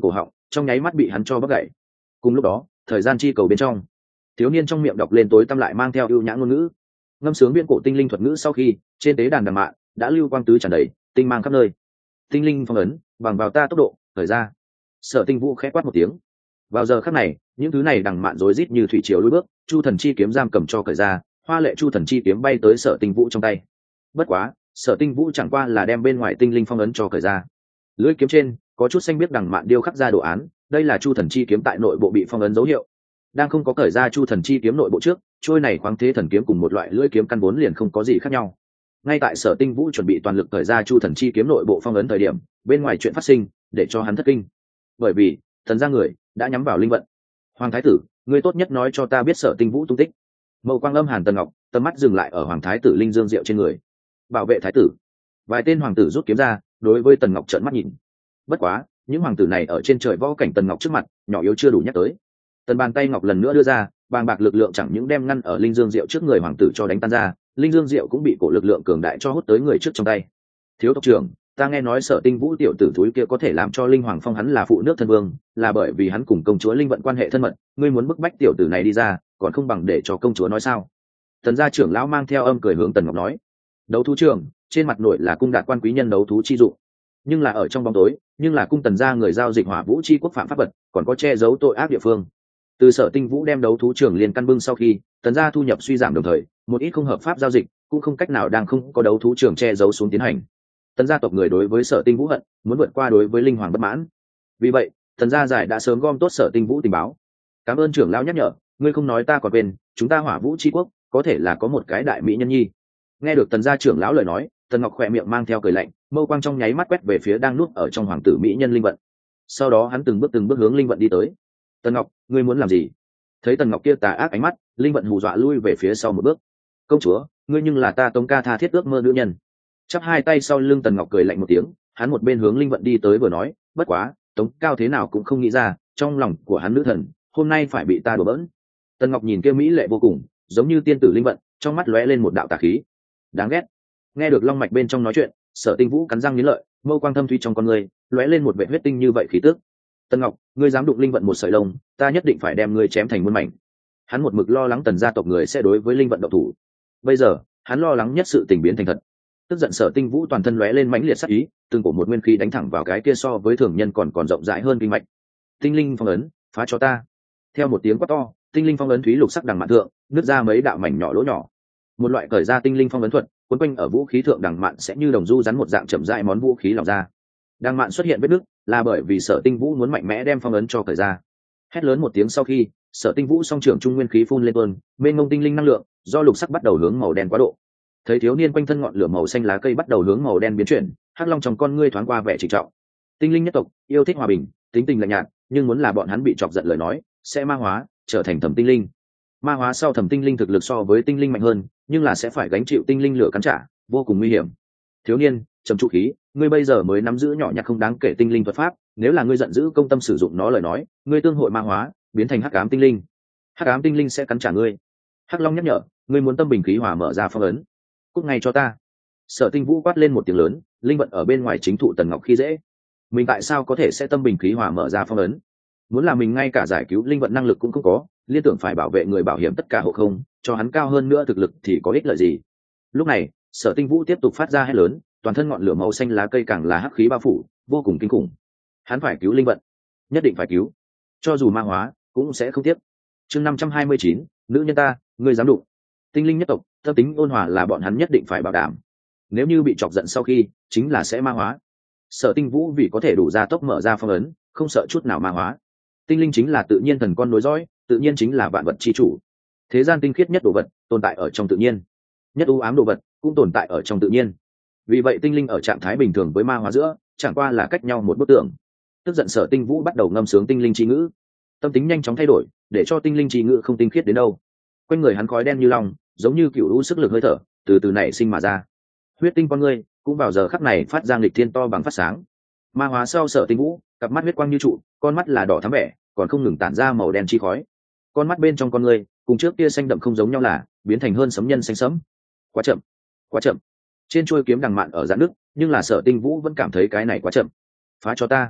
trong nháy mắt bị hắn cho bắt gãy. Cùng lúc đó thời gian chi cầu bên trong, thiếu niên trong miệng đọc lên tối tăm lại mang theo ưu nhã ngôn ngữ, ngâm sướng viễn cổ tinh linh thuật ngữ. Sau khi trên tế đàn đàm mạn đã lưu quang tứ tràn đầy, tinh mang khắp nơi. Tinh linh phong ấn bằng vào ta tốc độ thời ra. Sở Tinh Vũ khẽ quát một tiếng. Vào giờ khắc này, những thứ này đằng mạn rối rít như thủy triều lùi bước, chu thần chi kiếm giam cầm cho cởi ra, hoa lệ chu thần chi kiếm bay tới Sở Tinh Vũ trong tay. Bất quá Sở Tinh Vũ chẳng qua là đem bên ngoài tinh linh phong ấn cho cởi ra. Lưỡi kiếm trên có chút xanh biếc đằng mạn điêu khắc ra đồ án, đây là chu thần chi kiếm tại nội bộ bị phong ấn dấu hiệu. Đang không có cởi ra chu thần chi kiếm nội bộ trước, trôi này khoáng thế thần kiếm cùng một loại lưỡi kiếm căn vốn liền không có gì khác nhau. Ngay tại Sở Tinh Vũ chuẩn bị toàn lực cởi ra chu thần chi kiếm nội bộ phong ấn thời điểm, bên ngoài chuyện phát sinh để cho hắn thất kinh. Bởi vì thần gia người đã nhắm vào linh vận. Hoàng thái tử, ngươi tốt nhất nói cho ta biết Sở Tinh Vũ tung tích. Mâu quang âm hàn Tần Ngọc tầm mắt dừng lại ở hoàng thái tử Linh Dương Diệu trên người. Bảo vệ thái tử. Vài tên hoàng tử rút kiếm ra, đối với Tần Ngọc trợn mắt nhìn. Bất quá những hoàng tử này ở trên trời võ cảnh Tần Ngọc trước mặt nhỏ yếu chưa đủ nhắc tới. Tần bàn tay ngọc lần nữa đưa ra, bàng bạc lực lượng chẳng những đem ngăn ở Linh Dương Diệu trước người hoàng tử cho đánh tan ra, Linh Dương Diệu cũng bị cổ lực lượng cường đại cho hút tới người trước trong tay. Thiếu tộc trưởng, ta nghe nói Sở Tinh Vũ tiểu tử thúi kia có thể làm cho Linh Hoàng phong hắn là phụ nước thân vương, là bởi vì hắn cùng công chúa Linh Vận quan hệ thân mật, ngươi muốn bức bách tiểu tử này đi ra, còn không bằng để cho công chúa nói sao? Tần gia trưởng lão mang theo âm cười hướng Tần Ngọc nói. Đấu thú trưởng, trên mặt nội là cung đạt quan quý nhân đấu thú chi dụng, nhưng là ở trong bóng tối, nhưng là cung Tần gia người giao dịch hỏa vũ chi quốc phạm pháp vật, còn có che giấu tội ác địa phương. Từ Sở Tinh Vũ đem đấu thú trưởng liền căn bưng sau khi, Tần gia thu nhập suy giảm đồng thời, một ít không hợp pháp giao dịch cũng không cách nào đang không có đấu thú trưởng che giấu xuống tiến hành. Tần gia tộc người đối với Sở Tinh Vũ hận, muốn vượt qua đối với Linh Hoàng bất mãn. Vì vậy, Tần gia giải đã sớm gom tốt Sở Tinh Vũ tình báo. Cảm ơn trưởng lão nhắc nhở, ngươi không nói ta còn quên, chúng ta hỏa vũ chi quốc có thể là có một cái đại mỹ nhân nhi. Nghe được Tần gia trưởng lão lời nói, Tần Ngọc khỏe miệng mang theo cười lạnh, mâu quang trong nháy mắt quét về phía đang nuốt ở trong hoàng tử mỹ nhân Linh Vận. Sau đó hắn từng bước hướng Linh Vận đi tới. Tần Ngọc, ngươi muốn làm gì? Thấy Tần Ngọc kia tà ác ánh mắt, Linh Vận hù dọa lui về phía sau một bước. Công chúa, ngươi nhưng là ta Tống ca tha thiết ước mơ nữ nhân. Chắp hai tay sau lưng Tần Ngọc cười lạnh một tiếng, hắn một bên hướng Linh Vận đi tới vừa nói, bất quá Tống cao thế nào cũng không nghĩ ra, trong lòng của hắn nữ thần hôm nay phải bị ta đùa bỡn. Tần Ngọc nhìn kia mỹ lệ vô cùng, giống như tiên tử Linh Vận, trong mắt lóe lên một đạo tà khí. Đáng ghét. Nghe được long mạch bên trong nói chuyện, Sở Tinh Vũ cắn răng nghiến lợi, mâu quang thâm thúy trong con người lóe lên một vẻ huyết tinh như vậy khí tức. Tần Ngọc, ngươi dám đụng Linh Vận một sợi lông, ta nhất định phải đem ngươi chém thành muôn mảnh. Hắn một mực lo lắng Tần gia tộc người sẽ đối với Linh Vận động thủ. Bây giờ, hắn lo lắng nhất sự tình biến thành thật. Tức giận Sở Tinh Vũ toàn thân lóe lên mãnh liệt sát ý, từng cổ một nguyên khí đánh thẳng vào cái kia so với thường nhân còn rộng rãi hơn kinh mạch. Tinh linh phong ấn, phá cho ta. Theo một tiếng quát to, tinh linh phong ấn thúy lục sắc đằng mạn thượng, nứt ra mấy đạo mảnh nhỏ lỗ nhỏ. Một loại cởi ra tinh linh phong ấn thuật, quấn quanh ở vũ khí thượng đằng mạn sẽ như đồng du rắn một dạng chậm rãi món vũ khí lỏng ra. Đằng mạn xuất hiện vết nứt, là bởi vì Sở Tinh Vũ muốn mạnh mẽ đem phong ấn cho cởi ra. Hét lớn một tiếng sau khi, Sở Tinh Vũ song trưởng trung nguyên khí phun lên tuôn, mênh mông tinh linh năng lượng, do lục sắc bắt đầu hướng màu đen quá độ. Thấy thiếu niên quanh thân ngọn lửa màu xanh lá cây bắt đầu hướng màu đen biến chuyển, hắc long trong con ngươi thoáng qua vẻ trịnh trọng. Tinh linh nhất tộc yêu thích hòa bình, tính tình lạnh nhạt, nhưng muốn là bọn hắn bị chọc giận lời nói, sẽ ma hóa, trở thành thẩm tinh linh. Ma hóa sau thẩm tinh linh thực lực so với tinh linh mạnh hơn, nhưng là sẽ phải gánh chịu tinh linh lửa cắn trả, vô cùng nguy hiểm. Thiếu niên, trầm trụ khí, ngươi bây giờ mới nắm giữ nhỏ nhặt không đáng kể tinh linh thuật pháp, nếu là ngươi giận dữ công tâm sử dụng nó lời nói, ngươi tương hội ma hóa, biến thành hắc ám tinh linh. Hắc ám tinh linh sẽ cắn trả ngươi. Hắc long nhắc nhở, ngươi muốn tâm bình khí hòa mở ra phong ấn. Cút ngay cho ta. Sở Tinh Vũ quát lên một tiếng lớn, Linh Vận ở bên ngoài chính thụ Tần Ngọc khi dễ. Mình tại sao có thể sẽ tâm bình khí hòa mở ra phong ấn? Muốn là mình ngay cả giải cứu Linh Vận năng lực cũng không có, liên tưởng phải bảo vệ người bảo hiểm tất cả hộ không, cho hắn cao hơn nữa thực lực thì có ích lợi gì? Lúc này, Sở Tinh Vũ tiếp tục phát ra hét lớn, toàn thân ngọn lửa màu xanh lá cây càng là hắc khí bao phủ, vô cùng kinh khủng. Hắn phải cứu Linh Vận, nhất định phải cứu, cho dù ma hóa cũng sẽ không tiếc. Chương 529, nữ nhân ta, ngươi dám đụng? Tinh linh nhất tộc, tâm tính ôn hòa là bọn hắn nhất định phải bảo đảm. Nếu như bị chọc giận sau khi, chính là sẽ ma hóa. Sở Tinh Vũ vì có thể đủ gia tốc mở ra phong ấn, không sợ chút nào ma hóa. Tinh linh chính là tự nhiên thần con nối dõi, tự nhiên chính là vạn vật chi chủ. Thế gian tinh khiết nhất đồ vật tồn tại ở trong tự nhiên, nhất u ám đồ vật cũng tồn tại ở trong tự nhiên. Vì vậy tinh linh ở trạng thái bình thường với ma hóa giữa, chẳng qua là cách nhau một bức tường. Tức giận Sở Tinh Vũ bắt đầu ngâm sướng tinh linh chi ngữ, tâm tính nhanh chóng thay đổi, để cho tinh linh chi ngữ không tinh khiết đến đâu. Quanh người hắn khói đen như long, giống như cựu u sức lực hơi thở, từ từ nảy sinh mà ra. Huyết tinh con ngươi cũng vào giờ khắc này phát ra nghịch thiên to bằng phát sáng. Ma hóa sau Sở Tinh Vũ, cặp mắt huyết quang như trụ, con mắt là đỏ thắm vẻ, còn không ngừng tản ra màu đen chi khói. Con mắt bên trong con ngươi cùng trước kia xanh đậm không giống nhau, là biến thành hơn sấm nhân xanh sẫm. Quá chậm, quá chậm. Trên chuôi kiếm đằng mạn ở giãn nước, nhưng là Sở Tinh Vũ vẫn cảm thấy cái này quá chậm. Phá cho ta.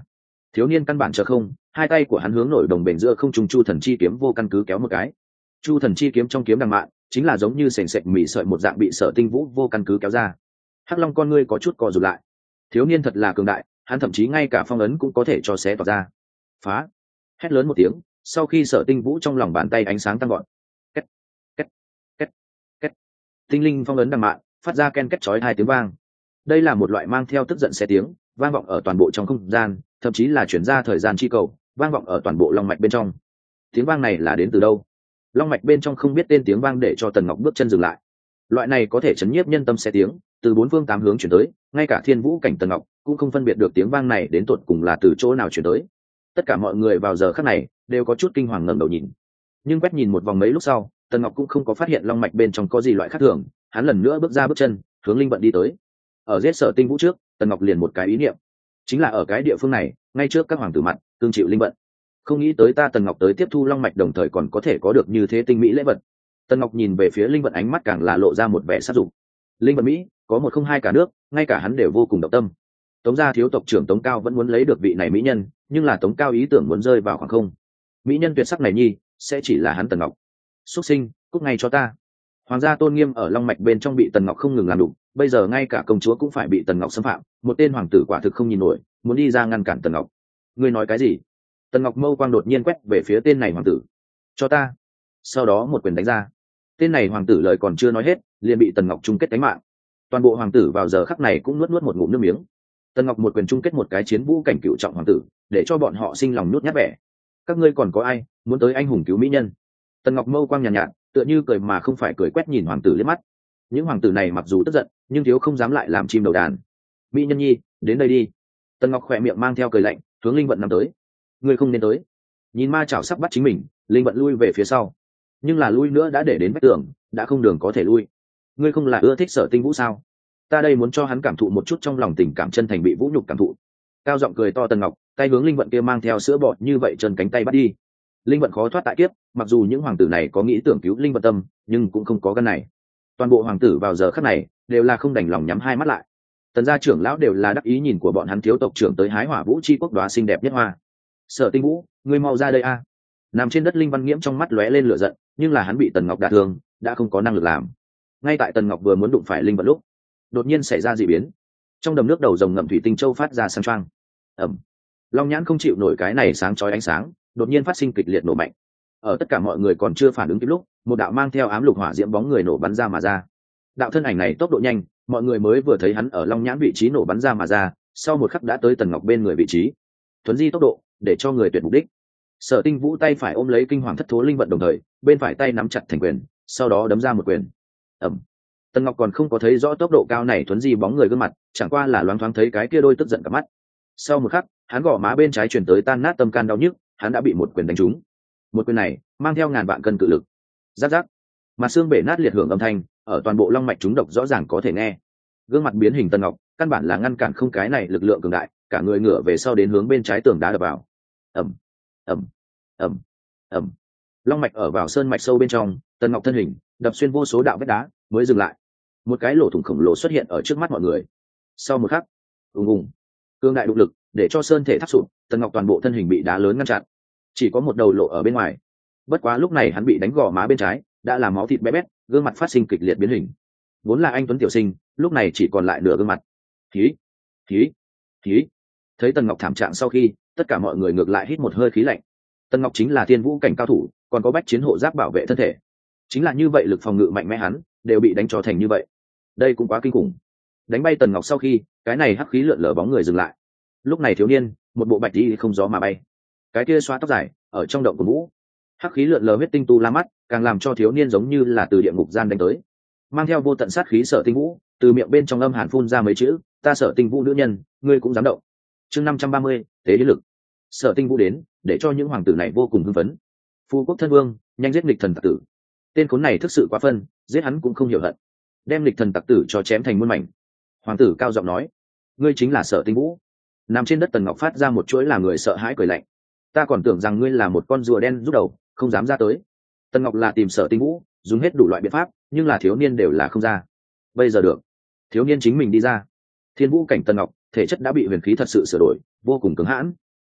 Thiếu niên căn bản chờ không, hai tay của hắn hướng nổi đồng bền giữa không trung chu thần chi kiếm vô căn cứ kéo một cái. Chu thần chi kiếm trong kiếm đằng mạn chính là giống như sền sệt mỉ sợi một dạng bị Sở Tinh Vũ vô căn cứ kéo ra. Hắc Long con ngươi có chút co rụt lại. Thiếu niên thật là cường đại, hắn thậm chí ngay cả phong ấn cũng có thể cho xé toạc ra. Phá! Hét lớn một tiếng, sau khi Sở Tinh Vũ trong lòng bàn tay ánh sáng tăng gọn. Két, két, két, két. Tinh linh phong ấn đằng mạn phát ra ken két chói hai tiếng vang. Đây là một loại mang theo tức giận xé tiếng, vang vọng ở toàn bộ trong không gian, thậm chí là chuyển ra thời gian chi cầu, vang vọng ở toàn bộ long mạch bên trong. Tiếng vang này là đến từ đâu? Long mạch bên trong không biết tên tiếng vang để cho Tần Ngọc bước chân dừng lại. Loại này có thể chấn nhiếp nhân tâm xé tiếng, từ bốn phương tám hướng chuyển tới, ngay cả Thiên Vũ cảnh Tần Ngọc cũng không phân biệt được tiếng vang này đến tột cùng là từ chỗ nào chuyển tới. Tất cả mọi người vào giờ khắc này đều có chút kinh hoàng ngẩng đầu nhìn. Nhưng quét nhìn một vòng mấy lúc sau, Tần Ngọc cũng không có phát hiện long mạch bên trong có gì loại khác thường, hắn lần nữa bước ra bước chân, hướng linh vận đi tới. Ở giết Sở Tinh Vũ trước, Tần Ngọc liền một cái ý niệm, chính là ở cái địa phương này, ngay trước các hoàng tử mặt, tương chịu linh vận. Không nghĩ tới ta Tần Ngọc tới tiếp thu long mạch đồng thời còn có thể có được như thế tinh mỹ lễ vật. Tần Ngọc nhìn về phía linh vận ánh mắt càng là lộ ra một vẻ sát dục. Linh vận mỹ, có một không hai cả nước, ngay cả hắn đều vô cùng động tâm. Tống gia thiếu tộc trưởng Tống Cao vẫn muốn lấy được vị này mỹ nhân, nhưng là Tống Cao ý tưởng muốn rơi vào khoảng không. Mỹ nhân tuyệt sắc này nhi, sẽ chỉ là hắn Tần Ngọc. Xuất sinh, cút ngay cho ta. Hoàng gia tôn nghiêm ở long mạch bên trong bị Tần Ngọc không ngừng làm đụng, bây giờ ngay cả công chúa cũng phải bị Tần Ngọc xâm phạm, một tên hoàng tử quả thực không nhìn nổi, muốn đi ra ngăn cản Tần Ngọc. Ngươi nói cái gì? Tần Ngọc mâu quang đột nhiên quét về phía tên này hoàng tử. Cho ta. Sau đó một quyền đánh ra. Tên này hoàng tử lời còn chưa nói hết, liền bị Tần Ngọc chung kết đánh mạng. Toàn bộ hoàng tử vào giờ khắc này cũng nuốt một ngụm nước miếng. Tần Ngọc một quyền chung kết một cái chiến vũ cảnh cựu trọng hoàng tử, để cho bọn họ sinh lòng nhút nhát vẻ. Các ngươi còn có ai muốn tới anh hùng cứu mỹ nhân? Tần Ngọc mâu quang nhàn nhạt, tựa như cười mà không phải cười quét nhìn hoàng tử liếc mắt. Những hoàng tử này mặc dù tức giận, nhưng thiếu không dám lại làm chim đầu đàn. Mỹ nhân nhi, đến đây đi. Tần Ngọc khỏe miệng mang theo cười lạnh, hướng linh vận năm tới. Ngươi không nên tới. Nhìn ma chảo sắp bắt chính mình, linh vận lui về phía sau. Nhưng là lui nữa đã để đến vách tường, đã không đường có thể lui. Ngươi không là ưa thích Sở Tinh Vũ sao? Ta đây muốn cho hắn cảm thụ một chút trong lòng tình cảm chân thành bị vũ nhục cảm thụ. Cao giọng cười to Tần Ngọc, tay hướng linh vận kia mang theo sữa bọt như vậy chân cánh tay bắt đi. Linh vận khó thoát tại kiếp, mặc dù những hoàng tử này có nghĩ tưởng cứu linh vận tâm, nhưng cũng không có gan này. Toàn bộ hoàng tử vào giờ khắc này đều là không đành lòng nhắm hai mắt lại. Tần gia trưởng lão đều là đắc ý nhìn của bọn hắn thiếu tộc trưởng tới hái hỏa vũ chi quốc đóa xinh đẹp nhất hoa. Sở Tinh Vũ, ngươi mau ra đây a! Nằm trên đất linh văn nghiễm trong mắt lóe lên lửa giận, nhưng là hắn bị Tần Ngọc đả thương, đã không có năng lực làm. Ngay tại Tần Ngọc vừa muốn đụng phải linh vận lúc, đột nhiên xảy ra dị biến. Trong đầm nước đầu rồng ngậm thủy tinh châu phát ra sáng choang. Ầm. Long nhãn không chịu nổi cái này sáng chói ánh sáng, đột nhiên phát sinh kịch liệt nổ mạnh. Ở tất cả mọi người còn chưa phản ứng kịp lúc, một đạo mang theo ám lục hỏa diễm bóng người nổ bắn ra mà ra. Đạo thân ảnh này tốc độ nhanh, mọi người mới vừa thấy hắn ở long nhãn vị trí nổ bắn ra mà ra, sau một khắc đã tới Tần Ngọc bên người vị trí. Thuấn di tốc độ, để cho người tuyệt mục đích. Sở Tinh Vũ tay phải ôm lấy kinh hoàng thất thố linh vận đồng thời, bên phải tay nắm chặt thành quyền, sau đó đấm ra một quyền. Ầm. Tần Ngọc còn không có thấy rõ tốc độ cao này thuấn di bóng người gương mặt, chẳng qua là loáng thoáng thấy cái kia đôi tức giận cả mắt. Sau một khắc, hắn gò má bên trái chuyển tới tan nát tâm can đau nhức, hắn đã bị một quyền đánh trúng. Một quyền này mang theo ngàn vạn cân cự lực. Rắc rắc. Mà xương bể nát liệt hưởng âm thanh, ở toàn bộ long mạch trúng độc rõ ràng có thể nghe. Gương mặt biến hình Tần Ngọc, căn bản là ngăn cản không cái này lực lượng cường đại, cả người ngửa về sau đến hướng bên trái tường đá đập vào. Ầm, ầm, ầm, ầm. Long mạch ở vào sơn mạch sâu bên trong, Tần Ngọc thân hình đập xuyên vô số đạo vết đá, mới dừng lại. Một cái lỗ thủng khổng lồ xuất hiện ở trước mắt mọi người. Sau một khắc, ùng ùng, cương đại đụng lực để cho sơn thể thắt sụp, Tần Ngọc toàn bộ thân hình bị đá lớn ngăn chặn, chỉ có một đầu lộ ở bên ngoài. Bất quá lúc này hắn bị đánh gò má bên trái, đã làm máu thịt bé bét, gương mặt phát sinh kịch liệt biến hình. Vốn là anh tuấn tiểu sinh, lúc này chỉ còn lại nửa gương mặt. Khí, khí, khí. Thấy Tần Ngọc thảm trạng sau khi, tất cả mọi người ngược lại hít một hơi khí lạnh. Tần Ngọc chính là thiên vũ cảnh cao thủ, còn có bách chiến hộ giáp bảo vệ thân thể. Chính là như vậy lực phòng ngự mạnh mẽ hắn đều bị đánh cho thành như vậy. Đây cũng quá kinh khủng. Đánh bay Tần Ngọc sau khi, cái này hắc khí lượn lờ bóng người dừng lại. Lúc này thiếu niên, một bộ bạch y không gió mà bay. Cái kia xóa tóc dài, ở trong động của vũ. Hắc khí lượn lờ huyết tinh tu la mắt, càng làm cho thiếu niên giống như là từ địa ngục gian đánh tới. Mang theo vô tận sát khí Sở Tinh Vũ, từ miệng bên trong âm hàn phun ra mấy chữ, ta Sở Tinh Vũ nữ nhân, ngươi cũng dám động. Chương 530, thế lý lực. Sở Tinh Vũ đến, để cho những hoàng tử này vô cùng hưng phấn. Phu quốc thân vương, nhanh giết nghịch thần tặc tử. Tên khốn này thực sự quá phân, giết hắn cũng không hiểu hận. Đem nghịch thần tặc tử cho chém thành muôn mảnh. Hoàng tử cao giọng nói, ngươi chính là Sở Tinh Vũ. Nằm trên đất Tần Ngọc phát ra một chuỗi làm người sợ hãi cười lạnh. Ta còn tưởng rằng ngươi là một con rùa đen rút đầu, không dám ra tới. Tần Ngọc là tìm Sở Tinh Vũ, dùng hết đủ loại biện pháp, nhưng là thiếu niên đều là không ra. Bây giờ được, thiếu niên chính mình đi ra. Thiên vũ cảnh Tần Ngọc, thể chất đã bị huyền khí thật sự sửa đổi, vô cùng cứng hãn.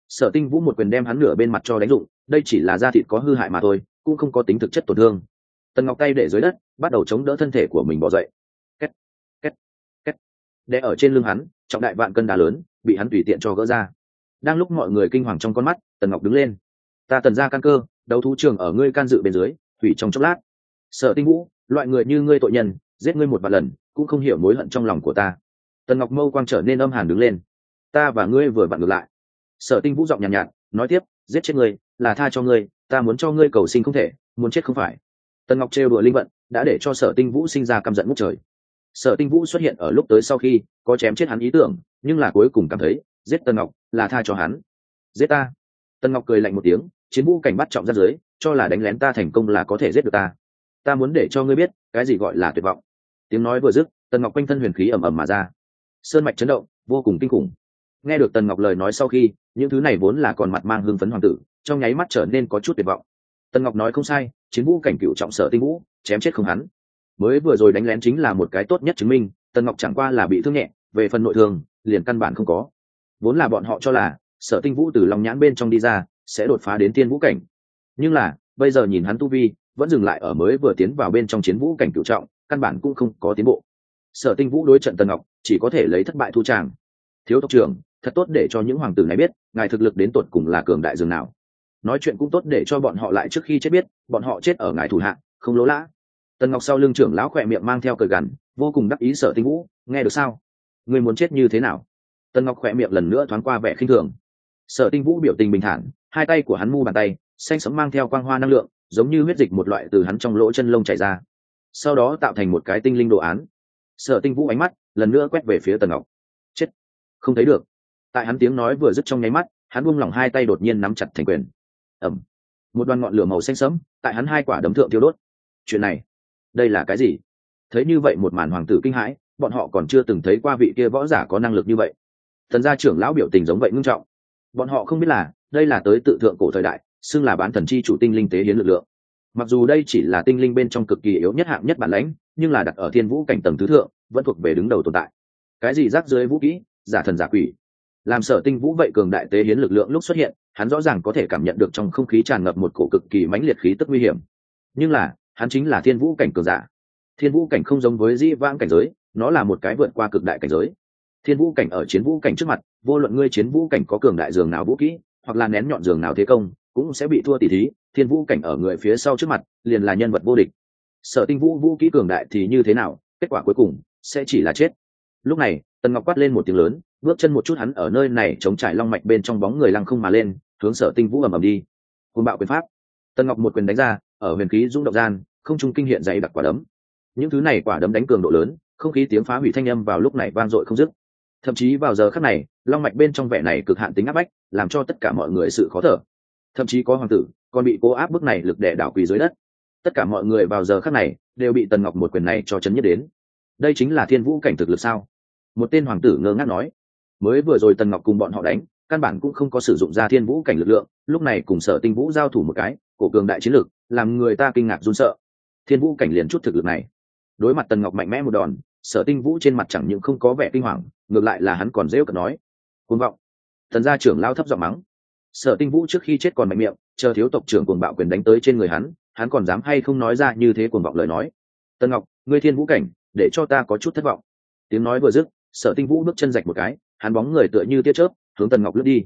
Sở Tinh Vũ một quyền đem hắn nửa bên mặt cho đánh rụng, đây chỉ là da thịt có hư hại mà thôi, cũng không có tính thực chất tổn thương. Tần Ngọc tay để dưới đất, bắt đầu chống đỡ thân thể của mình bò dậy. Két, két, két. Đè ở trên lưng hắn, trọng đại vạn cân đá lớn, bị hắn tùy tiện cho gỡ ra. Đang lúc mọi người kinh hoàng trong con mắt, Tần Ngọc đứng lên. Ta Tần gia căn cơ, đấu thú trường ở ngươi can dự bên dưới, hủy trong chốc lát. Sở Tinh Vũ, loại người như ngươi tội nhân, giết ngươi một vạn lần, cũng không hiểu mối hận trong lòng của ta. Tần Ngọc mâu quang trở nên âm hàn đứng lên. Ta và ngươi vừa vặn ngược lại. Sở Tinh Vũ giọng nhàn nhạt, nói tiếp, giết chết ngươi là tha cho ngươi, ta muốn cho ngươi cầu sinh không thể, muốn chết không phải. Tần Ngọc trêu đùa linh vận, đã để cho Sở Tinh Vũ sinh ra căm giận ngút trời. Sở Tinh Vũ xuất hiện ở lúc tới sau khi có chém chết hắn ý tưởng, nhưng là cuối cùng cảm thấy giết Tần Ngọc là tha cho hắn. Giết ta? Tần Ngọc cười lạnh một tiếng, chiến vũ cảnh bắt trọng ra dưới, cho là đánh lén ta thành công là có thể giết được ta. Ta muốn để cho ngươi biết cái gì gọi là tuyệt vọng. Tiếng nói vừa dứt, Tần Ngọc quanh thân huyền khí ầm ầm mà ra, sơn mạch chấn động, vô cùng kinh khủng. Nghe được Tần Ngọc lời nói sau khi, những thứ này vốn là còn mặt mang hưng phấn hoàng tử, trong nháy mắt trở nên có chút tuyệt vọng. Tần Ngọc nói không sai, chiến vũ cảnh cựu trọng Sở Tinh Vũ, chém chết không hắn. Mới vừa rồi đánh lén chính là một cái tốt nhất chứng minh, Tần Ngọc chẳng qua là bị thương nhẹ, về phần nội thương, liền căn bản không có. Vốn là bọn họ cho là Sở Tinh Vũ từ lòng nhãn bên trong đi ra, sẽ đột phá đến tiên vũ cảnh. Nhưng là, bây giờ nhìn hắn tu vi, vẫn dừng lại ở mới vừa tiến vào bên trong chiến vũ cảnh cửu trọng, căn bản cũng không có tiến bộ. Sở Tinh Vũ đối trận Tần Ngọc, chỉ có thể lấy thất bại thu tràng. Thiếu tộc trưởng, thật tốt để cho những hoàng tử này biết, ngài thực lực đến tột cùng là cường đại dường nào. Nói chuyện cũng tốt để cho bọn họ lại trước khi chết biết, bọn họ chết ở ngài thủ hạ, không lỗ lã. Tần Ngọc sau lưng trưởng lão khỏe miệng mang theo cười gằn, vô cùng đắc ý. Sở Tinh Vũ, nghe được sao? Ngươi muốn chết như thế nào? Tần Ngọc khỏe miệng lần nữa thoáng qua vẻ khinh thường. Sở Tinh Vũ biểu tình bình thản, hai tay của hắn mu bàn tay xanh sẫm mang theo quang hoa năng lượng, giống như huyết dịch một loại từ hắn trong lỗ chân lông chảy ra, sau đó tạo thành một cái tinh linh đồ án. Sở Tinh Vũ ánh mắt lần nữa quét về phía Tần Ngọc. Chết, không thấy được. Tại hắn tiếng nói vừa dứt trong nháy mắt, hắn buông lỏng hai tay đột nhiên nắm chặt thành quyền. Ầm, một đoàn ngọn lửa màu xanh sẫm tại hắn hai quả đấm thượng thiêu đốt. Chuyện này, đây là cái gì? Thấy như vậy một màn hoàng tử kinh hãi, bọn họ còn chưa từng thấy qua vị kia võ giả có năng lực như vậy. Tần gia trưởng lão biểu tình giống vậy ngưng trọng. Bọn họ không biết là đây là tới tự thượng cổ thời đại, xưng là bán thần chi chủ tinh linh tế hiến lực lượng. Mặc dù đây chỉ là tinh linh bên trong cực kỳ yếu nhất hạng nhất bản lãnh, nhưng là đặt ở thiên vũ cảnh tầng thứ thượng, vẫn thuộc về đứng đầu tồn tại. Cái gì rác dưới vũ kỹ, giả thần giả quỷ, làm Sở Tinh Vũ vậy cường đại tế hiến lực lượng lúc xuất hiện, hắn rõ ràng có thể cảm nhận được trong không khí tràn ngập một cổ cực kỳ mãnh liệt khí tức nguy hiểm. Nhưng là, hắn chính là thiên vũ cảnh cường giả. Thiên vũ cảnh không giống với dĩ vãng cảnh giới, nó là một cái vượt qua cực đại cảnh giới. Thiên vũ cảnh ở chiến vũ cảnh trước mặt, vô luận ngươi chiến vũ cảnh có cường đại dường nào vũ kỹ, hoặc là nén nhọn dường nào thế công, cũng sẽ bị thua tỷ thí. Thiên vũ cảnh ở người phía sau trước mặt, liền là nhân vật vô địch. Sở Tinh Vũ vũ kỹ cường đại thì như thế nào, kết quả cuối cùng sẽ chỉ là chết. Lúc này, Tần Ngọc quát lên một tiếng lớn, bước chân một chút hắn ở nơi này chống trải long mạch bên trong bóng người lăng không mà lên, hướng Sở Tinh Vũ ầm ầm đi. Cuồng bạo quyền pháp. Tần Ngọc một quyền đánh ra, ở huyền khí rung động gian, không trung kinh hiện dày đặc quả đấm. Những thứ này quả đấm đánh cường độ lớn, không khí tiếng phá hủy thanh âm vào lúc này vang dội không dứt. Thậm chí vào giờ khắc này, long mạch bên trong vẻ này cực hạn tính áp bách, làm cho tất cả mọi người sự khó thở. Thậm chí có hoàng tử còn bị cố áp bức này lực đè đảo quỳ dưới đất. Tất cả mọi người vào giờ khắc này đều bị Tần Ngọc một quyền này cho chấn nhất đến. Đây chính là thiên vũ cảnh thực lực sao? Một tên hoàng tử ngơ ngác nói. Mới vừa rồi Tần Ngọc cùng bọn họ đánh, căn bản cũng không có sử dụng ra thiên vũ cảnh lực lượng, lúc này cùng Sở Tinh Vũ giao thủ một cái, cổ cường đại chiến lực, làm người ta kinh ngạc run sợ. Thiên vũ cảnh liền chút thực lực này, đối mặt Tần Ngọc mạnh mẽ một đòn, Sở Tinh Vũ trên mặt chẳng những không có vẻ kinh hoàng, ngược lại là hắn còn rêu cợt nói: cuồng vọng. Tần gia trưởng lao thấp giọng mắng. Sở Tinh Vũ trước khi chết còn mạnh miệng, chờ thiếu tộc trưởng cuồng bạo quyền đánh tới trên người hắn còn dám hay không nói ra như thế cuồng vọng lời nói. Tần Ngọc, ngươi thiên vũ cảnh, để cho ta có chút thất vọng. Tiếng nói vừa dứt, Sở Tinh Vũ bước chân rạch một cái, hắn bóng người tựa như tia chớp hướng Tần Ngọc lướt đi.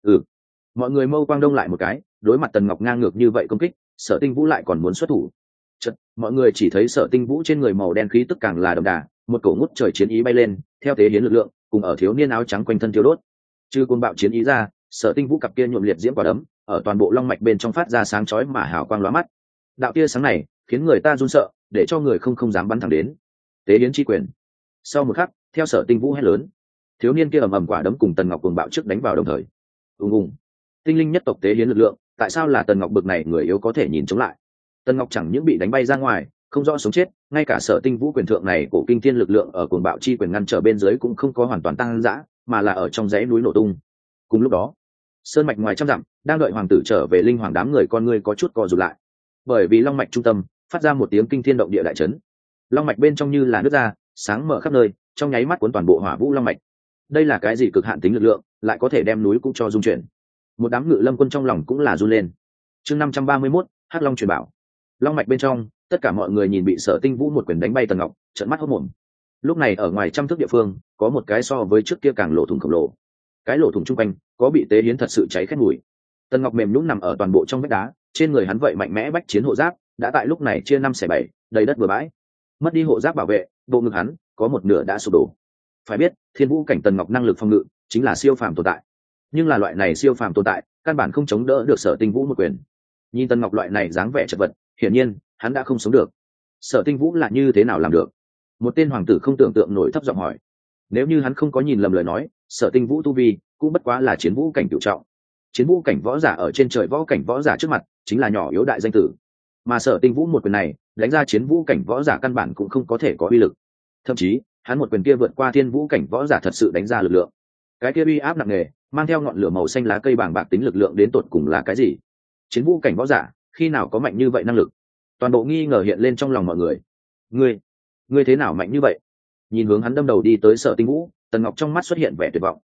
Mọi người mâu quang đông lại một cái, đối mặt Tần Ngọc ngang ngược như vậy công kích, Sở Tinh Vũ lại còn muốn xuất thủ. Chợt, mọi người chỉ thấy Sở Tinh Vũ trên người màu đen khí tức càng là đậm đà, một cổ ngút trời chiến ý bay lên, theo tế hiến lực lượng, cùng ở thiếu niên áo trắng quanh thân thiêu đốt. Trừ cuồng bạo chiến ý ra, Sở Tinh Vũ cặp kia nhuộm liệt diễm quả đấm, ở toàn bộ long mạch bên trong phát ra sáng chói mà hào quang lóa mắt. Đạo tia sáng này, khiến người ta run sợ, để cho người không dám bắn thẳng đến. Tế hiến chi quyền. Sau một khắc, theo Sở Tinh Vũ hét lớn, thiếu niên kia ầm ầm quả đấm cùng Tần Ngọc cuồng bạo trước đánh vào đồng thời. Ùng ùng. Tinh linh nhất tộc tế hiến lực lượng, tại sao là Tần Ngọc bực này người yếu có thể nhìn chống lại? Tần Ngọc chẳng những bị đánh bay ra ngoài, không rõ sống chết, ngay cả Sở Tinh Vũ quyền thượng này cổ kinh thiên lực lượng ở cuồng bạo chi quyền ngăn trở bên dưới cũng không có hoàn toàn tăng dã, mà là ở trong dãy núi nổ tung. Cùng lúc đó, sơn mạch ngoài trăm dặm, đang đợi hoàng tử trở về, linh hoàng đám người con ngươi có chút co rụt lại. Bởi vì long mạch trung tâm phát ra một tiếng kinh thiên động địa đại chấn. Long mạch bên trong như là nước ra, sáng mở khắp nơi, trong nháy mắt cuốn toàn bộ hỏa vũ long mạch. Đây là cái gì cực hạn tính lực lượng, lại có thể đem núi cũng cho dung chuyển. một đám ngự lâm quân trong lòng cũng là run lên. Chương 531, Hắc Long truyền bảo. Long mạch bên trong, tất cả mọi người nhìn bị Sở Tinh Vũ một quyền đánh bay Tần Ngọc, trợn mắt hốt mồm. Lúc này ở ngoài trăm thước địa phương, có một cái so với trước kia càng lỗ thủng khổng lồ. Cái lỗ thủng trung quanh có bị tế hiến thật sự cháy khét mùi. Tần Ngọc mềm nhũn nằm ở toàn bộ trong vách đá, trên người hắn vậy mạnh mẽ bách chiến hộ giáp, đã tại lúc này chia 5/7, đầy đất bừa bãi. Mất đi hộ giáp bảo vệ, bộ ngực hắn có một nửa đã sụp đổ. Phải biết, Thiên Vũ cảnh Tần Ngọc năng lực phòng ngự chính là siêu phàm tồn tại. Nhưng là loại này siêu phàm tồn tại, căn bản không chống đỡ được Sở Tinh Vũ một quyền. Nhìn Tần Ngọc loại này dáng vẻ chật vật, hiển nhiên, hắn đã không sống được. Sở Tinh Vũ là như thế nào làm được? Một tên hoàng tử không tưởng tượng nổi thấp giọng hỏi. Nếu như hắn không có nhìn lầm lời nói, Sở Tinh Vũ tu vi cũng bất quá là chiến vũ cảnh cửu trọng. Chiến vũ cảnh võ giả ở trên trời võ cảnh võ giả trước mặt, chính là nhỏ yếu đại danh tử. Mà Sở Tinh Vũ một quyền này, đánh ra chiến vũ cảnh võ giả căn bản cũng không có thể có uy lực. Thậm chí, hắn một quyền kia vượt qua thiên vũ cảnh võ giả thật sự đánh ra lực lượng. Cái kia uy áp nặng nề, mang theo ngọn lửa màu xanh lá cây bàng bạc tính lực lượng đến tột cùng là cái gì? Chiến vũ cảnh võ giả, khi nào có mạnh như vậy năng lực? Toàn bộ nghi ngờ hiện lên trong lòng mọi người. Ngươi thế nào mạnh như vậy? Nhìn hướng hắn đâm đầu đi tới Sở Tinh Vũ, Tần Ngọc trong mắt xuất hiện vẻ tuyệt vọng.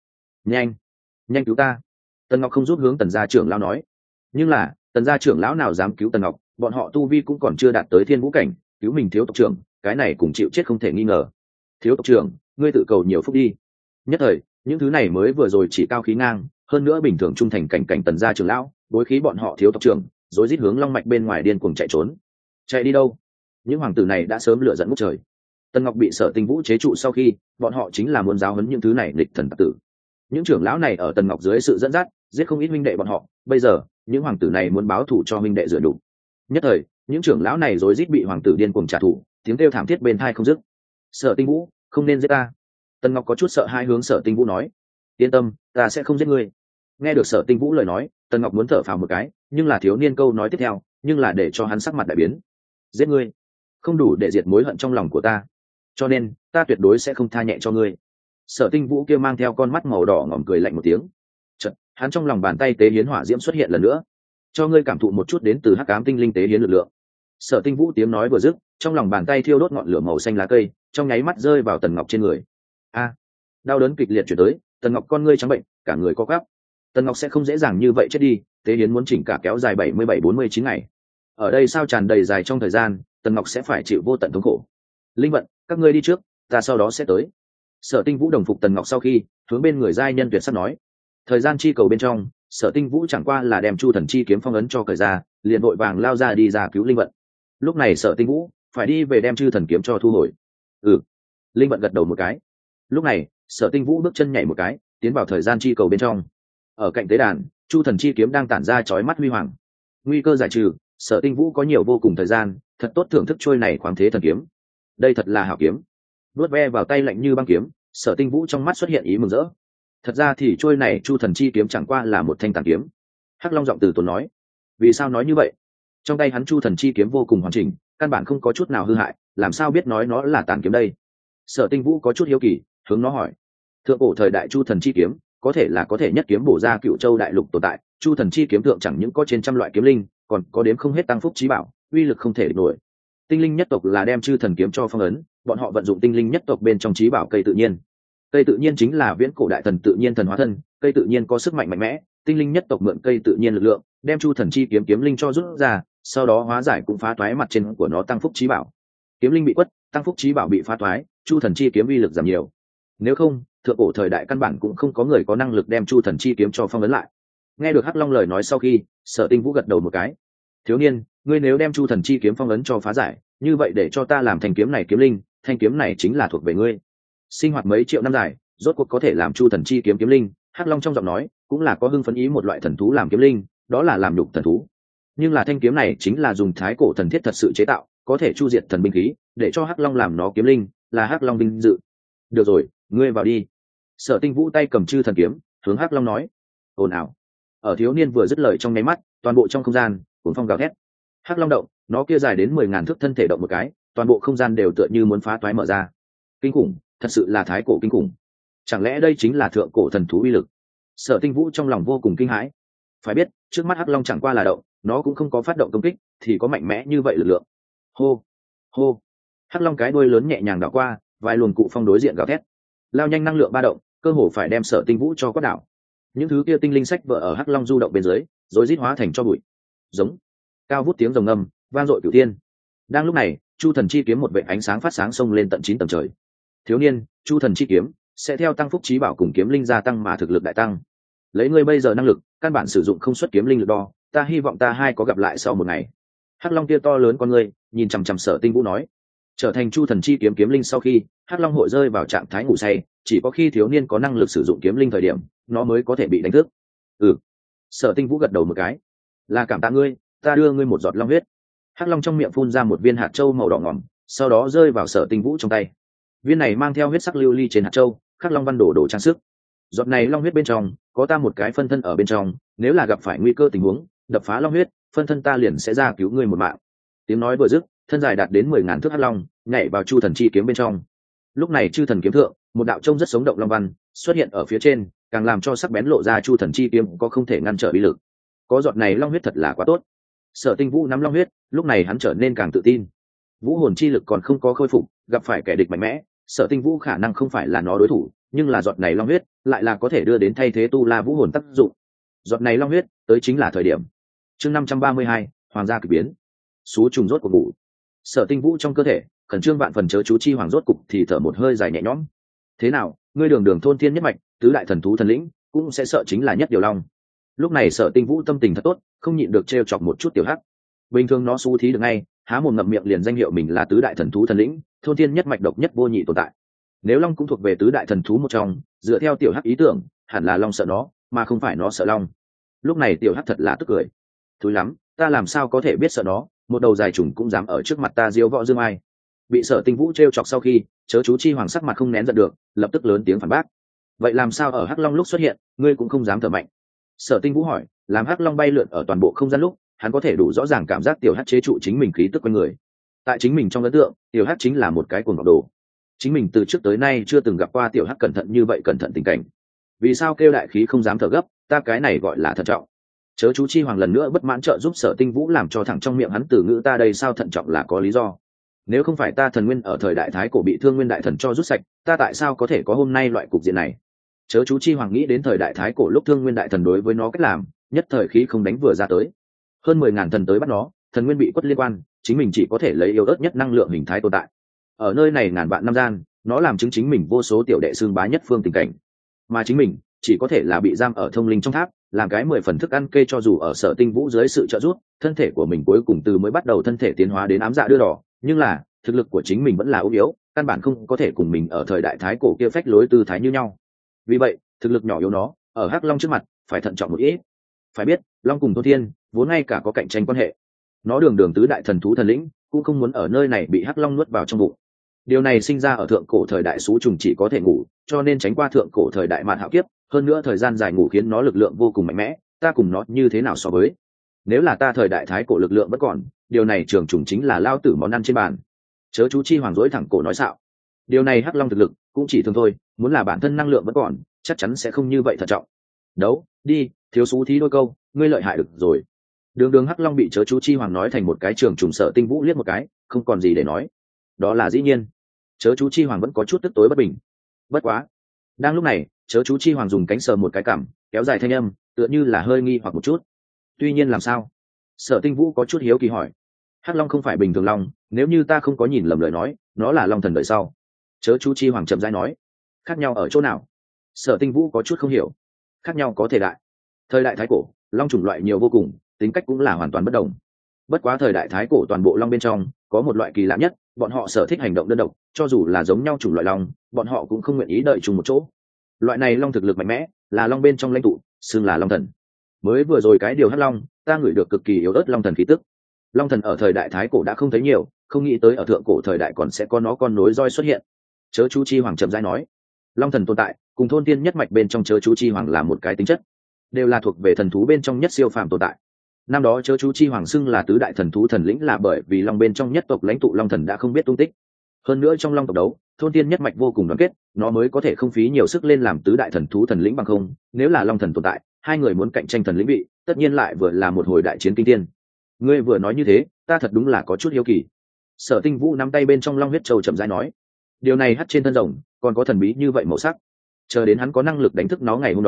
Nhanh cứu ta! Tần Ngọc không rút hướng Tần gia trưởng lão nói. Nhưng là, Tần gia trưởng lão nào dám cứu Tần Ngọc, bọn họ tu vi cũng còn chưa đạt tới thiên vũ cảnh, cứu mình thiếu tộc trưởng, cái này cùng chịu chết không thể nghi ngờ. Thiếu tộc trưởng, ngươi tự cầu nhiều phúc đi. Nhất thời, những thứ này mới vừa rồi chỉ cao khí ngang, hơn nữa bình thường trung thành cảnh Tần gia trưởng lão, đối khí bọn họ thiếu tộc trưởng, rồi rít hướng long mạch bên ngoài điên cuồng chạy trốn. Chạy đi đâu? Những hoàng tử này đã sớm lựa giận ngút trời. Tần Ngọc bị Sở Tinh Vũ chế trụ sau khi, bọn họ chính là muốn giáo huấn những thứ này nghịch thần tặc tử. Những trưởng lão này ở Tần Ngọc dưới sự dẫn dắt, giết không ít huynh đệ bọn họ, bây giờ, những hoàng tử này muốn báo thù cho huynh đệ rửa đủ. Nhất thời, những trưởng lão này rối rít bị hoàng tử điên cuồng trả thù, tiếng kêu thảm thiết bên tai không dứt. Sở Tinh Vũ, không nên giết ta. Tần Ngọc có chút sợ hai hướng Sở Tinh Vũ nói. Yên tâm, ta sẽ không giết ngươi. Nghe được Sở Tinh Vũ lời nói, Tần Ngọc muốn thở phào một cái, nhưng là thiếu niên câu nói tiếp theo, nhưng là để cho hắn sắc mặt đại biến. Giết ngươi, không đủ để diệt mối hận trong lòng của ta, cho nên ta tuyệt đối sẽ không tha nhẹ cho ngươi. Sở Tinh Vũ kia mang theo con mắt màu đỏ ngỏm cười lạnh một tiếng. Chợt, hắn trong lòng bàn tay tế hiến hỏa diễm xuất hiện lần nữa. Cho ngươi cảm thụ một chút đến từ hắc ám tinh linh tế hiến lực lượng. Sở Tinh Vũ tiếng nói vừa dứt, trong lòng bàn tay thiêu đốt ngọn lửa màu xanh lá cây, trong nháy mắt rơi vào Tần Ngọc trên người. Đau đớn kịch liệt chuyển tới, Tần Ngọc con ngươi trắng bệnh, cả người co quắp. Tần Ngọc sẽ không dễ dàng như vậy chết đi, tế hiến muốn chỉnh cả kéo dài 77-49 ngày. Ở đây sao tràn đầy dài trong thời gian, Tần Ngọc sẽ phải chịu vô tận thống khổ. Linh vận, các ngươi đi trước, ta sau đó sẽ tới. Sở Tinh Vũ đồng phục Tần Ngọc sau khi, hướng bên người giai nhân tuyệt sắc nói. Thời gian chi cầu bên trong, Sở Tinh Vũ chẳng qua là đem Chu Thần chi kiếm phong ấn cho cởi ra, liền vội vàng lao ra đi ra cứu Linh vận. Lúc này Sở Tinh Vũ phải đi về đem Chư Thần kiếm cho thu hồi. Linh vận gật đầu một cái. Lúc này, Sở Tinh Vũ bước chân nhảy một cái, tiến vào thời gian chi cầu bên trong. Ở cạnh tế đàn, Chu Thần chi kiếm đang tản ra chói mắt huy hoàng. Nguy cơ giải trừ, Sở Tinh Vũ có nhiều vô cùng thời gian, thật tốt thưởng thức trôi này khoáng thế thần kiếm. Đây thật là hảo kiếm. Nuốt ve vào tay lạnh như băng kiếm, Sở Tinh Vũ trong mắt xuất hiện ý mừng rỡ. Thật ra thì trôi này Chu Thần chi kiếm chẳng qua là một thanh tàn kiếm. Hắc Long giọng từ tốn nói. Vì sao nói như vậy? Trong tay hắn Chu Thần chi kiếm vô cùng hoàn chỉnh, căn bản không có chút nào hư hại, làm sao biết nói nó là tàn kiếm đây? Sở Tinh Vũ có chút hiếu kỳ, hướng nó hỏi. Thượng cổ thời đại Chu Thần chi kiếm, có thể là có thể nhất kiếm bổ ra Cựu Châu đại lục tồn tại, Chu Thần chi kiếm thượng chẳng những có trên trăm loại kiếm linh, còn có đếm không hết tăng phúc chí bảo, uy lực không thể địch nổi. Tinh linh nhất tộc là đem Chư Thần kiếm cho phong ấn, bọn họ vận dụng tinh linh nhất tộc bên trong chí bảo cây tự nhiên. Cây tự nhiên chính là viễn cổ đại thần tự nhiên thần hóa thân, cây tự nhiên có sức mạnh mạnh mẽ, tinh linh nhất tộc mượn cây tự nhiên lực lượng, đem Chu Thần chi kiếm kiếm linh cho rút ra, sau đó hóa giải cũng phá toái mặt trên của nó tăng phúc chí bảo. Kiếm linh bị quất, tăng phúc chí bảo bị phá toái, Chu Thần chi kiếm uy lực giảm nhiều. Nếu không, thượng cổ thời đại căn bản cũng không có người có năng lực đem Chu Thần chi kiếm cho phong ấn lại. Nghe được Hắc Long lời nói sau khi, Sở Tinh Vũ gật đầu một cái. Thiếu niên, ngươi nếu đem Chu Thần chi kiếm phong ấn cho phá giải, như vậy để cho ta làm thanh kiếm này kiếm linh, thanh kiếm này chính là thuộc về ngươi. Sinh hoạt mấy triệu năm dài, rốt cuộc có thể làm Chu Thần chi kiếm kiếm linh, Hắc Long trong giọng nói cũng là có hưng phấn ý một loại thần thú làm kiếm linh, đó là làm nhục thần thú. Nhưng là thanh kiếm này chính là dùng thái cổ thần thiết thật sự chế tạo, có thể chu diệt thần binh khí, để cho Hắc Long làm nó kiếm linh, là Hắc Long vinh dự. Được rồi, ngươi vào đi. Sở Tinh Vũ tay cầm Chư Thần kiếm, hướng Hắc Long nói. Ồn ào. Ở thiếu niên vừa dứt lời trong nháy mắt, toàn bộ trong không gian cuồng phong gào thét. Hắc Long động, nó kia dài đến 10.000 thước thân thể động một cái, toàn bộ không gian đều tựa như muốn phá toái mở ra. Kinh khủng, thật sự là thái cổ kinh khủng. Chẳng lẽ đây chính là thượng cổ thần thú uy lực? Sở Tinh Vũ trong lòng vô cùng kinh hãi. Phải biết, trước mắt Hắc Long chẳng qua là động, nó cũng không có phát động công kích, thì có mạnh mẽ như vậy lực lượng. Hô, hô. Hắc Long cái đuôi lớn nhẹ nhàng đảo qua, vài luồng cụ phong đối diện gào thét. Lao nhanh năng lượng ba động, cơ hồ phải đem Sở Tinh Vũ cho quát đảo. những thứ kia tinh linh sách vợ ở hắc long du động bên dưới rồi rít hóa thành cho bụi. Giống. Cao vút tiếng rồng ngâm vang dội cửu thiên. Đang lúc này chu thần chi kiếm một vệ ánh sáng phát sáng xông lên tận 9 tầng trời. Thiếu niên, chu thần chi kiếm sẽ theo tăng phúc trí bảo cùng kiếm linh gia tăng mà thực lực đại tăng. Lấy ngươi bây giờ năng lực căn bản sử dụng không xuất kiếm linh lực đo, ta hy vọng ta hai có gặp lại sau một ngày. Hắc long kia to lớn con ngươi nhìn chằm chằm Sở Tinh Vũ nói. Trở thành chu thần chi kiếm kiếm linh sau khi hắc long hội rơi vào trạng thái ngủ say, chỉ có khi thiếu niên có năng lực sử dụng kiếm linh thời điểm nó mới có thể bị đánh thức. Sở Tinh Vũ gật đầu một cái. Là cảm tạ ngươi, ta đưa ngươi một giọt long huyết. Hắc long trong miệng phun ra một viên hạt châu màu đỏ ngỏm, sau đó rơi vào Sở Tinh Vũ trong tay. Viên này mang theo huyết sắc lưu ly trên hạt châu khắc long văn đổ trang sức. Giọt này long huyết bên trong có ta một cái phân thân ở bên trong, nếu là gặp phải nguy cơ tình huống đập phá long huyết, phân thân ta liền sẽ ra cứu ngươi một mạng. Tiếng nói vừa dứt, thân dài đạt đến 10.000 thước hắc long nhảy vào chu thần chi kiếm bên trong. Lúc này chư thần kiếm thượng một đạo trông rất sống động long văn xuất hiện ở phía trên, càng làm cho sắc bén lộ ra chu thần chi kiếm có không thể ngăn trở uy lực. Có giọt này long huyết thật là quá tốt. Sở Tinh Vũ nắm long huyết, lúc này hắn trở nên càng tự tin. Vũ hồn chi lực còn không có khôi phục, gặp phải kẻ địch mạnh mẽ, Sở Tinh Vũ khả năng không phải là nó đối thủ, nhưng là giọt này long huyết lại là có thể đưa đến thay thế tu la vũ hồn tác dụng. Giọt này long huyết tới chính là thời điểm. Chương 532, hoàng gia kỳ biến. Sú trùng rốt cuộc ngủ. Sở Tinh Vũ trong cơ thể khẩn trương vạn phần chớ chú chi hoàng rốt cục thì thở một hơi dài nhẹ nhõm. Thế nào, ngươi đường đường thôn thiên nhất mạch, tứ đại thần thú thần lĩnh, cũng sẽ sợ chính là nhất điều long. Lúc này Sở Tinh Vũ tâm tình thật tốt, không nhịn được trêu chọc một chút tiểu hắc. Bình thường nó xú thí được ngay, há mồm ngậm miệng liền danh hiệu mình là tứ đại thần thú thần lĩnh, thôn thiên nhất mạch độc nhất vô nhị tồn tại. Nếu long cũng thuộc về tứ đại thần thú một trong, dựa theo tiểu hắc ý tưởng hẳn là long sợ nó mà không phải nó sợ long. Lúc này tiểu hắc thật là tức cười. Thúi lắm, ta làm sao có thể biết sợ nó, một đầu dài trùng cũng dám ở trước mặt ta diêu võ dương ai. Bị Sở Tinh Vũ trêu chọc sau khi chớ chú chi hoàng sắc mặt không nén giận được, lập tức lớn tiếng phản bác. Vậy làm sao ở hắc long lúc xuất hiện ngươi cũng không dám thở mạnh? Sở Tinh Vũ hỏi. Làm hắc long bay lượn ở toàn bộ không gian lúc hắn có thể đủ rõ ràng cảm giác tiểu hắc chế trụ chính mình khí tức quanh người. Tại chính mình trong ấn tượng tiểu hắc chính là một cái cuồng ngọc đồ. Chính mình từ trước tới nay chưa từng gặp qua tiểu hắc cẩn thận như vậy, cẩn thận tình cảnh. Vì sao kêu đại khí không dám thở gấp, ta cái này gọi là thận trọng. Chớ chú chi hoàng lần nữa bất mãn trợ giúp Sở Tinh Vũ làm cho thẳng trong miệng hắn từ ngữ ta đây sao thận trọng là có lý do. Nếu không phải ta thần nguyên ở thời đại thái cổ bị thương nguyên đại thần cho rút sạch, ta tại sao có thể có hôm nay loại cục diện này? Chớ chú chi hoàng nghĩ đến thời đại thái cổ lúc thương nguyên đại thần đối với nó cách làm, nhất thời khí không đánh vừa ra tới. Hơn 10.000 thần tới bắt nó, thần nguyên bị quất liên quan, chính mình chỉ có thể lấy yếu ớt nhất năng lượng hình thái tồn tại. Ở nơi này ngàn vạn năm gian, nó làm chứng chính mình vô số tiểu đệ xương bá nhất phương tình cảnh, mà chính mình chỉ có thể là bị giam ở thông linh trong tháp, làm cái 10 phần thức ăn kê. Cho dù ở Sở Tinh Vũ dưới sự trợ giúp, thân thể của mình cuối cùng từ mới bắt đầu thân thể tiến hóa đến ám dạ đưa đỏ, nhưng là thực lực của chính mình vẫn là yếu, căn bản không có thể cùng mình ở thời đại thái cổ kia phách lối tư thái như nhau. Vì vậy thực lực nhỏ yếu nó ở hắc long trước mặt phải thận trọng một ít. Phải biết long cùng thôn thiên vốn ngay cả có cạnh tranh quan hệ, nó đường đường tứ đại thần thú thần lĩnh cũng không muốn ở nơi này bị hắc long nuốt vào trong bụng. Điều này sinh ra ở thượng cổ thời đại sú trùng chỉ có thể ngủ, cho nên tránh qua thượng cổ thời đại mạn hạo kiếp, hơn nữa thời gian dài ngủ khiến nó lực lượng vô cùng mạnh mẽ. Ta cùng nó như thế nào so với? Nếu là ta thời đại thái cổ lực lượng vẫn còn, điều này trường trùng chính là lao tử món ăn trên bàn. Chớ chú chi hoàng dỗi thẳng cổ nói xạo. Điều này hắc long thực lực cũng chỉ thường thôi, muốn là bản thân năng lượng vẫn còn chắc chắn sẽ không như vậy thận trọng. Đấu đi, thiếu xú thí đôi câu, ngươi lợi hại được rồi. Đường đường hắc long bị chớ chú chi hoàng nói thành một cái trường trùng. Sở Tinh Vũ liếc một cái, không còn gì để nói. Đó là dĩ nhiên. Chớ chú chi hoàng vẫn có chút tức tối bất bình. Bất quá, đang lúc này chớ chú chi hoàng dùng cánh sờ một cái cằm, kéo dài thanh âm, tựa như là hơi nghi hoặc một chút. Tuy nhiên làm sao? Sở Tinh Vũ có chút hiếu kỳ hỏi. Hắc long không phải bình thường long, nếu như ta không có nhìn lầm lời nói, nó là long thần đời sau. Chớ chú chi hoàng chậm rãi nói. Khác nhau ở chỗ nào? Sở Tinh Vũ có chút không hiểu. Khác nhau có thể đại. Thời đại thái cổ long chủng loại nhiều vô cùng, tính cách cũng là hoàn toàn bất đồng. Bất quá thời đại thái cổ toàn bộ long bên trong có một loại kỳ lạ nhất, bọn họ sở thích hành động đơn độc, cho dù là giống nhau chủng loại long bọn họ cũng không nguyện ý đợi chung một chỗ. Loại này long thực lực mạnh mẽ, là long bên trong lãnh tụ, xưng là long thần. Mới vừa rồi cái điều hắc long ta ngửi được cực kỳ yếu ớt long thần khí tức. Long thần ở thời đại thái cổ đã không thấy nhiều, không nghĩ tới ở thượng cổ thời đại còn sẽ có nó con nối roi xuất hiện. Chớ chú chi hoàng chậm rãi nói. Long thần tồn tại cùng thôn tiên nhất mạch bên trong chớ chú chi hoàng là một cái tính chất, đều là thuộc về thần thú bên trong nhất siêu phàm tồn tại. Năm đó chớ chú chi hoàng xưng là tứ đại thần thú thần lĩnh là bởi vì long bên trong nhất tộc lãnh tụ long thần đã không biết tung tích. Hơn nữa trong long tộc đấu thôn tiên nhất mạch vô cùng đoàn kết, nó mới có thể không phí nhiều sức lên làm tứ đại thần thú thần lĩnh, bằng không nếu là long thần tồn tại, hai người muốn cạnh tranh thần lĩnh vị, tất nhiên lại vừa là một hồi đại chiến kinh thiên. Ngươi vừa nói như thế ta thật đúng là có chút hiếu kỳ. Sở Tinh Vũ nắm tay bên trong long huyết châu chậm rãi nói. Điều này hắt trên thân rồng còn có thần bí như vậy màu sắc, chờ đến hắn có năng lực đánh thức nó ngày hôm đó,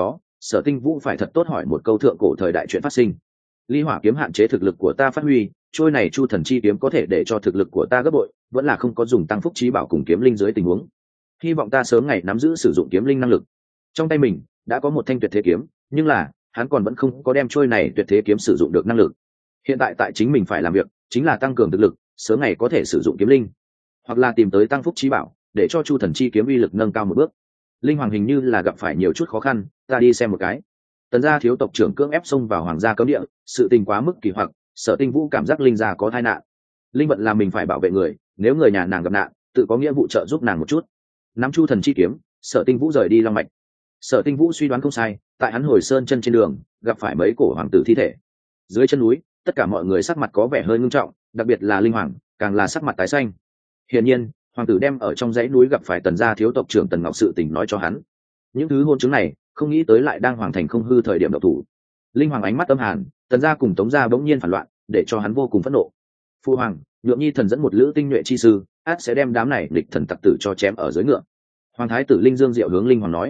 Sở Tinh Vũ phải thật tốt hỏi một câu thượng cổ thời đại chuyện phát sinh. Ly hỏa kiếm hạn chế thực lực của ta phát huy, trôi này chu thần chi kiếm có thể để cho thực lực của ta gấp bội, vẫn là không có dùng tăng phúc trí bảo cùng kiếm linh dưới tình huống. Hy vọng ta sớm ngày nắm giữ sử dụng kiếm linh năng lực. Trong tay mình đã có một thanh tuyệt thế kiếm, nhưng là hắn còn vẫn không có đem trôi này tuyệt thế kiếm sử dụng được năng lực. Hiện tại tại chính mình phải làm việc chính là tăng cường thực lực, sớm ngày có thể sử dụng kiếm linh, hoặc là tìm tới tăng phúc trí bảo để cho chu thần chi kiếm uy lực nâng cao một bước. Linh hoàng hình như là gặp phải nhiều chút khó khăn, ta đi xem một cái. Tần gia thiếu tộc trưởng cưỡng ép xông vào hoàng gia cấm địa, sự tình quá mức kỳ hoặc, Sở Tinh Vũ cảm giác linh gia có tai nạn. Linh vận là mình phải bảo vệ người, nếu người nhà nàng gặp nạn tự có nghĩa vụ trợ giúp nàng một chút. Nắm chu thần chi kiếm, Sở Tinh Vũ rời đi long mạch. Sở Tinh Vũ suy đoán không sai, tại hắn hồi sơn chân trên đường gặp phải mấy cổ hoàng tử thi thể. Dưới chân núi tất cả mọi người sắc mặt có vẻ hơi ngưng trọng, đặc biệt là linh hoàng càng là sắc mặt tái xanh. Hiển nhiên hoàng tử đem ở trong dãy núi gặp phải Tần gia thiếu tộc trưởng Tần Ngọc sự tình nói cho hắn. Những thứ hôn chứng này không nghĩ tới lại đang hoàng thành không hư thời điểm độc thủ. Linh hoàng ánh mắt âm hàn, Tần gia cùng Tống gia bỗng nhiên phản loạn, để cho hắn vô cùng phẫn nộ. Phu hoàng, nhượng nhi thần dẫn một lữ tinh nhuệ chi sư, át sẽ đem đám này địch thần tặc tử cho chém ở dưới ngựa. Hoàng thái tử Linh Dương Diệu hướng Linh hoàng nói: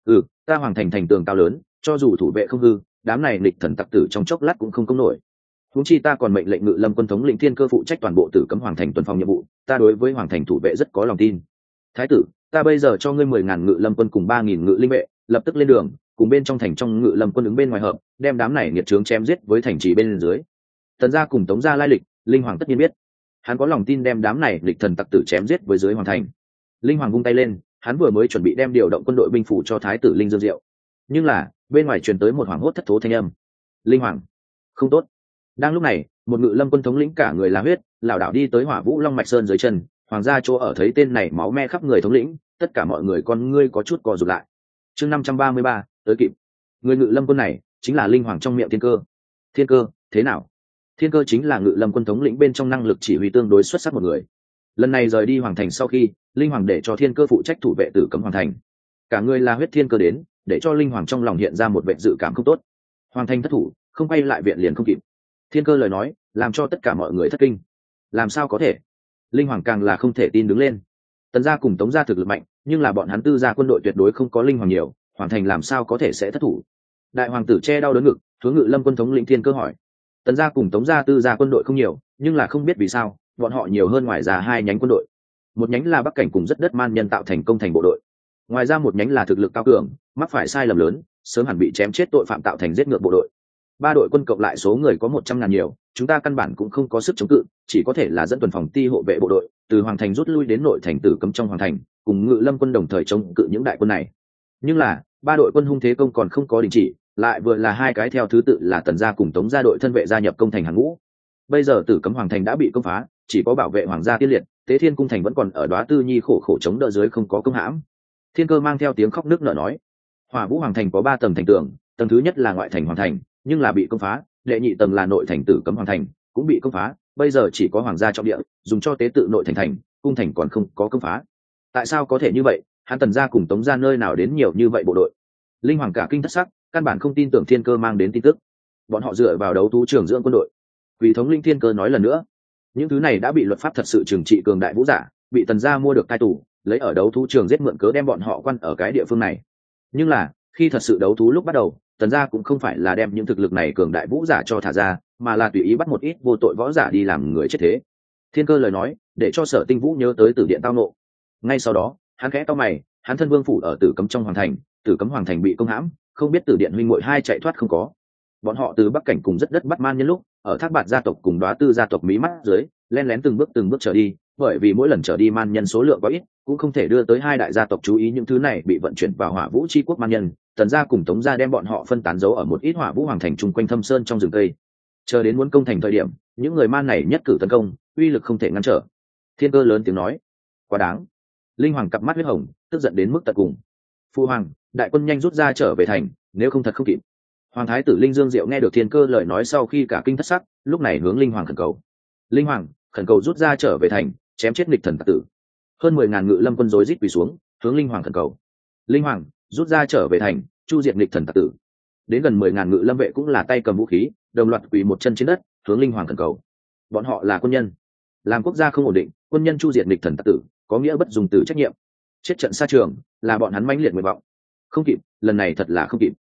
ta hoàng thành thành tường cao lớn, cho dù thủ vệ không hư, đám này địch thần tặc tử trong chốc lát cũng không công nổi. Huống chi ta còn mệnh lệnh Ngự Lâm quân thống lĩnh Thiên Cơ phụ trách toàn bộ Tử Cấm hoàng thành tuần phòng nhiệm vụ, ta đối với hoàng thành thủ vệ rất có lòng tin. Thái tử, ta bây giờ cho ngươi 10.000 Ngự Lâm quân cùng 3.000 ngự linh vệ, lập tức lên đường, cùng bên trong thành trong Ngự Lâm quân ứng bên ngoài hợp, đem đám này nghiệt trướng chém giết với thành trì bên dưới. Tần gia cùng Tống gia lai lịch, Linh hoàng tất nhiên biết. Hắn có lòng tin đem đám này địch thần tặc tử chém giết với dưới hoàng thành. Linh hoàng vung tay lên, hắn vừa mới chuẩn bị đem điều động quân đội binh phủ cho thái tử Linh Dương Diệu, nhưng là bên ngoài truyền tới một hoảng hốt thất thố thanh âm. Linh hoàng, không tốt. Đang lúc này, một Ngự Lâm quân thống lĩnh cả người là huyết, lảo đảo đi tới Hỏa Vũ Long mạch sơn dưới chân. Hoàng gia chỗ ở thấy tên này máu me khắp người thống lĩnh, tất cả mọi người con ngươi có chút co rụt lại. Chương 533, tới kịp. Người Ngự Lâm quân này chính là Linh hoàng trong miệng Thiên Cơ. Thiên Cơ, thế nào? Thiên Cơ chính là Ngự Lâm quân thống lĩnh bên trong năng lực chỉ huy tương đối xuất sắc một người. Lần này rời đi hoàng thành sau khi, Linh hoàng để cho Thiên Cơ phụ trách thủ vệ Tử Cấm hoàng thành. Cả người là huyết Thiên Cơ đến, để cho Linh hoàng trong lòng hiện ra một vẻ dự cảm không tốt. Hoàng thành thất thủ, không quay lại viện liền không kịp. Thiên Cơ lời nói làm cho tất cả mọi người thất kinh. Làm sao có thể? Linh hoàng càng là không thể tin đứng lên. Tần gia cùng Tống gia thực lực mạnh, nhưng là bọn hắn Tư gia quân đội tuyệt đối không có Linh hoàng nhiều, hoàng thành làm sao có thể sẽ thất thủ? Đại hoàng tử che đau đớn ngực, hướng Ngự Lâm quân thống lĩnh Thiên Cơ hỏi. Tần gia cùng Tống gia Tư gia quân đội không nhiều, nhưng là không biết vì sao bọn họ nhiều hơn ngoài ra hai nhánh quân đội. Một nhánh là Bắc cảnh cùng rất đất man nhân tạo thành công thành bộ đội, ngoài ra một nhánh là thực lực cao cường, mắc phải sai lầm lớn, sớm hẳn bị chém chết tội phạm tạo thành giết ngược bộ đội. Ba đội quân cộng lại số người có 100.000 nhiều, chúng ta căn bản cũng không có sức chống cự, chỉ có thể là dẫn tuần phòng ti hộ vệ bộ đội từ hoàng thành rút lui đến nội thành Tử Cấm trong hoàng thành, cùng Ngự Lâm quân đồng thời chống cự những đại quân này. Nhưng là ba đội quân hung thế công còn không có đình chỉ, lại vừa là hai cái theo thứ tự là Tần gia cùng Tống gia đội thân vệ gia nhập công thành hàng ngũ. Bây giờ Tử Cấm hoàng thành đã bị công phá, chỉ có bảo vệ hoàng gia tiên liệt, Tế Thiên cung thành vẫn còn ở Đóa Tư Nhi khổ khổ chống đỡ dưới không có công hãm. Thiên Cơ mang theo tiếng khóc nức nở nói: Hỏa Vũ hoàng thành có 3 tầng thành tường, tầng thứ nhất là ngoại thành hoàng thành, nhưng là bị công phá, đệ nhị tầng là nội thành Tử Cấm hoàng thành, cũng bị công phá, bây giờ chỉ có hoàng gia trọng địa dùng cho tế tự nội thành thành, cung thành còn không có công phá. Tại sao có thể như vậy? Hắn Tần gia cùng Tống gia nơi nào đến nhiều như vậy bộ đội? Linh hoàng cả kinh thất sắc, căn bản không tin tưởng Thiên Cơ mang đến tin tức. Bọn họ dựa vào đấu thú trưởng dưỡng quân đội. Quỷ thống linh Thiên Cơ nói lần nữa, những thứ này đã bị luật pháp thật sự trừng trị cường đại vũ giả, bị Tần gia mua được cai tù, lấy ở đấu thú trường giết mượn cớ đem bọn họ quan ở cái địa phương này. Nhưng là khi thật sự đấu thú lúc bắt đầu, Tần gia cũng không phải là đem những thực lực này cường đại vũ giả cho thả ra, mà là tùy ý bắt một ít vô tội võ giả đi làm người chết thế. Thiên Cơ lời nói để cho Sở Tinh Vũ nhớ tới Tử Điện tao nộ. Ngay sau đó hắn khẽ cau mày, hắn thân vương phủ ở Tử Cấm trong hoàng thành, Tử Cấm hoàng thành bị công hãm, không biết Tử Điện huynh muội hai chạy thoát không có. Bọn họ từ Bắc cảnh cùng rất đất bắt man nhân lúc ở Thác Bạt gia tộc cùng Đóa Tư gia tộc mí mắt dưới len lén từng bước trở đi, bởi vì mỗi lần trở đi man nhân số lượng quá ít, cũng không thể đưa tới hai đại gia tộc chú ý những thứ này bị vận chuyển vào Hỏa Vũ chi quốc man nhân. Tần gia cùng Tống gia đem bọn họ phân tán giấu ở một ít Hỏa Vũ hoàng thành chung quanh thâm sơn trong rừng cây, chờ đến muốn công thành thời điểm, những người man này nhất cử tấn công, uy lực không thể ngăn trở. Thiên Cơ lớn tiếng nói: quá đáng. Linh hoàng cặp mắt huyết hồng, tức giận đến mức tận cùng. Phu hoàng, đại quân nhanh rút ra trở về thành, nếu không thật không kịp. Hoàng thái tử Linh Dương Diệu nghe được Thiên Cơ lời nói sau khi cả kinh thất sắc, lúc này hướng Linh hoàng khẩn cầu: Linh hoàng, khẩn cầu rút ra trở về thành, chém chết nghịch thần tặc tử. Hơn 10.000 Ngự Lâm quân rối rít quỳ xuống, hướng Linh hoàng khẩn cầu: Linh hoàng, rút ra trở về thành, chu diệt nghịch thần tặc tử. Đến gần 10.000 Ngự Lâm vệ cũng là tay cầm vũ khí, đồng loạt quỳ một chân trên đất, hướng Linh hoàng khẩn cầu. Bọn họ là quân nhân, làm quốc gia không ổn định, quân nhân chu diệt nghịch thần tặc tử, có nghĩa bất dùng từ trách nhiệm. Chết trận xa trường là bọn hắn mãnh liệt nguyện vọng. Không kịp, lần này thật là không kịp.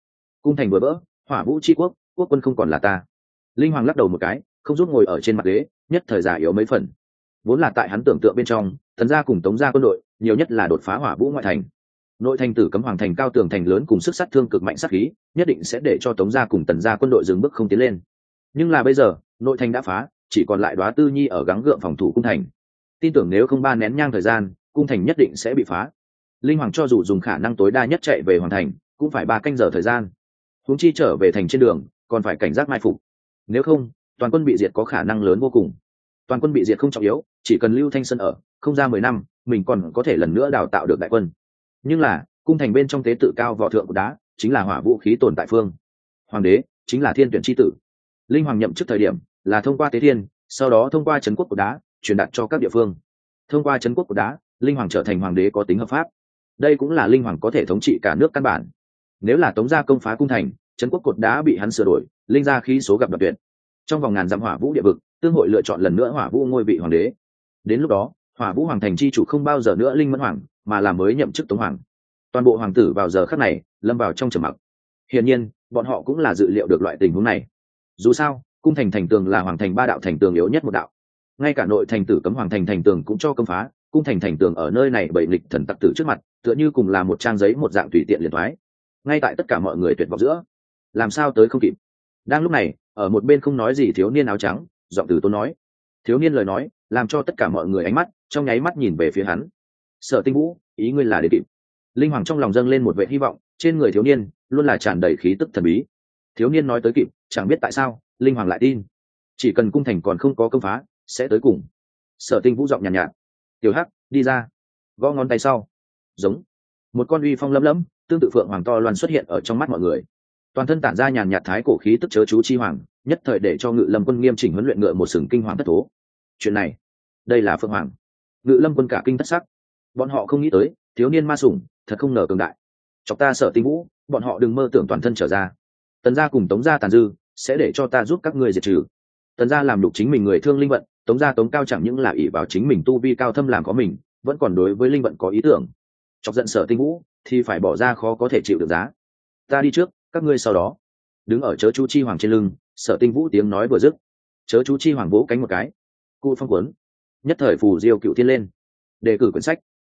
cung thành vừa vỡ, hỏa vũ chi quốc, quốc quân không còn là ta. Linh Hoàng lắc đầu một cái, không giúp ngồi ở trên mặt ghế, nhất thời già yếu mấy phần. Vốn là tại hắn tưởng tượng bên trong, Tần gia cùng Tống gia quân đội nhiều nhất là đột phá hỏa vũ ngoại thành. Nội thành Tử Cấm Hoàng thành cao tường thành lớn cùng sức sát thương cực mạnh sát khí, nhất định sẽ để cho Tống gia cùng Tần gia quân đội dừng bước không tiến lên. Nhưng là bây giờ, nội thành đã phá, chỉ còn lại Đóa Tư Nhi ở gắng gượng phòng thủ cung thành. Tin tưởng nếu không 3 nén nhang thời gian, cung thành nhất định sẽ bị phá. Linh Hoàng cho dù dùng khả năng tối đa nhất chạy về hoàng thành, cũng phải 3 canh giờ thời gian. Huống chi trở về thành trên đường, còn phải cảnh giác mai phục. Nếu không, toàn quân bị diệt có khả năng lớn vô cùng. Toàn quân bị diệt không trọng yếu, chỉ cần Lưu Thanh Sơn ở, không ra 10 năm, mình còn có thể lần nữa đào tạo được đại quân. Nhưng là, cung thành bên trong tế tự cao võ thượng của đá, chính là hỏa vũ khí tồn tại phương. Hoàng đế chính là thiên tuyển chi tử. Linh Hoàng nhậm chức thời điểm là thông qua tế thiên, sau đó thông qua trấn quốc của đá truyền đạt cho các địa phương. Thông qua trấn quốc của đá, Linh Hoàng trở thành hoàng đế có tính hợp pháp. Đây cũng là Linh Hoàng có thể thống trị cả nước căn bản. Nếu là Tống gia công phá cung thành, trấn quốc cột đá bị hắn sửa đổi, linh gia khí số gặp đoạt tuyệt. Trong vòng ngàn dặm hỏa vũ địa vực, tương hội lựa chọn lần nữa hỏa vũ ngôi vị hoàng đế. Đến lúc đó, hỏa vũ hoàng thành chi chủ không bao giờ nữa Linh Mẫn Hoàng, mà là mới nhậm chức Tống Hoàng. Toàn bộ hoàng tử vào giờ khắc này lâm vào trong trầm mặc. Hiển nhiên, bọn họ cũng là dự liệu được loại tình huống này. Dù sao, cung thành thành tường là hoàng thành 3 đạo thành tường yếu nhất một đạo. Ngay cả nội thành Tử Cấm Hoàng thành thành tường cũng cho công phá, cung thành thành tường ở nơi này bảy nghịch thần tặc tử trước mặt, tựa như cùng là một trang giấy một dạng tùy tiện liền thoái. Ngay tại tất cả mọi người tuyệt vọng giữa, làm sao tới không kịp. Đang lúc này, ở một bên không nói gì thiếu niên áo trắng, giọng từ tốn nói. Thiếu niên lời nói, làm cho tất cả mọi người ánh mắt trong nháy mắt nhìn về phía hắn. Sở Tinh Vũ, ý ngươi là đến kịp. Linh Hoàng trong lòng dâng lên một vẻ hy vọng, trên người thiếu niên luôn là tràn đầy khí tức thần bí. Thiếu niên nói tới kịp, chẳng biết tại sao, Linh Hoàng lại tin. Chỉ cần cung thành còn không có công phá, sẽ tới cùng. Sở Tinh Vũ giọng nhàn nhạt, Tiểu Hắc, đi ra. Gõ ngón tay sau. Giống. Một con uy phong lấm lấm, tương tự phượng hoàng to loan xuất hiện ở trong mắt mọi người. Toàn thân tản ra nhàn nhạt thái cổ khí tức chớ chú chi hoàng, nhất thời để cho Ngự Lâm quân nghiêm chỉnh huấn luyện ngựa một sừng kinh hoàng thất thố. Chuyện này, đây là phượng hoàng. Ngự Lâm quân cả kinh thất sắc. Bọn họ không nghĩ tới, thiếu niên ma sủng thật không ngờ cường đại. Chọc ta Sở Tinh Vũ, bọn họ đừng mơ tưởng toàn thân trở ra. Tần gia cùng Tống gia tàn dư, sẽ để cho ta giúp các ngươi diệt trừ. Tần gia làm đục chính mình người thương linh vận, Tống gia Tống cao chẳng những là ỷ vào chính mình tu vi cao thâm làm có mình, vẫn còn đối với linh vận có ý tưởng. Chọc giận Sở Tinh Vũ thì phải bỏ ra khó có thể chịu được giá. Ta đi trước, các ngươi sau đó. Đứng ở chớ chú chi hoàng trên lưng, Sở Tinh Vũ tiếng nói vừa dứt, chớ chú chi hoàng vỗ cánh một cái, cụ phong cuốn, nhất thời phù diêu cựu thiên lên. Đề cử quyển sách